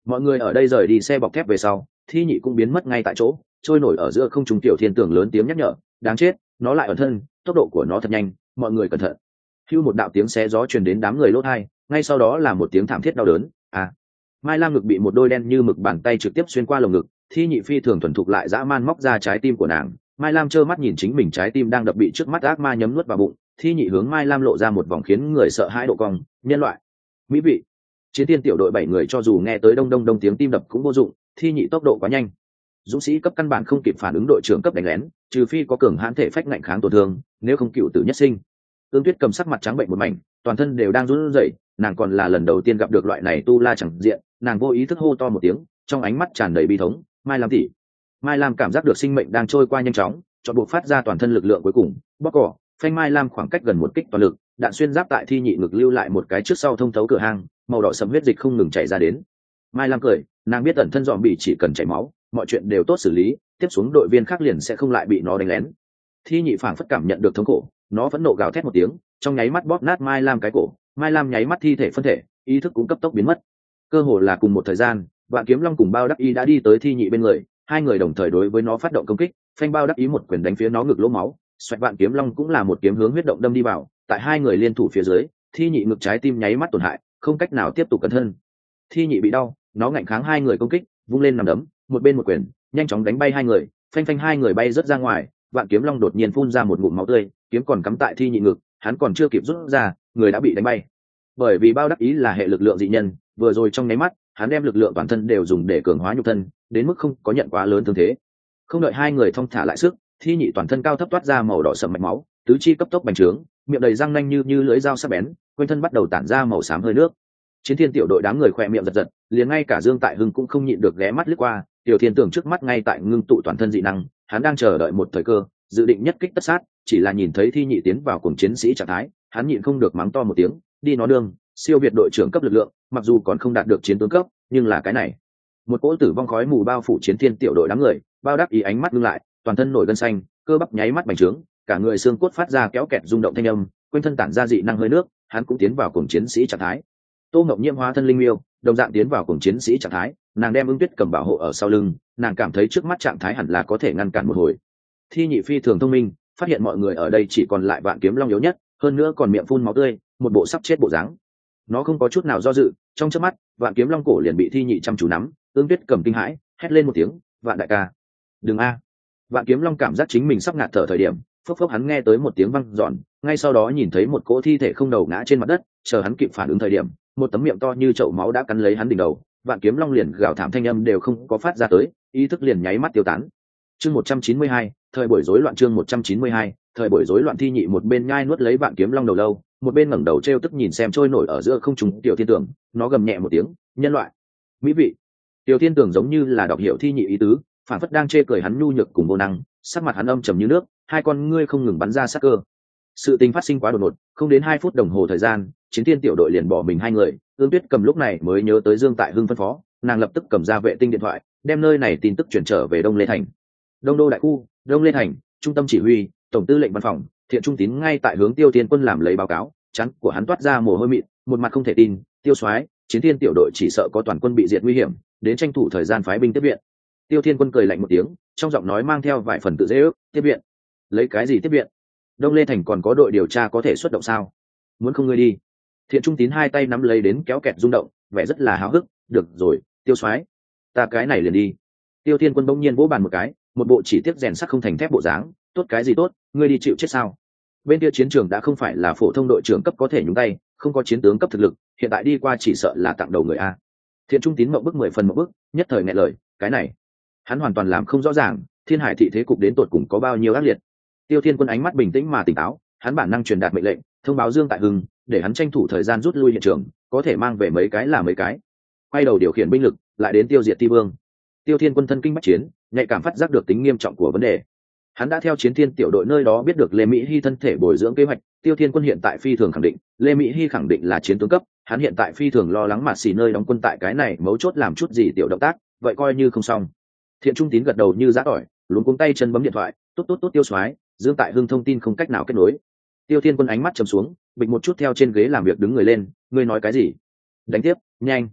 A: Mọi người ở đây rời đi xe bọc thép về sau, Thi Nhị cũng biến mất ngay tại chỗ, trôi nổi ở giữa không trung. Tiểu Thiên Tường lớn tiếng nhắc nhở, đáng chết, nó lại ẩn thân, tốc độ của nó thật nhanh, mọi người cẩn thận. Hưu một đạo tiếng xé gió truyền đến đám người lỗ tai, ngay sau đó là một tiếng thảm thiết đau đớn. À, Mai Lam ngực bị một đôi đen như mực bàn tay trực tiếp xuyên qua lồng ngực. Thi Nhị phi thường thuần thục lại dã man móc ra trái tim của nàng. Mai Lam trơ mắt nhìn chính mình trái tim đang đập bị trước mắt ác ma nhấm nuốt vào bụng. Thi Nhị hướng Mai Lam lộ ra một vòng khiến người sợ hãi độ cong. Nhân loại, mỹ vị. Chiến tiên tiểu đội bảy người cho dù nghe tới đông đông đông tiếng tim đập cũng vô dụng. Thi Nhị tốc độ quá nhanh, dũng sĩ cấp căn bản không kịp phản ứng đội trưởng cấp đánh lén, trừ phi có cường hãn thể phách ngạnh kháng tổn thương, nếu không cựu tử nhất sinh. Ương Tuyết cầm sắc mặt trắng bệnh một mảnh, toàn thân đều đang run rẩy, nàng còn là lần đầu tiên gặp được loại này tu la chẳng diện, nàng vô ý thức hô to một tiếng, trong ánh mắt tràn đầy bi thống. Mai Lam tỷ. Mai Lam cảm giác được sinh mệnh đang trôi qua nhanh chóng, chọn buộc phát ra toàn thân lực lượng cuối cùng, bóc cỏ, phanh. Mai Lam khoảng cách gần một kích toàn lực, đạn xuyên giáp tại Thi Nhị ngực lưu lại một cái trước sau thông thấu cửa hang, màu đỏ sẫm huyết dịch không ngừng chảy ra đến. Mai Lam cười, nàng biết ẩn thân dòm bị chỉ cần chảy máu, mọi chuyện đều tốt xử lý, tiếp xuống đội viên khác liền sẽ không lại bị nó đánh lén. Thi Nhị phảng phất cảm nhận được thống khổ, nó phẫn nộ gào thét một tiếng, trong nháy mắt bóp nát Mai Lam cái cổ. Mai Lam nháy mắt thi thể phân thể, ý thức cũng cấp tốc biến mất. Cơ hồ là cùng một thời gian, Vạn Kiếm Long cùng Bao Đắc Ý đã đi tới Thi Nhị bên người, hai người đồng thời đối với nó phát động công kích. Phanh. Bao Đắc Ý một quyền đánh phía nó ngực lỗ máu, xoẹt. Vạn Kiếm Long cũng là một kiếm hướng huyết động đâm đi vào, tại hai người liên thủ phía dưới, Thi Nhị ngực trái tim nháy mắt tổn hại, không cách nào tiếp tục cẩn thân. Thi Nhị bị đau, nó ngạnh kháng hai người công kích, vung lên nằm đấm, một bên một quyền, nhanh chóng đánh bay hai người. Phanh phanh, hai người bay rất ra ngoài. Vạn Kiếm Long đột nhiên phun ra một ngụm máu tươi, kiếm còn cắm tại Thi Nhị ngực, hắn còn chưa kịp rút ra, người đã bị đánh bay. Bởi vì Bao Đắc Ý là hệ lực lượng dị nhân, vừa rồi trong nháy mắt, hắn đem lực lượng toàn thân đều dùng để cường hóa nhục thân, đến mức không có nhận quá lớn thương thế. Không đợi hai người thong thả lại sức, Thi Nhị toàn thân cao thấp toát ra màu đỏ sẫm mạch máu, tứ chi cấp tốc bành trướng, miệng đầy răng nanh như như lưỡi dao sắc bén, quanh thân bắt đầu tản ra màu xám hơi nước. Chiến Thiên tiểu đội đám người khỏe miệng giật giật, liền ngay cả Dương Tại Hưng cũng không nhịn được ghé mắt lướt qua. Tiểu Thiên tưởng trước mắt ngay tại ngưng tụ toàn thân dị năng, hắn đang chờ đợi một thời cơ, dự định nhất kích tất sát, chỉ là nhìn thấy Thi Nhị tiến vào cùng chiến sĩ trạng thái, hắn nhịn không được mắng to một tiếng, đi nó đương, siêu việt đội trưởng cấp lực lượng, mặc dù còn không đạt được chiến tướng cấp, nhưng là cái này. Một cỗ tử vong khói mù bao phủ Chiến Thiên tiểu đội đám người, Bao Đắc Ý ánh mắt ngưng lại, toàn thân nổi gân xanh, cơ bắp nháy mắt bành trướng, cả người xương cốt phát ra kéo kẹt rung động thanh âm, quanh thân tản ra dị năng hơi nước, hắn cũng tiến vào cùng chiến sĩ trạng thái. Tô Ngọc Nhiễm hóa thân linh miêu, đồng dạng tiến vào cùng chiến sĩ trạng thái, nàng đem Ưng Tuyết cầm bảo hộ ở sau lưng, nàng cảm thấy trước mắt trạng thái hẳn là có thể ngăn cản một hồi. Thi Nhị phi thường thông minh, phát hiện mọi người ở đây chỉ còn lại Vạn Kiếm Long yếu nhất, hơn nữa còn miệng phun máu tươi, một bộ sắp chết bộ dáng. Nó không có chút nào do dự, trong chớp mắt, Vạn Kiếm Long cổ liền bị Thi Nhị chăm chú nắm. Ưng Tuyết cầm kinh hãi, hét lên một tiếng, "Vạn đại ca, đừng a!" Vạn Kiếm Long cảm giác chính mình sắp ngạt thở thời điểm, phốc phốc hắn nghe tới một tiếng vang dọn, ngay sau đó nhìn thấy một cỗ thi thể không đầu ngã trên mặt đất, chờ hắn kịp phản ứng thời điểm, một tấm miệng to như chậu máu đã cắn lấy hắn đỉnh đầu. Vạn Kiếm Long liền gào thảm thanh âm đều không có phát ra tới, ý thức liền nháy mắt tiêu tán. Chương một trăm chín mươi hai, thời buổi rối loạn. Chương một trăm chín mươi hai, thời buổi rối loạn. Thi Nhị một bên nhai nuốt lấy Vạn Kiếm Long đầu lâu, một bên ngẩng đầu trêu tức nhìn xem trôi nổi ở giữa không trung Tiểu Thiên Tường, nó gầm nhẹ một tiếng, "Nhân loại, mỹ vị." Tiểu Thiên Tường giống như là đọc hiểu Thi Nhị ý tứ, phản phất đang chê cười hắn nhu nhược cùng vô năng, sắc mặt hắn âm trầm như nước, hai con ngươi không ngừng bắn ra sát cơ. Sự tình phát sinh quá đột ngột, không đến hai phút đồng hồ thời gian, Chiến Thiên tiểu đội liền bỏ mình hai người. Ương Tuyết cầm lúc này mới nhớ tới Dương Tại Hưng phân phó, nàng lập tức cầm ra vệ tinh điện thoại, đem nơi này tin tức chuyển trở về Đông Lê Thành. Đông Đô đại khu, Đông Lê Thành, trung tâm chỉ huy, tổng tư lệnh văn phòng, Thiện Trung Tín ngay tại hướng Tiêu Thiên Quân làm lấy báo cáo, chắn của hắn toát ra mồ hôi mịn, một mặt không thể tin, "Tiêu soái, Chiến Thiên tiểu đội chỉ sợ có toàn quân bị diệt nguy hiểm, đến tranh thủ thời gian phái binh tiếp viện." Tiêu Thiên Quân cười lạnh một tiếng, trong giọng nói mang theo vài phần tự dễ ước, "Tiếp viện? Lấy cái gì tiếp viện? Đông Lê Thành còn có đội điều tra có thể xuất động sao? Muốn không ngươi đi?" Thiện Trung Tín hai tay nắm lấy đến kéo kẹt rung động, vẻ rất là háo hức, "Được rồi, Tiêu soái, ta cái này liền đi." Tiêu Thiên Quân bỗng nhiên vỗ bàn một cái, một bộ chỉ tiếc rèn sắt không thành thép bộ dáng, "Tốt cái gì tốt, ngươi đi chịu chết sao? Bên kia chiến trường đã không phải là phổ thông đội trưởng cấp có thể nhúng tay, không có chiến tướng cấp thực lực, hiện tại đi qua chỉ sợ là tặng đầu người a." Thiện Trung Tín mộng bức mười phần mộng bức, nhất thời nghẹn lời, cái này, hắn hoàn toàn làm không rõ ràng, Thiên Hải thị thế cục đến tột cùng có bao nhiêu ác liệt. Tiêu Thiên Quân ánh mắt bình tĩnh mà tỉnh táo, hắn bản năng truyền đạt mệnh lệnh, thông báo Dương Tại Hưng, để hắn tranh thủ thời gian rút lui hiện trường, có thể mang về mấy cái là mấy cái. Quay đầu điều khiển binh lực, lại đến tiêu diệt Ti Vương. Tiêu Thiên Quân thân kinh bách chiến, nhạy cảm phát giác được tính nghiêm trọng của vấn đề. Hắn đã theo Chiến Thiên tiểu đội nơi đó biết được Lê Mỹ Hi thân thể bồi dưỡng kế hoạch. Tiêu Thiên Quân hiện tại phi thường khẳng định, Lê Mỹ Hi khẳng định là chiến tướng cấp. Hắn hiện tại phi thường lo lắng Mạt Xỉ nơi đóng quân tại cái này mấu chốt làm chút gì tiểu động tác, vậy coi như không xong. Thiện Trung Tín gật đầu như giã tỏi, luống cuống tay chân bấm điện thoại, "Tốt tốt tốt Tiêu soái, Dương Tại Hưng thông tin không cách nào kết nối." Tiêu Thiên Quân ánh mắt trầm xuống, bịch một chút theo trên ghế làm việc đứng người lên, "Ngươi nói cái gì? Đánh tiếp, nhanh."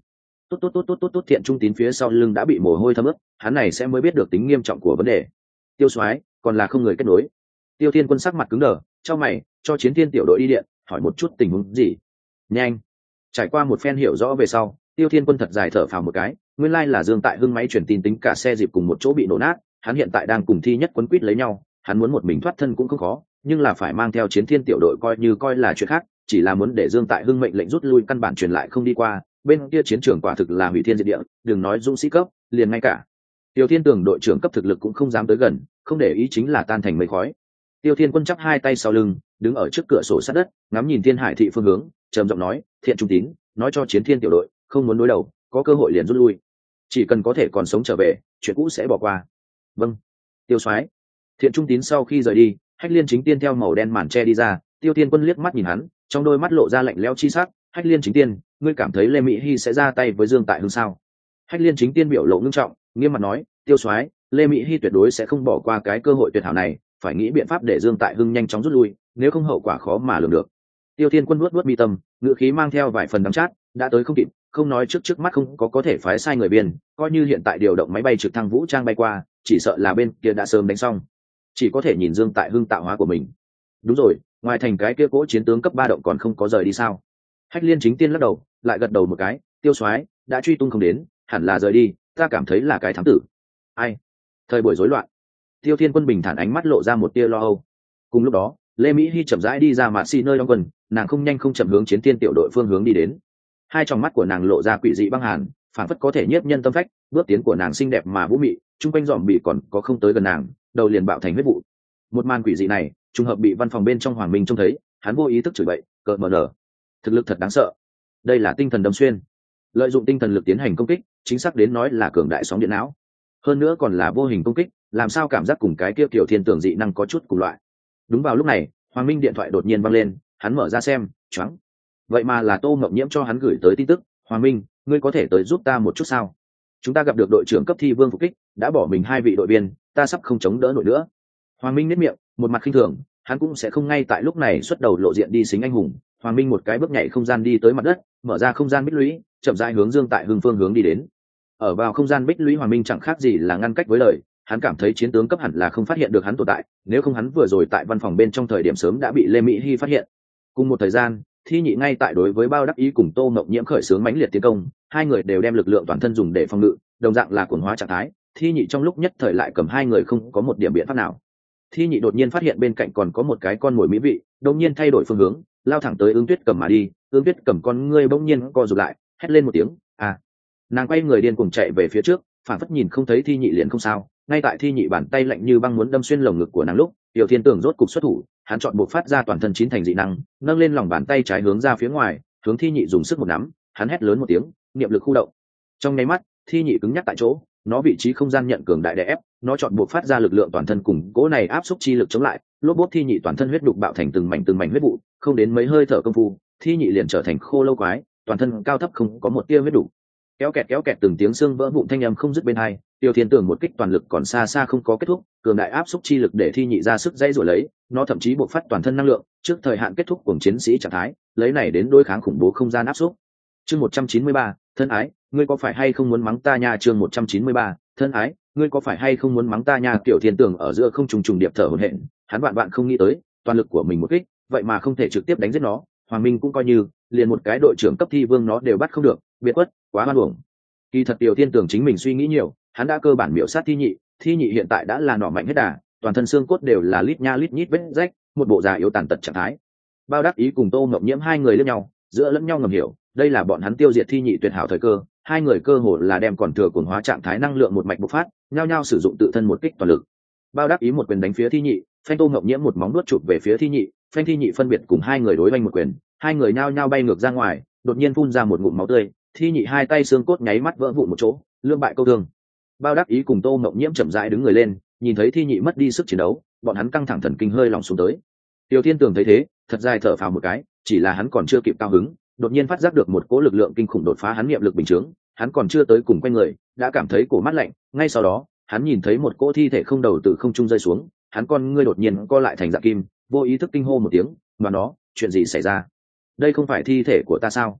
A: tốt tốt tốt tốt tốt tốt thiện trung tín phía sau lưng đã bị mồ hôi thấm ướt, hắn này sẽ mới biết được tính nghiêm trọng của vấn đề. Tiêu soái còn là không người kết nối. Tiêu Thiên Quân sắc mặt cứng đờ, cho mày cho Chiến Thiên tiểu đội đi điện hỏi một chút tình huống gì. Nhanh. Trải qua một phen hiểu rõ về sau, Tiêu Thiên Quân thật dài thở phào một cái, nguyên lai là Dương Tại Hưng máy truyền tin tính cả xe dịp cùng một chỗ bị nổ nát, hắn hiện tại đang cùng Thi Nhất quấn quýt lấy nhau, hắn muốn một mình thoát thân cũng không khó, nhưng là phải mang theo Chiến Thiên tiểu đội coi như coi là chuyện khác, chỉ là muốn để Dương Tại Hưng mệnh lệnh rút lui căn bản truyền lại không đi qua, bên kia chiến trường quả thực là hủy thiên diệt địa, đừng nói dũng sĩ cấp, liền ngay cả Tiêu Thiên Tường đội trưởng cấp thực lực cũng không dám tới gần, không để ý chính là tan thành mây khói. Tiêu Thiên Quân chắp hai tay sau lưng, đứng ở trước cửa sổ sát đất, ngắm nhìn Thiên Hải thị phương hướng, trầm giọng nói, "Thiện trung tín, nói cho Chiến Thiên tiểu đội, không muốn đối đầu, có cơ hội liền rút lui. Chỉ cần có thể còn sống trở về, chuyện cũ sẽ bỏ qua." "Vâng." Tiêu soái. Thiện trung tín sau khi rời đi, Hách Liên Chính Tiên theo màu đen màn che đi ra, Tiêu Thiên Quân liếc mắt nhìn hắn, trong đôi mắt lộ ra lạnh lẽo chi sắc, "Hách Liên Chính Tiên, ngươi cảm thấy Lê Mỹ Hi sẽ ra tay với Dương Tại Hưng sao?" Hách Liên Chính Tiên biểu lộ ngưng trọng, nghiêm mặt nói, "Tiêu soái, Lê Mỹ Hi tuyệt đối sẽ không bỏ qua cái cơ hội tuyệt hảo này, phải nghĩ biện pháp để Dương Tại Hưng nhanh chóng rút lui, nếu không hậu quả khó mà lường được." Tiêu Thiên Quân nuốt nuốt mi tâm, ngữ khí mang theo vài phần đắng chát, đã tới không kịp, không nói trước trước mắt không có có thể phái sai người biên, coi như hiện tại điều động máy bay trực thăng vũ trang bay qua, chỉ sợ là bên kia đã sớm đánh xong, chỉ có thể nhìn Dương Tại Hưng tạo hóa của mình. Đúng rồi, ngoài thành cái kia cỗ chiến tướng cấp ba động còn không có rời đi sao? Hách Liên Chính Tiên lắc đầu, lại gật đầu một cái, "Tiêu soái, đã truy tung không đến, hẳn là rời đi, ta cảm thấy là cái thám tử." Ai? Thời buổi rối loạn. Tiêu Thiên Quân bình thản ánh mắt lộ ra một tia lo âu. Cùng lúc đó, Lê Mỹ Hi chậm rãi đi ra mạn xi nơi đóng quân, nàng không nhanh không chậm hướng Chiến Thiên tiểu đội phương hướng đi đến. Hai tròng mắt của nàng lộ ra quỷ dị băng hàn, phản phất có thể nhiếp nhân tâm phách, bước tiến của nàng xinh đẹp mà vũ mị, chung quanh dòm bị còn có không tới gần nàng, đầu liền bạo thành huyết vụ. Một màn quỷ dị này, trùng hợp bị văn phòng bên trong Hoàng Minh trông thấy, hắn vô ý thức chửi bậy, cợt mờ nở. Thực lực thật đáng sợ. Đây là tinh thần đâm xuyên. Lợi dụng tinh thần lực tiến hành công kích, chính xác đến nói là cường đại sóng điện não. Hơn nữa còn là vô hình công kích, làm sao cảm giác cùng cái kia kiểu thiên tưởng dị năng có chút cùng loại. Đúng vào lúc này, Hoàng Minh điện thoại đột nhiên vang lên, hắn mở ra xem, choáng. Vậy mà là Tô Ngọc Nhiễm cho hắn gửi tới tin tức, "Hoàng Minh, ngươi có thể tới giúp ta một chút sao? Chúng ta gặp được đội trưởng cấp thi vương phục kích, đã bỏ mình hai vị đội viên, ta sắp không chống đỡ nổi nữa." Hoàng Minh nhếch miệng, một mặt khinh thường, hắn cũng sẽ không ngay tại lúc này xuất đầu lộ diện đi xính anh hùng. Hoàng Minh một cái bước nhảy không gian đi tới mặt đất, mở ra không gian bích lũy, chậm rãi hướng Dương Tại Hưng phương hướng đi đến. Ở vào không gian bích lũy, Hoàng Minh chẳng khác gì là ngăn cách với lời, hắn cảm thấy chiến tướng cấp hẳn là không phát hiện được hắn tồn tại, nếu không hắn vừa rồi tại văn phòng bên trong thời điểm sớm đã bị Lê Mỹ Hi phát hiện. Cùng một thời gian, Thi Nhị ngay tại đối với Bao Đắc Ý cùng Tô Ngọc Nhiễm khởi xướng mãnh liệt tiến công, hai người đều đem lực lượng toàn thân dùng để phòng ngự, đồng dạng là cuồng hóa trạng thái. Thi Nhị trong lúc nhất thời lại cầm hai người không có một điểm biện pháp nào. Thi Nhị đột nhiên phát hiện bên cạnh còn có một cái con mồi mỹ vị, đột nhiên thay đổi phương hướng, lao thẳng tới Ưng Tuyết Cầm mà đi. Ưng Tuyết Cầm con ngươi bỗng nhiên co rụt lại, hét lên một tiếng, "À!" Nàng quay người điên cuồng chạy về phía trước, phản phất nhìn không thấy Thi Nhị liền không sao. Ngay tại Thi Nhị bàn tay lạnh như băng muốn đâm xuyên lồng ngực của nàng lúc, Tiểu Thiên Tưởng rốt cục xuất thủ, hắn chọn buộc phát ra toàn thân chín thành dị năng, nâng lên lòng bàn tay trái hướng ra phía ngoài, hướng Thi Nhị dùng sức một nắm, hắn hét lớn một tiếng, niệm lực khu động. Trong nháy mắt, Thi Nhị cứng nhắc tại chỗ, nó vị trí không gian nhận cường đại đè ép, nó chọn buộc phát ra lực lượng toàn thân cùng cỗ này áp xúc chi lực chống lại, lốp bốp Thi Nhị toàn thân huyết đục bạo thành từng mảnh từng mảnh huyết vụ, không đến mấy hơi thở công phu, Thi Nhị liền trở thành khô lâu quái, toàn thân cao thấp không có một tia huyết đục. Kéo kẹt kéo kẹt từng tiếng xương vỡ vụn thanh âm không dứt bên hai, Tiêu Thiên Tưởng một kích toàn lực còn xa xa không có kết thúc, cường đại áp xúc chi lực để Thi Nhị ra sức dãy rồi lấy, nó thậm chí buộc phát toàn thân năng lượng, trước thời hạn kết thúc cùng chiến sĩ trạng thái, lấy này đến đối kháng khủng bố không gian áp xúc. Chương một trăm chín mươi ba, thân ái, ngươi có phải hay không muốn mắng ta nha? Chương một trăm chín mươi ba, thân ái, ngươi có phải hay không muốn mắng ta nha? Tiểu Thiên Tưởng ở giữa không trùng trùng điệp thở hổn hển, hắn vạn vạn không nghĩ tới, toàn lực của mình một kích, vậy mà không thể trực tiếp đánh giết nó, Hoàng Minh cũng coi như, liền một cái đội trưởng cấp thi vương nó đều bắt không được, biệt quất, quá hoan uổng. Kỳ thật Tiểu Thiên Tưởng chính mình suy nghĩ nhiều, hắn đã cơ bản miểu sát Thi Nhị, Thi Nhị hiện tại đã là nỏ mạnh hết đà, toàn thân xương cốt đều là lít nha lít nhít vết rách, một bộ già yếu tàn tật trạng thái. Bao Đắc Ý cùng Tô Ngọc Nhiễm hai người lẫn nhau, giữa lẫn nhau ngầm hiểu, đây là bọn hắn tiêu diệt Thi Nhị tuyệt hảo thời cơ, hai người cơ hồ là đem còn thừa cuồng hóa trạng thái năng lượng một mạch bộc phát, nhao nhao sử dụng tự thân một kích toàn lực. Bao Đắc Ý một quyền đánh phía Thi Nhị, phanh Tô Ngọc Nhiễm một móng nuốt chụp về phía Thi Nhị, phanh Thi Nhị phân biệt cùng hai người đối vanh một quyền, hai người nhao nhao bay ngược ra ngoài, đột nhiên phun ra một ngụm máu tươi, Thi Nhị hai tay xương cốt nháy mắt vỡ vụn một chỗ, lưỡng bại câu thương. Bao Đắc Ý cùng Tô Ngọc Nhiễm chậm rãi đứng người lên, nhìn thấy Thi Nhị mất đi sức chiến đấu, bọn hắn căng thẳng thần kinh hơi lòng xuống tới. Tiêu Thiên Tường thấy thế, thật dài thở phào một cái, chỉ là hắn còn chưa kịp cao hứng, đột nhiên phát giác được một cỗ lực lượng kinh khủng đột phá hắn niệm lực bình chứng, hắn còn chưa tới cùng quanh người, đã cảm thấy cổ mát lạnh, ngay sau đó, hắn nhìn thấy một cỗ thi thể không đầu từ không trung rơi xuống, hắn con ngươi đột nhiên co lại thành dạng kim, vô ý thức kinh hô một tiếng, mà nó, chuyện gì xảy ra? Đây không phải thi thể của ta sao?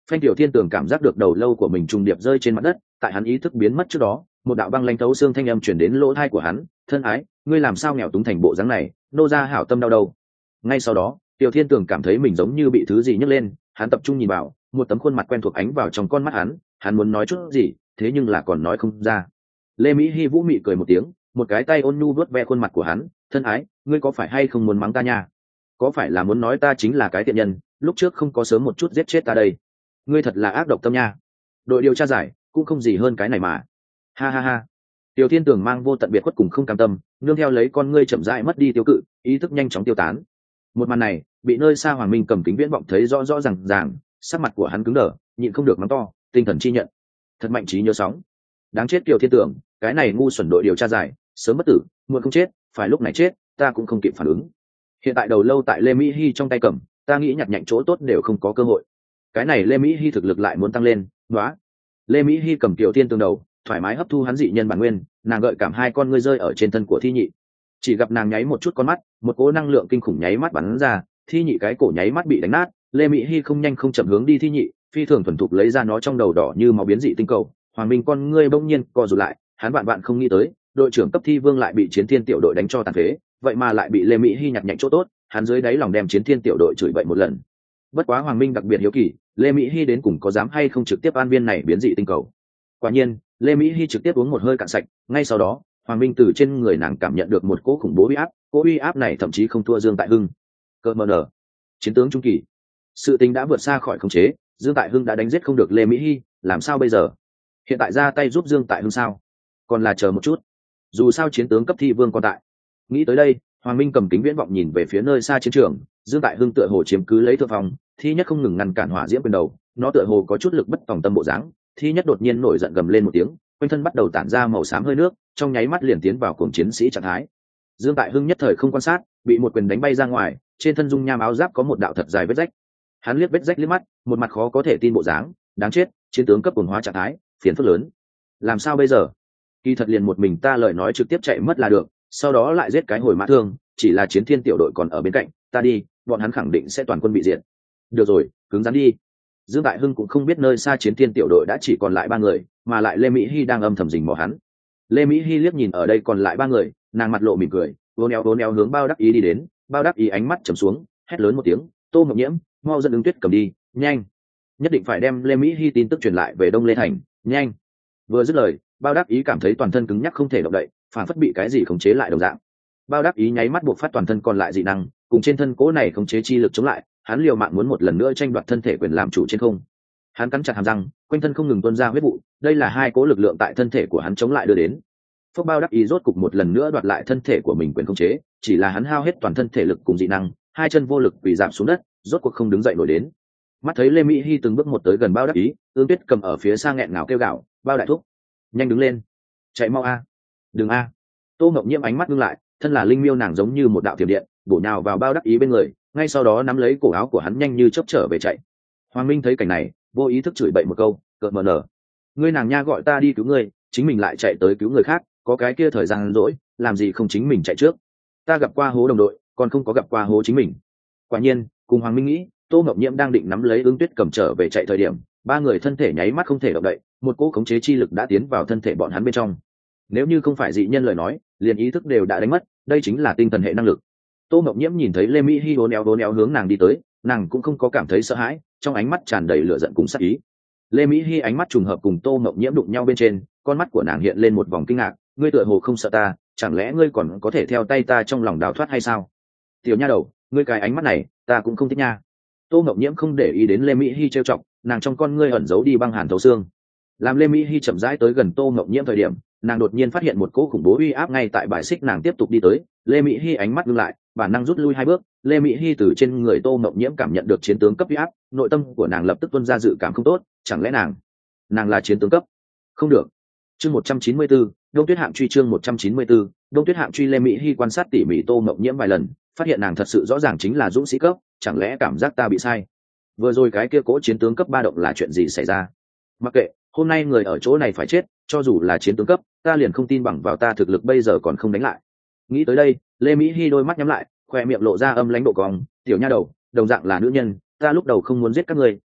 A: Phanh Tiểu Thiên Tường cảm giác được đầu lâu của mình trùng điệp rơi trên mặt đất, tại hắn ý thức biến mất trước đó, một đạo băng lãnh thấu xương thanh âm truyền đến lỗ tai của hắn, "Thân ái, ngươi làm sao nghèo túng thành bộ dáng này, nô gia hảo tâm đau đầu." Ngay sau đó, Tiểu Thiên Tường cảm thấy mình giống như bị thứ gì nhấc lên, hắn tập trung nhìn vào, một tấm khuôn mặt quen thuộc ánh vào trong con mắt hắn, hắn muốn nói chút gì, thế nhưng là còn nói không ra. Lê Mỹ Hi vũ mị cười một tiếng, một cái tay ôn nhu vuốt ve khuôn mặt của hắn, "Thân ái, ngươi có phải hay không muốn mắng ta nha? Có phải là muốn nói ta chính là cái tiện nhân, lúc trước không có sớm một chút giết chết ta đây? Ngươi thật là ác độc tâm nha." Đội điều tra giải cũng không gì hơn cái này mà. Ha ha ha. Tiểu Thiên Tường mang vô tận biệt khuất cùng không cam tâm, nương theo lấy con ngươi chậm rãi mất đi tiêu cự, ý thức nhanh chóng tiêu tán. Một màn này, bị nơi xa Hoàng Minh cầm kính viễn vọng thấy rõ rõ ràng ràng, sắc mặt của hắn cứng đờ, nhịn không được mắng to, tinh thần chi nhận. Thật mạnh trí nhớ sóng. Đáng chết Tiểu Thiên Tường, cái này ngu xuẩn đội điều tra giải, sớm bất tử, muộn không chết, phải lúc này chết, ta cũng không kịp phản ứng. Hiện tại đầu lâu tại Lê Mỹ Hi trong tay cầm, ta nghĩ nhặt nhạnh chỗ tốt đều không có cơ hội. Cái này Lê Mỹ Hi thực lực lại muốn tăng lên, nóa. Lê Mỹ Hi cầm Tiểu Thiên Tường đầu, thoải mái hấp thu hắn dị nhân bản nguyên, nàng gợi cảm hai con ngươi rơi ở trên thân của Thi Nhị. Chỉ gặp nàng nháy một chút con mắt, một cỗ năng lượng kinh khủng nháy mắt bắn ra, Thi Nhị cái cổ nháy mắt bị đánh nát, Lê Mỹ Hi không nhanh không chậm hướng đi Thi Nhị, phi thường thuần thục lấy ra nó trong đầu đỏ như máu biến dị tinh cầu. Hoàng Minh con ngươi bỗng nhiên co rụt lại, hắn vạn vạn không nghĩ tới, đội trưởng cấp thi vương lại bị Chiến Thiên tiểu đội đánh cho tàn phế, vậy mà lại bị Lê Mỹ Hi nhặt nhạnh chỗ tốt, hắn dưới đáy lòng đem Chiến Thiên tiểu đội chửi bậy một lần. Bất quá Hoàng Minh đặc biệt hiếu kỳ, Lê Mỹ Hi đến cùng có dám hay không trực tiếp an viên này biến dị tinh cầu. Quả nhiên, Lê Mỹ Hi trực tiếp uống một hơi cạn sạch, ngay sau đó, Hoàng Minh từ trên người nàng cảm nhận được một cỗ khủng bố uy áp, cỗ uy áp này thậm chí không thua Dương Tại Hưng. Cơ mờ nở, chiến tướng trung kỳ, sự tình đã vượt xa khỏi khống chế, Dương Tại Hưng đã đánh giết không được Lê Mỹ Hi, làm sao bây giờ? Hiện tại ra tay giúp Dương Tại Hưng sao? Còn là chờ một chút, dù sao chiến tướng cấp thi vương còn tại. Nghĩ tới đây, Hoàng Minh cầm kính viễn vọng nhìn về phía nơi xa chiến trường, Dương Tại Hưng tựa hồ chiếm cứ lấy thượng phòng, Thi Nhất không ngừng ngăn cản hỏa diễm quyền đầu, nó tựa hồ có chút lực bất tòng tâm bộ dáng. Thi Nhất đột nhiên nổi giận gầm lên một tiếng, quanh thân bắt đầu tản ra màu xám hơi nước, trong nháy mắt liền tiến vào cuồng chiến sĩ trạng thái. Dương Tại Hưng nhất thời không quan sát, bị một quyền đánh bay ra ngoài, trên thân dung nham áo giáp có một đạo thật dài vết rách. Hắn liếc vết rách liếc mắt, một mặt khó có thể tin bộ dáng, đáng chết, chiến tướng cấp cuồng hóa trạng thái, phiền phức lớn. Làm sao bây giờ? Kỳ thật liền một mình ta lời nói trực tiếp chạy mất là được, sau đó lại giết cái hồi mã thương, chỉ là Chiến Thiên tiểu đội còn ở bên cạnh, ta đi, bọn hắn khẳng định sẽ toàn quân bị diệt. Được rồi, cứng rắn đi. Dương Đại Hưng cũng không biết nơi xa Chiến Thiên tiểu đội đã chỉ còn lại ba người, mà lại Lê Mỹ Hi đang âm thầm rình mò hắn. Lê Mỹ Hi liếc nhìn ở đây còn lại ba người, nàng mặt lộ mỉm cười, vốn éo vốn éo hướng Bao Đắc Ý đi đến, Bao Đắc Ý ánh mắt trầm xuống, hét lớn một tiếng, Tô Mộng Nhiễm, mau dẫn ứng tuyết cầm đi, nhanh, nhất định phải đem Lê Mỹ Hi tin tức truyền lại về Đông Lê Thành, nhanh. Vừa dứt lời, Bao Đắc Ý cảm thấy toàn thân cứng nhắc không thể động đậy, phản phất bị cái gì khống chế lại đồng dạng. Bao Đắc Ý nháy mắt buộc phát toàn thân còn lại dị năng, cùng trên thân cố này khống chế chi lực chống lại, hắn liều mạng muốn một lần nữa tranh đoạt thân thể quyền làm chủ trên không. Hắn cắn chặt hàm răng, quanh thân không ngừng tuôn ra huyết vụ, đây là hai cố lực lượng tại thân thể của hắn chống lại đưa đến. Phốc Bao Đắc Ý rốt cục một lần nữa đoạt lại thân thể của mình quyền khống chế, chỉ là hắn hao hết toàn thân thể lực cùng dị năng, hai chân vô lực quỳ giảm xuống đất, rốt cuộc không đứng dậy nổi đến. Mắt thấy Lê Mỹ Hi từng bước một tới gần Bao Đắc Ý, Ương Tuyết cầm ở phía xa nghẹn ngào kêu gào, Bao đại thúc, nhanh đứng lên, chạy mau a, đừng a. Tô Mộng Nhiễm ánh mắt ngưng lại, thân là linh miêu nàng giống như một đạo thiểm điện, bổ nhào vào Bao Đắc Ý bên người, ngay sau đó nắm lấy cổ áo của hắn nhanh như chớp trở về chạy. Hoàng Minh thấy cảnh này, vô ý thức chửi bậy một câu, cợt mờ nở, ngươi nàng nha gọi ta đi cứu ngươi, chính mình lại chạy tới cứu người khác, có cái kia thời gian rỗi, làm gì không chính mình chạy trước. Ta gặp qua hố đồng đội, còn không có gặp qua hố chính mình. Quả nhiên, cùng Hoàng Minh nghĩ, Tô Ngọc Nhiễm đang định nắm lấy Ưng Tuyết cầm trở về chạy thời điểm, ba người thân thể nháy mắt không thể động đậy, một cỗ khống chế chi lực đã tiến vào thân thể bọn hắn bên trong. Nếu như không phải dị nhân lời nói, liền ý thức đều đã đánh mất, đây chính là tinh thần hệ năng lực. Tô Ngọc Nhiễm nhìn thấy Lê Mỹ Hi hố néo hố néo hướng nàng đi tới, nàng cũng không có cảm thấy sợ hãi, trong ánh mắt tràn đầy lửa giận cùng sát ý. Lê Mỹ Hi ánh mắt trùng hợp cùng Tô Ngọc Nhiễm đụng nhau bên trên, con mắt của nàng hiện lên một vòng kinh ngạc, ngươi tựa hồ không sợ ta, chẳng lẽ ngươi còn có thể theo tay ta trong lòng đào thoát hay sao? Tiểu nha đầu, ngươi cái ánh mắt này, ta cũng không thích nha. Tô Ngọc Nhiễm không để ý đến Lê Mỹ Hi trêu chọc, nàng trong con ngươi ẩn giấu đi băng hàn thấu xương. Làm Lê Mỹ Hi chậm rãi tới gần Tô Ngọc Nhiễm thời điểm, nàng đột nhiên phát hiện một cỗ khủng bố uy áp ngay tại bài xích nàng tiếp tục đi tới. Lê Mỹ Hi ánh mắt ngưng lại, bản năng rút lui hai bước. Lê Mỹ Hi từ trên người Tô Ngọc Nhiễm cảm nhận được chiến tướng cấp uy áp, nội tâm của nàng lập tức tuôn ra dự cảm không tốt, chẳng lẽ nàng, nàng là chiến tướng cấp? Không được. Chương một trăm chín mươi tư, Đông Tuyết Hạng truy chương một trăm chín mươi tư, Đông Tuyết Hạng truy. Lê Mỹ Hi quan sát tỉ mỉ Tô Ngọc Nhiễm vài lần, phát hiện nàng thật sự rõ ràng chính là dũng sĩ cấp, chẳng lẽ cảm giác ta bị sai? Vừa rồi cái kia cỗ chiến tướng cấp ba động là chuyện gì xảy ra? Mặc kệ, hôm nay người ở chỗ này phải chết, cho dù là chiến tướng cấp, ta liền không tin bằng vào ta thực lực bây giờ còn không đánh lại. Nghĩ tới đây, Lê Mỹ Hi đôi mắt nhắm lại, khoe miệng lộ ra âm lãnh độ cong, tiểu nha đầu, đồng dạng là nữ nhân, ta lúc đầu không muốn giết các ngươi,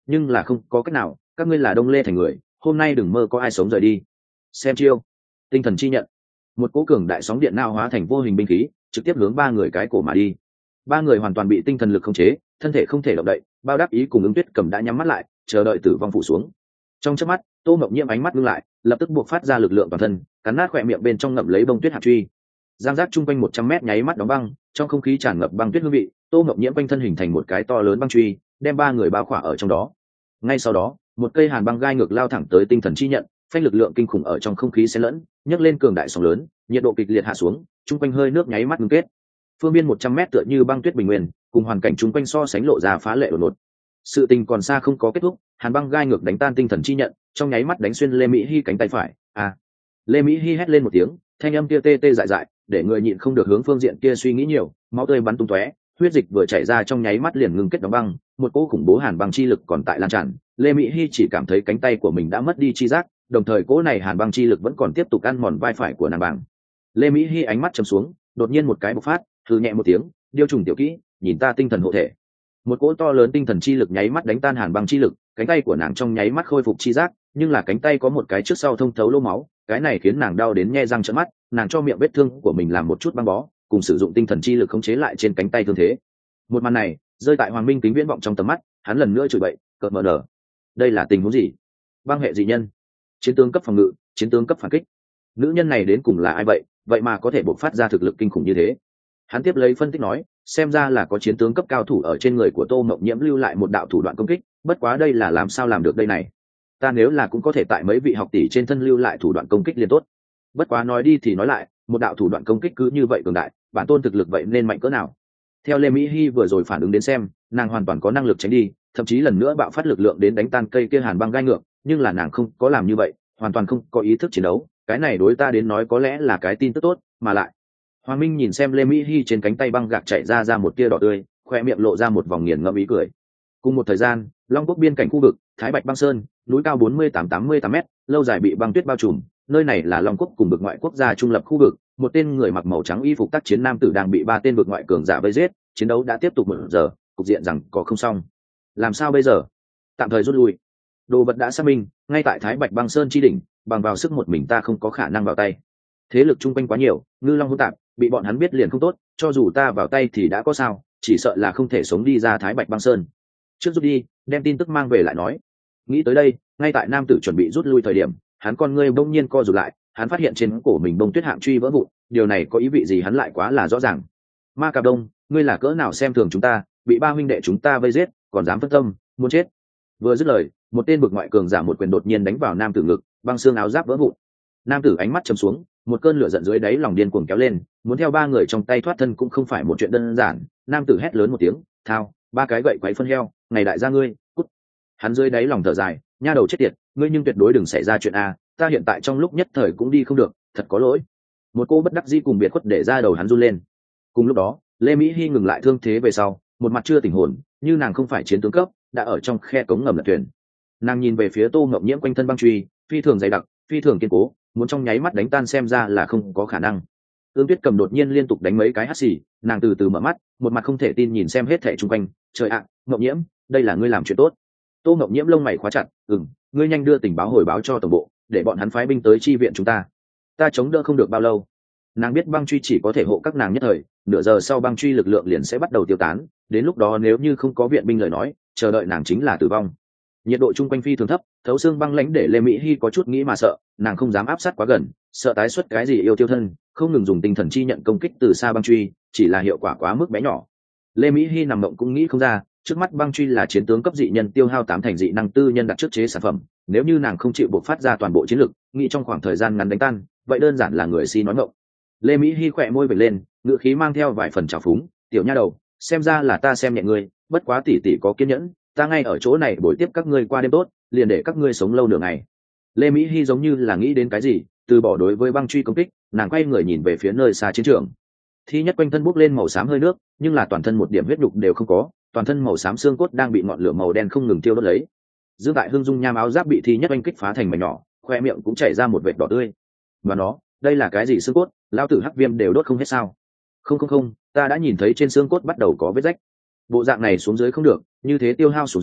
A: nhưng là không có cách nào, các ngươi là Đông Lê thành người, hôm nay đừng mơ có ai sống rời đi. Xem chiêu. Tinh thần chi nhận. Một cỗ cường đại sóng điện nao hóa thành vô hình binh khí, trực tiếp hướng ba người cái cổ mà đi. Ba người hoàn toàn bị tinh thần lực khống chế, thân thể không thể động đậy, bao đáp ý cùng ứng tuyết cầm đã nhắm mắt lại, chờ đợi tử vong phủ xuống. Trong chớp mắt, Tô Mộng Nhiễm ánh mắt ngưng lại, lập tức buộc phát ra lực lượng toàn thân, cắn nát khỏe miệng bên trong ngậm lấy bông tuyết hạt truy. Giang giác chung quanh một trăm mét nháy mắt đóng băng, trong không khí tràn ngập băng tuyết hương vị, Tô Mộng Nhiễm quanh thân hình thành một cái to lớn băng truy, đem ba người bao khỏa ở trong đó. Ngay sau đó, một cây hàn băng gai ngược lao thẳng tới tinh thần chi nhận, phanh lực lượng kinh khủng ở trong không khí xen lẫn, nhấc lên cường đại sóng lớn, nhiệt độ kịch liệt hạ xuống, chung quanh hơi nước nháy mắt ngưng kết. Phương biên một trăm mét tựa như băng tuyết bình nguyên, cùng hoàn cảnh chung quanh so sánh lộ ra phá lệ đột ngột. Sự tình còn xa không có kết thúc, hàn băng gai ngược đánh tan tinh thần chi nhận, trong nháy mắt đánh xuyên Lê Mỹ Hi cánh tay phải. À! Lê Mỹ Hi hét lên một tiếng, thanh âm kia tê tê dại dại, để người nhịn không được hướng phương diện kia suy nghĩ nhiều, máu tươi bắn tung tóe, huyết dịch vừa chảy ra trong nháy mắt liền ngưng kết đóng băng, một cỗ khủng bố hàn băng chi lực còn tại lan tràn. Lê Mỹ Hi chỉ cảm thấy cánh tay của mình đã mất đi chi giác, đồng thời cỗ này hàn băng chi lực vẫn còn tiếp tục ăn mòn vai phải của nàng bằng. Lê Mỹ Hi ánh mắt trầm xuống, đột nhiên một cái bộc phát, hừ nhẹ một tiếng, điêu trùng tiểu kỹ, nhìn ta tinh thần hộ thể. Một cỗ to lớn tinh thần chi lực nháy mắt đánh tan hàn băng chi lực, cánh tay của nàng trong nháy mắt khôi phục chi giác, nhưng là cánh tay có một cái trước sau thông thấu lỗ máu, cái này khiến nàng đau đến nhe răng trợn mắt, nàng cho miệng vết thương của mình làm một chút băng bó, cùng sử dụng tinh thần chi lực khống chế lại trên cánh tay thương thế. Một màn này rơi tại Hoàng Minh Kính viễn vọng trong tầm mắt, hắn lần nữa chửi bậy, cợt mờ nở. Đây là tình huống gì? Băng hệ dị nhân, chiến tướng cấp phòng ngự, chiến tướng cấp phản kích. Nữ nhân này đến cùng là ai vậy? Vậy mà có thể bộc phát ra thực lực kinh khủng như thế. Hắn tiếp lấy phân tích nói, xem ra là có chiến tướng cấp cao thủ ở trên người của Tô Mộng Nhiễm lưu lại một đạo thủ đoạn công kích, bất quá đây là làm sao làm được đây này? Ta nếu là cũng có thể tại mấy vị học tỷ trên thân lưu lại thủ đoạn công kích liên tốt. Bất quá nói đi thì nói lại, một đạo thủ đoạn công kích cứ như vậy cường đại, bản tôn thực lực vậy nên mạnh cỡ nào? Theo Lê Mỹ Hi vừa rồi phản ứng đến xem, nàng hoàn toàn có năng lực tránh đi, thậm chí lần nữa bạo phát lực lượng đến đánh tan cây kia hàn băng gai ngược, nhưng là nàng không có làm như vậy, hoàn toàn không có ý thức chiến đấu. Cái này đối ta đến nói có lẽ là cái tin tức tốt, mà lại Hoàng Minh nhìn xem Lê Mỹ Hi trên cánh tay băng gạc chạy ra ra một tia đỏ tươi, khoe miệng lộ ra một vòng nghiền ngẫm ý cười. Cùng một thời gian, Long Quốc biên cảnh khu vực, Thái Bạch băng sơn, núi cao bốn mươi tám tám mươi tám mét, lâu dài bị băng tuyết bao trùm, nơi này là Long Quốc cùng vực ngoại quốc gia trung lập khu vực, một tên người mặc màu trắng y phục tác chiến nam tử đang bị ba tên vực ngoại cường giả vây giết, chiến đấu đã tiếp tục một giờ, cục diện rằng có không xong. Làm sao bây giờ? Tạm thời rút lui. Đồ vật đã xác minh, ngay tại Thái Bạch băng sơn chi đỉnh, bằng vào sức một mình ta không có khả năng vào tay. Thế lực chung quanh quá nhiều, ngư long hỗn tạp, bị bọn hắn biết liền không tốt, cho dù ta vào tay thì đã có sao, chỉ sợ là không thể sống đi ra Thái Bạch băng sơn. Trước rút đi, đem tin tức mang về lại nói. Nghĩ tới đây, ngay tại nam tử chuẩn bị rút lui thời điểm, hắn con ngươi bỗng nhiên co rụt lại, hắn phát hiện trên cổ mình bông tuyết hạng truy vỡ vụn, điều này có ý vị gì hắn lại quá là rõ ràng. Ma Cạp Đông, ngươi là cỡ nào xem thường chúng ta, bị ba huynh đệ chúng ta vây giết, còn dám phân tâm, muốn chết. Vừa dứt lời, một tên bực ngoại cường giả một quyền đột nhiên đánh vào nam tử ngực, băng xương áo giáp vỡ vụn. Nam tử ánh mắt trầm xuống, một cơn lửa giận dưới đáy lòng điên cuồng kéo lên, muốn theo ba người trong tay thoát thân cũng không phải một chuyện đơn giản. Nam tử hét lớn một tiếng, thao, ba cái gậy quấy phân heo, ngày đại gia ngươi, cút. Hắn dưới đáy lòng thở dài, nha đầu chết tiệt, ngươi nhưng tuyệt đối đừng xảy ra chuyện a, ta hiện tại trong lúc nhất thời cũng đi không được, thật có lỗi. Một cô bất đắc dĩ cùng biệt khuất để ra đầu hắn run lên. Cùng lúc đó, Lê Mỹ Hi ngừng lại thương thế về sau, một mặt chưa tỉnh hồn, như nàng không phải chiến tướng cấp, đã ở trong khe cống ngầm lật thuyền. Nàng nhìn về phía Tô Ngọc Nhiễm quanh thân băng truy, phi thường dày đặc, phi thường kiên cố, muốn trong nháy mắt đánh tan xem ra là không có khả năng. Ương Tuyết Cầm đột nhiên liên tục đánh mấy cái hắt xì, nàng từ từ mở mắt, một mặt không thể tin nhìn xem hết thảy xung quanh, trời ạ, à, Ngọc Nhiễm, đây là ngươi làm chuyện tốt. Tô Ngọc Nhiễm lông mày khóa chặt, ừm, ngươi nhanh đưa tình báo hồi báo cho tổng bộ, để bọn hắn phái binh tới chi viện chúng ta. Ta chống đỡ không được bao lâu. Nàng biết băng truy chỉ có thể hộ các nàng nhất thời, nửa giờ sau băng truy lực lượng liền sẽ bắt đầu tiêu tán, đến lúc đó nếu như không có viện binh lời nói, chờ đợi nàng chính là tử vong. Nhiệt độ chung quanh phi thường thấp, thấu xương băng lãnh để Lê Mỹ Hi có chút nghĩ mà sợ, nàng không dám áp sát quá gần, sợ tái xuất cái gì yêu tiêu thân, không ngừng dùng tinh thần chi nhận công kích từ xa băng truy, chỉ là hiệu quả quá mức bé nhỏ. Lê Mỹ Hi nằm mộng cũng nghĩ không ra, trước mắt băng truy là chiến tướng cấp dị nhân tiêu hao tám thành dị năng tư nhân đặt trước chế sản phẩm, nếu như nàng không chịu buộc phát ra toàn bộ chiến lực, nghĩ trong khoảng thời gian ngắn đánh tan, vậy đơn giản là người si nói ngọng. Lê Mỹ Hi khỏe môi vểnh lên, ngữ khí mang theo vài phần trào phúng, tiểu nha đầu, xem ra là ta xem nhẹ ngươi, bất quá tỷ tỷ có kiên nhẫn, ta ngay ở chỗ này buổi tiếp các ngươi qua đêm tốt, liền để các ngươi sống lâu nửa ngày. Lê Mỹ Hi giống như là nghĩ đến cái gì, từ bỏ đối với băng truy công kích, nàng quay người nhìn về phía nơi xa chiến trường. Thi Nhất quanh thân bốc lên màu xám hơi nước, nhưng là toàn thân một điểm huyết nhục đều không có, toàn thân màu xám xương cốt đang bị ngọn lửa màu đen không ngừng tiêu đốt lấy. Dương Tại Hưng dung nham áo giáp bị Thi Nhất oanh kích phá thành mảnh nhỏ, khoe miệng cũng chảy ra một vệt đỏ tươi. Và nó, đây là cái gì xương cốt, lao tử hắc viêm đều đốt không hết sao? Không không không, ta đã nhìn thấy trên xương cốt bắt đầu có vết rách. Bộ dạng này xuống dưới không được, như thế tiêu hao xuống dưới,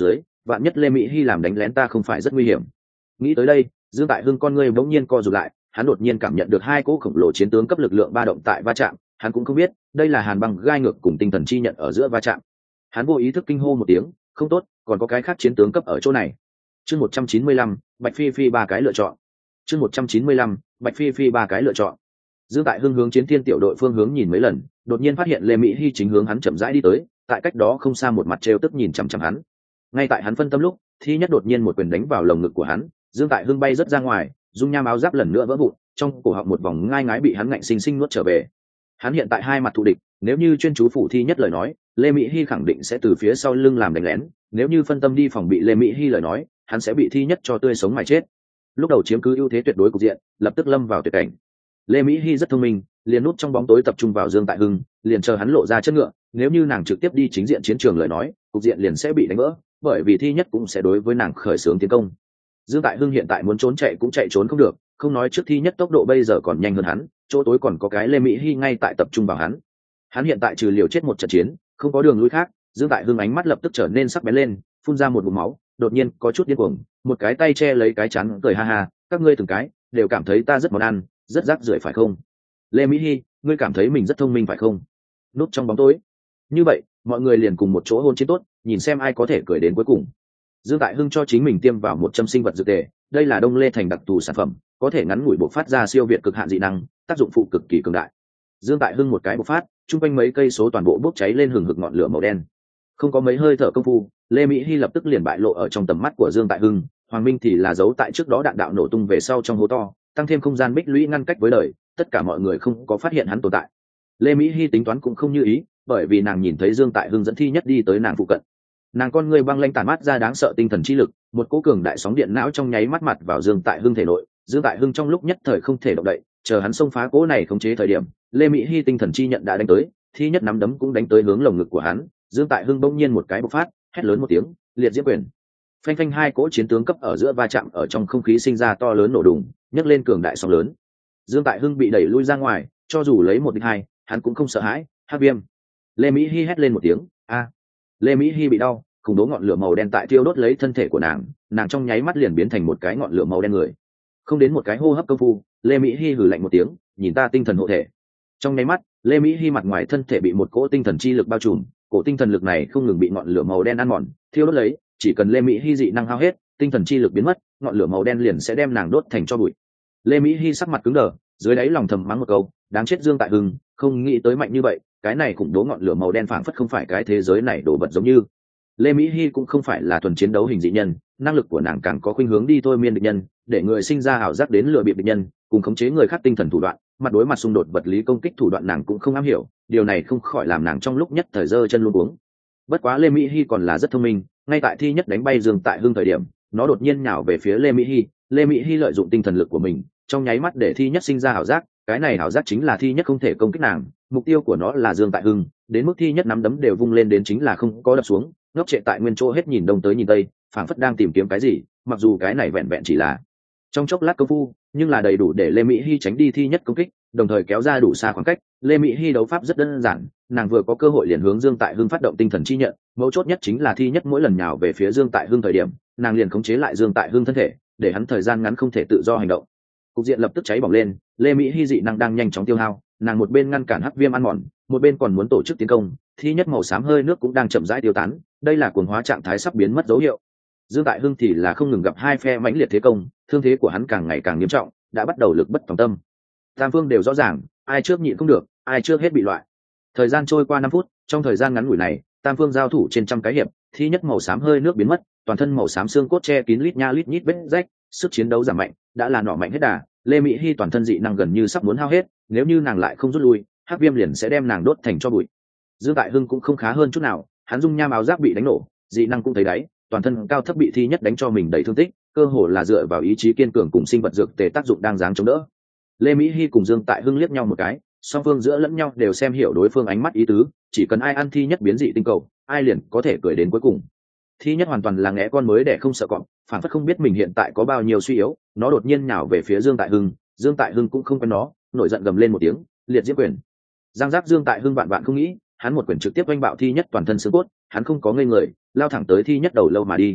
A: vạn nhất lê mỹ hy làm đánh lén ta không phải rất nguy hiểm. Nghĩ tới đây, Dương Tại Hưng con ngươi bỗng nhiên co rụt lại, hắn đột nhiên cảm nhận được hai cỗ khổng lồ chiến tướng cấp lực lượng ba động tại va chạm, hắn cũng không biết đây là hàn băng gai ngược cùng tinh thần chi nhận ở giữa va chạm. Hắn vô ý thức kinh hô một tiếng, không tốt, còn có cái khác chiến tướng cấp ở chỗ này. Chương một trăm chín mươi lăm, Bạch Phi Phi ba cái lựa chọn. Chương một trăm chín mươi lăm, Bạch Phi Phi ba cái lựa chọn. Dương Tại Hưng hướng Chiến Thiên tiểu đội phương hướng nhìn mấy lần, đột nhiên phát hiện Lê Mỹ Hi chính hướng hắn chậm rãi đi tới, tại cách đó không xa một mặt trêu tức nhìn chằm chằm hắn. Ngay tại hắn phân tâm lúc, Thi Nhất đột nhiên một quyền đánh vào lồng ngực của hắn, Dương Tại Hưng bay rất ra ngoài, dung nham áo giáp lần nữa vỡ vụn, trong cổ họng một vòng ngai ngái bị hắn ngạnh sinh sinh nuốt trở về. Hắn hiện tại hai mặt thù địch, nếu như chuyên chú phủ Thi Nhất lời nói, Lê Mỹ Hi khẳng định sẽ từ phía sau lưng làm đánh lén, nếu như phân tâm đi phòng bị Lê Mỹ Hi lời nói, hắn sẽ bị Thi Nhất cho tươi sống mà chết. Lúc đầu chiếm cứ ưu thế tuyệt đối cục diện, lập tức lâm vào tuyệt cảnh. Lê Mỹ Hi rất thông minh, liền núp trong bóng tối tập trung vào Dương Tại Hưng, liền chờ hắn lộ ra chất ngựa, nếu như nàng trực tiếp đi chính diện chiến trường lời nói, cục diện liền sẽ bị đánh vỡ, bởi vì Thi Nhất cũng sẽ đối với nàng khởi xướng tiến công. Dương Tại Hưng hiện tại muốn trốn chạy cũng chạy trốn không được, không nói trước Thi Nhất tốc độ bây giờ còn nhanh hơn hắn, chỗ tối còn có cái Lê Mỹ Hi ngay tại tập trung vào hắn. Hắn hiện tại trừ liều chết một trận chiến, không có đường lui khác. Dương Tại Hưng ánh mắt lập tức trở nên sắc bén lên, phun ra một ngụm máu, đột nhiên có chút điên cuồng, một cái tay che lấy cái chắn cười ha ha, các ngươi từng cái đều cảm thấy ta rất món ăn, rất rác rưởi phải không? Lê Mỹ Hi, ngươi cảm thấy mình rất thông minh phải không? Núp trong bóng tối. Như vậy, mọi người liền cùng một chỗ hôn chiến tốt, nhìn xem ai có thể cười đến cuối cùng. Dương Tại Hưng cho chính mình tiêm vào một châm sinh vật dược tề, đây là Đông Lê Thành đặc thù sản phẩm, có thể ngắn ngủi bộc phát ra siêu việt cực hạn dị năng, tác dụng phụ cực kỳ cường đại. Dương Tại Hưng một cái bộc phát, chung quanh mấy cây số toàn bộ bốc cháy lên hừng hực ngọn lửa màu đen. Không có mấy hơi thở công phu, Lê Mỹ Hi lập tức liền bại lộ ở trong tầm mắt của Dương Tại Hưng, Hoàng Minh thì là giấu tại trước đó đạn đạo nổ tung về sau trong hố to, tăng thêm không gian bích lũy ngăn cách với đời, tất cả mọi người không có phát hiện hắn tồn tại. Lê Mỹ Hi tính toán cũng không như ý, bởi vì nàng nhìn thấy Dương Tại Hưng dẫn Thi Nhất đi tới nàng phụ cận. Nàng con người băng lanh tản mát ra đáng sợ tinh thần chi lực, một cỗ cường đại sóng điện não trong nháy mắt mặt vào Dương Tại Hưng thể nội. Dương Tại Hưng trong lúc nhất thời không thể động đậy, chờ hắn xông phá cỗ này khống chế thời điểm, Lê Mỹ Hi tinh thần chi nhận đã đánh tới, Thi Nhất nắm đấm cũng đánh tới hướng lồng ngực của hắn. Dương Tại Hưng bỗng nhiên một cái bộc phát, hét lớn một tiếng, liệt diễm quyền. Phanh phanh hai cỗ chiến tướng cấp ở giữa va chạm ở trong không khí sinh ra to lớn nổ đùng, nhấc lên cường đại sóng lớn. Dương Tại Hưng bị đẩy lui ra ngoài, cho dù lấy một địch hai, hắn cũng không sợ hãi. Hắc viêm. Lê Mỹ Hi hét lên một tiếng, a. Lê Mỹ Hi bị đau, khủng bố ngọn lửa màu đen tại thiêu đốt lấy thân thể của nàng, nàng trong nháy mắt liền biến thành một cái ngọn lửa màu đen người. Không đến một cái hô hấp công phu, Lê Mỹ Hi hừ lạnh một tiếng, nhìn ta tinh thần hộ thể. Trong nháy mắt, Lê Mỹ Hi mặt ngoài thân thể bị một cỗ tinh thần chi lực bao trùm, cổ tinh thần lực này không ngừng bị ngọn lửa màu đen ăn mòn, thiêu đốt lấy, chỉ cần Lê Mỹ Hi dị năng hao hết, tinh thần chi lực biến mất, ngọn lửa màu đen liền sẽ đem nàng đốt thành tro bụi. Lê Mỹ Hi sắc mặt cứng đờ, dưới đáy lòng thầm mắng một câu, đáng chết Dương Tại Hưng, không nghĩ tới mạnh như vậy, cái này khủng bố ngọn lửa màu đen phảng phất không phải cái thế giới này đổ vật giống như. Lê Mỹ Hi cũng không phải là thuần chiến đấu hình dị nhân, năng lực của nàng càng có khuynh hướng đi thôi miên địch nhân, để người sinh ra ảo giác đến lừa bịp địch nhân, cùng khống chế người khác tinh thần thủ đoạn, mặt đối mặt xung đột vật lý công kích thủ đoạn nàng cũng không am hiểu, điều này không khỏi làm nàng trong lúc nhất thời giơ chân luống cuống. Bất quá Lê Mỹ Hi còn là rất thông minh, ngay tại Thi Nhất đánh bay Dương Tại Hưng thời điểm, nó đột nhiên nhào về phía Lê Mỹ Hi, Lê Mỹ Hi lợi dụng tinh thần lực của mình, trong nháy mắt để Thi Nhất sinh ra ảo giác, cái này ảo giác chính là Thi Nhất không thể công kích nàng, mục tiêu của nó là Dương Tại Hưng, đến mức Thi Nhất nắm đấm đều vung lên đến chính là không có đập xuống, ngốc trệ tại nguyên chỗ hết nhìn đông tới nhìn tây, phảng phất đang tìm kiếm cái gì, mặc dù cái này vẹn vẹn chỉ là trong chốc lát công phu, nhưng là đầy đủ để Lê Mỹ Hi tránh đi Thi Nhất công kích, đồng thời kéo ra đủ xa khoảng cách. Lê Mỹ Hi đấu pháp rất đơn giản, nàng vừa có cơ hội liền hướng Dương Tại Hưng phát động tinh thần chi nhận, mấu chốt nhất chính là Thi Nhất mỗi lần nhào về phía Dương Tại Hưng thời điểm, nàng liền khống chế lại Dương Tại Hưng thân thể, để hắn thời gian ngắn không thể tự do hành động. Cục diện lập tức cháy bỏng lên, Lê Mỹ Hi dị năng đang nhanh chóng tiêu hao, nàng một bên ngăn cản hắc viêm ăn mòn, một bên còn muốn tổ chức tiến công. Thi Nhất màu xám hơi nước cũng đang chậm rãi tiêu tán, đây là cuồng hóa trạng thái sắp biến mất dấu hiệu. Dương Tại Hưng thì là không ngừng gặp hai phe mãnh liệt thế công, thương thế của hắn càng ngày càng nghiêm trọng, đã bắt đầu lực bất tòng tâm. Tam phương đều rõ ràng, ai trước nhịn không được, ai trước hết bị loại. Thời gian trôi qua năm phút, trong thời gian ngắn ngủi này, tam phương giao thủ trên trăm cái hiệp, Thi Nhất màu xám hơi nước biến mất, toàn thân màu xám xương cốt che kín lít nha lít nhít vết rách, sức chiến đấu giảm mạnh, đã là nọ mạnh hết đà. Lê Mỹ Hi toàn thân dị năng gần như sắp muốn hao hết, nếu như nàng lại không rút lui, hắc viêm liền sẽ đem nàng đốt thành tro bụi. Dương Tại Hưng cũng không khá hơn chút nào, hắn dung nham áo giáp bị đánh nổ, dị năng cũng thấy đáy, toàn thân cao thấp bị Thi Nhất đánh cho mình đầy thương tích, cơ hồ là dựa vào ý chí kiên cường cùng sinh vật dược tề tác dụng đang dáng chống đỡ. Lê Mỹ Hi cùng Dương Tại Hưng liếc nhau một cái, song phương giữa lẫn nhau đều xem hiểu đối phương ánh mắt ý tứ, chỉ cần ai ăn Thi Nhất biến dị tinh cầu, ai liền có thể cười đến cuối cùng. Thi Nhất hoàn toàn là ngẽ con mới để không sợ cọp, phản phất không biết mình hiện tại có bao nhiêu suy yếu, nó đột nhiên nhào về phía Dương Tại Hưng, Dương Tại Hưng cũng không quen nó, nổi giận gầm lên một tiếng, liệt diễm quyền. Giang giác Dương Tại Hưng vạn vạn không nghĩ, hắn một quyền trực tiếp oanh bạo Thi Nhất toàn thân xương cốt, hắn không có ngây người, lao thẳng tới Thi Nhất đầu lâu mà đi.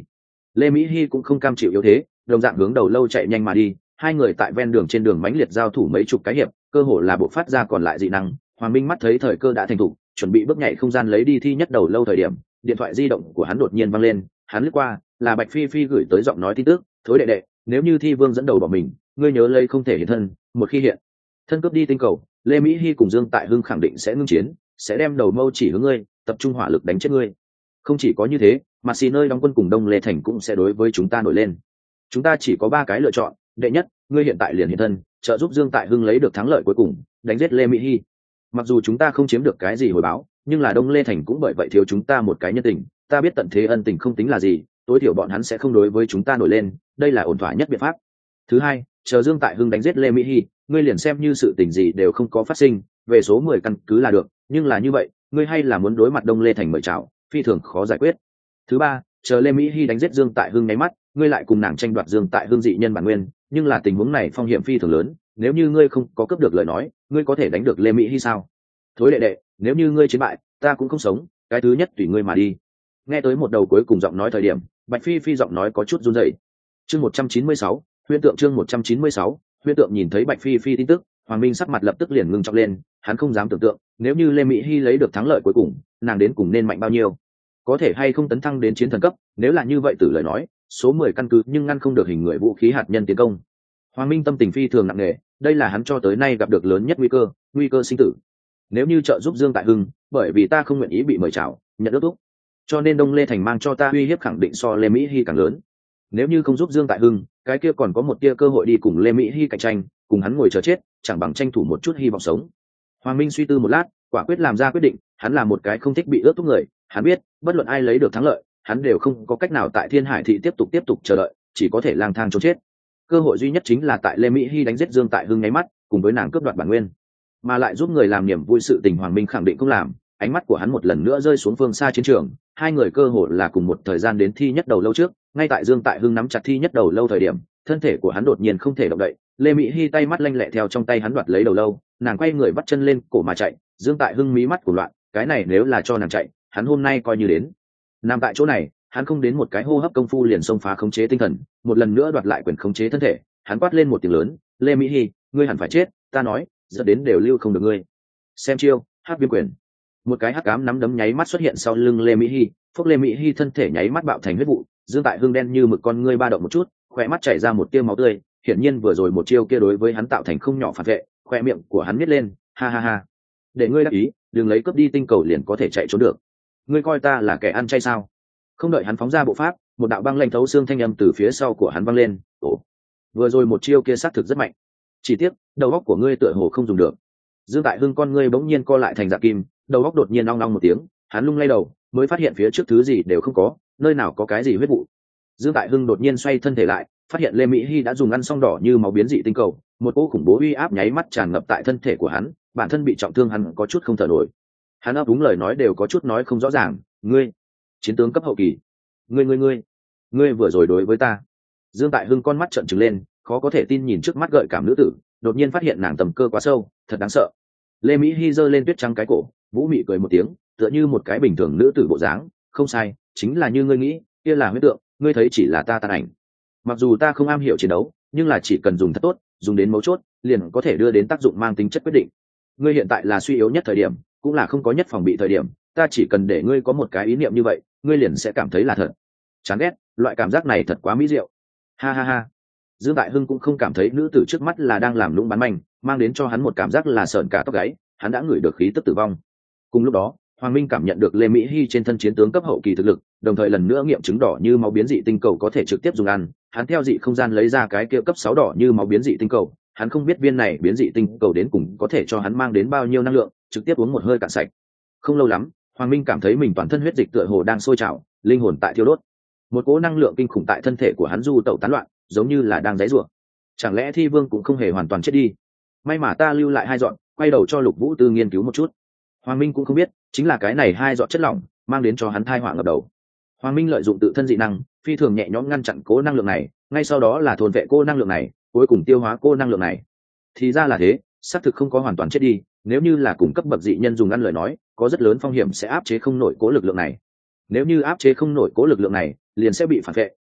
A: Lê Mỹ Hi cũng không cam chịu yếu thế, đồng dạng hướng đầu lâu chạy nhanh mà đi. Hai người tại ven đường trên đường mãnh liệt giao thủ mấy chục cái hiệp, cơ hồ là bộ phát ra còn lại dị năng. Hoàng Minh mắt thấy thời cơ đã thành thủ, chuẩn bị bước nhảy không gian lấy đi thi nhất đầu lâu thời điểm, điện thoại di động của hắn đột nhiên vang lên. Hắn lướt qua, là Bạch Phi Phi gửi tới giọng nói tin tức: "Thối đệ đệ, nếu như Thi Vương dẫn đầu bỏ mình, ngươi nhớ lấy không thể hiện thân, một khi hiện thân cướp đi tinh cầu, Lê Mỹ Hi cùng Dương Tại Hưng khẳng định sẽ ngưng chiến, sẽ đem đầu mâu chỉ hướng ngươi, tập trung hỏa lực đánh chết ngươi. Không chỉ có như thế, mà xì nơi đóng quân cùng Đông Lê Thành cũng sẽ đối với chúng ta nổi lên. Chúng ta chỉ có ba cái lựa chọn, đệ nhất, ngươi hiện tại liền hiện thân, trợ giúp Dương Tại Hưng lấy được thắng lợi cuối cùng, đánh giết Lê Mỹ Hi. Mặc dù chúng ta không chiếm được cái gì hồi báo, nhưng là Đông Lê Thành cũng bởi vậy thiếu chúng ta một cái nhân tình, ta biết tận thế ân tình không tính là gì, tối thiểu bọn hắn sẽ không đối với chúng ta nổi lên, đây là ổn thỏa nhất biện pháp. Thứ hai, chờ Dương Tại Hưng đánh giết Lê Mỹ Hi, ngươi liền xem như sự tình gì đều không có phát sinh, về số mười căn cứ là được, nhưng là như vậy, ngươi hay là muốn đối mặt Đông Lê Thành mời chào, phi thường khó giải quyết. Thứ ba, chờ Lê Mỹ Hi đánh giết Dương Tại Hưng nháy mắt, ngươi lại cùng nàng tranh đoạt Dương Tại Hưng dị nhân bản nguyên, nhưng là tình huống này phong hiểm phi thường lớn, nếu như ngươi không có cướp được lời nói, ngươi có thể đánh được Lê Mỹ Hi sao? Thối đệ đệ, nếu như ngươi chiến bại, ta cũng không sống, cái thứ nhất tùy ngươi mà đi." Nghe tới một đầu cuối cùng giọng nói thời điểm, Bạch Phi Phi giọng nói có chút run rẩy. Chương một trăm chín mươi sáu, huyễn tượng. Chương một trăm chín mươi sáu, huyễn tượng. Nhìn thấy Bạch Phi Phi tin tức, Hoàng Minh sắc mặt lập tức liền ngưng trọng lên, hắn không dám tưởng tượng, nếu như Lê Mỹ Hi lấy được thắng lợi cuối cùng, nàng đến cùng nên mạnh bao nhiêu, có thể hay không tấn thăng đến chiến thần cấp, nếu là như vậy từ lời nói, số mười căn cứ nhưng ngăn không được hình người vũ khí hạt nhân tiến công. Hoàng Minh tâm tình phi thường nặng nề, đây là hắn cho tới nay gặp được lớn nhất nguy cơ, nguy cơ sinh tử. Nếu như trợ giúp Dương Tại Hưng, bởi vì ta không nguyện ý bị mời chào, nhận ước thúc, cho nên Đông Lê Thành mang cho ta uy hiếp khẳng định so Lê Mỹ Hi càng lớn. Nếu như không giúp Dương Tại Hưng, cái kia còn có một tia cơ hội đi cùng Lê Mỹ Hi cạnh tranh, cùng hắn ngồi chờ chết, chẳng bằng tranh thủ một chút hy vọng sống. Hoàng Minh suy tư một lát, quả quyết làm ra quyết định, hắn là một cái không thích bị ước thúc người, hắn biết, bất luận ai lấy được thắng lợi, hắn đều không có cách nào tại Thiên Hải thị tiếp tục tiếp tục chờ đợi, chỉ có thể lang thang trốn chết. Cơ hội duy nhất chính là tại Lê Mỹ Hi đánh giết Dương Tại Hưng nháy mắt, cùng với nàng cướp đoạt bản nguyên, mà lại giúp người làm niềm vui sự tình. Hoàng Minh khẳng định không làm. Ánh mắt của hắn một lần nữa rơi xuống phương xa chiến trường, hai người cơ hội là cùng một thời gian đến thi nhất đầu lâu trước, ngay tại Dương Tại Hưng nắm chặt thi nhất đầu lâu thời điểm, thân thể của hắn đột nhiên không thể động đậy. Lê Mỹ Hi tay mắt lanh lẹ theo trong tay hắn đoạt lấy đầu lâu, nàng quay người bắt chân lên cổ mà chạy. Dương Tại Hưng mí mắt của loạn, cái này nếu là cho nàng chạy, hắn hôm nay coi như đến. Nằm tại chỗ này, hắn không đến một cái hô hấp công phu liền xông phá khống chế tinh thần, một lần nữa đoạt lại quyền khống chế thân thể. Hắn quát lên một tiếng lớn, "Lê Mỹ Hi, ngươi hẳn phải chết, ta nói, dẫn đến đều lưu không được ngươi." Xem chiêu, hắc viêm quyền. Một cái hắc ám nắm đấm nháy mắt xuất hiện sau lưng Lê Mỹ Hi, phúc Lê Mỹ Hi thân thể nháy mắt bạo thành huyết vụ. Dương Tại Hưng đen như mực con ngươi ba động một chút, khỏe mắt chảy ra một tia máu tươi, hiển nhiên vừa rồi một chiêu kia đối với hắn tạo thành không nhỏ phản vệ. Khỏe miệng của hắn nhếch lên, ha ha ha, để ngươi đắc ý, đừng lấy cướp đi tinh cầu liền có thể chạy trốn được, ngươi coi ta là kẻ ăn chay sao? Không đợi hắn phóng ra bộ pháp, một đạo băng lạnh thấu xương thanh âm từ phía sau của hắn vang lên. Ồ, vừa rồi một chiêu kia xác thực rất mạnh, chỉ tiếc đầu óc của ngươi tựa hồ không dùng được. Dương Tại Hưng con ngươi bỗng nhiên co lại thành dạ kim, đầu óc đột nhiên long long một tiếng, hắn lung lay đầu, mới phát hiện phía trước thứ gì đều không có, nơi nào có cái gì huyết vụ. Dương Tại Hưng đột nhiên xoay thân thể lại, phát hiện Lê Mỹ Hi đã dùng ăn xong đỏ như máu biến dị tinh cầu, một cỗ khủng bố uy áp nháy mắt tràn ngập tại thân thể của hắn, bản thân bị trọng thương hắn có chút không thở nổi. Hắn ấp úng lời nói đều có chút nói không rõ ràng, "Ngươi, chiến tướng cấp hậu kỳ, ngươi ngươi ngươi, ngươi vừa rồi đối với ta." Dương Tại Hưng con mắt trợn trừng lên, khó có thể tin nhìn trước mắt gợi cảm nữ tử, đột nhiên phát hiện nàng tầm cơ quá sâu, thật đáng sợ. Lê Mỹ Hi giơ lên tuyết trắng cái cổ, vũ mị cười một tiếng, tựa như một cái bình thường nữ tử bộ dáng, "Không sai, chính là như ngươi nghĩ, kia là huyết tượng, ngươi thấy chỉ là ta tàn ảnh. Mặc dù ta không am hiểu chiến đấu, nhưng là chỉ cần dùng thật tốt, dùng đến mấu chốt, liền có thể đưa đến tác dụng mang tính chất quyết định. Ngươi hiện tại là suy yếu nhất thời điểm, cũng là không có nhất phòng bị thời điểm, ta chỉ cần để ngươi có một cái ý niệm như vậy, ngươi liền sẽ cảm thấy là thật." Chán ghét, loại cảm giác này thật quá mỹ diệu. Ha ha ha. Dương Tại Hưng cũng không cảm thấy nữ tử trước mắt là đang làm lũng bán manh, mang đến cho hắn một cảm giác là sởn cả tóc gáy, hắn đã ngửi được khí tức tử vong. Cùng lúc đó, Hoàng Minh cảm nhận được Lê Mỹ Hi trên thân chiến tướng cấp hậu kỳ thực lực, đồng thời lần nữa nghiệm chứng đỏ như máu biến dị tinh cầu có thể trực tiếp dùng ăn, hắn theo dị không gian lấy ra cái kia cấp sáu đỏ như máu biến dị tinh cầu, hắn không biết viên này biến dị tinh cầu đến cùng có thể cho hắn mang đến bao nhiêu năng lượng, trực tiếp uống một hơi cạn sạch. Không lâu lắm, Hoàng Minh cảm thấy mình toàn thân huyết dịch tựa hồ đang sôi trào, linh hồn tại thiêu đốt. Một cỗ năng lượng kinh khủng tại thân thể của hắn du tẩu tán loạn, giống như là đang giãy giụa. Chẳng lẽ Thi Vương cũng không hề hoàn toàn chết đi? May mà ta lưu lại hai dọn, quay đầu cho Lục Vũ Tư nghiên cứu một chút. Hoàng Minh cũng không biết, chính là cái này hai dọn chất lỏng mang đến cho hắn thai họa ngập đầu. Hoàng Minh lợi dụng tự thân dị năng, phi thường nhẹ nhõm ngăn chặn cố năng lượng này, ngay sau đó là thôn vệ cô năng lượng này, cuối cùng tiêu hóa cô năng lượng này. Thì ra là thế, xác thực không có hoàn toàn chết đi, nếu như là cùng cấp bậc dị nhân dùng ăn lời nói, có rất lớn phong hiểm sẽ áp chế không nổi cố lực lượng này. Nếu như áp chế không nổi cố lực lượng này, liền sẽ bị phản vệ,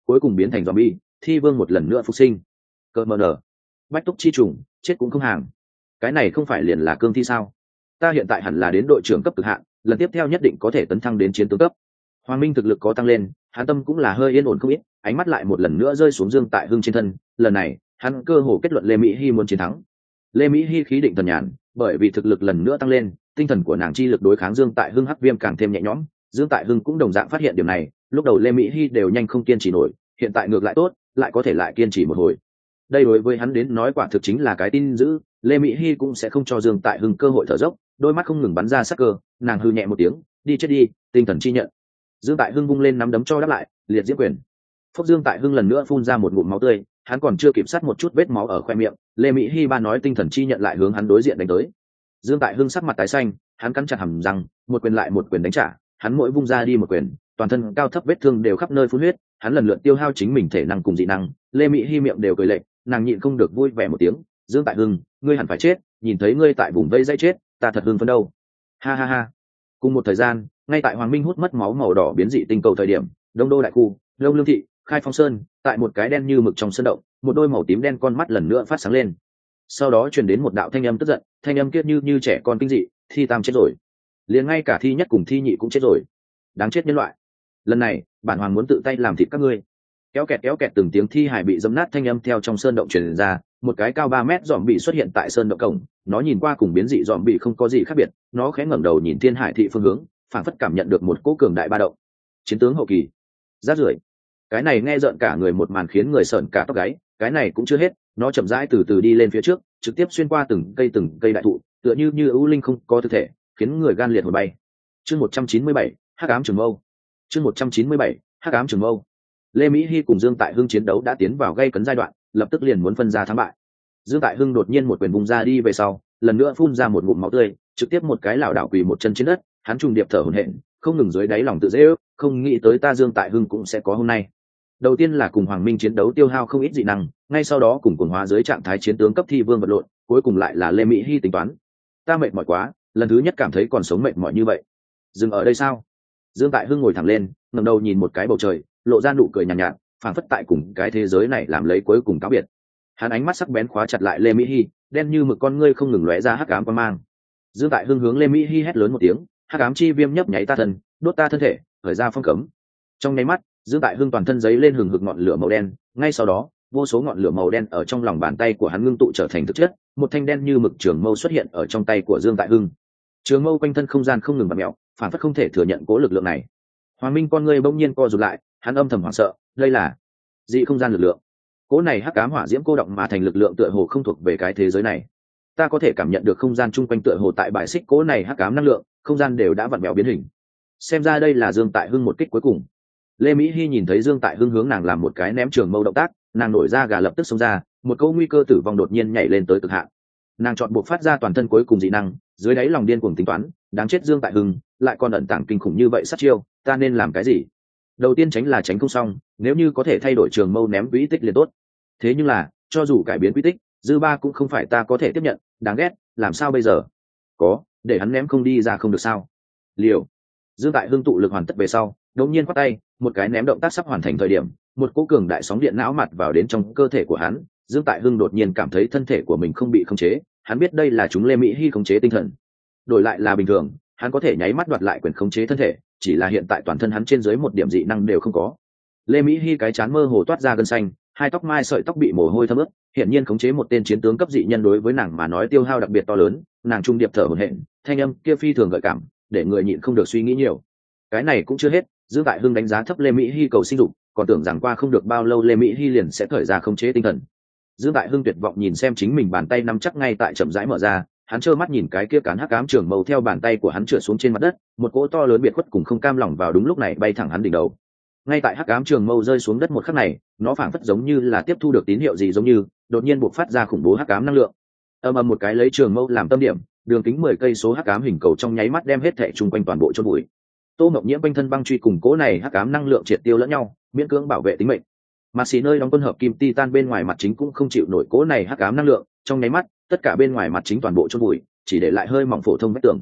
A: cuối cùng biến thành zombie, thi vương một lần nữa phục sinh. Cơ mờ nở, bách túc chi trùng, chết cũng không hàng. Cái này không phải liền là cương thi sao? Ta hiện tại hẳn là đến đội trưởng cấp cực hạn, lần tiếp theo nhất định có thể tấn thăng đến chiến tướng cấp. Hoàng Minh thực lực có tăng lên, hắn tâm cũng là hơi yên ổn không ít, ánh mắt lại một lần nữa rơi xuống Dương Tại Hưng trên thân. Lần này, hắn cơ hồ kết luận Lê Mỹ Hi muốn chiến thắng. Lê Mỹ Hi khí định thần nhàn, bởi vì thực lực lần nữa tăng lên, tinh thần của nàng chi lực đối kháng Dương Tại Hưng hắc viêm càng thêm nhẹ nhõm. Dương Tại Hưng cũng đồng dạng phát hiện điểm này, lúc đầu Lê Mỹ Hi đều nhanh không kiên trì nổi, hiện tại ngược lại tốt, lại có thể lại kiên trì một hồi. Đây đối với hắn đến nói quả thực chính là cái tin dữ, Lê Mỹ Hi cũng sẽ không cho Dương Tại Hưng cơ hội thở dốc, đôi mắt không ngừng bắn ra sắc cơ, nàng hư nhẹ một tiếng, đi chết đi, tinh thần chi nhận. Dương Tại Hưng vung lên nắm đấm cho đáp lại, liệt diễm quyền. Phốc, Dương Tại Hưng lần nữa phun ra một ngụm máu tươi, hắn còn chưa kịp sát một chút vết máu ở khoe miệng, Lê Mỹ Hi ba nói tinh thần chi nhận lại hướng hắn đối diện đánh tới. Dương Tại Hưng sắc mặt tái xanh, hắn cắn chặt hàm răng, một quyền lại một quyền đánh trả, hắn mỗi vung ra đi một quyền, toàn thân cao thấp vết thương đều khắp nơi phun huyết, hắn lần lượt tiêu hao chính mình thể năng cùng dị năng. Lê Mỹ Hi miệng đều cười lệ, nàng nhịn không được vui vẻ một tiếng, Dương Tại Hưng, ngươi hẳn phải chết, nhìn thấy ngươi tại vùng vây dây chết, ta thật hưng phấn đâu. Ha ha ha. Cùng một thời gian, ngay tại Hoàng Minh hút mất máu màu đỏ biến dị tinh cầu thời điểm, Đông Đô đại khu, Đông Lương thị, Khai Phong Sơn, tại một cái đen như mực trong sơn động, một đôi màu tím đen con mắt lần nữa phát sáng lên. Sau đó truyền đến một đạo thanh âm tức giận, thanh âm kia như như trẻ con kinh dị, Thi Tam chết rồi. Liền ngay cả Thi Nhất cùng Thi Nhị cũng chết rồi. Đáng chết nhân loại. Lần này, bản hoàng muốn tự tay làm thịt các ngươi. Kéo kẹt kéo kẹt từng tiếng thi hài bị dẫm nát thanh âm theo trong sơn động truyền ra, một cái cao ba mét dòm bị xuất hiện tại sơn động cổng, nó nhìn qua cùng biến dị dòm bị không có gì khác biệt, nó khẽ ngẩng đầu nhìn Thiên Hải thị phương hướng, phảng phất cảm nhận được một cỗ cường đại ba động. Chiến tướng hậu kỳ. Rát rưởi. Cái này nghe rợn cả người một màn khiến người sởn cả tóc gáy, cái này cũng chưa hết, nó chậm rãi từ từ đi lên phía trước, trực tiếp xuyên qua từng cây từng cây đại thụ, tựa như như ưu linh không có thực thể, khiến người gan liệt hồn bay. Chương một trăm chín mươi bảy, Hắc ám trường mâu. Chương một trăm chín mươi bảy, Hắc ám trường mâu. Lê Mỹ Hi cùng Dương Tại Hưng chiến đấu đã tiến vào gây cấn giai đoạn, lập tức liền muốn phân ra thắng bại. Dương Tại Hưng đột nhiên một quyền vung ra đi về sau, lần nữa phun ra một ngụm máu tươi, trực tiếp một cái lảo đảo quỳ một chân trên đất, hắn trùng điệp thở hổn hển, không ngừng dưới đáy lòng tự dễ ước, không nghĩ tới ta Dương Tại Hưng cũng sẽ có hôm nay. Đầu tiên là cùng Hoàng Minh chiến đấu tiêu hao không ít dị năng, ngay sau đó cùng cuồng hóa dưới trạng thái chiến tướng cấp thi vương vật lộn, cuối cùng lại là Lê Mỹ Hi tính toán. Ta mệt mỏi quá, lần thứ nhất cảm thấy còn sống mệt mỏi như vậy. Dừng ở đây sao? Dương Tại Hưng ngồi thẳng lên, ngẩng đầu nhìn một cái bầu trời, lộ ra nụ cười nhàn nhạt, nhạt, phảng phất tại cùng cái thế giới này làm lấy cuối cùng cáo biệt. Hắn ánh mắt sắc bén khóa chặt lại Lê Mỹ Hi, đen như mực con ngươi không ngừng lóe ra hắc ám quang mang. Dương Tại Hưng hướng Lê Mỹ Hi hét lớn một tiếng, hắc ám chi viêm nhấp nháy ta thân, đốt ta thân thể, khởi ra phong cấm. Trong nháy mắt, Dương Tại Hưng toàn thân giấy lên hừng hực ngọn lửa màu đen, ngay sau đó, vô số ngọn lửa màu đen ở trong lòng bàn tay của hắn ngưng tụ trở thành thực chất, một thanh đen như mực trường mâu xuất hiện ở trong tay của Dương Tại Hưng. Trường mâu quanh thân không gian không ngừng vặn mèo, phản phất không thể thừa nhận cố lực lượng này. Hoàng Minh con ngươi bỗng nhiên co rụt lại, hắn âm thầm hoảng sợ, đây là dị không gian lực lượng. Cố này hắc ám hỏa diễm cô động mà thành lực lượng tựa hồ không thuộc về cái thế giới này. Ta có thể cảm nhận được không gian chung quanh tựa hồ tại bài xích cố này hắc ám năng lượng, không gian đều đã vặn vẹo biến hình. Xem ra đây là Dương Tại Hưng một kích cuối cùng. Lê Mỹ Hi nhìn thấy Dương Tại Hưng hướng nàng làm một cái ném trường mâu động tác, nàng nổi ra gà lập tức xông ra, một câu nguy cơ tử vong đột nhiên nhảy lên tới cực hạn. Nàng chọn buộc phát ra toàn thân cuối cùng dị năng, dưới đáy lòng điên cuồng tính toán, đáng chết Dương Tại Hưng, lại còn ẩn tàng kinh khủng như vậy sát chiêu, ta nên làm cái gì? Đầu tiên tránh là tránh không xong, nếu như có thể thay đổi trường mâu ném quỹ tích liền tốt. Thế nhưng là, cho dù cải biến quỹ tích, dư ba cũng không phải ta có thể tiếp nhận, đáng ghét, làm sao bây giờ? Có, để hắn ném không đi ra không được sao? Liều. Dương Tại Hưng tụ lực hoàn tất về sau, đột nhiên quát tay, một cái ném động tác sắp hoàn thành thời điểm, một cỗ cường đại sóng điện não mặt vào đến trong cơ thể của hắn. Dương Tại Hưng đột nhiên cảm thấy thân thể của mình không bị khống chế, hắn biết đây là chúng Lê Mỹ Hi khống chế tinh thần. Đổi lại là bình thường, hắn có thể nháy mắt đoạt lại quyền khống chế thân thể, chỉ là hiện tại toàn thân hắn trên dưới một điểm dị năng đều không có. Lê Mỹ Hi cái chán mơ hồ toát ra gân xanh, hai tóc mai sợi tóc bị mồ hôi thấm ướt, hiển nhiên khống chế một tên chiến tướng cấp dị nhân đối với nàng mà nói tiêu hao đặc biệt to lớn, nàng trung điệp thở hổn hển, thanh âm kia phi thường gợi cảm, để người nhịn không được suy nghĩ nhiều. Cái này cũng chưa hết, Dương Tại Hưng đánh giá thấp Lê Mỹ Hi cầu sinh dục, còn tưởng rằng qua không được bao lâu Lê Mỹ Hi liền sẽ khởi ra khống chế tinh thần. Dương Tại Hưng tuyệt vọng nhìn xem chính mình bàn tay nắm chắc ngay tại chậm rãi mở ra, hắn trơ mắt nhìn cái kia cán hắc ám trường mâu theo bàn tay của hắn trượt xuống trên mặt đất, một cỗ to lớn biệt khuất cùng không cam lòng vào đúng lúc này bay thẳng hắn đỉnh đầu. Ngay tại hắc ám trường mâu rơi xuống đất một khắc này, nó phảng phất giống như là tiếp thu được tín hiệu gì giống như, đột nhiên bộc phát ra khủng bố hắc ám năng lượng. Ầm ầm một cái lấy trường mâu làm tâm điểm, đường kính mười cây số hắc ám hình cầu trong nháy mắt đem hết thảy chung quanh toàn bộ chôn bụi. Tô Mộng Nhiễm quanh thân băng truy cùng cỗ này hắc ám năng lượng triệt tiêu lẫn nhau, miễn cưỡng bảo vệ tính mệnh. Mà xì nơi đóng quân hợp kim titan bên ngoài mặt chính cũng không chịu nổi cỗ này hắc ám năng lượng, trong nháy mắt, tất cả bên ngoài mặt chính toàn bộ chôn bụi, chỉ để lại hơi mỏng phổ thông vách tường.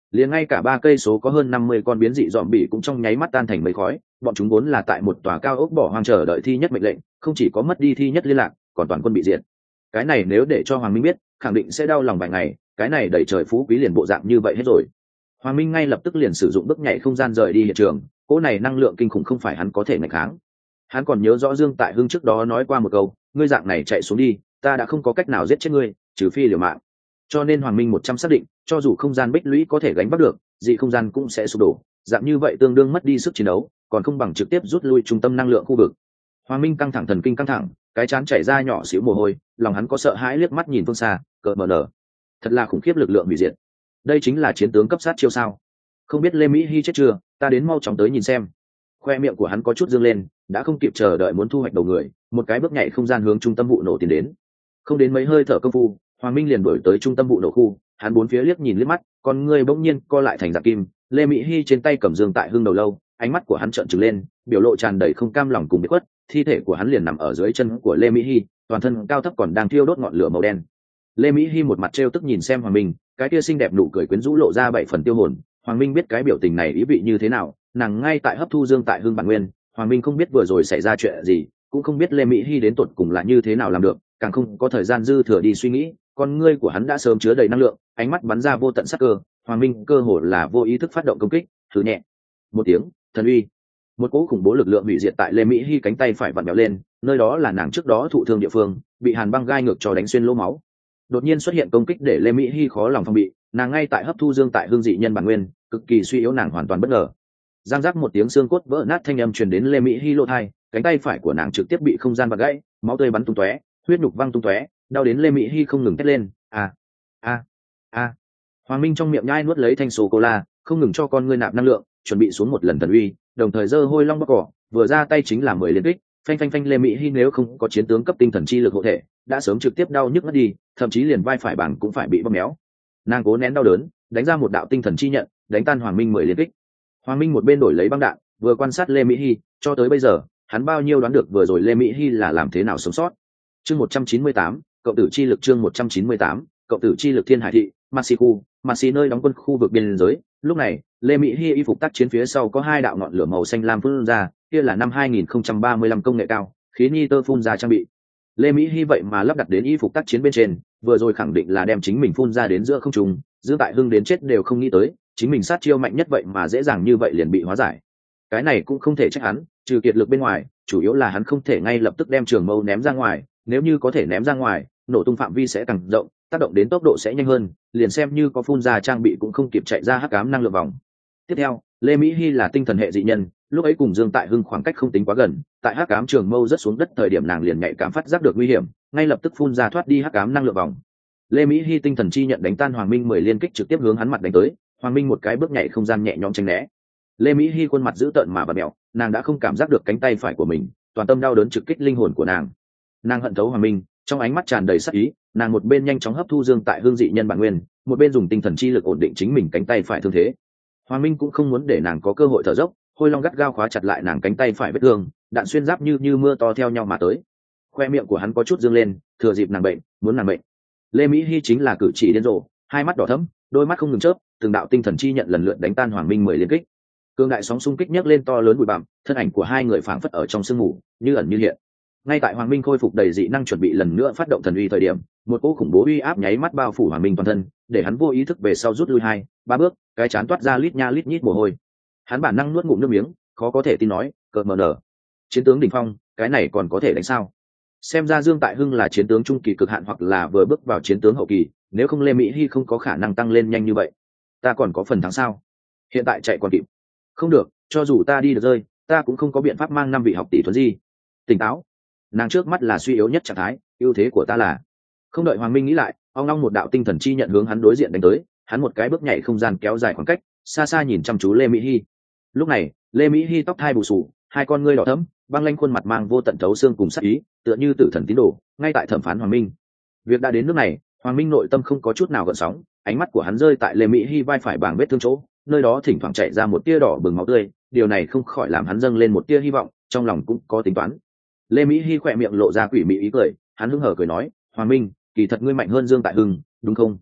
A: liền ngay cả ba cây số có hơn năm mươi con biến dị dòm bị cũng trong nháy mắt tan thành mấy khói. Bọn chúng vốn là tại một tòa cao ốc bỏ hoang chờ đợi thi nhất mệnh lệnh, không chỉ có mất đi thi nhất liên lạc, còn toàn quân bị diệt. Cái này nếu để cho Hoàng Minh biết, khẳng định sẽ đau lòng vài ngày. Cái này đẩy trời phú quý liền bộ dạng như vậy hết rồi. Hoàng Minh ngay lập tức liền sử dụng bước nhảy không gian rời đi hiện trường. Cỗ này năng lượng kinh khủng không phải hắn có thể ngăn kháng. Hắn còn nhớ rõ Dương Tại Hưng trước đó nói qua một câu, ngươi dạng này chạy xuống đi, ta đã không có cách nào giết chết ngươi, trừ phi liều mạng. Cho nên Hoàng Minh một trăm xác định, cho dù không gian bích lũy có thể gánh vác được, dị không gian cũng sẽ sụp đổ. Dạng như vậy tương đương mất đi sức chiến đấu, còn không bằng trực tiếp rút lui trung tâm năng lượng khu vực. Hoàng Minh căng thẳng thần kinh căng thẳng, cái chán chảy ra nhỏ xíu mồ hôi, lòng hắn có sợ hãi liếc mắt nhìn phương xa, cợt mờ nở. Thật là khủng khiếp lực lượng hủy diệt. Đây chính là chiến tướng cấp sát chiêu sao? Không biết Lê Mỹ Hi chết chưa, ta đến mau chóng tới nhìn xem. Khoe miệng của hắn có chút dương lên, đã không kịp chờ đợi muốn thu hoạch đầu người, một cái bước nhảy không gian hướng trung tâm vụ nổ tiến đến. Không đến mấy hơi thở công phu, Hoàng Minh liền đuổi tới trung tâm vụ nổ khu, hắn bốn phía liếc nhìn liếc mắt, con người bỗng nhiên co lại thành dạng kim. Lê Mỹ Hi trên tay cầm Dương Tại Hưng đầu lâu, ánh mắt của hắn trợn trừng lên, biểu lộ tràn đầy không cam lòng cùng biệt khuất. Thi thể của hắn liền nằm ở dưới chân của Lê Mỹ Hi, toàn thân cao thấp còn đang thiêu đốt ngọn lửa màu đen. Lê Mỹ Hi một mặt trêu tức nhìn xem Hoàng Minh, cái kia xinh đẹp nụ cười quyến rũ lộ ra bảy phần tiêu hồn. Hoàng Minh biết cái biểu tình này ý vị như thế nào, nàng ngay tại hấp thu Dương Tại Hưng bản nguyên. Hoàng Minh không biết vừa rồi xảy ra chuyện gì, cũng không biết Lê Mỹ Hi đến tột cùng là như thế nào làm được, càng không có thời gian dư thừa đi suy nghĩ. Con ngươi của hắn đã sớm chứa đầy năng lượng, ánh mắt bắn ra vô tận sắc cơ. Hoàng Minh cơ hồ là vô ý thức phát động công kích, thử nhẹ một tiếng, thần uy, một cỗ khủng bố lực lượng hủy diệt tại Lê Mỹ Hi cánh tay phải vặn vẹo lên, nơi đó là nàng trước đó thụ thương địa phương, bị hàn băng gai ngược cho đánh xuyên lỗ máu. Đột nhiên xuất hiện công kích để Lê Mỹ Hi khó lòng phòng bị, nàng ngay tại hấp thu Dương Tại Hưng dị nhân bản nguyên, cực kỳ suy yếu, nàng hoàn toàn bất ngờ. Giang giác một tiếng xương cốt vỡ nát thanh âm truyền đến Lê Mỹ Hi lỗ tai, cánh tay phải của nàng trực tiếp bị không gian bật gãy, máu tươi bắn tung tóe, huyết nhục văng tung tóe, đau đến Lê Mỹ Hi không ngừng thét lên, a a a. Hoàng Minh trong miệng nhai nuốt lấy thanh sô cô la, không ngừng cho con ngươi nạp năng lượng, chuẩn bị xuống một lần thần uy, đồng thời giơ hôi long bắc cỏ, vừa ra tay chính là mười liên kích. Phanh phanh phanh. Lê Mỹ Hi nếu không có chiến tướng cấp tinh thần chi lực hộ thể, đã sớm trực tiếp đau nhức mất đi, thậm chí liền vai phải bảng cũng phải bị bóp méo. Nàng cố nén đau đớn, đánh ra một đạo tinh thần chi nhận, đánh tan Hoàng Minh mười liên kích. Hoàng Minh một bên đổi lấy băng đạn, vừa quan sát Lê Mỹ Hi, cho tới bây giờ, hắn bao nhiêu đoán được vừa rồi Lê Mỹ Hi là làm thế nào sống sót. Chương một trăm chín mươi tám, cộng tử chi lực. Chương một trăm chín mươi tám, cộng tử chi lực. Thiên Hải thị, Masiku, Masi nơi đóng quân khu vực biên giới. Lúc này, Lê Mỹ Hi y phục tác chiến phía sau có hai đạo ngọn lửa màu xanh lam phun ra, kia là năm hai nghìn không trăm ba mươi lăm công nghệ cao, khí nitơ phun ra trang bị. Lê Mỹ Hi vậy mà lắp đặt đến y phục tác chiến bên trên, vừa rồi khẳng định là đem chính mình phun ra đến giữa không trung, Dương Tại Hưng đến chết đều không nghĩ tới, chính mình sát chiêu mạnh nhất vậy mà dễ dàng như vậy liền bị hóa giải. Cái này cũng không thể trách hắn, trừ kiệt lực bên ngoài, chủ yếu là hắn không thể ngay lập tức đem trường mâu ném ra ngoài, nếu như có thể ném ra ngoài, nổ tung phạm vi sẽ càng rộng, tác động đến tốc độ sẽ nhanh hơn, liền xem như có phun ra trang bị cũng không kịp chạy ra hắc ám năng lượng vòng. Tiếp theo, Lê Mỹ Hi là tinh thần hệ dị nhân, lúc ấy cùng Dương Tại Hưng khoảng cách không tính quá gần, tại hắc ám trường mâu rất xuống đất thời điểm nàng liền nhạy cảm phát giác được nguy hiểm, ngay lập tức phun ra thoát đi hắc ám năng lượng vòng. Lê Mỹ Hi tinh thần chi nhận đánh tan Hoàng Minh mười liên kích trực tiếp hướng hắn mặt đánh tới, Hoàng Minh một cái bước nhảy không gian nhẹ nhõm tránh né. Lê Mỹ Hi khuôn mặt dữ tợn mà bật mèo, nàng đã không cảm giác được cánh tay phải của mình, toàn tâm đau đớn trực kích linh hồn của nàng. Nàng hận thấu Hoàng Minh, trong ánh mắt tràn đầy sát ý, nàng một bên nhanh chóng hấp thu Dương Tại Hưng dị nhân bản nguyên, một bên dùng tinh thần chi lực ổn định chính mình cánh tay phải thương thế. Hoàng Minh cũng không muốn để nàng có cơ hội thở dốc, hôi long gắt gao khóa chặt lại nàng cánh tay phải vết thương, đạn xuyên giáp như như mưa to theo nhau mà tới. Khoe miệng của hắn có chút dương lên, thừa dịp nàng bệnh, muốn nàng bệnh. Lê Mỹ Hi chính là cử chỉ điên rồ, hai mắt đỏ thẫm, đôi mắt không ngừng chớp, từng đạo tinh thần chi nhận lần lượt đánh tan Hoàng Minh mười liên kích. Cương đại sóng xung kích nhấc lên to lớn bụi bặm, thân ảnh của hai người phảng phất ở trong sương mù, như ẩn như hiện. Ngay tại Hoàng Minh khôi phục đầy dị năng chuẩn bị lần nữa phát động thần uy thời điểm, một cỗ khủng bố uy áp nháy mắt bao phủ Hoàng Minh toàn thân, để hắn vô ý thức về sau rút lui hai, ba bước, cái chán toát ra lít nha lít nhít mồ hôi. Hắn bản năng nuốt ngụm nước miếng, khó có thể tin nói, cợt mờ nở. Chiến tướng đỉnh phong, cái này còn có thể đánh sao? Xem ra Dương Tại Hưng là chiến tướng trung kỳ cực hạn hoặc là vừa bước vào chiến tướng hậu kỳ, nếu không Lê Mỹ Hi không có khả năng tăng lên nhanh như vậy. Ta còn có phần thắng sao? Hiện tại chạy còn kịp. Không được, cho dù ta đi được rơi, ta cũng không có biện pháp mang năm vị học tỷ thuần di. Tỉnh táo. Nàng trước mắt là suy yếu nhất trạng thái, ưu thế của ta là. Không đợi Hoàng Minh nghĩ lại, ông long một đạo tinh thần chi nhận hướng hắn đối diện đánh tới, hắn một cái bước nhảy không gian kéo dài khoảng cách, xa xa nhìn chăm chú Lê Mỹ Hi. Lúc này, Lê Mỹ Hi tóc thai bù xù, hai con ngươi đỏ thẫm, băng lanh khuôn mặt mang vô tận thấu xương cùng sát ý, tựa như tử thần tín đồ, ngay tại thẩm phán Hoàng Minh. Việc đã đến nước này, Hoàng Minh nội tâm không có chút nào gợn sóng, ánh mắt của hắn rơi tại Lê Mỹ Hi vai phải bảng vết thương chỗ, nơi đó thỉnh thoảng chảy ra một tia đỏ bừng máu tươi, điều này không khỏi làm hắn dâng lên một tia hy vọng, trong lòng cũng có tính toán. Lê Mỹ Hi khỏe miệng lộ ra quỷ mị ý cười, hắn hứng hở cười nói, Hoàng Minh, kỳ thật ngươi mạnh hơn Dương Tại Hưng, đúng không?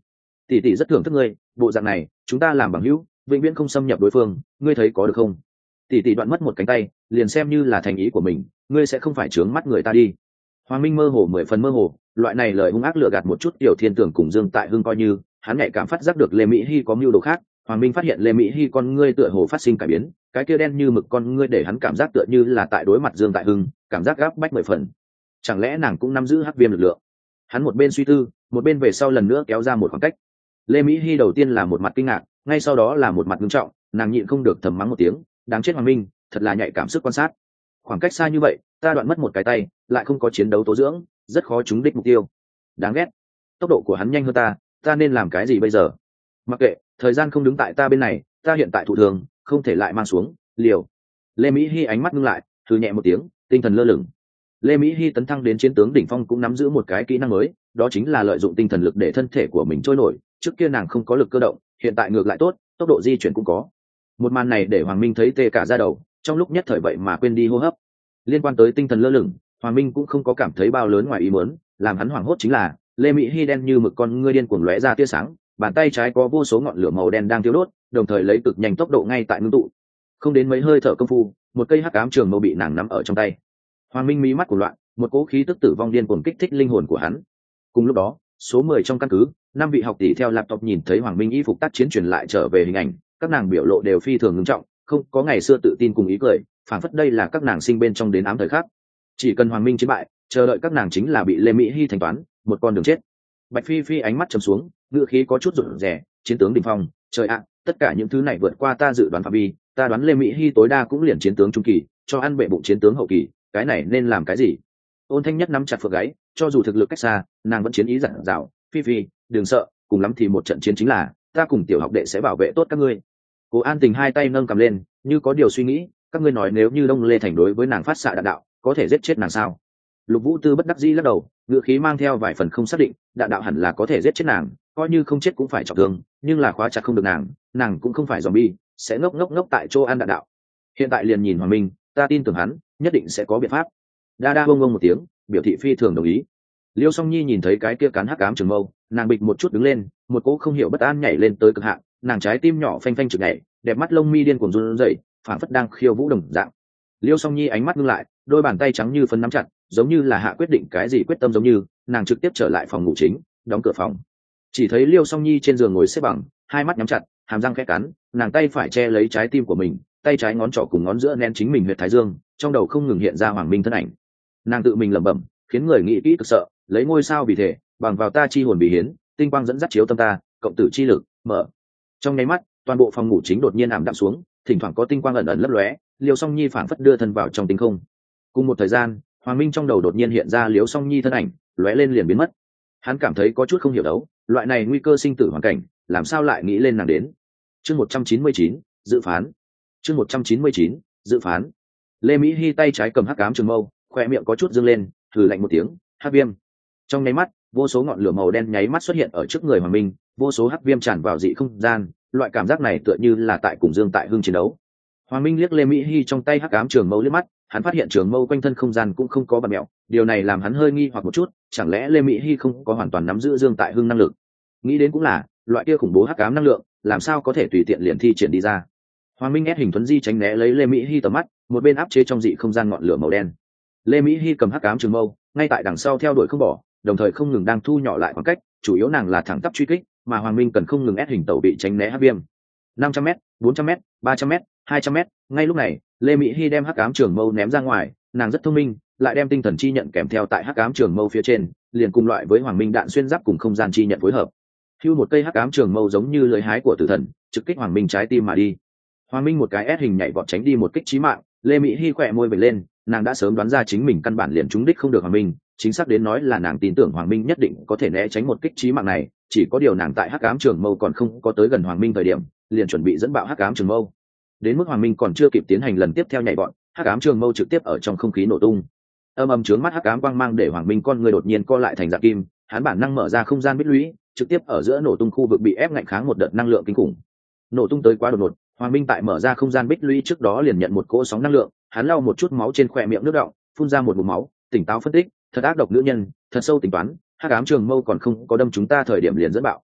A: tỷ tỷ rất thưởng thức ngươi, bộ dạng này chúng ta làm bằng hữu vĩnh viễn không xâm nhập đối phương, ngươi thấy có được không? Tỷ tỷ đoạn mất một cánh tay liền xem như là thành ý của mình, ngươi sẽ không phải trướng mắt người ta đi. Hoàng Minh mơ hồ mười phần mơ hồ, loại này lời hung ác lừa gạt một chút Tiểu Thiên Tưởng cùng Dương Tại Hưng coi như hắn nhạy cảm phát giác được Lê Mỹ Hi có mưu đồ khác. Hoàng Minh phát hiện Lê Mỹ Hi con ngươi tựa hồ phát sinh cải biến, cái kia đen như mực con ngươi để hắn cảm giác tựa như là tại đối mặt Dương Tại Hưng, cảm giác gáp bách mười phần. Chẳng lẽ nàng cũng nắm giữ hắc viêm lực lượng? Hắn một bên suy tư, một bên về sau lần nữa kéo ra một khoảng cách. Lê Mỹ Hi đầu tiên là một mặt kinh ngạc, ngay sau đó là một mặt nghiêm trọng, nàng nhịn không được thầm mắng một tiếng, đáng chết Hoàng Minh, thật là nhạy cảm sức quan sát. Khoảng cách xa như vậy, ta đoạn mất một cái tay, lại không có chiến đấu tố dưỡng, rất khó trúng đích mục tiêu. Đáng ghét. Tốc độ của hắn nhanh hơn ta, ta nên làm cái gì bây giờ? Mặc kệ, thời gian không đứng tại ta bên này, ta hiện tại thụ thường, không thể lại mang xuống, liều. Lê Mỹ Hi ánh mắt ngưng lại, thử nhẹ một tiếng, tinh thần lơ lửng. Lê Mỹ Hi tấn thăng đến chiến tướng đỉnh phong cũng nắm giữ một cái kỹ năng mới, đó chính là lợi dụng tinh thần lực để thân thể của mình trôi nổi. Trước kia nàng không có lực cơ động, hiện tại ngược lại tốt, tốc độ di chuyển cũng có. Một màn này để Hoàng Minh thấy tê cả da đầu, trong lúc nhất thời vậy mà quên đi hô hấp. Liên quan tới tinh thần lơ lửng, Hoàng Minh cũng không có cảm thấy bao lớn ngoài ý muốn, làm hắn hoảng hốt chính là Lê Mỹ Hi đen như mực con ngươi điên cuồng lóe ra tia sáng, bàn tay trái có vô số ngọn lửa màu đen đang thiêu đốt, đồng thời lấy cực nhanh tốc độ ngay tại ngưng tụ. Không đến mấy hơi thở công phu, một cây hắc ám trường mâu bị nàng nắm ở trong tay. Hoàng Minh mí mắt của loạn, một cỗ khí tức tử vong điên cuồng kích thích linh hồn của hắn. Cùng lúc đó, số mười trong căn cứ, năm vị học tỷ theo laptop nhìn thấy Hoàng Minh y phục tác chiến truyền lại trở về hình ảnh, các nàng biểu lộ đều phi thường nghiêm trọng, không có ngày xưa tự tin cùng ý cười, phảng phất đây là các nàng sinh bên trong đến ám thời khắc. Chỉ cần Hoàng Minh chiến bại, chờ đợi các nàng chính là bị Lê Mỹ Hi thanh toán, một con đường chết. Bạch Phi Phi ánh mắt trầm xuống, ngữ khí có chút rụt rè, chiến tướng đỉnh phong, trời ạ, tất cả những thứ này vượt qua ta dự đoán phạm vi, ta đoán Lê Mỹ Hi tối đa cũng liền chiến tướng trung kỳ, cho ăn bệ bụng chiến tướng hậu kỳ, cái này nên làm cái gì? Ôn Thanh Nhất nắm chặt phượng gáy, cho dù thực lực cách xa, nàng vẫn chiến ý dặn dào, Phi Phi, đừng sợ, cùng lắm thì một trận chiến chính là, ta cùng tiểu học đệ sẽ bảo vệ tốt các ngươi. Cố An Tình hai tay nâng cầm lên, như có điều suy nghĩ, các ngươi nói nếu như Đông Lê Thành đối với nàng phát xạ đạn đạo, có thể giết chết nàng sao? Lục Vũ Tư bất đắc dĩ lắc đầu, ngựa khí mang theo vài phần không xác định, đạn đạo hẳn là có thể giết chết nàng, coi như không chết cũng phải trọng thương, nhưng là khóa chặt không được nàng, nàng cũng không phải zombie, sẽ ngốc ngốc ngốc tại chỗ ăn đạn đạo. Hiện tại liền nhìn Hoàng Minh, ta tin tưởng hắn, nhất định sẽ có biện pháp. Đa đa bông bông một tiếng, biểu thị phi thường đồng ý. Liêu Song Nhi nhìn thấy cái kia cán hắc ám trường mâu, nàng bịch một chút đứng lên, một cỗ không hiểu bất an nhảy lên tới cực hạn, nàng trái tim nhỏ phanh phanh chực nhảy, đẹp mắt lông mi điên cuồng run rẩy, phảng phất đang khiêu vũ đồng dạng. Liêu Song Nhi ánh mắt ngưng lại, đôi bàn tay trắng như phấn nắm chặt, giống như là hạ quyết định cái gì quyết tâm giống như, nàng trực tiếp trở lại phòng ngủ chính, đóng cửa phòng. Chỉ thấy Liêu Song Nhi trên giường ngồi xếp bằng, hai mắt nhắm chặt, hàm răng khẽ cắn, nàng tay phải che lấy trái tim của mình, tay trái ngón trỏ cùng ngón giữa nén chính mình huyệt thái dương, trong đầu không ngừng hiện ra Hoàng Minh thân ảnh. Nàng tự mình lẩm bẩm, khiến người nghĩ kỹ cực sợ, lấy ngôi sao vì thể, bằng vào ta chi hồn bị hiến, tinh quang dẫn dắt chiếu tâm ta, cộng tử chi lực, mở. Trong nháy mắt, toàn bộ phòng ngủ chính đột nhiên ảm đạm xuống, thỉnh thoảng có tinh quang ẩn ẩn lấp lóe, Liêu Song Nhi phảng phất đưa thân vào trong tinh không. Cùng một thời gian, Hoàng Minh trong đầu đột nhiên hiện ra Liêu Song Nhi thân ảnh, lóe lên liền biến mất. Hắn cảm thấy có chút không hiểu đấu, loại này nguy cơ sinh tử hoàn cảnh, làm sao lại nghĩ lên nàng đến. Chương một trăm chín mươi chín, dự phán. Chương một trăm chín mươi chín, dự phán. Lê Mỹ Hi tay trái cầm hắc ám trường mâu, khoe miệng có chút dương lên, thử lạnh một tiếng, hắc viêm. Trong nháy mắt, vô số ngọn lửa màu đen nháy mắt xuất hiện ở trước người Hoàng Minh, vô số hắc viêm tràn vào dị không gian, loại cảm giác này tựa như là tại cùng Dương Tại Hưng chiến đấu. Hoàng Minh liếc Lê Mỹ Hi trong tay hắc ám trường mâu liếc mắt, hắn phát hiện trường mâu quanh thân không gian cũng không có bạt mèo, điều này làm hắn hơi nghi hoặc một chút, chẳng lẽ Lê Mỹ Hi không có hoàn toàn nắm giữ Dương Tại Hưng năng lực? Nghĩ đến cũng là, loại kia khủng bố hắc ám năng lượng, làm sao có thể tùy tiện liền thi triển đi ra? Hoàng Minh ép hình thuấn di tránh né lấy Lê Mỹ Hi tầm mắt, một bên áp chế trong dị không gian ngọn lửa màu đen. Lê Mỹ Hi cầm hắc ám trường mâu, ngay tại đằng sau theo đuổi không bỏ, đồng thời không ngừng đang thu nhỏ lại khoảng cách, chủ yếu nàng là thẳng tắp truy kích, mà Hoàng Minh cần không ngừng ép hình tẩu bị tránh né hắc viêm. năm trăm mét, bốn trăm mét, ba trăm mét, hai trăm mét, ngay lúc này, Lê Mỹ Hi đem hắc ám trường mâu ném ra ngoài, nàng rất thông minh, lại đem tinh thần chi nhận kèm theo tại hắc ám trường mâu phía trên, liền cùng loại với Hoàng Minh đạn xuyên giáp cùng không gian chi nhận phối hợp. Hưu một cây hắc ám trường mâu giống như lưỡi hái của tử thần, trực kích Hoàng Minh trái tim mà đi. Hoàng Minh một cái ép hình nhảy vọt tránh đi một kích chí mạng, Lê Mỹ Hi khỏe môi vểnh lên, nàng đã sớm đoán ra chính mình căn bản liền trúng đích không được Hoàng Minh, chính xác đến nói là nàng tin tưởng Hoàng Minh nhất định có thể né tránh một kích chí mạng này, chỉ có điều nàng tại hắc ám trường mâu còn không có tới gần Hoàng Minh thời điểm, liền chuẩn bị dẫn bạo hắc ám trường mâu. Đến mức Hoàng Minh còn chưa kịp tiến hành lần tiếp theo nhảy vọt, hắc ám trường mâu trực tiếp ở trong không khí nổ tung. Âm ầm chướng mắt hắc ám quang mang để Hoàng Minh con người đột nhiên co lại thành dạng kim, hắn bản năng mở ra không gian bích lũy, trực tiếp ở giữa nổ tung khu vực bị ép ngạnh kháng một đợt năng lượng kinh khủng. Nổ tung tới quá đột ngột, Hoàng Minh tại mở ra không gian bích lũy trước đó liền nhận một cỗ sóng năng lượng, hắn lau một chút máu trên khóe miệng nước đọng, phun ra một ngụm máu, tỉnh táo phân tích, thật ác độc nữ nhân, thật sâu tính toán, hắc ám trường mâu còn không có đâm chúng ta thời điểm liền dẫn bạo,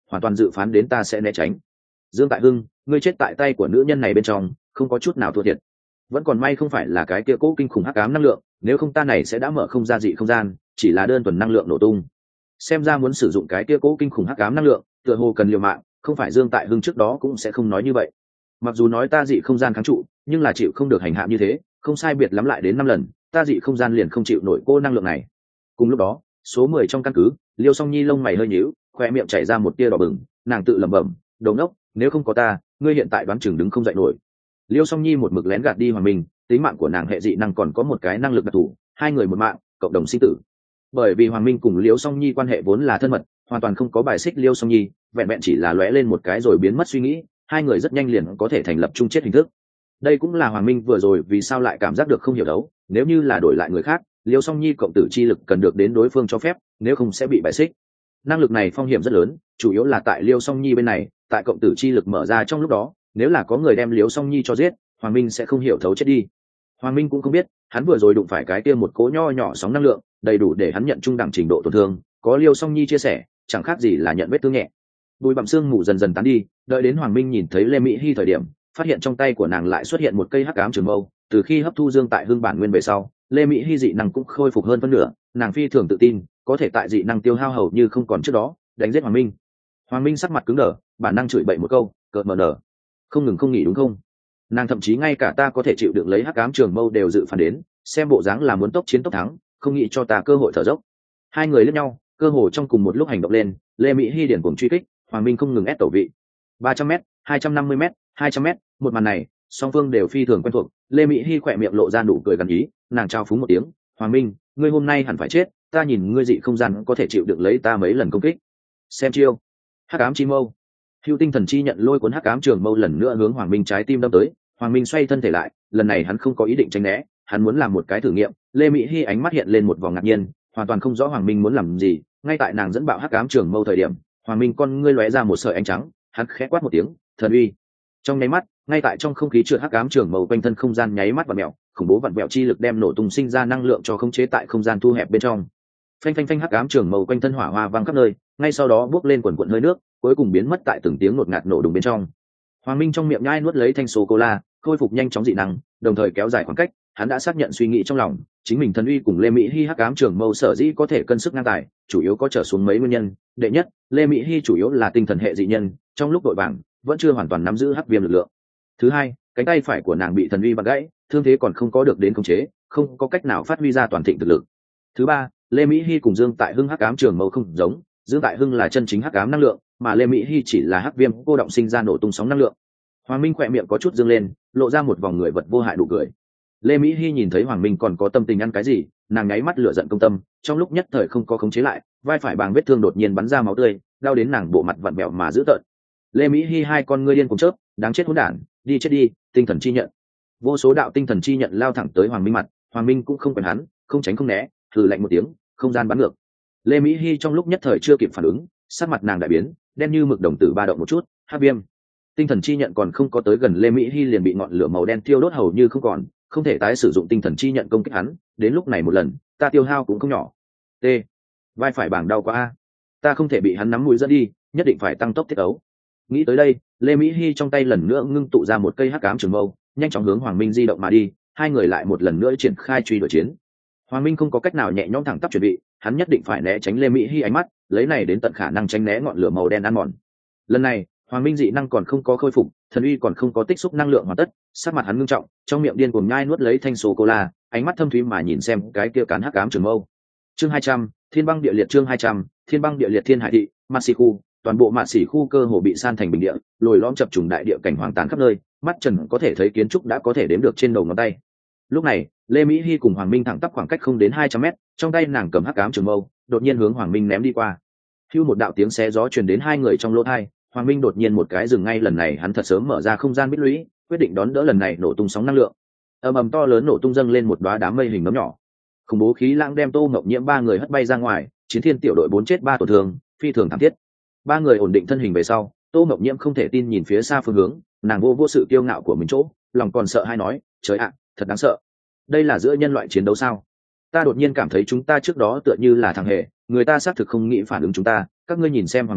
A: hoàn toàn dự phán đến ta sẽ né tránh. Dương Tại Hưng, ngươi chết tại tay của nữ nhân này bên trong, không có chút nào thua thiệt. Vẫn còn may không phải là cái kia cố kinh khủng hắc ám năng lượng, nếu không ta này sẽ đã mở không ra dị không gian, chỉ là đơn thuần năng lượng nổ tung. Xem ra muốn sử dụng cái kia cố kinh khủng hắc ám năng lượng, tựa hồ cần liều mạng, không phải Dương Tại Hưng trước đó cũng sẽ không nói như vậy. Mặc dù nói ta dị không gian kháng trụ, nhưng là chịu không được hành hạ như thế, không sai biệt lắm lại đến năm lần, ta dị không gian liền không chịu nổi cô năng lượng này. Cùng lúc đó, số mười trong căn cứ, Liêu Song Nhi lông mày hơi nhíu, khoe miệng chảy ra một tia đỏ bừng, nàng tự lẩm bẩm, đồ ngốc, nếu không có ta, ngươi hiện tại đoán chừng đứng không dậy nổi. Liêu Song Nhi một mực lén gạt đi Hoàng Minh, tính mạng của nàng hệ dị năng còn có một cái năng lực đặc thù, hai người một mạng, cộng đồng sinh tử. Bởi vì Hoàng Minh cùng Liêu Song Nhi quan hệ vốn là thân mật, hoàn toàn không có bài xích Liêu Song Nhi, vẹn vẹn chỉ là lóe lên một cái rồi biến mất suy nghĩ, hai người rất nhanh liền có thể thành lập chung chết hình thức. Đây cũng là Hoàng Minh vừa rồi vì sao lại cảm giác được không hiểu đấu, nếu như là đổi lại người khác, Liêu Song Nhi cộng tử chi lực cần được đến đối phương cho phép, nếu không sẽ bị bài xích. Năng lực này phong hiểm rất lớn, chủ yếu là tại Liêu Song Nhi bên này, tại cộng tử chi lực mở ra trong lúc đó, nếu là có người đem Liêu Song Nhi cho giết, Hoàng Minh sẽ không hiểu thấu chết đi. Hoàng Minh cũng không biết, hắn vừa rồi đụng phải cái kia một cỗ nho nhỏ sóng năng lượng, đầy đủ để hắn nhận trung đẳng trình độ tổn thương, có Liêu Song Nhi chia sẻ, chẳng khác gì là nhận vết thương nhẹ. Bùi bặm xương mù dần dần tán đi, đợi đến Hoàng Minh nhìn thấy Lê Mỹ Hi thời điểm, phát hiện trong tay của nàng lại xuất hiện một cây hắc ám trường mâu, từ khi hấp thu Dương Tại Hưng bản nguyên về sau, Lê Mỹ Hi dị năng cũng khôi phục hơn phân nửa, nàng phi thường tự tin, có thể tại dị năng tiêu hao hầu như không còn trước đó, đánh giết Hoàng Minh. Hoàng Minh sắc mặt cứng đờ, bản năng chửi bậy một câu, cợt mờ nở, không ngừng không nghỉ đúng không? Nàng thậm chí ngay cả ta có thể chịu đựng lấy hắc ám trường mâu đều dự phán đến, xem bộ dáng là muốn tốc chiến tốc thắng, không nghĩ cho ta cơ hội thở dốc. Hai người liếc nhau, cơ hồ trong cùng một lúc hành động lên, Lê Mỹ Hi điển cuồng truy kích, Hoàng Minh không ngừng ép tẩu vị. ba trăm mét, hai trăm năm mươi mét, hai trăm mét, một màn này, song phương đều phi thường quen thuộc. Lê Mỹ Hi khỏe miệng lộ ra nụ cười gần ý, nàng trao phúng một tiếng, Hoàng Minh, ngươi hôm nay hẳn phải chết, ta nhìn ngươi dị không gian có thể chịu đựng lấy ta mấy lần công kích. Xem chiêu. Hắc ám chi mâu. Hưu tinh thần chi nhận lôi cuốn hắc ám trường mâu lần nữa hướng Hoàng Minh trái tim đâm tới. Hoàng Minh xoay thân thể lại, lần này hắn không có ý định tránh né, hắn muốn làm một cái thử nghiệm. Lê Mỹ Hi ánh mắt hiện lên một vòng ngạc nhiên, hoàn toàn không rõ Hoàng Minh muốn làm gì. Ngay tại nàng dẫn bạo hắc ám trường mâu thời điểm, Hoàng Minh con ngươi lóe ra một sợi ánh trắng, hắn khẽ quát một tiếng, thần uy. Trong nháy mắt, ngay tại trong không khí trượt hắc ám trường mâu quanh thân không gian nháy mắt vặn mèo, khủng bố vặn mèo chi lực đem nổ tung sinh ra năng lượng cho khống chế tại không gian thu hẹp bên trong. Phanh phanh phanh hắc ám trường mâu quanh thân hỏa hoa vang khắp nơi, ngay sau đó bốc lên quần quần hơi nước, cuối cùng biến mất tại từng tiếng ngột ngạt nổ đùng bên trong. Hoàng Minh trong miệng nhai nuốt lấy thanh sô cô la, khôi phục nhanh chóng dị năng, đồng thời kéo dài khoảng cách, hắn đã xác nhận suy nghĩ trong lòng, chính mình thần uy cùng Lê Mỹ Hi hắc ám trường mâu sở dĩ có thể cân sức ngang tài, chủ yếu có trở xuống mấy nguyên nhân. Đệ nhất, Lê Mỹ Hi chủ yếu là tinh thần hệ dị nhân, trong lúc đội bảng vẫn chưa hoàn toàn nắm giữ hắc viêm lực lượng. Thứ hai, cánh tay phải của nàng bị thần uy bắn gãy, thương thế còn không có được đến khống chế, không có cách nào phát huy ra toàn thịnh thực lực. Thứ ba, Lê Mỹ Hi cùng Dương Tại Hưng hắc ám trường mâu không giống, Dương Tại Hưng là chân chính hắc ám năng lượng, mà Lê Mỹ Hi chỉ là hắc viêm cô động sinh ra nổ tung sóng năng lượng. Hoàng Minh khỏe miệng có chút dương lên, lộ ra một vòng người vật vô hại nụ cười. Lê Mỹ Hi nhìn thấy Hoàng Minh còn có tâm tình ăn cái gì, nàng nháy mắt lửa giận công tâm, trong lúc nhất thời không có khống chế lại, vai phải bàng vết thương đột nhiên bắn ra máu tươi, đau đến nàng bộ mặt vặn bẹo mà dữ tợn. Lê Mỹ Hi hai con ngươi điên cùng chớp, đáng chết hỗn đản, đi chết đi, tinh thần chi nhận. Vô số đạo tinh thần chi nhận lao thẳng tới Hoàng Minh mặt, Hoàng Minh cũng không quản hắn, không tránh không né, thử lạnh một tiếng, không gian bắn ngược. Lê Mỹ Hi trong lúc nhất thời chưa kịp phản ứng, sắc mặt nàng đại biến, đen như mực đồng tử ba động một chút, hắc viêm. Tinh thần chi nhận còn không có tới gần Lê Mỹ Hi liền bị ngọn lửa màu đen thiêu đốt hầu như không còn, không thể tái sử dụng tinh thần chi nhận công kích hắn, đến lúc này một lần, ta tiêu hao cũng không nhỏ. T. Vai phải bảng đau quá a. Ta không thể bị hắn nắm mũi dẫn đi, nhất định phải tăng tốc tiết ấu. Nghĩ tới đây, Lê Mỹ Hi trong tay lần nữa ngưng tụ ra một cây hắc ám trường mâu, nhanh chóng hướng Hoàng Minh di động mà đi, hai người lại một lần nữa triển khai truy đuổi chiến. Hoàng Minh không có cách nào nhẹ nhõm thẳng tắp chuẩn bị, hắn nhất định phải né tránh Lê Mỹ Hi ánh mắt, lấy này đến tận khả năng tránh né ngọn lửa màu đen ăn mòn. Lần này, Hoàng Minh dị năng còn không có khôi phục, thần uy còn không có tích xúc năng lượng hoàn tất, sắc mặt hắn ngưng trọng, trong miệng điên cuồng nhai nuốt lấy thanh sô cô la, ánh mắt thâm thúy mà nhìn xem cái kia cán hắc ám trường mâu. Chương hai trăm, Thiên băng địa liệt chương hai trăm, Thiên băng địa liệt Thiên Hải thị, Mạt Sĩ khu, toàn bộ Mạt Sĩ khu cơ hồ bị san thành bình địa, lồi lõm chập trùng đại địa cảnh hoàng tàn khắp nơi, mắt trần có thể thấy kiến trúc đã có thể đếm được trên đầu ngón tay. Lúc này, Lê Mỹ Hi cùng Hoàng Minh thẳng tắp khoảng cách không đến hai trăm mét, trong tay nàng cầm hắc ám trường mâu, đột nhiên hướng Hoàng Minh ném đi qua. Hưu một đạo tiếng xé gió truyền đến hai người trong lỗ tai, Hoàng Minh đột nhiên một cái dừng ngay, lần này hắn thật sớm mở ra không gian bích lũy, quyết định đón đỡ lần này nổ tung sóng năng lượng. Ầm ầm to lớn nổ tung dâng lên một đóa đám mây hình nấm nhỏ. Khủng bố khí lãng đem Tô Ngọc Nhiễm ba người hất bay ra ngoài, Chiến Thiên tiểu đội bốn chết ba tổn thương, phi thường thảm thiết. Ba người ổn định thân hình về sau, Tô Ngọc Nhiễm không thể tin nhìn phía xa phương hướng, nàng vô vô sự kiêu ngạo của mình chỗ, lòng còn sợ hai nói, trời ạ, thật đáng sợ. Đây là giữa nhân loại chiến đấu sao? Ta đột nhiên cảm thấy chúng ta trước đó tựa như là thằng hề, người ta xác thực không nghĩ phản ứng chúng ta, các ngươi nhìn xem Hoàng Minh,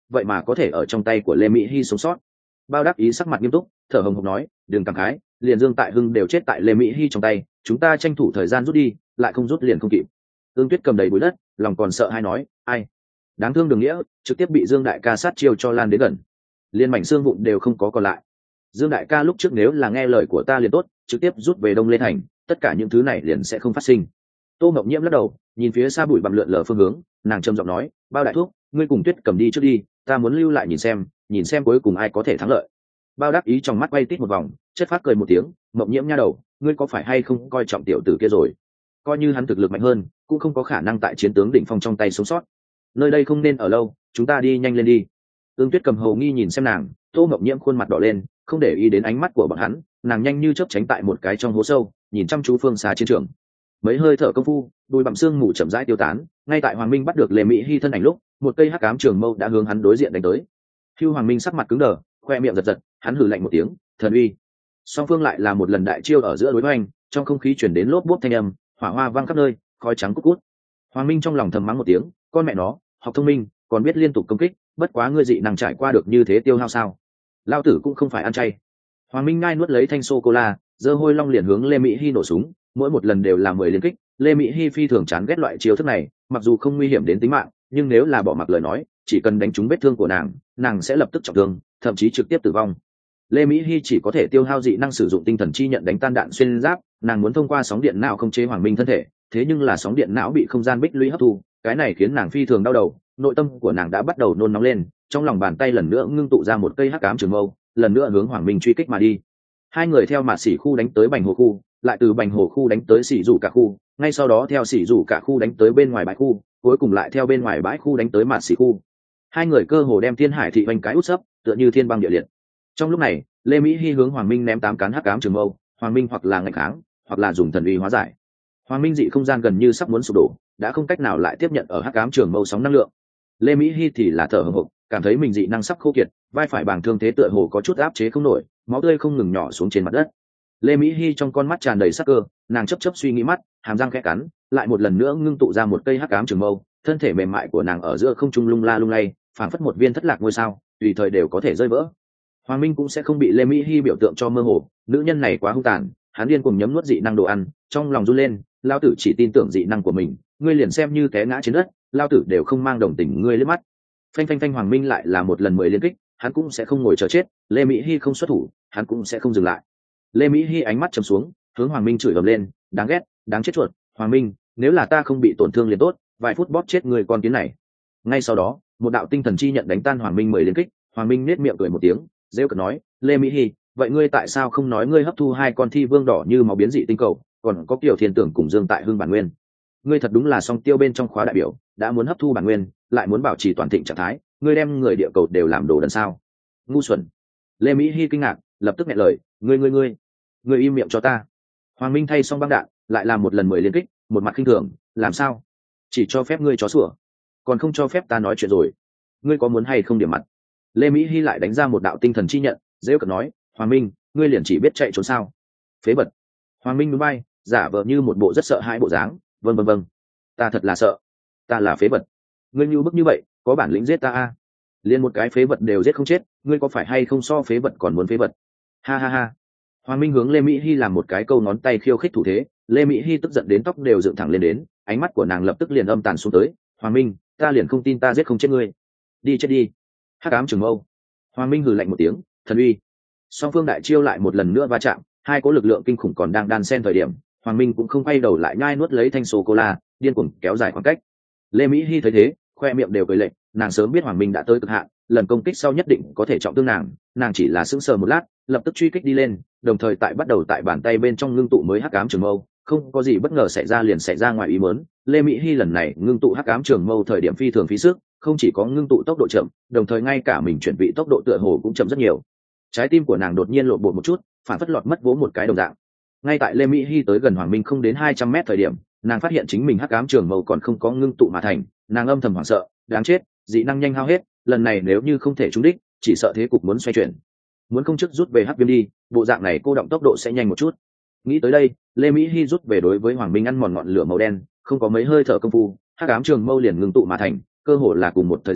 A: vậy mà có thể ở trong tay của Lê Mỹ Hi sống sót. Bao Đắc Ý sắc mặt nghiêm túc, thở hồng hộc nói, đừng cảm khái, liền Dương Tại Hưng đều chết tại Lê Mỹ Hi trong tay, chúng ta tranh thủ thời gian rút đi, lại không rút liền không kịp. Ương Tuyết cầm đầy bụi đất, lòng còn sợ hay nói, ai, đáng thương Đường Nghĩa, trực tiếp bị Dương đại ca sát chiêu cho lan đến gần, liên mảnh xương vụn đều không có còn lại. Dương đại ca lúc trước nếu là nghe lời của ta liền tốt, trực tiếp rút về Đông Lê thành, tất cả những thứ này liền sẽ không phát sinh. Tô Ngọc Nhiễm lắc đầu, nhìn phía xa bụi bặm lượn lờ phương hướng, nàng trầm giọng nói, Bao đại thúc, ngươi cùng Tuyết cầm đi trước đi, ta muốn lưu lại nhìn xem, nhìn xem cuối cùng ai có thể thắng lợi. Bao Đắc Ý trong mắt quay tít một vòng, chất phát cười một tiếng, Ngọc Nhiễm nha đầu, ngươi có phải hay không coi trọng tiểu tử kia rồi? Coi như hắn thực lực mạnh hơn, cũng không có khả năng tại chiến tướng đỉnh phong trong tay sống sót. Nơi đây không nên ở lâu, chúng ta đi nhanh lên đi. Ương Tuyết cầm hầu nghi nhìn xem nàng, Tô Ngọc Nhiễm khuôn mặt đỏ lên, không để ý đến ánh mắt của bọn hắn, nàng nhanh như chớp tránh tại một cái trong hố sâu, nhìn chăm chú phương xa chiến trường. Mấy hơi thở công phu, đùi bặm xương mù chậm rãi tiêu tán, ngay tại Hoàng Minh bắt được Lê Mỹ Hi thân ảnh lúc, một cây hắc ám trường mâu đã hướng hắn đối diện đánh tới. Hưu Hoàng Minh sắc mặt cứng đờ, khoe miệng giật giật, hắn hừ lạnh một tiếng, thần uy. Song phương lại là một lần đại chiêu ở giữa đối hoành, trong không khí truyền đến lốp bốp thanh âm, hỏa hoa vang khắp nơi, khói trắng cút cút. Hoàng Minh trong lòng thầm mắng một tiếng, con mẹ nó, học thông minh, còn biết liên tục công kích, bất quá ngươi dị năng trải qua được như thế tiêu hao sao? Lao tử cũng không phải ăn chay. Hoàng Minh ngai nuốt lấy thanh sô cô la, giơ hôi long liền hướng Lê Mỹ Hi nổ súng, mỗi một lần đều là mười liên kích. Lê Mỹ Hi phi thường chán ghét loại chiêu thức này, mặc dù không nguy hiểm đến tính mạng, nhưng nếu là bỏ mặc lời nói, chỉ cần đánh trúng vết thương của nàng, nàng sẽ lập tức trọng thương, thậm chí trực tiếp tử vong. Lê Mỹ Hi chỉ có thể tiêu hao dị năng sử dụng tinh thần chi nhận đánh tan đạn xuyên giáp, nàng muốn thông qua sóng điện não không chế Hoàng Minh thân thể, thế nhưng là sóng điện não bị không gian bích lũy hấp thu, cái này khiến nàng phi thường đau đầu, nội tâm của nàng đã bắt đầu nôn nóng lên, trong lòng bàn tay lần nữa ngưng tụ ra một cây hắc ám trường mâu, lần nữa hướng Hoàng Minh truy kích mà đi. Hai người theo mạt xỉ khu đánh tới Bành Hồ khu, lại từ Bành Hồ khu đánh tới xỉ rủ cả khu, ngay sau đó theo xỉ rủ cả khu đánh tới bên ngoài bãi khu, cuối cùng lại theo bên ngoài bãi khu đánh tới mạt xỉ khu. Hai người cơ hồ đem Thiên Hải thị oanh cái út sấp, tựa như thiên băng địa liệt. Trong lúc này, Lê Mỹ Hi hướng Hoàng Minh ném tám cán hắc ám trường mâu, Hoàng Minh hoặc là nghịch kháng, hoặc là dùng thần uy hóa giải. Hoàng Minh dị không gian gần như sắp muốn sụp đổ, đã không cách nào lại tiếp nhận ở hắc ám trường mâu sóng năng lượng. Lê Mỹ Hi thì là thở hổn hộc, cảm thấy mình dị năng sắp khô kiệt, vai phải bàng thương thế tựa hồ có chút áp chế không nổi, máu tươi không ngừng nhỏ xuống trên mặt đất. Lê Mỹ Hi trong con mắt tràn đầy sắc cơ, nàng chớp chớp suy nghĩ mắt, hàm răng khẽ cắn, lại một lần nữa ngưng tụ ra một cây hắc ám trường mâu, thân thể mềm mại của nàng ở giữa không trung lung la lung lay, phảng phất một viên thất lạc ngôi sao, tùy thời đều có thể rơi vỡ. Hoàng Minh cũng sẽ không bị Lê Mỹ Hi biểu tượng cho mơ hồ, nữ nhân này quá hung tàn, hắn điên cuồng nhấm nuốt dị năng đồ ăn, trong lòng run lên, lao tử chỉ tin tưởng dị năng của mình, ngươi liền xem như té ngã trên đất, lao tử đều không mang đồng tình ngươi liếc mắt. Phanh phanh phanh, Hoàng Minh lại là một lần mười liên kích, hắn cũng sẽ không ngồi chờ chết, Lê Mỹ Hi không xuất thủ, hắn cũng sẽ không dừng lại. Lê Mỹ Hi ánh mắt trầm xuống, hướng Hoàng Minh chửi ầm lên, đáng ghét, đáng chết chuột, Hoàng Minh, nếu là ta không bị tổn thương liền tốt, vài phút bóp chết người con kiến này. Ngay sau đó, một đạo tinh thần chi nhận đánh tan Hoàng Minh mười liên kích, Hoàng Minh nét miệng cười một tiếng, rêu cợt nói, Lê Mỹ Hi, vậy ngươi tại sao không nói ngươi hấp thu hai con thi vương đỏ như máu biến dị tinh cầu, còn có Kiều Thiên Tưởng cùng Dương Tại Hưng bản nguyên? Ngươi thật đúng là song tiêu bên trong khóa đại biểu, đã muốn hấp thu bản nguyên, lại muốn bảo trì toàn thịnh trạng thái, ngươi đem người địa cầu đều làm đồ đần sao? Ngu xuẩn. Lê Mỹ Hi kinh ngạc, lập tức nghẹn lời, ngươi ngươi ngươi, ngươi im miệng cho ta. Hoàng Minh thay xong băng đạn, lại làm một lần mười liên kích, một mặt khinh thường, làm sao? Chỉ cho phép ngươi chó sủa, còn không cho phép ta nói chuyện rồi. Ngươi có muốn hay không điểm mặt? Lê Mỹ Hi lại đánh ra một đạo tinh thần chi nhận, dễ cợt nói, Hoàng Minh, ngươi liền chỉ biết chạy trốn sao? Phế vật. Hoàng Minh núi bay, giả vờ như một bộ rất sợ hãi bộ dáng, vâng vâng vâng, ta thật là sợ, ta là phế vật. Ngươi như bức như vậy, có bản lĩnh giết ta a? Liên một cái phế vật đều giết không chết, ngươi có phải hay không so phế vật còn muốn phế vật? Ha ha ha. Hoàng Minh hướng Lê Mỹ Hi làm một cái câu ngón tay khiêu khích thủ thế, Lê Mỹ Hi tức giận đến tóc đều dựng thẳng lên đến, ánh mắt của nàng lập tức liền âm tàn xuống tới, Hoàng Minh, ta liền không tin ta giết không chết ngươi. Đi chết đi. Hắc ám trường mâu. Hoàng Minh hừ lạnh một tiếng, thần uy. Song phương đại chiêu lại một lần nữa va chạm, hai cỗ lực lượng kinh khủng còn đang đan xen thời điểm, Hoàng Minh cũng không quay đầu lại nhai nuốt lấy thanh sô cô la, điên cuồng kéo dài khoảng cách. Lê Mỹ Hi thấy thế, khoe miệng đều cười lệnh, nàng sớm biết Hoàng Minh đã tới cực hạn, lần công kích sau nhất định có thể trọng thương nàng, nàng chỉ là sững sờ một lát, lập tức truy kích đi lên, đồng thời tại bắt đầu tại bàn tay bên trong ngưng tụ mới hắc ám trường mâu, không có gì bất ngờ xảy ra liền xảy ra ngoài ý muốn. Lê Mỹ Hi lần này ngưng tụ hắc ám trường mâu thời điểm phi thường phí sức, không chỉ có ngưng tụ tốc độ chậm, đồng thời ngay cả mình chuyển vị tốc độ tựa hồ cũng chậm rất nhiều. Trái tim của nàng đột nhiên lộn bột một chút, phản phất lọt mất vỗ một cái đồng dạng. Ngay tại Lê Mỹ Hi tới gần Hoàng Minh không đến hai trăm mét thời điểm, nàng phát hiện chính mình hắc ám trường mâu còn không có ngưng tụ mà thành, nàng âm thầm hoảng sợ, đáng chết, dị năng nhanh hao hết, lần này nếu như không thể trúng đích, chỉ sợ thế cục muốn xoay chuyển. Muốn không trước rút về hắc viêm đi, bộ dạng này cô động tốc độ sẽ nhanh một chút. Nghĩ tới đây, Lê Mỹ Hi rút về đối với Hoàng Minh ăn mòn ngọn lửa màu đen, không có mấy hơi thở công phu, hắc ám trường mâu liền ngưng tụ mà thành, cơ hồ là cùng một thời gian,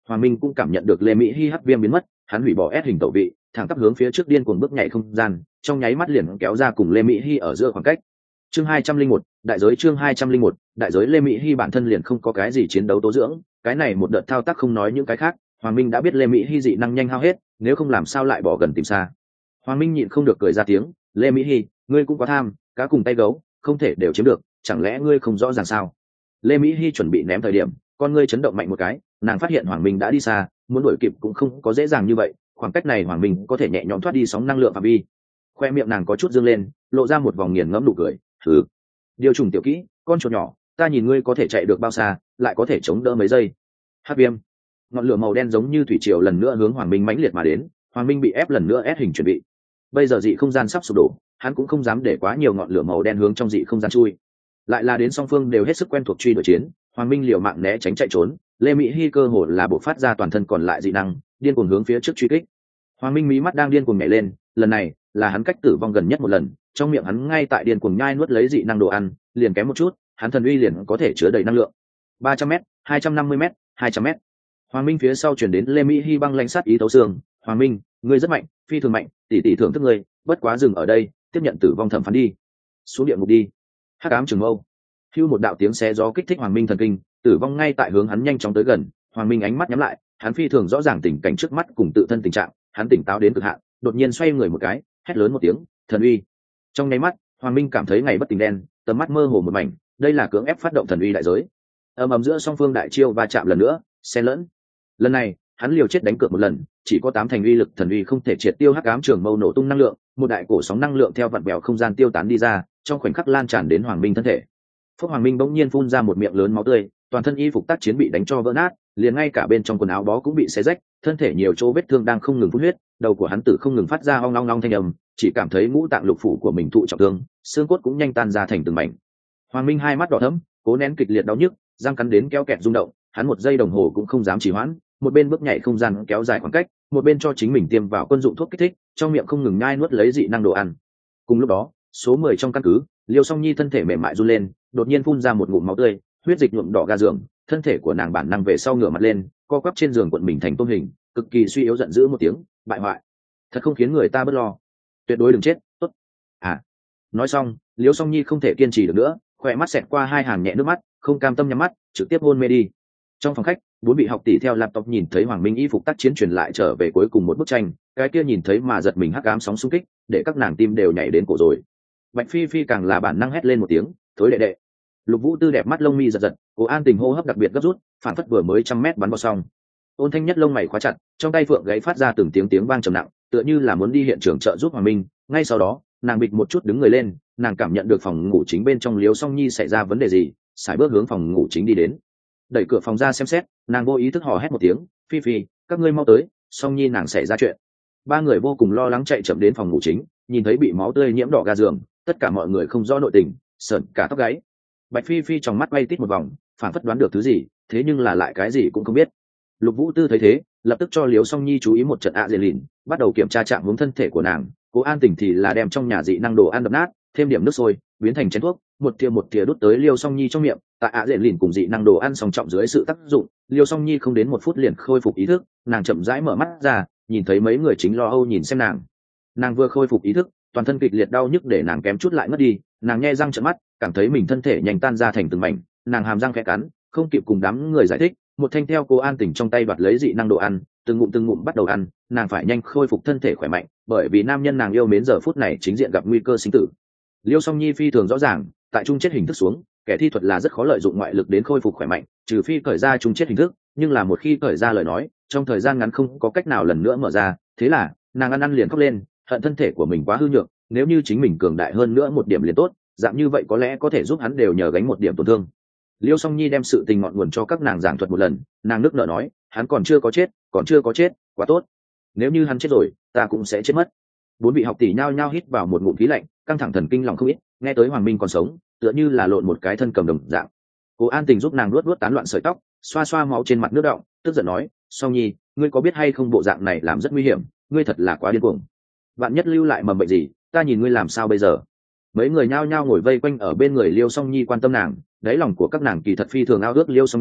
A: Hoàng Minh cũng cảm nhận được Lê Mỹ Hi hắc viêm biến mất, hắn hủy bỏ ép hình tẩu vị, thẳng tắp hướng phía trước điên cuồng bước nhảy không gian, trong nháy mắt liền kéo ra cùng Lê Mỹ Hi ở giữa khoảng cách. Chương hai trăm linh một, đại giới chương hai trăm linh một, đại giới Lê Mỹ Hi bản thân liền không có cái gì chiến đấu tố dưỡng, cái này một đợt thao tác không nói những cái khác, Hoàng Minh đã biết Lê Mỹ Hi dị năng nhanh hao hết, nếu không làm sao lại bỏ gần tìm xa. Hoàng Minh nhịn không được cười ra tiếng, Lê Mỹ Hi, ngươi cũng quá tham, cá cùng tay gấu, không thể đều chiếm được, chẳng lẽ ngươi không rõ ràng sao? Lê Mỹ Hi chuẩn bị ném thời điểm, con ngươi chấn động mạnh một cái, nàng phát hiện Hoàng Minh đã đi xa, muốn đuổi kịp cũng không có dễ dàng như vậy, khoảng cách này Hoàng Minh có thể nhẹ nhõm thoát đi sóng năng lượng phạm vi. Khoe miệng nàng có chút dương lên, lộ ra một vòng nghiền ngẫm nụ cười, "Hừ, điều trùng tiểu kỹ, con chuột nhỏ, ta nhìn ngươi có thể chạy được bao xa, lại có thể chống đỡ mấy giây." Hắc viêm, ngọn lửa màu đen giống như thủy triều lần nữa hướng Hoàng Minh mãnh liệt mà đến, Hoàng Minh bị ép lần nữa ép hình chuẩn bị. Bây giờ dị không gian sắp sụp đổ, hắn cũng không dám để quá nhiều ngọn lửa màu đen hướng trong dị không gian chui. Lại là đến song phương đều hết sức quen thuộc truy đuổi chiến, Hoàng Minh liều mạng né tránh chạy trốn, Lê Mỹ Hi cơ hồ là bộc phát ra toàn thân còn lại dị năng, điên cuồng hướng phía trước truy kích. Hoàng Minh mí mắt đang điên cuồng nhảy lên, lần này là hắn cách tử vong gần nhất một lần, trong miệng hắn ngay tại điên cuồng nhai nuốt lấy dị năng đồ ăn, liền kém một chút, hắn thần uy liền có thể chứa đầy năng lượng. ba trăm mét, hai trăm năm mươi mét, hai trăm mét. Hoàng Minh phía sau chuyển đến Lê Mỹ Hi băng lãnh sát ý thấu xương, "Hoàng Minh, ngươi rất mạnh, phi thường mạnh, tỷ tỷ thưởng thức ngươi, bất quá dừng ở đây, tiếp nhận tử vong thẩm phán đi. Xuống địa ngục đi." Hắc ám trường mâu. Hưu một đạo tiếng xé gió kích thích Hoàng Minh thần kinh, tử vong ngay tại hướng hắn nhanh chóng tới gần, Hoàng Minh ánh mắt nhắm lại, hắn phi thường rõ ràng tình cảnh trước mắt cùng tự thân tình trạng, hắn tỉnh táo đến cực hạn, đột nhiên xoay người một cái, hét lớn một tiếng, "Thần uy!" Trong nháy mắt, Hoàng Minh cảm thấy ngày bất tỉnh đen, tầm mắt mơ hồ một mảnh, đây là cưỡng ép phát động thần uy đại giới. Ầm ầm giữa song phương đại chiêu va chạm lần nữa, xen lẫn. Lần này, hắn liều chết đánh cược một lần, chỉ có tám thành uy lực thần uy không thể triệt tiêu hắc ám trường mâu nổ tung năng lượng, một đại cổ sóng năng lượng theo vặn bèo không gian tiêu tán đi ra, trong khoảnh khắc lan tràn đến Hoàng Minh thân thể. Phúc Hoàng Minh bỗng nhiên phun ra một miệng lớn máu tươi, toàn thân y phục tác chiến bị đánh cho vỡ nát, liền ngay cả bên trong quần áo bó cũng bị xé rách, thân thể nhiều chỗ vết thương đang không ngừng phun huyết, đầu của hắn tử không ngừng phát ra ong long long thanh âm, chỉ cảm thấy ngũ tạng lục phủ của mình thụ trọng thương, xương cốt cũng nhanh tan ra thành từng mảnh. Hoàng Minh hai mắt đỏ thẫm, cố nén kịch liệt đau nhức, răng cắn đến kéo kẹt rung động, hắn một giây đồng hồ cũng không dám trì hoãn, một bên bước nhảy không gian kéo dài khoảng cách, một bên cho chính mình tiêm vào quân dụng thuốc kích thích, trong miệng không ngừng nhai nuốt lấy dị năng đồ ăn. Cùng lúc đó, số mười trong căn cứ, Liêu Song Nhi thân thể mềm mại run lên, đột nhiên phun ra một ngụm máu tươi, huyết dịch nhuộm đỏ ga giường, thân thể của nàng bản năng về sau ngửa mặt lên, co quắp trên giường cuộn mình thành tôm hình, cực kỳ suy yếu giận dữ một tiếng, "Bại hoại, thật không khiến người ta bớt lo, tuyệt đối đừng chết, tốt." À. Nói xong, Liêu Song Nhi không thể kiên trì được nữa, khỏe mắt xẹt qua hai hàng nhẹ nước mắt, không cam tâm nhắm mắt, trực tiếp hôn mê đi. Trong phòng khách, bốn vị học tỷ theo laptop nhìn thấy Hoàng Minh y phục tác chiến truyền lại trở về cuối cùng một bức tranh, cái kia nhìn thấy mà giật mình hắc ám sóng xung kích, để các nàng tim đều nhảy đến cổ rồi. Bạch Phi Phi càng là bản năng hét lên một tiếng, "Thối đệ đệ." Lục Vũ Tư đẹp mắt lông mi giật giật, Cố An Tình hô hấp đặc biệt gấp rút, phản phất vừa mới trăm mét bắn vào xong. Ôn Thanh Nhất lông mày khóa chặt, trong tay phượng gáy phát ra từng tiếng tiếng vang trầm nặng, tựa như là muốn đi hiện trường trợ giúp Hoàng Minh. Ngay sau đó, nàng bịch một chút đứng người lên, nàng cảm nhận được phòng ngủ chính bên trong Liêu Song Nhi xảy ra vấn đề gì, sải bước hướng phòng ngủ chính đi đến. Đẩy cửa phòng ra xem xét, nàng vô ý thức hò hét một tiếng, "Phi Phi, các ngươi mau tới, Song Nhi nàng xảy ra chuyện." Ba người vô cùng lo lắng chạy chậm đến phòng ngủ chính, nhìn thấy bị máu tươi nhiễm đỏ ga giường, tất cả mọi người không rõ nội tình, sởn cả tóc gáy. Bạch Phi Phi trong mắt quay tít một vòng, phản phất đoán được thứ gì, thế nhưng là lại cái gì cũng không biết. Lục Vũ Tư thấy thế, lập tức cho Liêu Song Nhi chú ý một trận ạ dễ lìn, bắt đầu kiểm tra chạm hướng thân thể của nàng. Cố An Tình thì là đem trong nhà dị năng đồ ăn đập nát, thêm điểm nước sôi, biến thành chén thuốc, một thìa một thìa đút tới Liêu Song Nhi trong miệng. Tại ạ dễ lìn cùng dị năng đồ ăn song trọng dưới sự tác dụng, Liêu Song Nhi không đến một phút liền khôi phục ý thức, nàng chậm rãi mở mắt ra, nhìn thấy mấy người chính lo âu nhìn xem nàng. Nàng vừa khôi phục ý thức, toàn thân kịch liệt đau nhức để nàng kém chút lại ngất đi, nàng nhe răng trợn mắt, cảm thấy mình thân thể nhanh tan ra thành từng mảnh, nàng hàm răng khẽ cắn, không kịp cùng đám người giải thích, một thanh theo Cố An Tình trong tay đoạt lấy dị năng đồ ăn, từng ngụm từng ngụm bắt đầu ăn, nàng phải nhanh khôi phục thân thể khỏe mạnh, bởi vì nam nhân nàng yêu mến giờ phút này chính diện gặp nguy cơ sinh tử. Liêu Song Nhi phi thường rõ ràng, tại chung chết hình thức xuống, kẻ thi thuật là rất khó lợi dụng ngoại lực đến khôi phục khỏe mạnh, trừ phi cởi ra chung chết hình thức, nhưng là một khi cởi ra lời nói, trong thời gian ngắn không có cách nào lần nữa mở ra, thế là nàng ăn ăn liền khóc lên, hận thân thể của mình quá hư nhược, nếu như chính mình cường đại hơn nữa một điểm liền tốt, dạng như vậy có lẽ có thể giúp hắn đều nhờ gánh một điểm tổn thương. Liêu Song Nhi đem sự tình ngọn nguồn cho các nàng giảng thuật một lần, nàng nức nở nói, hắn còn chưa có chết, còn chưa có chết, quá tốt. Nếu như hắn chết rồi, ta cũng sẽ chết mất. Bốn vị học tỷ nhao nhao hít vào một ngụm khí lạnh, căng thẳng thần kinh lòng không ít, nghe tới Hoàng Minh còn sống, tựa như là lộn một cái thân cầm đồng dạng. Cố An Tình giúp nàng luốt luốt tán loạn sợi tóc, xoa xoa máu trên mặt nước đọng, tức giận nói, Song Nhi, ngươi có biết hay không bộ dạng này làm rất nguy hiểm, ngươi thật là quá điên cuồng. Vạn nhất lưu lại mầm bệnh gì, ta nhìn ngươi làm sao bây giờ? Mấy người nhao nhao ngồi vây quanh ở bên người Liêu Song Nhi quan tâm nàng, đáy lòng của các nàng kỳ thật phi thường ao ước Liêu Song Nhi,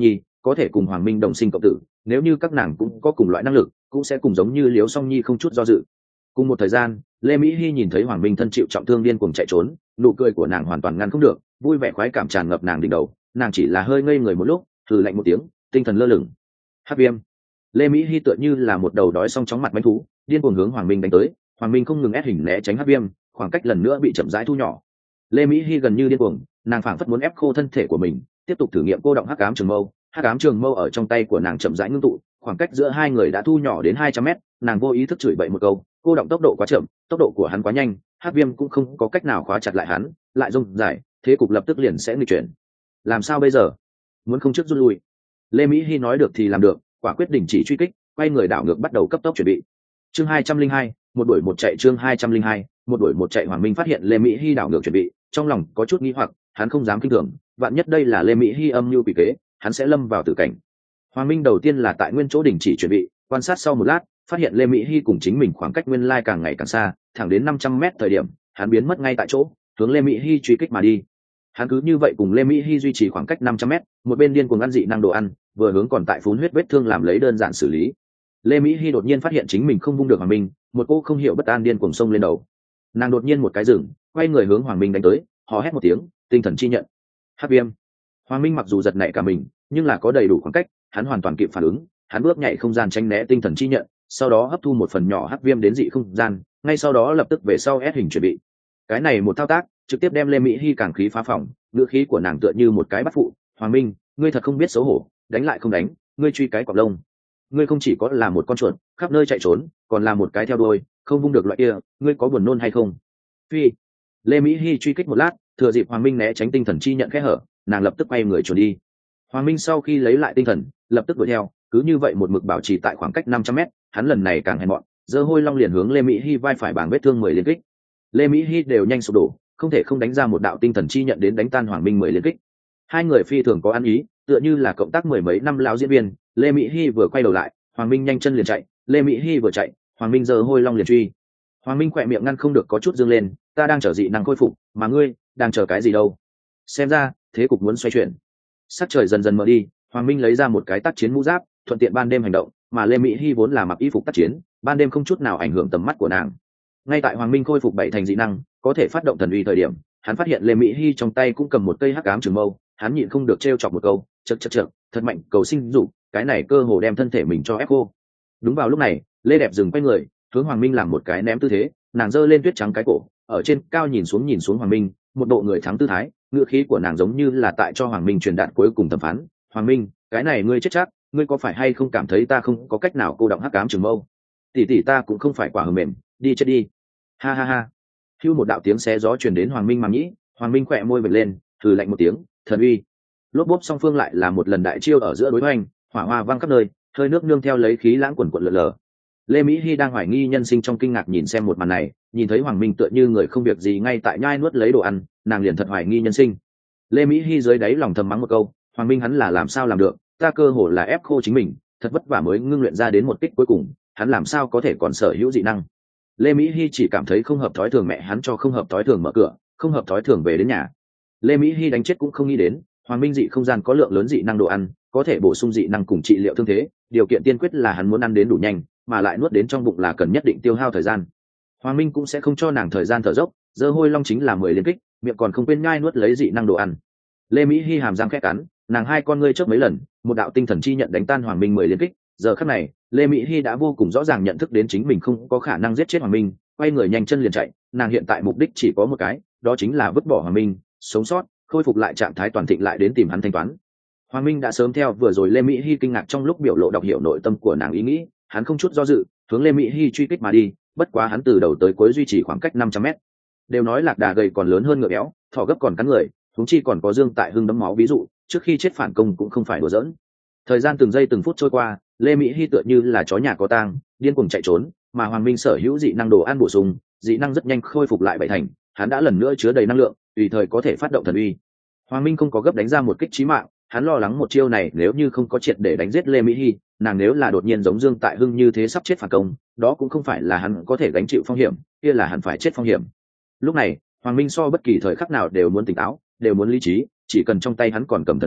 A: có thể cùng Hoàng Minh đồng sinh cộng tử, nếu như các nàng cũng có cùng loại năng lực, cũng sẽ cùng giống như Liễu Song Nhi không chút do dự. Cùng một thời gian, Lê Mỹ Hi nhìn thấy Hoàng Minh thân chịu trọng thương điên cuồng chạy trốn, nụ cười của nàng hoàn toàn ngăn không được, vui vẻ khoái cảm tràn ngập nàng đỉnh đầu, nàng chỉ là hơi ngây người một lúc, thử lạnh một tiếng, tinh thần lơ lửng. Hắc viêm. Lê Mỹ Hi tựa như là một đầu đói xong chóng mặt mãnh thú, điên cuồng hướng Hoàng Minh đánh tới. Hoàng Minh không ngừng ép hình né tránh hắc viêm, khoảng cách lần nữa bị chậm rãi thu nhỏ. Lê Mỹ Hi gần như điên cuồng, nàng phảng phất muốn ép khô thân thể của mình, tiếp tục thử nghiệm cô động hắc ám trường mâu. Hắc ám trường mâu ở trong tay của nàng chậm rãi ngưng tụ, khoảng cách giữa hai người đã thu nhỏ đến hai trăm mét. Nàng vô ý thức chửi bậy một câu, cô động tốc độ quá chậm, tốc độ của hắn quá nhanh, hắc viêm cũng không có cách nào khóa chặt lại hắn, lại rung giải, thế cục lập tức liền sẽ nghịch chuyển. Làm sao bây giờ? Muốn không trước rút lui? Lê Mỹ Hi nói được thì làm được, quả quyết đình chỉ truy kích, quay người đảo ngược bắt đầu cấp tốc chuẩn bị. Chương hai trăm linh hai, một đuổi một chạy. Chương hai trăm linh hai, một đuổi một chạy. Hoàng Minh phát hiện Lê Mỹ Hi đảo ngược chuẩn bị, trong lòng có chút nghi hoặc, hắn không dám kinh thường, vạn nhất đây là Lê Mỹ Hi âm mưu quỷ kế, hắn sẽ lâm vào tử cảnh. Hoàng Minh đầu tiên là tại nguyên chỗ đình chỉ chuẩn bị, quan sát sau một lát, phát hiện Lê Mỹ Hi cùng chính mình khoảng cách nguyên lai càng ngày càng xa, thẳng đến năm trăm mét thời điểm, hắn biến mất ngay tại chỗ, hướng Lê Mỹ Hi truy kích mà đi. Hắn cứ như vậy cùng Lê Mỹ Hi duy trì khoảng cách năm trăm mét, một bên điên cuồng ăn dị năng đồ ăn, vừa hướng còn tại phun huyết vết thương làm lấy đơn giản xử lý. Lê Mỹ Hi đột nhiên phát hiện chính mình không vung được Hoàng Minh, một cô không hiểu bất an điên cuồng xông lên đầu. Nàng đột nhiên một cái dừng, quay người hướng Hoàng Minh đánh tới, hò hét một tiếng, tinh thần chi nhận. Hắc viêm. Hoàng Minh mặc dù giật nảy cả mình, nhưng là có đầy đủ khoảng cách, hắn hoàn toàn kịp phản ứng, hắn bước nhảy không gian tránh né tinh thần chi nhận, sau đó hấp thu một phần nhỏ hắc viêm đến dị không gian, ngay sau đó lập tức về sau ép hình chuẩn bị. Cái này một thao tác, trực tiếp đem Lê Mỹ Hi càng khí phá phòng, ngữ khí của nàng tựa như một cái bắt phụ. Hoàng Minh, ngươi thật không biết xấu hổ, đánh lại không đánh, ngươi truy cái quạt lông. Ngươi không chỉ có là một con chuột, khắp nơi chạy trốn, còn là một cái theo đuôi, không vung được loại kia, ngươi có buồn nôn hay không? Phi. Lê Mỹ Hi truy kích một lát, thừa dịp Hoàng Minh né tránh tinh thần chi nhận kẽ hở, nàng lập tức quay người trốn đi. Hoàng Minh sau khi lấy lại tinh thần, lập tức đuổi theo, cứ như vậy một mực bảo trì tại khoảng cách năm trăm mét, hắn lần này càng hèn mọn, giơ hôi long liền hướng Lê Mỹ Hi vai phải bảng vết thương mười liên kích. Lê Mỹ Hi đều nhanh sụp đổ, không thể không đánh ra một đạo tinh thần chi nhận đến đánh tan Hoàng Minh mười liên kích. Hai người phi thường có ăn ý, tựa như là cộng tác mười mấy năm lão diễn viên. Lê Mỹ Hi vừa quay đầu lại, Hoàng Minh nhanh chân liền chạy, Lê Mỹ Hi vừa chạy, Hoàng Minh giơ hôi long liền truy. Hoàng Minh khỏe miệng ngăn không được có chút dương lên, ta đang chờ dị năng khôi phục, mà ngươi đang chờ cái gì đâu? Xem ra thế cục muốn xoay chuyển. Sắc trời dần dần mở đi, Hoàng Minh lấy ra một cái tác chiến mũ giáp, thuận tiện ban đêm hành động, mà Lê Mỹ Hi vốn là mặc y phục tác chiến, ban đêm không chút nào ảnh hưởng tầm mắt của nàng. Ngay tại Hoàng Minh khôi phục bảy thành dị năng, có thể phát động thần uy thời điểm, hắn phát hiện Lê Mỹ Hi trong tay cũng cầm một cây hắc ám trường mâu, hắn nhịn không được trêu chọc một câu, chậc chậc chậc, thật mạnh cầu sinh dục, cái này cơ hồ đem thân thể mình cho ép khô. Đúng vào lúc này, Lê Đẹp dừng quay người, hướng Hoàng Minh làm một cái ném tư thế, nàng giơ lên tuyết trắng cái cổ, ở trên cao nhìn xuống nhìn xuống Hoàng Minh, một bộ người thắng tư thái, ngữ khí của nàng giống như là tại cho Hoàng Minh truyền đạt cuối cùng thẩm phán. Hoàng Minh, cái này ngươi chết chắc, ngươi có phải hay không cảm thấy ta không có cách nào cô động hắc ám trường mâu? Tỷ tỷ ta cũng không phải quả hờm mềm, đi chết đi. Ha ha ha. Hưu một đạo tiếng xé gió truyền đến Hoàng Minh màng nhĩ, Hoàng Minh khỏe môi vệt lên, thử lạnh một tiếng, thần uy. Lốp bốp song phương lại là một lần đại chiêu ở giữa đối hoành, hỏa hoa vang khắp nơi, hơi nước nương theo lấy khí lãng quần quần lượn lờ. Lê Mỹ Hi đang hoài nghi nhân sinh trong kinh ngạc nhìn xem một màn này, nhìn thấy Hoàng Minh tựa như người không việc gì ngay tại nhai nuốt lấy đồ ăn, nàng liền thật hoài nghi nhân sinh. Lê Mỹ Hi dưới đáy lòng thầm mắng một câu, Hoàng Minh hắn là làm sao làm được, ta cơ hồ là ép khô chính mình, thật vất vả mới ngưng luyện ra đến một kích cuối cùng, hắn làm sao có thể còn sở hữu dị năng. Lê Mỹ Hi chỉ cảm thấy không hợp thói thường, mẹ hắn cho không hợp thói thường mở cửa, không hợp thói thường về đến nhà. Lê Mỹ Hi đánh chết cũng không nghĩ đến, Hoàng Minh dị không gian có lượng lớn dị năng đồ ăn, có thể bổ sung dị năng cùng trị liệu thương thế, điều kiện tiên quyết là hắn muốn ăn đến đủ nhanh, mà lại nuốt đến trong bụng là cần nhất định tiêu hao thời gian. Hoàng Minh cũng sẽ không cho nàng thời gian thở dốc, giơ hôi long chính là mười liên kích, miệng còn không quên nhai nuốt lấy dị năng đồ ăn. Lê Mỹ Hi hàm răng khẽ cắn, nàng hai con ngươi chớp mấy lần, một đạo tinh thần chi nhận đánh tan Hoàng Minh mười liên kích. Giờ khắc này, Lê Mỹ Hi đã vô cùng rõ ràng nhận thức đến chính mình không có khả năng giết chết Hoàng Minh, quay người nhanh chân liền chạy. Nàng hiện tại mục đích chỉ có một cái, đó chính là vứt bỏ Hoàng Minh, sống sót, khôi phục lại trạng thái toàn thịnh lại đến tìm hắn thanh toán. Hoàng Minh đã sớm theo vừa rồi Lê Mỹ Hi kinh ngạc trong lúc biểu lộ đọc hiểu nội tâm của nàng ý nghĩ, hắn không chút do dự, hướng Lê Mỹ Hi truy kích mà đi, bất quá hắn từ đầu tới cuối duy trì khoảng cách năm trăm mét. Đều nói lạc đà gầy còn lớn hơn ngựa béo, thỏ gấp còn cắn người, huống chi còn có Dương Tại Hưng đấm máu ví dụ, trước khi chết phản công cũng không phải đùa giỡn. Thời gian từng giây từng phút trôi qua, Lê Mỹ Hi tựa như là chó nhà có tang, điên cuồng chạy trốn, mà Hoàng Minh sở hữu dị năng đồ ăn bổ sung, dị năng rất nhanh khôi phục lại bảy thành, hắn đã lần nữa chứa đầy năng lượng, tùy thời có thể phát động thần uy. Hoàng Minh không có gấp đánh ra một kích chí mạng, hắn lo lắng một chiêu này nếu như không có triệt để đánh giết Lê Mỹ Hi, nàng nếu là đột nhiên giống Dương Tại Hưng như thế sắp chết phản công, đó cũng không phải là hắn có thể gánh chịu phong hiểm, kia là hắn phải chết phong hiểm. Lúc này, Hoàng Minh so bất kỳ thời khắc nào đều muốn tỉnh táo, đều muốn lý trí, chỉ cần trong tay hắn còn cầm thần uy,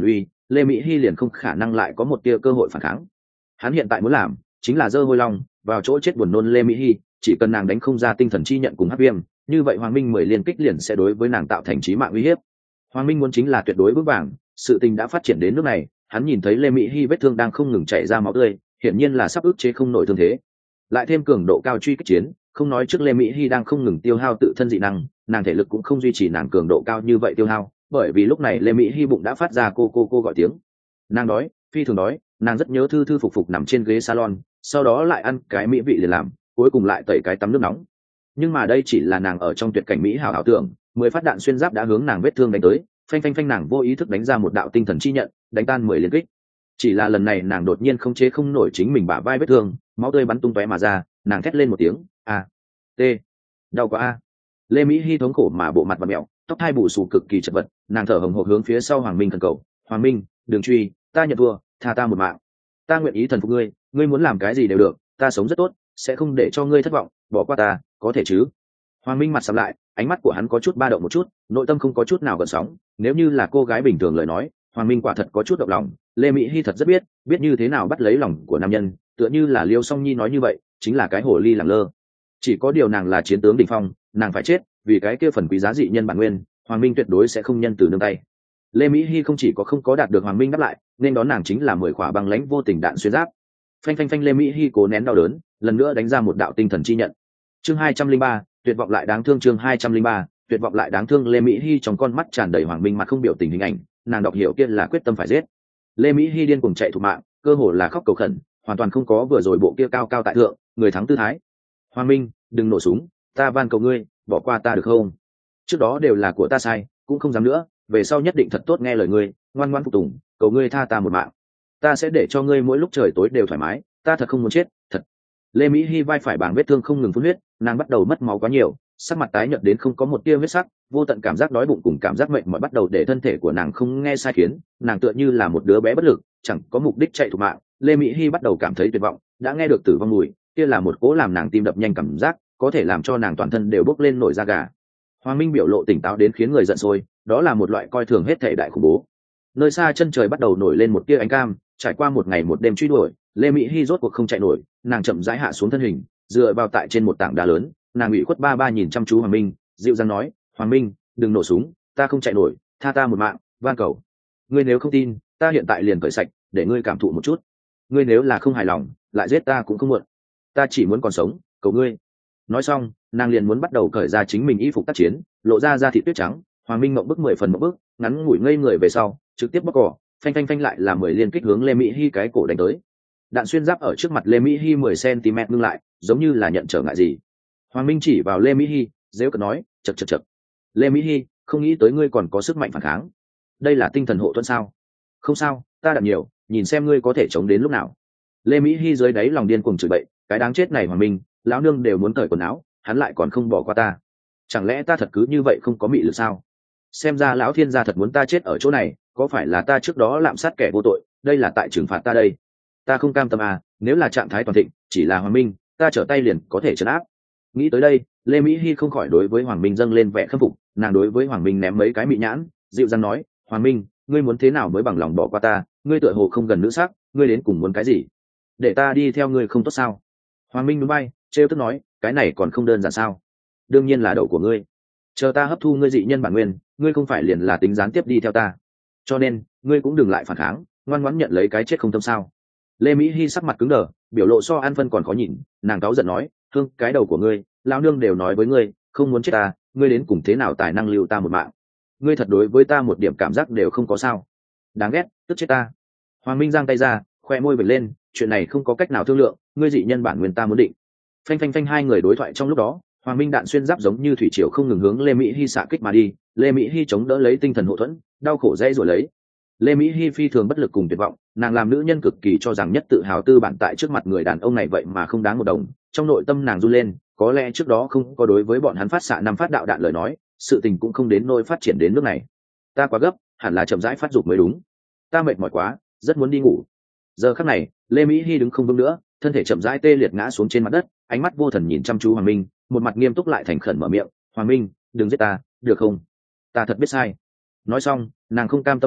A: lê mỹ hy liền không khả năng lại có một tia cơ hội phản kháng. Hắn hiện tại muốn làm chính là dơ hôi long vào chỗ chết buồn nôn lê mỹ hy, chỉ cần nàng đánh không ra tinh thần chi nhận cùng hắc viêm, như vậy hoàng minh mười liên kích liền sẽ đối với nàng tạo thành chí mạng uy hiếp. Hoàng minh muốn chính là tuyệt đối vững vàng. Sự tình đã phát triển đến nước này, hắn nhìn thấy lê mỹ hy vết thương đang không ngừng chảy ra máu tươi, hiển nhiên là sắp ức chế không nổi thương thế. Lại thêm cường độ cao truy kích chiến, không nói trước lê mỹ hy đang không ngừng tiêu hao tự thân dị năng, nàng thể lực cũng không duy trì nàng cường độ cao như vậy tiêu hao, bởi vì lúc này lê mỹ hy bụng đã phát ra cô cô cô gọi tiếng. Nàng đói, phi thường đói, nàng rất nhớ thư thư phục phục nằm trên ghế salon, sau đó lại ăn cái mỹ vị liền làm, cuối cùng lại tẩy cái tắm nước nóng. Nhưng mà đây chỉ là nàng ở trong tuyệt cảnh mỹ hảo ảo tưởng, mười phát đạn xuyên giáp đã hướng nàng vết thương đánh tới, phanh phanh phanh, nàng vô ý thức đánh ra một đạo tinh thần chi nhận, đánh tan mười liên kích. Chỉ là lần này nàng đột nhiên không chế không nổi chính mình bả vai vết thương, máu tươi bắn tung tóe mà ra, nàng thét lên một tiếng, a, t, đau quá a. Lê mỹ hy thống khổ mà bộ mặt và mẹo, tóc hai bù xù cực kỳ chật vật, nàng thở hồng hộc hướng phía sau hoàng minh thần cầu, hoàng minh, đừng truy, ta nhận thua, tha ta một mạng, ta nguyện ý thần phục ngươi, ngươi muốn làm cái gì đều được, ta sống rất tốt, sẽ không để cho ngươi thất vọng, bỏ qua ta, có thể chứ? Hoàng minh mặt sầm lại, ánh mắt của hắn có chút ba động một chút, nội tâm không có chút nào gợn sóng. Nếu như là cô gái bình thường lời nói, hoàng minh quả thật có chút động lòng. Lê mỹ hy thật rất biết biết như thế nào bắt lấy lòng của nam nhân, tựa như là liêu song nhi nói như vậy, chính là cái hồ ly lẳng lơ. Chỉ có điều nàng là chiến tướng đỉnh phong, nàng phải chết vì cái kia phần quý giá dị nhân bản nguyên, hoàng minh tuyệt đối sẽ không nhân từ nương tay. Lê mỹ hy không chỉ có không có đạt được hoàng minh đáp lại, nên đón nàng chính là mười khỏa băng lãnh vô tình đạn xuyên giáp. Phanh phanh phanh, Lê mỹ hy cố nén đau đớn, lần nữa đánh ra một đạo tinh thần chi nhận. Chương hai trăm linh ba, tuyệt vọng lại đáng thương. Chương hai trăm linh ba, tuyệt vọng lại đáng thương. Lê mỹ hy trong con mắt tràn đầy hoàng minh mặt không biểu tình hình ảnh, nàng đọc hiểu kia là quyết tâm phải giết. Lê mỹ hy điên cuồng chạy thục mạng, cơ hồ là khóc cầu khẩn, hoàn toàn không có vừa rồi bộ kia cao cao tại thượng người thắng tư thái. Hoàng minh, đừng nổ súng, ta van cầu ngươi, bỏ qua ta được không? Trước đó đều là của ta sai, cũng không dám nữa, về sau nhất định thật tốt nghe lời ngươi, ngoan ngoãn phục tùng, cầu ngươi tha ta một mạng, ta sẽ để cho ngươi mỗi lúc trời tối đều thoải mái, ta thật không muốn chết, thật. Lê mỹ hy vai phải bảng vết thương không ngừng phun huyết, nàng bắt đầu mất máu quá nhiều, sắc mặt tái nhợt đến không có một tia huyết sắc, vô tận cảm giác đói bụng cùng cảm giác mệt mỏi bắt đầu để thân thể của nàng không nghe sai khiến, nàng tựa như là một đứa bé bất lực, chẳng có mục đích chạy thục mạng. Lê mỹ hy bắt đầu cảm thấy tuyệt vọng, đã nghe được tử vong mùi, kia là một cỗ làm nàng tim đập nhanh cảm giác, có thể làm cho nàng toàn thân đều bốc lên nổi da gà. Hoàng minh biểu lộ tỉnh táo đến khiến người giận sôi, đó là một loại coi thường hết thảy đại khủng bố. Nơi xa chân trời bắt đầu nổi lên một tia ánh cam, trải qua một ngày một đêm truy đuổi, Lê mỹ hy rốt cuộc không chạy nổi, nàng chậm rãi hạ xuống thân hình, dựa vào tại trên một tảng đá lớn, nàng ủy khuất ba ba nhìn chăm chú hoàng minh, dịu dàng nói, hoàng minh, đừng nổ súng, ta không chạy nổi, tha ta một mạng, van cầu. Ngươi nếu không tin, ta hiện tại liền cởi sạch, để ngươi cảm thụ một chút. Ngươi nếu là không hài lòng, lại giết ta cũng không muộn, ta chỉ muốn còn sống, cầu ngươi. Nói xong, nàng liền muốn bắt đầu cởi ra chính mình y phục tác chiến, lộ ra da thịt tuyết trắng. Hoàng minh mộng bức mười phần mộng bức, ngắn ngủi ngây người về sau, trực tiếp bóc cỏ, phanh phanh phanh lại là mười liên kích hướng Lê mỹ hy cái cổ đánh tới. Đạn xuyên giáp ở trước mặt Lê mỹ hy mười xăng-ti-mét ngưng lại, giống như là nhận trở ngại gì. Hoàng minh chỉ vào Lê mỹ hy, dễu cợt nói, chật chật chật. Lê mỹ hy, không nghĩ tới ngươi còn có sức mạnh phản kháng, đây là tinh thần hộ thuẫn sao? Không sao, ta đạn nhiều, nhìn xem ngươi có thể chống đến lúc nào. Lê mỹ hy dưới đáy lòng điên cuồng chửi bậy, cái đáng chết này hoàng minh, lão nương đều muốn cởi quần áo, hắn lại còn không bỏ qua ta, chẳng lẽ ta thật cứ như vậy không có mị lực sao? Xem ra lão thiên gia thật muốn ta chết ở chỗ này, có phải là ta trước đó lạm sát kẻ vô tội, đây là tại trừng phạt ta đây? Ta không cam tâm à, nếu là trạng thái toàn thịnh, chỉ là hoàng minh, ta trở tay liền có thể trấn áp. Nghĩ tới đây, Lê mỹ hy không khỏi đối với hoàng minh dâng lên vẻ khâm phục, nàng đối với hoàng minh ném mấy cái mị nhãn, dịu dàng nói, hoàng minh, ngươi muốn thế nào mới bằng lòng bỏ qua ta? Ngươi tựa hồ không gần nữ sắc, ngươi đến cùng muốn cái gì? Để ta đi theo ngươi không tốt sao? Hoàng minh núi bay, trêu tức nói, cái này còn không đơn giản sao? Đương nhiên là đầu của ngươi, chờ ta hấp thu ngươi dị nhân bản nguyên, ngươi không phải liền là tính gián tiếp đi theo ta, cho nên ngươi cũng đừng lại phản kháng, ngoan ngoãn nhận lấy cái chết không tâm sao? Lê mỹ hy sắc mặt cứng đờ, biểu lộ so an phân còn khó nhìn, nàng cáu giận nói, thương cái đầu của ngươi, lão nương đều nói với ngươi, không muốn chết ta, ngươi đến cùng thế nào tài năng lưu ta một mạng? Ngươi thật đối với ta một điểm cảm giác đều không có sao? Đáng ghét, tức chết ta. Hoàng minh giang tay ra, khoe môi vệt lên, chuyện này không có cách nào thương lượng, ngươi dị nhân bản nguyên ta muốn định. Phanh phanh phanh, hai người đối thoại trong lúc đó, hoàng minh đạn xuyên giáp giống như thủy triều không ngừng hướng Lê mỹ hy xạ kích mà đi. Lê mỹ hy chống đỡ lấy tinh thần hộ thuẫn, đau khổ dãy rồi lấy. Lê mỹ hy phi thường bất lực cùng tuyệt vọng, nàng làm nữ nhân cực kỳ cho rằng nhất tự hào tư bản tại trước mặt người đàn ông này vậy mà không đáng một đồng. Trong nội tâm nàng run lên, có lẽ trước đó không có đối với bọn hắn phát xạ năm phát đạo đạn lời nói, sự tình cũng không đến nỗi phát triển đến nước này. Ta quá gấp, hẳn là chậm rãi phát dục mới đúng, ta mệt mỏi quá, rất muốn đi ngủ. Giờ khắc này, Lê mỹ hy đứng không vững nữa, thân thể chậm rãi tê liệt ngã xuống trên mặt đất, ánh mắt vô thần nhìn chăm chú hoàng minh, một mặt nghiêm túc lại thành khẩn mở miệng, hoàng minh, đừng giết ta, được không? Ta thật biết sai. Nói xong, nàng không cam tâm nhắm mắt,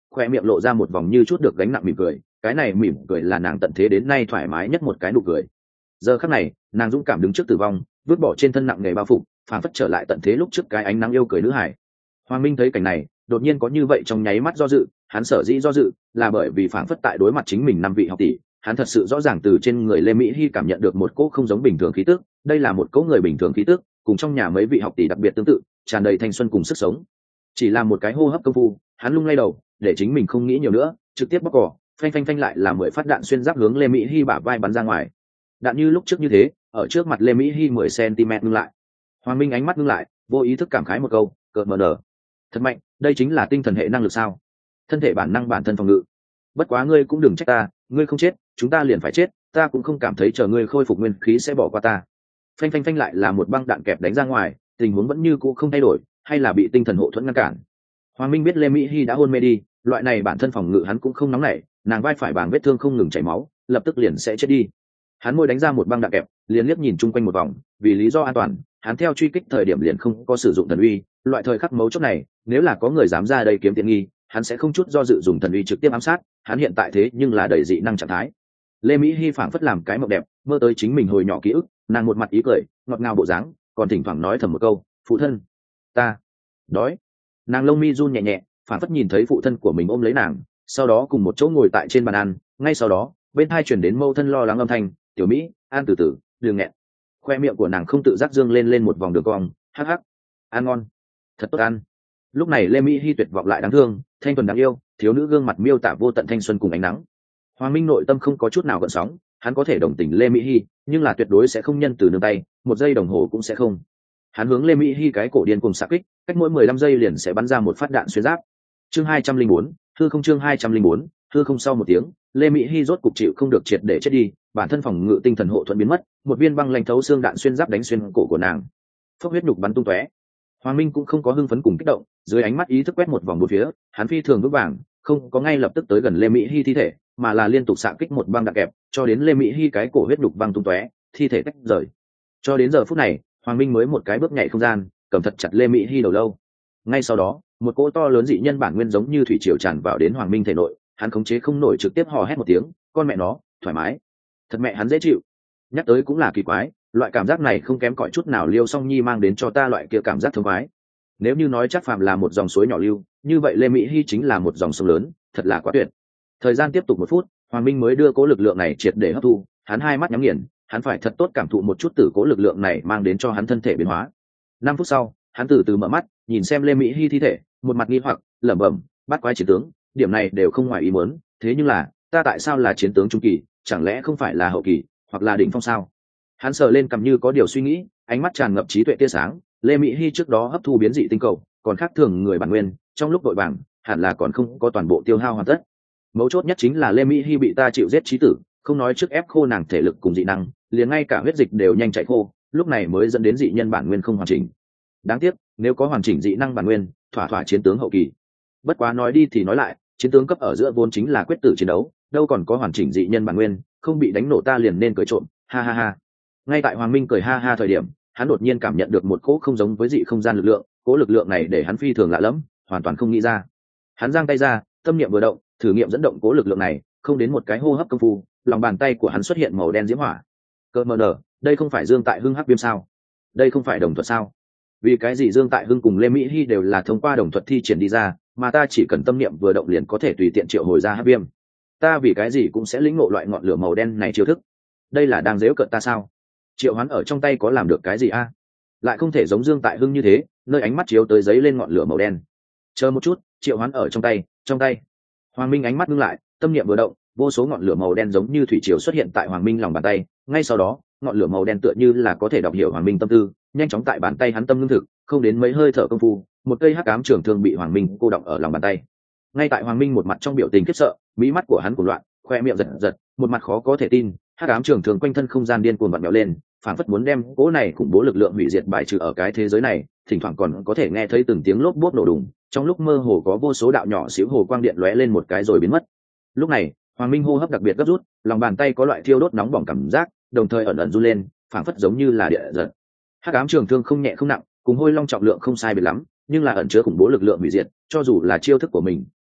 A: khoe miệng lộ ra một vòng như chút được gánh nặng mỉm cười. Cái này mỉm cười là nàng tận thế đến nay thoải mái nhất một cái nụ cười. Giờ khắc này nàng dũng cảm đứng trước tử vong, vứt bỏ trên thân nặng nghề bao phục, phản phất trở lại tận thế lúc trước cái ánh nắng yêu cười nữ hải. Hoàng Minh thấy cảnh này đột nhiên có như vậy trong nháy mắt do dự, hắn sở dĩ do dự là bởi vì phản phất tại đối mặt chính mình năm vị học tỷ, hắn thật sự rõ ràng từ trên người Lê Mỹ Hi cảm nhận được một cỗ không giống bình thường khí tức. Đây là một cỗ người bình thường khí tức, cùng trong nhà mấy vị học tỷ đặc biệt tương tự, tràn đầy thanh xuân cùng sức sống. Chỉ là một cái hô hấp công phu, hắn lung lay đầu để chính mình không nghĩ nhiều nữa, trực tiếp bóc cỏ, phanh phanh phanh lại là mười phát đạn xuyên giáp hướng Lê Mỹ Hi bả vai bắn ra ngoài. Đạn như lúc trước như thế, ở trước mặt Lê Mỹ Hi mười xăng-ti-mét ngưng lại. Hoàng Minh ánh mắt ngưng lại, vô ý thức cảm khái một câu, cợt mờ nở. Thật mạnh, đây chính là tinh thần hệ năng lực sao? Thân thể bản năng bản thân phòng ngự. Bất quá ngươi cũng đừng trách ta, ngươi không chết, chúng ta liền phải chết, ta cũng không cảm thấy chờ ngươi khôi phục nguyên khí sẽ bỏ qua ta. Phanh phanh phanh lại là một băng đạn kẹp đánh ra ngoài, tình huống vẫn như cũ không thay đổi, hay là bị tinh thần hộ thuẫn ngăn cản. Hoàng Minh biết Lê Mỹ Hi đã hôn mê đi, loại này bản thân phòng ngự hắn cũng không nóng nảy, nàng vai phải bàng vết thương không ngừng chảy máu, lập tức liền sẽ chết đi. Hắn môi đánh ra một băng đạn kẹp, liền liếc nhìn chung quanh một vòng, vì lý do an toàn, hắn theo truy kích thời điểm liền không có sử dụng thần uy, loại thời khắc mấu chốt này, nếu là có người dám ra đây kiếm tiện nghi, hắn sẽ không chút do dự dùng thần uy trực tiếp ám sát, hắn hiện tại thế nhưng là đầy dị năng trạng thái. Lê Mỹ Hi phảng phất làm cái mộng đẹp, mơ tới chính mình hồi nhỏ ký ức, nàng một mặt ý cười, ngọt ngào bộ dáng, còn thỉnh thoảng nói thầm một câu, "Phụ thân, ta đói." Nàng lông mi run nhẹ nhẹ, phảng phất nhìn thấy phụ thân của mình ôm lấy nàng, sau đó cùng một chỗ ngồi tại trên bàn ăn, ngay sau đó, bên hai truyền đến mâu thân lo lắng âm thanh, "Tiểu Mỹ, ăn từ từ, đừng nghẹn." Khoe miệng của nàng không tự giác dương lên lên một vòng đường cong, hắc hắc, ăn ngon, thật tốt ăn. Lúc này Lê Mỹ Hi tuyệt vọng lại đáng thương, thanh thuần đáng yêu, thiếu nữ gương mặt miêu tả vô tận thanh xuân cùng ánh nắng. Hoàng Minh nội tâm không có chút nào gợn sóng, hắn có thể đồng tình Lê Mỹ Hi, nhưng là tuyệt đối sẽ không nhân từ nương tay, một giây đồng hồ cũng sẽ không. Hắn hướng Lê Mỹ Hi cái cổ điên cùng xạ kích, cách mỗi mười lăm giây liền sẽ bắn ra một phát đạn xuyên giáp. Chương hai trăm linh bốn, hư không chương hai trăm linh bốn, hư không sau một tiếng, Lê Mỹ Hi rốt cục chịu không được triệt để chết đi, bản thân phòng ngự tinh thần hộ thuẫn biến mất, một viên băng lạnh thấu xương đạn xuyên giáp đánh xuyên cổ của nàng. Phốc huyết nhục bắn tung tóe. Hoàng Minh cũng không có hưng phấn cùng kích động, dưới ánh mắt ý thức quét một vòng bốn phía, hắn phi thường vững vàng, không có ngay lập tức tới gần Lê Mỹ Hi thi thể, mà là liên tục xạ kích một băng đạn kẹp, cho đến Lê Mỹ Hi cái cổ huyết nhục băng tung tóe, thi thể tách rời. Cho đến giờ phút này, Hoàng Minh mới một cái bước nhảy không gian, cầm thật chặt Lê Mỹ Hi đầu lâu. Ngay sau đó, một cỗ to lớn dị nhân bản nguyên giống như thủy triều tràn vào đến Hoàng Minh thể nội, hắn khống chế không nổi trực tiếp hò hét một tiếng, con mẹ nó, thoải mái, thật mẹ hắn dễ chịu. Nhắc tới cũng là kỳ quái, loại cảm giác này không kém cỏi chút nào Liêu Song Nhi mang đến cho ta loại kia cảm giác thông khoái. Nếu như nói chắc phàm là một dòng suối nhỏ lưu, như vậy Lê Mỹ Hi chính là một dòng sông lớn, thật là quá tuyệt. Thời gian tiếp tục một phút, Hoàng Minh mới đưa cố lực lượng này triệt để hấp thu, hắn hai mắt nhắm nghiền, hắn phải thật tốt cảm thụ một chút từ cố lực lượng này mang đến cho hắn thân thể biến hóa. Năm phút sau, hắn từ từ mở mắt, nhìn xem Lê Mỹ Hi thi thể, một mặt nghi hoặc, lẩm bẩm, bắt quái chiến tướng, điểm này đều không ngoài ý muốn, thế nhưng là, ta tại sao là chiến tướng trung kỳ, chẳng lẽ không phải là hậu kỳ, hoặc là đỉnh phong sao? Hắn sờ lên cầm như có điều suy nghĩ, ánh mắt tràn ngập trí tuệ tia sáng. Lê Mỹ Hi trước đó hấp thu biến dị tinh cầu, còn khác thường người bản nguyên, trong lúc vội vàng, hẳn là còn không có toàn bộ tiêu hao hoàn tất. Mấu chốt nhất chính là Lê Mỹ Hi bị ta chịu giết chí tử, không nói trước ép khô nàng thể lực cùng dị năng, liền ngay cả huyết dịch đều nhanh chảy khô, lúc này mới dẫn đến dị nhân bản nguyên không hoàn chỉnh. Đáng tiếc, nếu có hoàn chỉnh dị năng bản nguyên, thỏa thỏa chiến tướng hậu kỳ. Bất quá nói đi thì nói lại, chiến tướng cấp ở giữa vốn chính là quyết tử chiến đấu, đâu còn có hoàn chỉnh dị nhân bản nguyên, không bị đánh nổ ta liền nên cười trộm, ha ha ha. Ngay tại Hoàng Minh cười ha ha thời điểm, hắn đột nhiên cảm nhận được một cỗ không giống với dị không gian lực lượng, cỗ lực lượng này để hắn phi thường lạ lẫm, hoàn toàn không nghĩ ra. Hắn giang tay ra, tâm niệm vừa động, thử nghiệm dẫn động cỗ lực lượng này, không đến một cái hô hấp công phu, lòng bàn tay của hắn xuất hiện màu đen diễm hỏa. Cơ mờ nở, đây không phải Dương Tại Hưng hắc viêm sao? Đây không phải đồng thuật sao? Vì cái gì Dương Tại Hưng cùng Lê Mỹ Hi đều là thông qua đồng thuật thi triển đi ra, mà ta chỉ cần tâm niệm vừa động liền có thể tùy tiện triệu hồi ra hắc viêm? Ta vì cái gì cũng sẽ lĩnh ngộ loại ngọn lửa màu đen này chiêu thức? Đây là đang giễu cợt ta sao? Triệu Hoán ở trong tay có làm được cái gì a? Lại không thể giống Dương Tại Hưng như thế, nơi ánh mắt chiếu tới giấy lên ngọn lửa màu đen. Chờ một chút, Triệu Hoán ở trong tay, trong tay. Hoàng Minh ánh mắt ngưng lại, tâm niệm vừa động, vô số ngọn lửa màu đen giống như thủy triều xuất hiện tại Hoàng Minh lòng bàn tay, ngay sau đó, ngọn lửa màu đen tựa như là có thể đọc hiểu Hoàng Minh tâm tư, nhanh chóng tại bàn tay hắn tâm lương thực, không đến mấy hơi thở công phu, một cây hắc ám trường thương bị Hoàng Minh cô đọng ở lòng bàn tay. Ngay tại Hoàng Minh một mặt trong biểu tình khiếp sợ, mí mắt của hắn cuồng loạn, khoe miệng giật giật, một mặt khó có thể tin, hắc ám trường thương quanh thân không gian điên cuồng vặn vẹo lên, phảng phất muốn đem cỗ này khủng bố lực lượng hủy diệt bài trừ ở cái thế giới này, thỉnh thoảng còn có thể nghe thấy từng tiếng lốp bốp nổ đùng, trong lúc mơ hồ có vô số đạo nhỏ xíu hồ quang điện lóe lên một cái rồi biến mất. Lúc này, Hoàng Minh hô hấp đặc biệt gấp rút, lòng bàn tay có loại thiêu đốt nóng bỏng cảm giác, đồng thời ẩn ẩn run lên, phảng phất giống như là địa giật. Hắc ám trường thương không nhẹ không nặng, cùng hôi long trọng lượng không sai biệt lắm, nhưng là ẩn chứa khủng bố lực lượng hủy diệt, cho dù là chiêu thức của mình,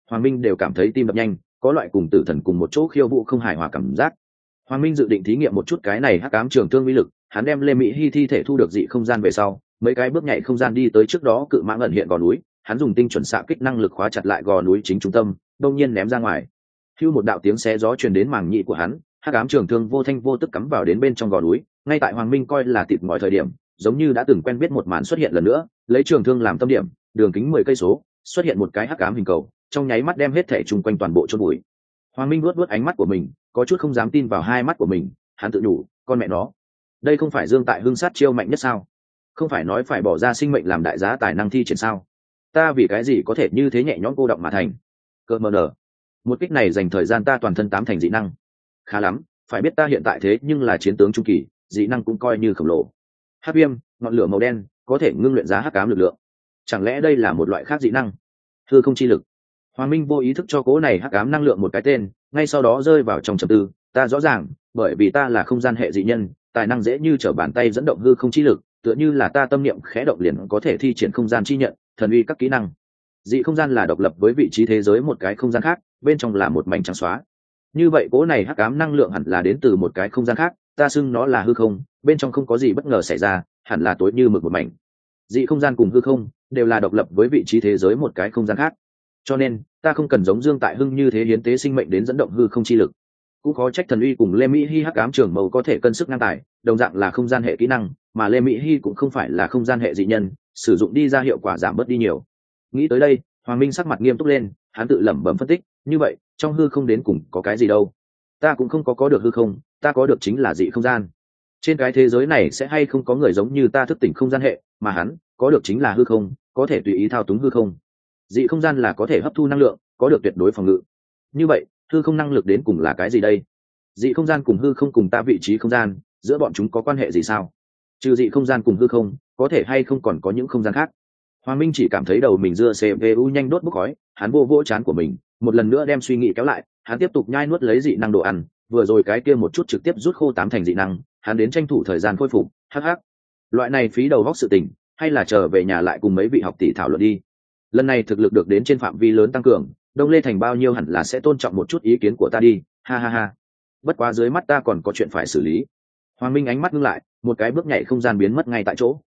A: Hoàng Minh đều cảm thấy tim đập nhanh, có loại cùng tử thần cùng một chỗ khiêu vũ không hài hòa cảm giác. Hoàng Minh dự định thí nghiệm một chút cái này hắc ám trường thương uy lực, hắn đem Lê Mỹ Hi thi thể thu được dị không gian về sau, mấy cái bước nhảy không gian đi tới trước đó cự mãng ẩn hiện gò núi, hắn dùng tinh chuẩn xạ kích năng lực khóa chặt lại gò núi chính trung tâm, đông nhiên ném ra ngoài. Hưu một đạo tiếng xé gió truyền đến màng nhĩ của hắn, hắc ám trường thương vô thanh vô tức cắm vào đến bên trong gò núi, ngay tại Hoàng Minh coi là thịt mọi thời điểm, giống như đã từng quen biết một màn xuất hiện lần nữa, lấy trường thương làm tâm điểm, đường kính mười cây số, xuất hiện một cái hắc ám hình cầu, trong nháy mắt đem hết thể chung quanh toàn bộ chôn bụi. Hoàng Minh luốt luốt ánh mắt của mình, có chút không dám tin vào hai mắt của mình, hắn tự nhủ, con mẹ nó, đây không phải Dương Tại Hưng sát chiêu mạnh nhất sao? Không phải nói phải bỏ ra sinh mệnh làm đại giá tài năng thi triển sao? Ta vì cái gì có thể như thế nhẹ nhõm cô động mà thành? Cơ mờ nở. Một kích này dành thời gian ta toàn thân tám thành dị năng. Khá lắm, phải biết ta hiện tại thế nhưng là chiến tướng trung kỳ, dị năng cũng coi như khổng lồ. Hắc viêm, ngọn lửa màu đen, có thể ngưng luyện ra hắc ám lực lượng. Chẳng lẽ đây là một loại khác dị năng? Hư không chi lực. Hoàng Minh vô ý thức cho cố này hắc ám năng lượng một cái tên, ngay sau đó rơi vào trong trầm tư. Ta rõ ràng, bởi vì ta là không gian hệ dị nhân, tài năng dễ như trở bàn tay dẫn động hư không chi lực, tựa như là ta tâm niệm khẽ động liền có thể thi triển không gian chi nhận, thần uy các kỹ năng. Dị không gian là độc lập với vị trí thế giới một cái không gian khác, bên trong là một mảnh trắng xóa. Như vậy cố này hắc ám năng lượng hẳn là đến từ một cái không gian khác, ta xưng nó là hư không, bên trong không có gì bất ngờ xảy ra, hẳn là tối như mực một mảnh. Dị không gian cùng hư không đều là độc lập với vị trí thế giới một cái không gian khác, cho nên ta không cần giống Dương Tại Hưng như thế hiến tế sinh mệnh đến dẫn động hư không chi lực. Cũng có trách thần uy cùng Lê Mỹ Hi hắc ám trường mâu có thể cân sức ngang tài, đồng dạng là không gian hệ kỹ năng, mà Lê Mỹ Hi cũng không phải là không gian hệ dị nhân, sử dụng đi ra hiệu quả giảm bớt đi nhiều. Nghĩ tới đây, Hoàng Minh sắc mặt nghiêm túc lên, hắn tự lẩm bẩm phân tích, như vậy, trong hư không đến cùng có cái gì đâu? Ta cũng không có có được hư không, ta có được chính là dị không gian. Trên cái thế giới này sẽ hay không có người giống như ta thức tỉnh không gian hệ, mà hắn có được chính là hư không, có thể tùy ý thao túng hư không. Dị không gian là có thể hấp thu năng lượng, có được tuyệt đối phòng ngự. Như vậy, hư không năng lực đến cùng là cái gì đây? Dị không gian cùng hư không cùng ta vị trí không gian, giữa bọn chúng có quan hệ gì sao? Trừ dị không gian cùng hư không, có thể hay không còn có những không gian khác? Hoàng Minh chỉ cảm thấy đầu mình dưa xê pê u nhanh đốt bốc khói, hắn vô vỗ trán của mình, một lần nữa đem suy nghĩ kéo lại, hắn tiếp tục nhai nuốt lấy dị năng đồ ăn, vừa rồi cái kia một chút trực tiếp rút khô tám thành dị năng, hắn đến tranh thủ thời gian khôi phục, hắc hắc. Loại này phí đầu vóc sự tình, hay là trở về nhà lại cùng mấy vị học tỷ thảo luận đi. Lần này thực lực được đến trên phạm vi lớn tăng cường, Đông Lê Thành bao nhiêu hẳn là sẽ tôn trọng một chút ý kiến của ta đi, ha ha ha. Bất quá dưới mắt ta còn có chuyện phải xử lý. Hoàng Minh ánh mắt ngưng lại, một cái bước nhảy không gian biến mất ngay tại chỗ.